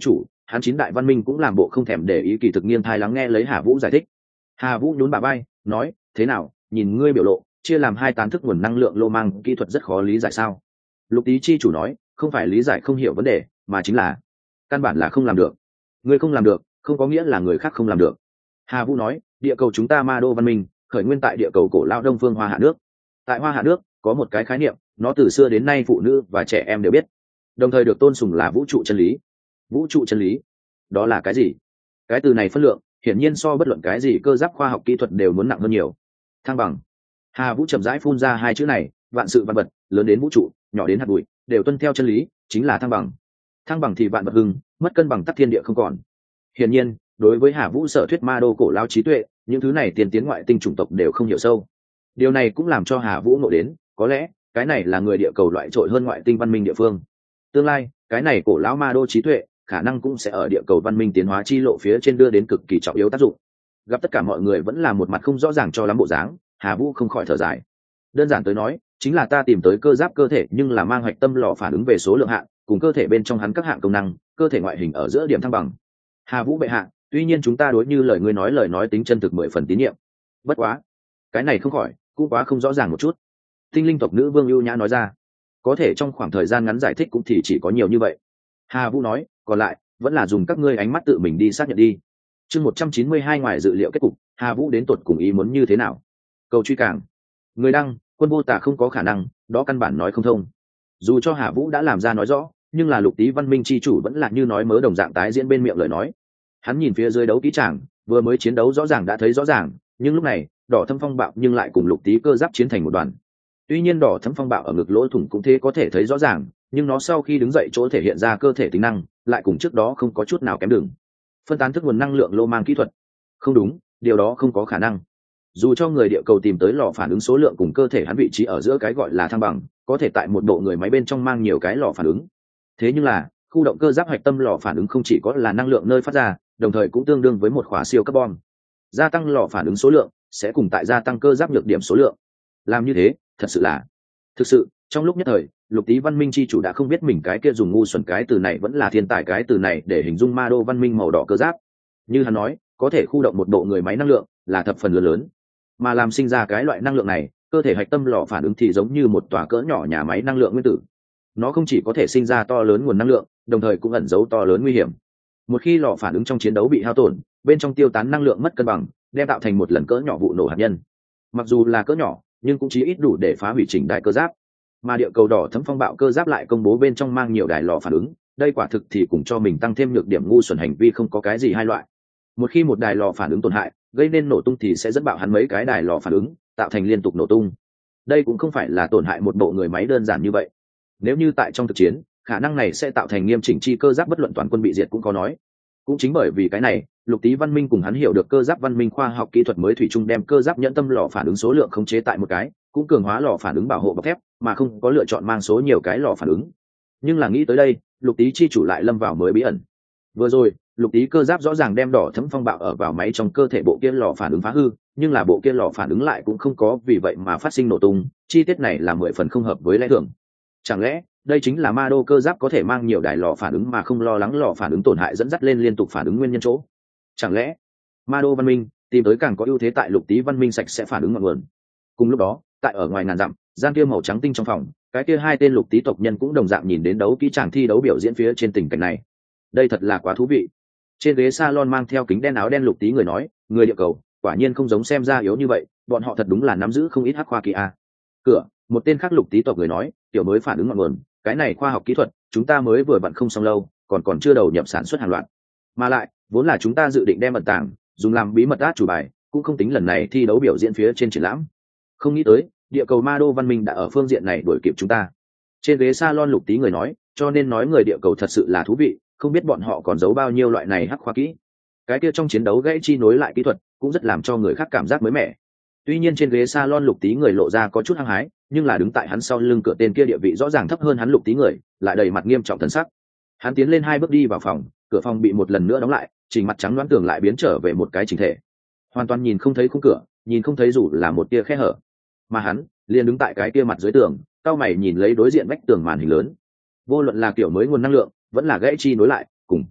hắn chín đại văn minh cũng làm bộ không thèm để ý, kỳ thực nghiêng thai lắng nghe lấy Hà Vũ giải thích. Hà Vũ nhún bà bay nói, thế nào, nhìn ngươi biểu lộ chia làm hai tán thức nguồn năng lượng lô mang kỹ thuật rất khó lý giải sao? Lục Tý chi chủ nói, không phải lý giải không hiểu vấn đề, mà chính là căn bản là không làm được. Ngươi không làm được không có nghĩa là người khác không làm được. Hà Vũ nói, địa cầu chúng ta Ma Đô văn minh khởi nguyên tại địa cầu cổ lao Đông Phương Hoa Hạ nước. Tại Hoa Hạ nước có một cái khái niệm, nó từ xưa đến nay phụ nữ và trẻ em đều biết, đồng thời được tôn sùng là vũ trụ chân lý. Vũ trụ chân lý, đó là cái gì? Cái từ này phân lượng hiển nhiên so bất luận cái gì cơ giáp khoa học kỹ thuật đều muốn nặng hơn nhiều. Thăng bằng. Hà Vũ chậm rãi phun ra hai chữ này, vạn sự vạn vật, lớn đến vũ trụ, nhỏ đến hạt bụi, đều tuân theo chân lý, chính là thăng bằng. Thăng bằng thì vạn vật hưng, mất cân bằng tắc thiên địa không còn. Hiển nhiên, đối với Hà Vũ sở thuyết ma đô cổ lao trí tuệ, những thứ này tiền tiến ngoại tinh chủng tộc đều không hiểu sâu. Điều này cũng làm cho Hà Vũ ngộ đến, có lẽ cái này là người địa cầu loại trội hơn ngoại tinh văn minh địa phương. Tương lai, cái này cổ lão ma đô trí tuệ khả năng cũng sẽ ở địa cầu văn minh tiến hóa chi lộ phía trên đưa đến cực kỳ trọng yếu tác dụng. Gặp tất cả mọi người vẫn là một mặt không rõ ràng cho lắm bộ dáng, Hà Vũ không khỏi thở dài. Đơn giản tới nói, chính là ta tìm tới cơ giáp cơ thể nhưng là mang hoạch tâm lò phản ứng về số lượng hạn, cùng cơ thể bên trong hắn các hạng công năng, cơ thể ngoại hình ở giữa điểm thăng bằng. Hà Vũ bệ hạ, tuy nhiên chúng ta đối như lời ngươi nói lời nói tính chân thực mười phần tín nhiệm. Bất quá, cái này không khỏi cũng quá không rõ ràng một chút. Tinh linh tộc nữ vương ưu nhã nói ra, có thể trong khoảng thời gian ngắn giải thích cũng thì chỉ có nhiều như vậy. Hà Vũ nói, còn lại vẫn là dùng các ngươi ánh mắt tự mình đi xác nhận đi. Chương một trăm chín mươi hai ngoài dự liệu kết cục, Hà Vũ đến tột cùng ý muốn như thế nào? Cầu truy cảng. Người đăng, Quân Vô Tà không có khả năng, đó căn bản nói không thông. Dù cho Hà Vũ đã làm ra nói rõ, nhưng là Lục Tý văn minh chi chủ vẫn là như nói mớ đồng dạng tái diễn bên miệng lời nói. Hắn nhìn phía dưới đấu kỹ tràng, vừa mới chiến đấu rõ ràng đã thấy rõ ràng, nhưng lúc này, Đỏ Thâm Phong Bạo nhưng lại cùng Lục Tý cơ giáp chiến thành một đoàn. Tuy nhiên Đỏ Thâm Phong Bạo ở ngực lỗ thủng cũng thế có thể thấy rõ ràng, nhưng nó sau khi đứng dậy chỗ thể hiện ra cơ thể tính năng, lại cùng trước đó không có chút nào kém đường. Phân tán thức nguồn năng lượng lô mang kỹ thuật. Không đúng, điều đó không có khả năng. Dù cho người địa cầu tìm tới lò phản ứng số lượng cùng cơ thể hắn vị trí ở giữa cái gọi là thăng bằng, có thể tại một bộ người máy bên trong mang nhiều cái lò phản ứng. Thế nhưng là, khu động cơ giáp hạch tâm lò phản ứng không chỉ có là năng lượng nơi phát ra, đồng thời cũng tương đương với một khóa siêu carbon. Gia tăng lò phản ứng số lượng sẽ cùng tại gia tăng cơ giáp nhược điểm số lượng. Làm như thế, thật sự là thực sự, trong lúc nhất thời, Lục Tý văn minh chi chủ đã không biết mình cái kia dùng ngu xuẩn cái từ này vẫn là thiên tài cái từ này để hình dung ma đô văn minh màu đỏ cơ giáp. Như hắn nói, có thể khu động một bộ người máy năng lượng, là thập phần lớn lớn. Mà làm sinh ra cái loại năng lượng này, cơ thể hạch tâm lò phản ứng thì giống như một tòa cỡ nhỏ nhà máy năng lượng nguyên tử. Nó không chỉ có thể sinh ra to lớn nguồn năng lượng, đồng thời cũng ẩn giấu to lớn nguy hiểm. Một khi lò phản ứng trong chiến đấu bị hao tổn, bên trong tiêu tán năng lượng mất cân bằng, đem tạo thành một lần cỡ nhỏ vụ nổ hạt nhân. Mặc dù là cỡ nhỏ, nhưng cũng chí ít đủ để phá hủy chỉnh đại cơ giáp. Mà địa cầu Đỏ Thâm Phong Bạo cơ giáp lại công bố bên trong mang nhiều đài lò phản ứng, đây quả thực thì cùng cho mình tăng thêm nhược điểm ngu xuẩn hành vi không có cái gì hai loại. Một khi một đài lò phản ứng tổn hại, gây nên nổ tung thì sẽ dẫn bạo hắn mấy cái đài lò phản ứng, tạo thành liên tục nổ tung. Đây cũng không phải là tổn hại một bộ người máy đơn giản như vậy. Nếu như tại trong thực chiến, khả năng này sẽ tạo thành nghiêm chỉnh chi cơ giáp bất luận toàn quân bị diệt cũng có nói. Cũng chính bởi vì cái này, Lục Tý văn minh cùng hắn hiểu được cơ giáp văn minh khoa học kỹ thuật mới thủy chung đem cơ giáp nhẫn tâm lò phản ứng số lượng khống chế tại một cái, cũng cường hóa lò phản ứng bảo hộ bọc thép, mà không có lựa chọn mang số nhiều cái lò phản ứng. Nhưng là nghĩ tới đây, Lục Tý chi chủ lại lâm vào mới bí ẩn. Vừa rồi, Lục Tý cơ giáp rõ ràng đem Đỏ Thâm Phong Bạo ở vào máy trong cơ thể bộ kia lò phản ứng phá hư, nhưng là bộ kia lò phản ứng lại cũng không có vì vậy mà phát sinh nổ tung, chi tiết này là mười phần không hợp với lẽ thường. Chẳng lẽ đây chính là ma đô cơ giáp có thể mang nhiều đài lò phản ứng mà không lo lắng lò phản ứng tổn hại dẫn dắt lên liên tục phản ứng nguyên nhân chỗ? Chẳng lẽ ma đô văn minh tìm tới càng có ưu thế tại Lục Tý văn minh sạch sẽ phản ứng ngọn nguồn? Cùng lúc đó, tại ở ngoài ngàn dặm, gian kia màu trắng tinh trong phòng, cái kia hai tên Lục Tý tộc nhân cũng đồng dạng nhìn đến đấu kỹ tràng thi đấu biểu diễn phía trên tình cảnh này. Đây thật là quá thú vị. Trên ghế salon mang theo kính đen áo đen Lục Tý người nói, người địa cầu quả nhiên không giống xem ra yếu như vậy, bọn họ thật đúng là nắm giữ không ít hắc khoa kỹ a. Cửa, một tên khác Lục Tý tộc người nói, tiểu mới phản ứng ngọn nguồn, cái này khoa học kỹ thuật chúng ta mới vừa vặn không xong lâu, còn còn chưa đầu nhập sản xuất hàng loạt. Mà lại, vốn là chúng ta dự định đem ẩn tàng dùng làm bí mật át chủ bài, cũng không tính lần này thi đấu biểu diễn phía trên triển lãm. Không nghĩ tới, địa cầu ma đô văn minh đã ở phương diện này đuổi kịp chúng ta. Trên ghế salon Lục Tý người nói, cho nên nói người địa cầu thật sự là thú vị, không biết bọn họ còn giấu bao nhiêu loại này hắc khoa kỹ. Cái kia trong chiến đấu gãy chi nối lại kỹ thuật cũng rất làm cho người khác cảm giác mới mẻ. Tuy nhiên trên ghế salon Lục Tý người lộ ra có chút hăng hái, nhưng là đứng tại hắn sau lưng cửa tên kia địa vị rõ ràng thấp hơn hắn Lục Tý người, lại đầy mặt nghiêm trọng thần sắc. Hắn tiến lên hai bước đi vào phòng, cửa phòng bị một lần nữa đóng lại, chỉnh mặt trắng đoán tường lại biến trở về một cái chỉnh thể, hoàn toàn nhìn không thấy khung cửa, nhìn không thấy dù là một tia khe hở. Mà hắn liền đứng tại cái kia mặt dưới tường, cau mày nhìn lấy đối diện vách tường màn hình lớn. Vô luận là kiểu mới nguồn năng lượng, vẫn là gãy chi nối lại, cùng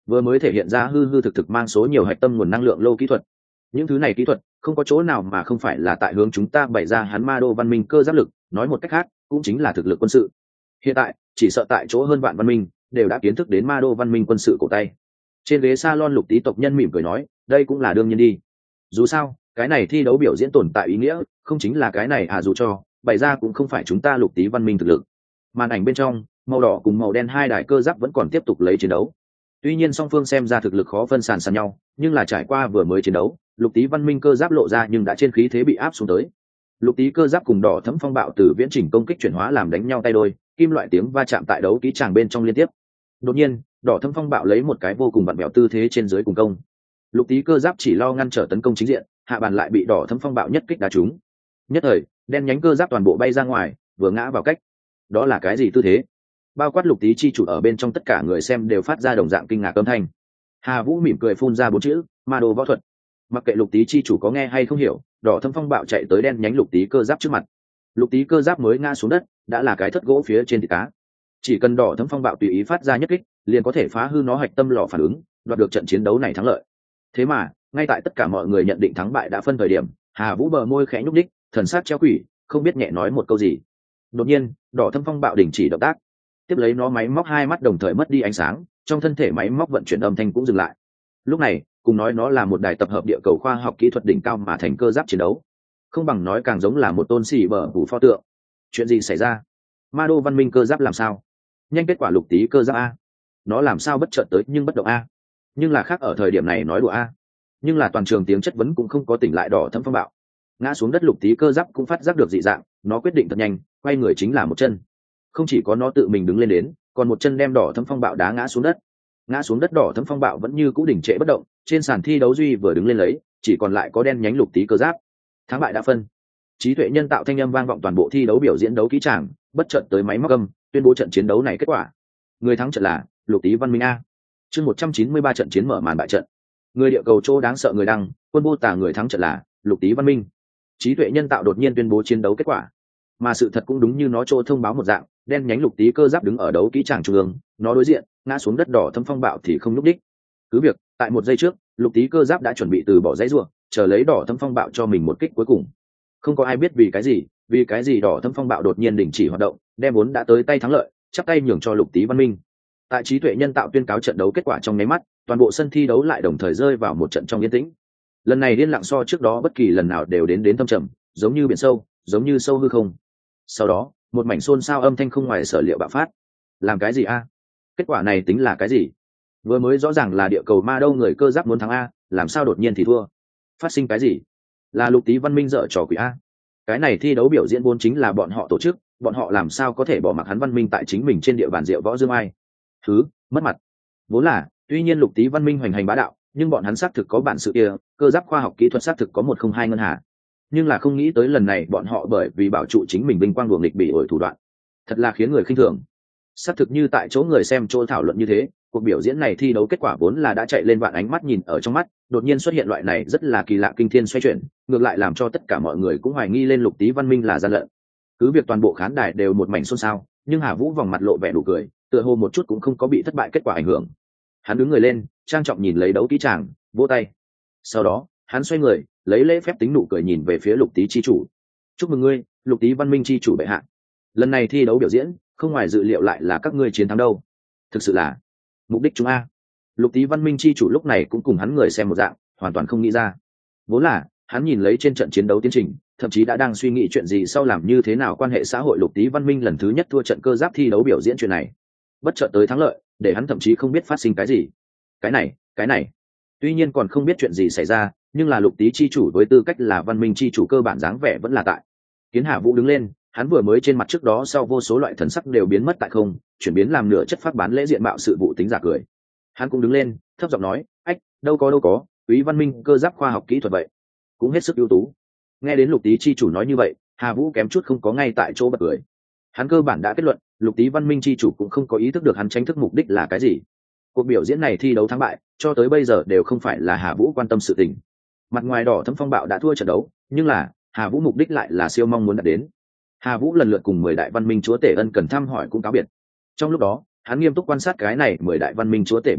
vừa mới thể hiện ra hư hư thực thực mang số nhiều hạch tâm nguồn năng lượng lô kỹ thuật. Những thứ này kỹ thuật không có chỗ nào mà không phải là tại hướng chúng ta bày ra hắn ma đô văn minh cơ giáp lực, nói một cách khác cũng chính là thực lực quân sự. Hiện tại chỉ sợ tại chỗ hơn vạn văn minh đều đã kiến thức đến ma đô văn minh quân sự cổ tay. Trên ghế salon Lục Tý tộc nhân mỉm cười nói, đây cũng là đương nhiên đi. Dù sao cái này thi đấu biểu diễn tồn tại ý nghĩa không chính là cái này à, dù cho bày ra cũng không phải chúng ta Lục Tý văn minh thực lực. Màn ảnh bên trong màu đỏ cùng màu đen hai đài cơ giáp vẫn còn tiếp tục lấy chiến đấu. Tuy nhiên song phương xem ra thực lực khó phân sàn sàn nhau, nhưng là trải qua vừa mới chiến đấu, Lục Tý văn minh cơ giáp lộ ra nhưng đã trên khí thế bị áp xuống tới. Lục Tý cơ giáp cùng đỏ thẫm phong bạo từ viễn trình công kích chuyển hóa làm đánh nhau tay đôi, kim loại tiếng va chạm tại đấu kỹ tràng bên trong liên tiếp. Đột nhiên, đỏ thẫm phong bạo lấy một cái vô cùng vặn vẹo tư thế trên dưới cùng công. Lục Tý cơ giáp chỉ lo ngăn trở tấn công chính diện, hạ bàn lại bị đỏ thẫm phong bạo nhất kích đá trúng. Nhất thời, đen nhánh cơ giáp toàn bộ bay ra ngoài, vừa ngã vào cách. Đó là cái gì tư thế? Bao quát Lục Tý chi chủ ở bên trong tất cả người xem đều phát ra đồng dạng kinh ngạc âm thanh. Hà Vũ mỉm cười phun ra bốn chữ, ma đô võ thuật. Mặc kệ Lục Tý chi chủ có nghe hay không hiểu, đỏ thâm phong bạo chạy tới đen nhánh Lục Tý cơ giáp trước mặt. Lục Tý cơ giáp mới ngã xuống đất, đã là cái thất gỗ phía trên thịt cá. Chỉ cần đỏ thâm phong bạo tùy ý phát ra nhất kích, liền có thể phá hư nó hạch tâm lò phản ứng, đoạt được trận chiến đấu này thắng lợi. Thế mà, ngay tại tất cả mọi người nhận định thắng bại đã phân thời điểm, Hà Vũ bờ môi khẽ nhúc nhích, thần sắc treo quỷ, không biết nhẹ nói một câu gì. Đột nhiên, đỏ thâm phong bạo đình chỉ động tác. Tiếp lấy nó máy móc hai mắt đồng thời mất đi ánh sáng, trong thân thể máy móc vận chuyển âm thanh cũng dừng lại. Lúc này cùng nói nó là một đài tập hợp địa cầu khoa học kỹ thuật đỉnh cao mà thành cơ giáp chiến đấu, không bằng nói càng giống là một tôn xì bờ phủ pho tượng. Chuyện gì xảy ra? Ma đô văn minh cơ giáp làm sao? Nhanh kết quả Lục Tý cơ giáp a, nó làm sao bất chợt tới nhưng bất động a? Nhưng là khác ở thời điểm này nói đùa a. Nhưng là toàn trường tiếng chất vấn cũng không có tỉnh lại đỏ thâm phong bạo. Ngã xuống đất Lục Tý cơ giáp cũng phát giác được dị dạng, nó quyết định thật nhanh, quay người chính là một chân. Không chỉ có nó tự mình đứng lên đến, còn một chân đem đỏ thâm phong bạo đá ngã xuống đất. Ngã xuống đất đỏ thâm phong bạo vẫn như cũ đỉnh trệ bất động, trên sàn thi đấu duy vừa đứng lên lấy, chỉ còn lại có đen nhánh Lục Tý cơ giáp. Thắng bại đã phân. Trí tuệ nhân tạo thanh âm vang vọng toàn bộ thi đấu biểu diễn đấu kỹ tràng, bất chợt tới máy móc âm, tuyên bố trận chiến đấu này kết quả. Người thắng trận là Lục Tý văn minh a. Chương một trăm chín mươi ba trận chiến mở màn bại trận. Người địa cầu chỗ đáng sợ người đăng, quân vô tà người thắng trận là Lục Tý văn minh. Trí tuệ nhân tạo đột nhiên tuyên bố chiến đấu kết quả. Mà sự thật cũng đúng như nó chỗ thông báo một dạng, đen nhánh Lục Tý cơ giáp đứng ở đấu kỹ tràng trung ương, nó đối diện, ngã xuống đất đỏ thâm phong bạo thì không lúc đích. Cứ việc, tại một giây trước, Lục Tý cơ giáp đã chuẩn bị từ bỏ dãy rùa, chờ lấy đỏ thâm phong bạo cho mình một kích cuối cùng. Không có ai biết vì cái gì, vì cái gì đỏ thâm phong bạo đột nhiên đình chỉ hoạt động, đem vốn đã tới tay thắng lợi, chắp tay nhường cho Lục Tý văn minh. Tại trí tuệ nhân tạo tuyên cáo trận đấu kết quả trong nháy mắt, toàn bộ sân thi đấu lại đồng thời rơi vào một trận trong yên tĩnh. Lần này điên lặng so trước đó bất kỳ lần nào đều đến đến thâm trầm, giống như biển sâu, giống như sâu hư không. Sau đó, một mảnh xôn xao âm thanh không ngoài sở liệu bạo phát. Làm cái gì a? Kết quả này tính là cái gì? Vừa mới rõ ràng là địa cầu ma đâu người cơ giáp muốn thắng a, làm sao đột nhiên thì thua? Phát sinh cái gì? Là Lục Tý văn minh dở trò quỷ a? Cái này thi đấu biểu diễn vốn chính là bọn họ tổ chức, bọn họ làm sao có thể bỏ mặc hắn văn minh tại chính mình trên địa bàn Diệu Võ Dương Ai? Thứ, mất mặt. Vốn là, tuy nhiên Lục Tý văn minh hoành hành bá đạo, nhưng bọn hắn xác thực có bản sự kia, cơ giáp khoa học kỹ thuật xác thực có một không hai ngân hà. Nhưng là không nghĩ tới lần này bọn họ bởi vì bảo trụ chính mình vinh quang đuổi nghịch bị ổi thủ đoạn, thật là khiến người khinh thường. Xác thực như tại chỗ người xem chỗ thảo luận như thế, cuộc biểu diễn này thi đấu kết quả vốn là đã chạy lên vạn ánh mắt nhìn ở trong mắt, đột nhiên xuất hiện loại này rất là kỳ lạ kinh thiên xoay chuyển, ngược lại làm cho tất cả mọi người cũng hoài nghi lên Lục Tý văn minh là gian lận. Cứ việc toàn bộ khán đài đều một mảnh xôn xao, nhưng Hà Vũ vòng mặt lộ vẻ nụ cười, tựa hồ một chút cũng không có bị thất bại kết quả ảnh hưởng. Hắn đứng người lên, trang trọng nhìn lấy đấu kỹ tràng, vỗ tay. Sau đó, hắn xoay người, lấy lễ phép tính nụ cười nhìn về phía Lục Tý chi chủ. Chúc mừng ngươi, Lục Tý văn minh chi chủ bệ hạ. Lần này thi đấu biểu diễn, không ngoài dự liệu lại là các ngươi chiến thắng đâu. Thực sự là mục đích chúng a. Lục Tý văn minh chi chủ lúc này cũng cùng hắn người xem một dạng, hoàn toàn không nghĩ ra. Vốn là, hắn nhìn lấy trên trận chiến đấu tiến trình, thậm chí đã đang suy nghĩ chuyện gì sau làm như thế nào quan hệ xã hội Lục Tý văn minh lần thứ nhất thua trận cơ giáp thi đấu biểu diễn chuyện này. Bất chợt tới thắng lợi, để hắn thậm chí không biết phát sinh cái gì. Cái này, cái này. Tuy nhiên còn không biết chuyện gì xảy ra, nhưng là Lục Tý chi chủ với tư cách là văn minh chi chủ cơ bản dáng vẻ vẫn là tại. Kiến Hà Vũ đứng lên, hắn vừa mới trên mặt trước đó sau vô số loại thần sắc đều biến mất tại không, chuyển biến làm nửa chất phát bán lễ diện mạo sự vụ tính giả cười. Hắn cũng đứng lên, thấp giọng nói, ách, đâu có đâu có, quý văn minh cơ giáp khoa học kỹ thuật vậy, cũng hết sức ưu tú. Nghe đến Lục Tý chi chủ nói như vậy, Hà Vũ kém chút không có ngay tại chỗ bật cười. Hắn cơ bản đã kết luận, Lục Tý văn minh chi chủ cũng không có ý thức được hắn tranh thức mục đích là cái gì. Cuộc biểu diễn này thi đấu thắng bại, cho tới bây giờ đều không phải là Hà Vũ quan tâm sự tình. Mặt ngoài đỏ thâm phong bạo đã thua trận đấu, nhưng là Hà Vũ mục đích lại là siêu mong muốn đạt đến. Hà Vũ lần lượt cùng mười đại văn minh chúa tể ân cần thăm hỏi cũng cáo biệt. Trong lúc đó, hắn nghiêm túc quan sát cái này mười đại văn minh chúa tể biểu lộ,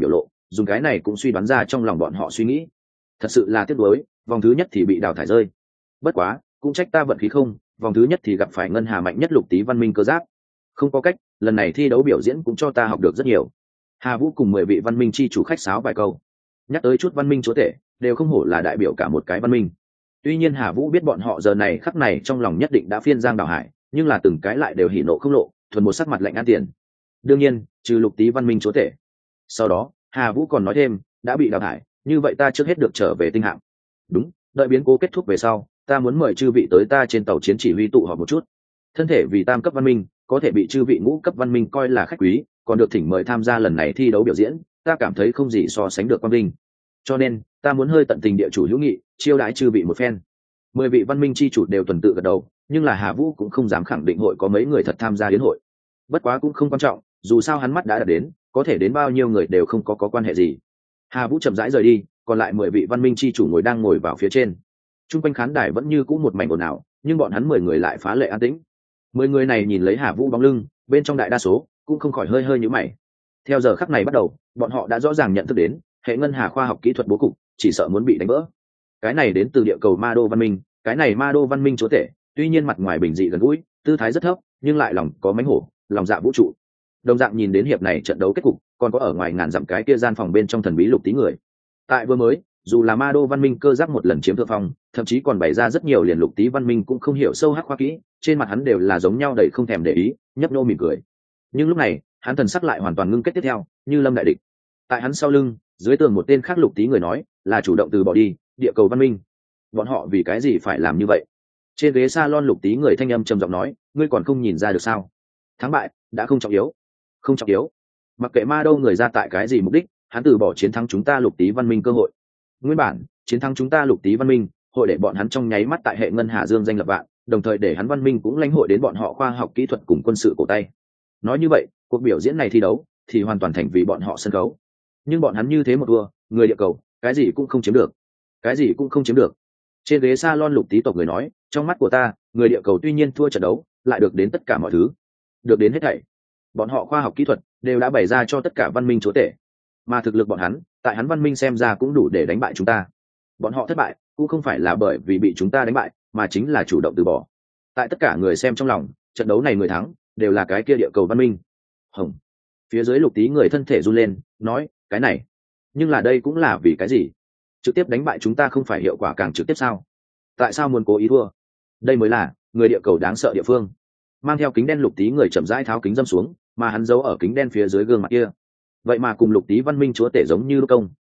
dùng cái này cũng suy đoán ra trong lòng bọn họ suy nghĩ. Thật sự là tiếc nuối, vòng thứ nhất thì bị đào thải rơi. Bất quá cũng trách ta vận khí không, vòng thứ nhất thì gặp phải ngân hà mạnh nhất Lục Tý văn minh cơ giáp. Không có cách, lần này thi đấu biểu diễn cũng cho ta học được rất nhiều. Hà Vũ cùng mười vị văn minh chi chủ khách sáo vài câu, nhắc tới chút văn minh chúa tể đều không hổ là đại biểu cả một cái văn minh. Tuy nhiên Hà Vũ biết bọn họ giờ này khắc này trong lòng nhất định đã phiên giang đảo hải, nhưng là từng cái lại đều hỉ nộ không lộ, thuần một sắc mặt lạnh ăn tiền. Đương nhiên trừ Lục Tý văn minh chúa tể. Sau đó Hà Vũ còn nói thêm, đã bị đào thải, như vậy ta trước hết được trở về tinh hạm. Đúng, đợi biến cố kết thúc về sau, ta muốn mời chư vị tới ta trên tàu chiến chỉ huy tụ họp một chút. Thân thể vì tam cấp văn minh, có thể bị chư vị ngũ cấp văn minh coi là khách quý, còn được thỉnh mời tham gia lần này thi đấu biểu diễn, ta cảm thấy không gì so sánh được quang vinh. Cho nên ta muốn hơi tận tình địa chủ hữu nghị, chiêu đãi chư vị một phen. Mười vị văn minh chi chủ đều tuần tự gật đầu, nhưng là Hà Vũ cũng không dám khẳng định hội có mấy người thật tham gia đến hội. Bất quá cũng không quan trọng, dù sao hắn mắt đã đạt đến, có thể đến bao nhiêu người đều không có có quan hệ gì. Hà Vũ chậm rãi rời đi, còn lại mười vị văn minh chi chủ ngồi đang ngồi vào phía trên. Trung quanh khán đài vẫn như cũ một mảnh ồn ào, nhưng bọn hắn mười người lại phá lệ an tĩnh. Mười người này nhìn lấy Hà Vũ bóng lưng, bên trong đại đa số cũng không khỏi hơi hơi nhíu mày. Theo giờ khắc này bắt đầu, bọn họ đã rõ ràng nhận thức đến, hệ ngân hà khoa học kỹ thuật bố cục chỉ sợ muốn bị đánh vỡ. Cái này đến từ địa cầu Ma Đô văn minh, cái này Ma Đô văn minh chúa tể, tuy nhiên mặt ngoài bình dị gần gũi, tư thái rất thấp, nhưng lại lòng có mánh hổ, lòng dạ vũ trụ. Đồng dạng nhìn đến hiệp này trận đấu kết cục, còn có ở ngoài ngàn dặm cái kia gian phòng bên trong thần bí Lục Tý người. Tại vừa mới, dù là Ma Đô văn minh cơ giáp một lần chiếm thượng phong, thậm chí còn bày ra rất nhiều liền Lục Tý văn minh cũng không hiểu sâu hắc khoa kỹ, trên mặt hắn đều là giống nhau đầy không thèm để ý, nhấp nhô mỉm cười. Nhưng lúc này, hắn thần sắc lại hoàn toàn ngưng kết tiếp theo, như lâm đại địch. Tại hắn sau lưng, dưới tường một tên khác Lục Tý người nói, là chủ động từ bỏ đi, địa cầu văn minh. Bọn họ vì cái gì phải làm như vậy? Trên ghế salon Lục Tý người thanh âm trầm giọng nói, ngươi còn không nhìn ra được sao? Thắng bại đã không trọng yếu, không trọng yếu. Mặc kệ Ma Đô người ra tại cái gì mục đích, hắn từ bỏ chiến thắng chúng ta Lục Tý văn minh cơ hội. Nguyên bản, chiến thắng chúng ta Lục Tý văn minh, hội để bọn hắn trong nháy mắt tại hệ ngân hà dương danh lập vạn, đồng thời để hắn văn minh cũng lãnh hội đến bọn họ khoa học kỹ thuật cùng quân sự cổ tay. Nói như vậy, cuộc biểu diễn này thi đấu thì hoàn toàn thành vì bọn họ sân khấu. Nhưng bọn hắn như thế một thua, người địa cầu cái gì cũng không chiếm được, cái gì cũng không chiếm được. Trên ghế salon Lục Tý tộc người nói, trong mắt của ta, người địa cầu tuy nhiên thua trận đấu, lại được đến tất cả mọi thứ, được đến hết thảy. Bọn họ khoa học kỹ thuật đều đã bày ra cho tất cả văn minh chúa tể, mà thực lực bọn hắn tại hắn văn minh xem ra cũng đủ để đánh bại chúng ta. Bọn họ thất bại cũng không phải là bởi vì bị chúng ta đánh bại, mà chính là chủ động từ bỏ. Tại tất cả người xem trong lòng, trận đấu này người thắng đều là cái kia địa cầu văn minh. Hồng. Phía dưới Lục Tý người thân thể run lên, nói, cái này, nhưng là đây cũng là vì cái gì? Trực tiếp đánh bại chúng ta không phải hiệu quả càng trực tiếp sao? Tại sao muốn cố ý thua? Đây mới là người địa cầu đáng sợ địa phương. Mang theo kính đen Lục Tý người chậm rãi tháo kính dâm xuống, mà hắn giấu ở kính đen phía dưới gương mặt kia, vậy mà cùng Lục Tý văn minh chúa tể giống như lúc công.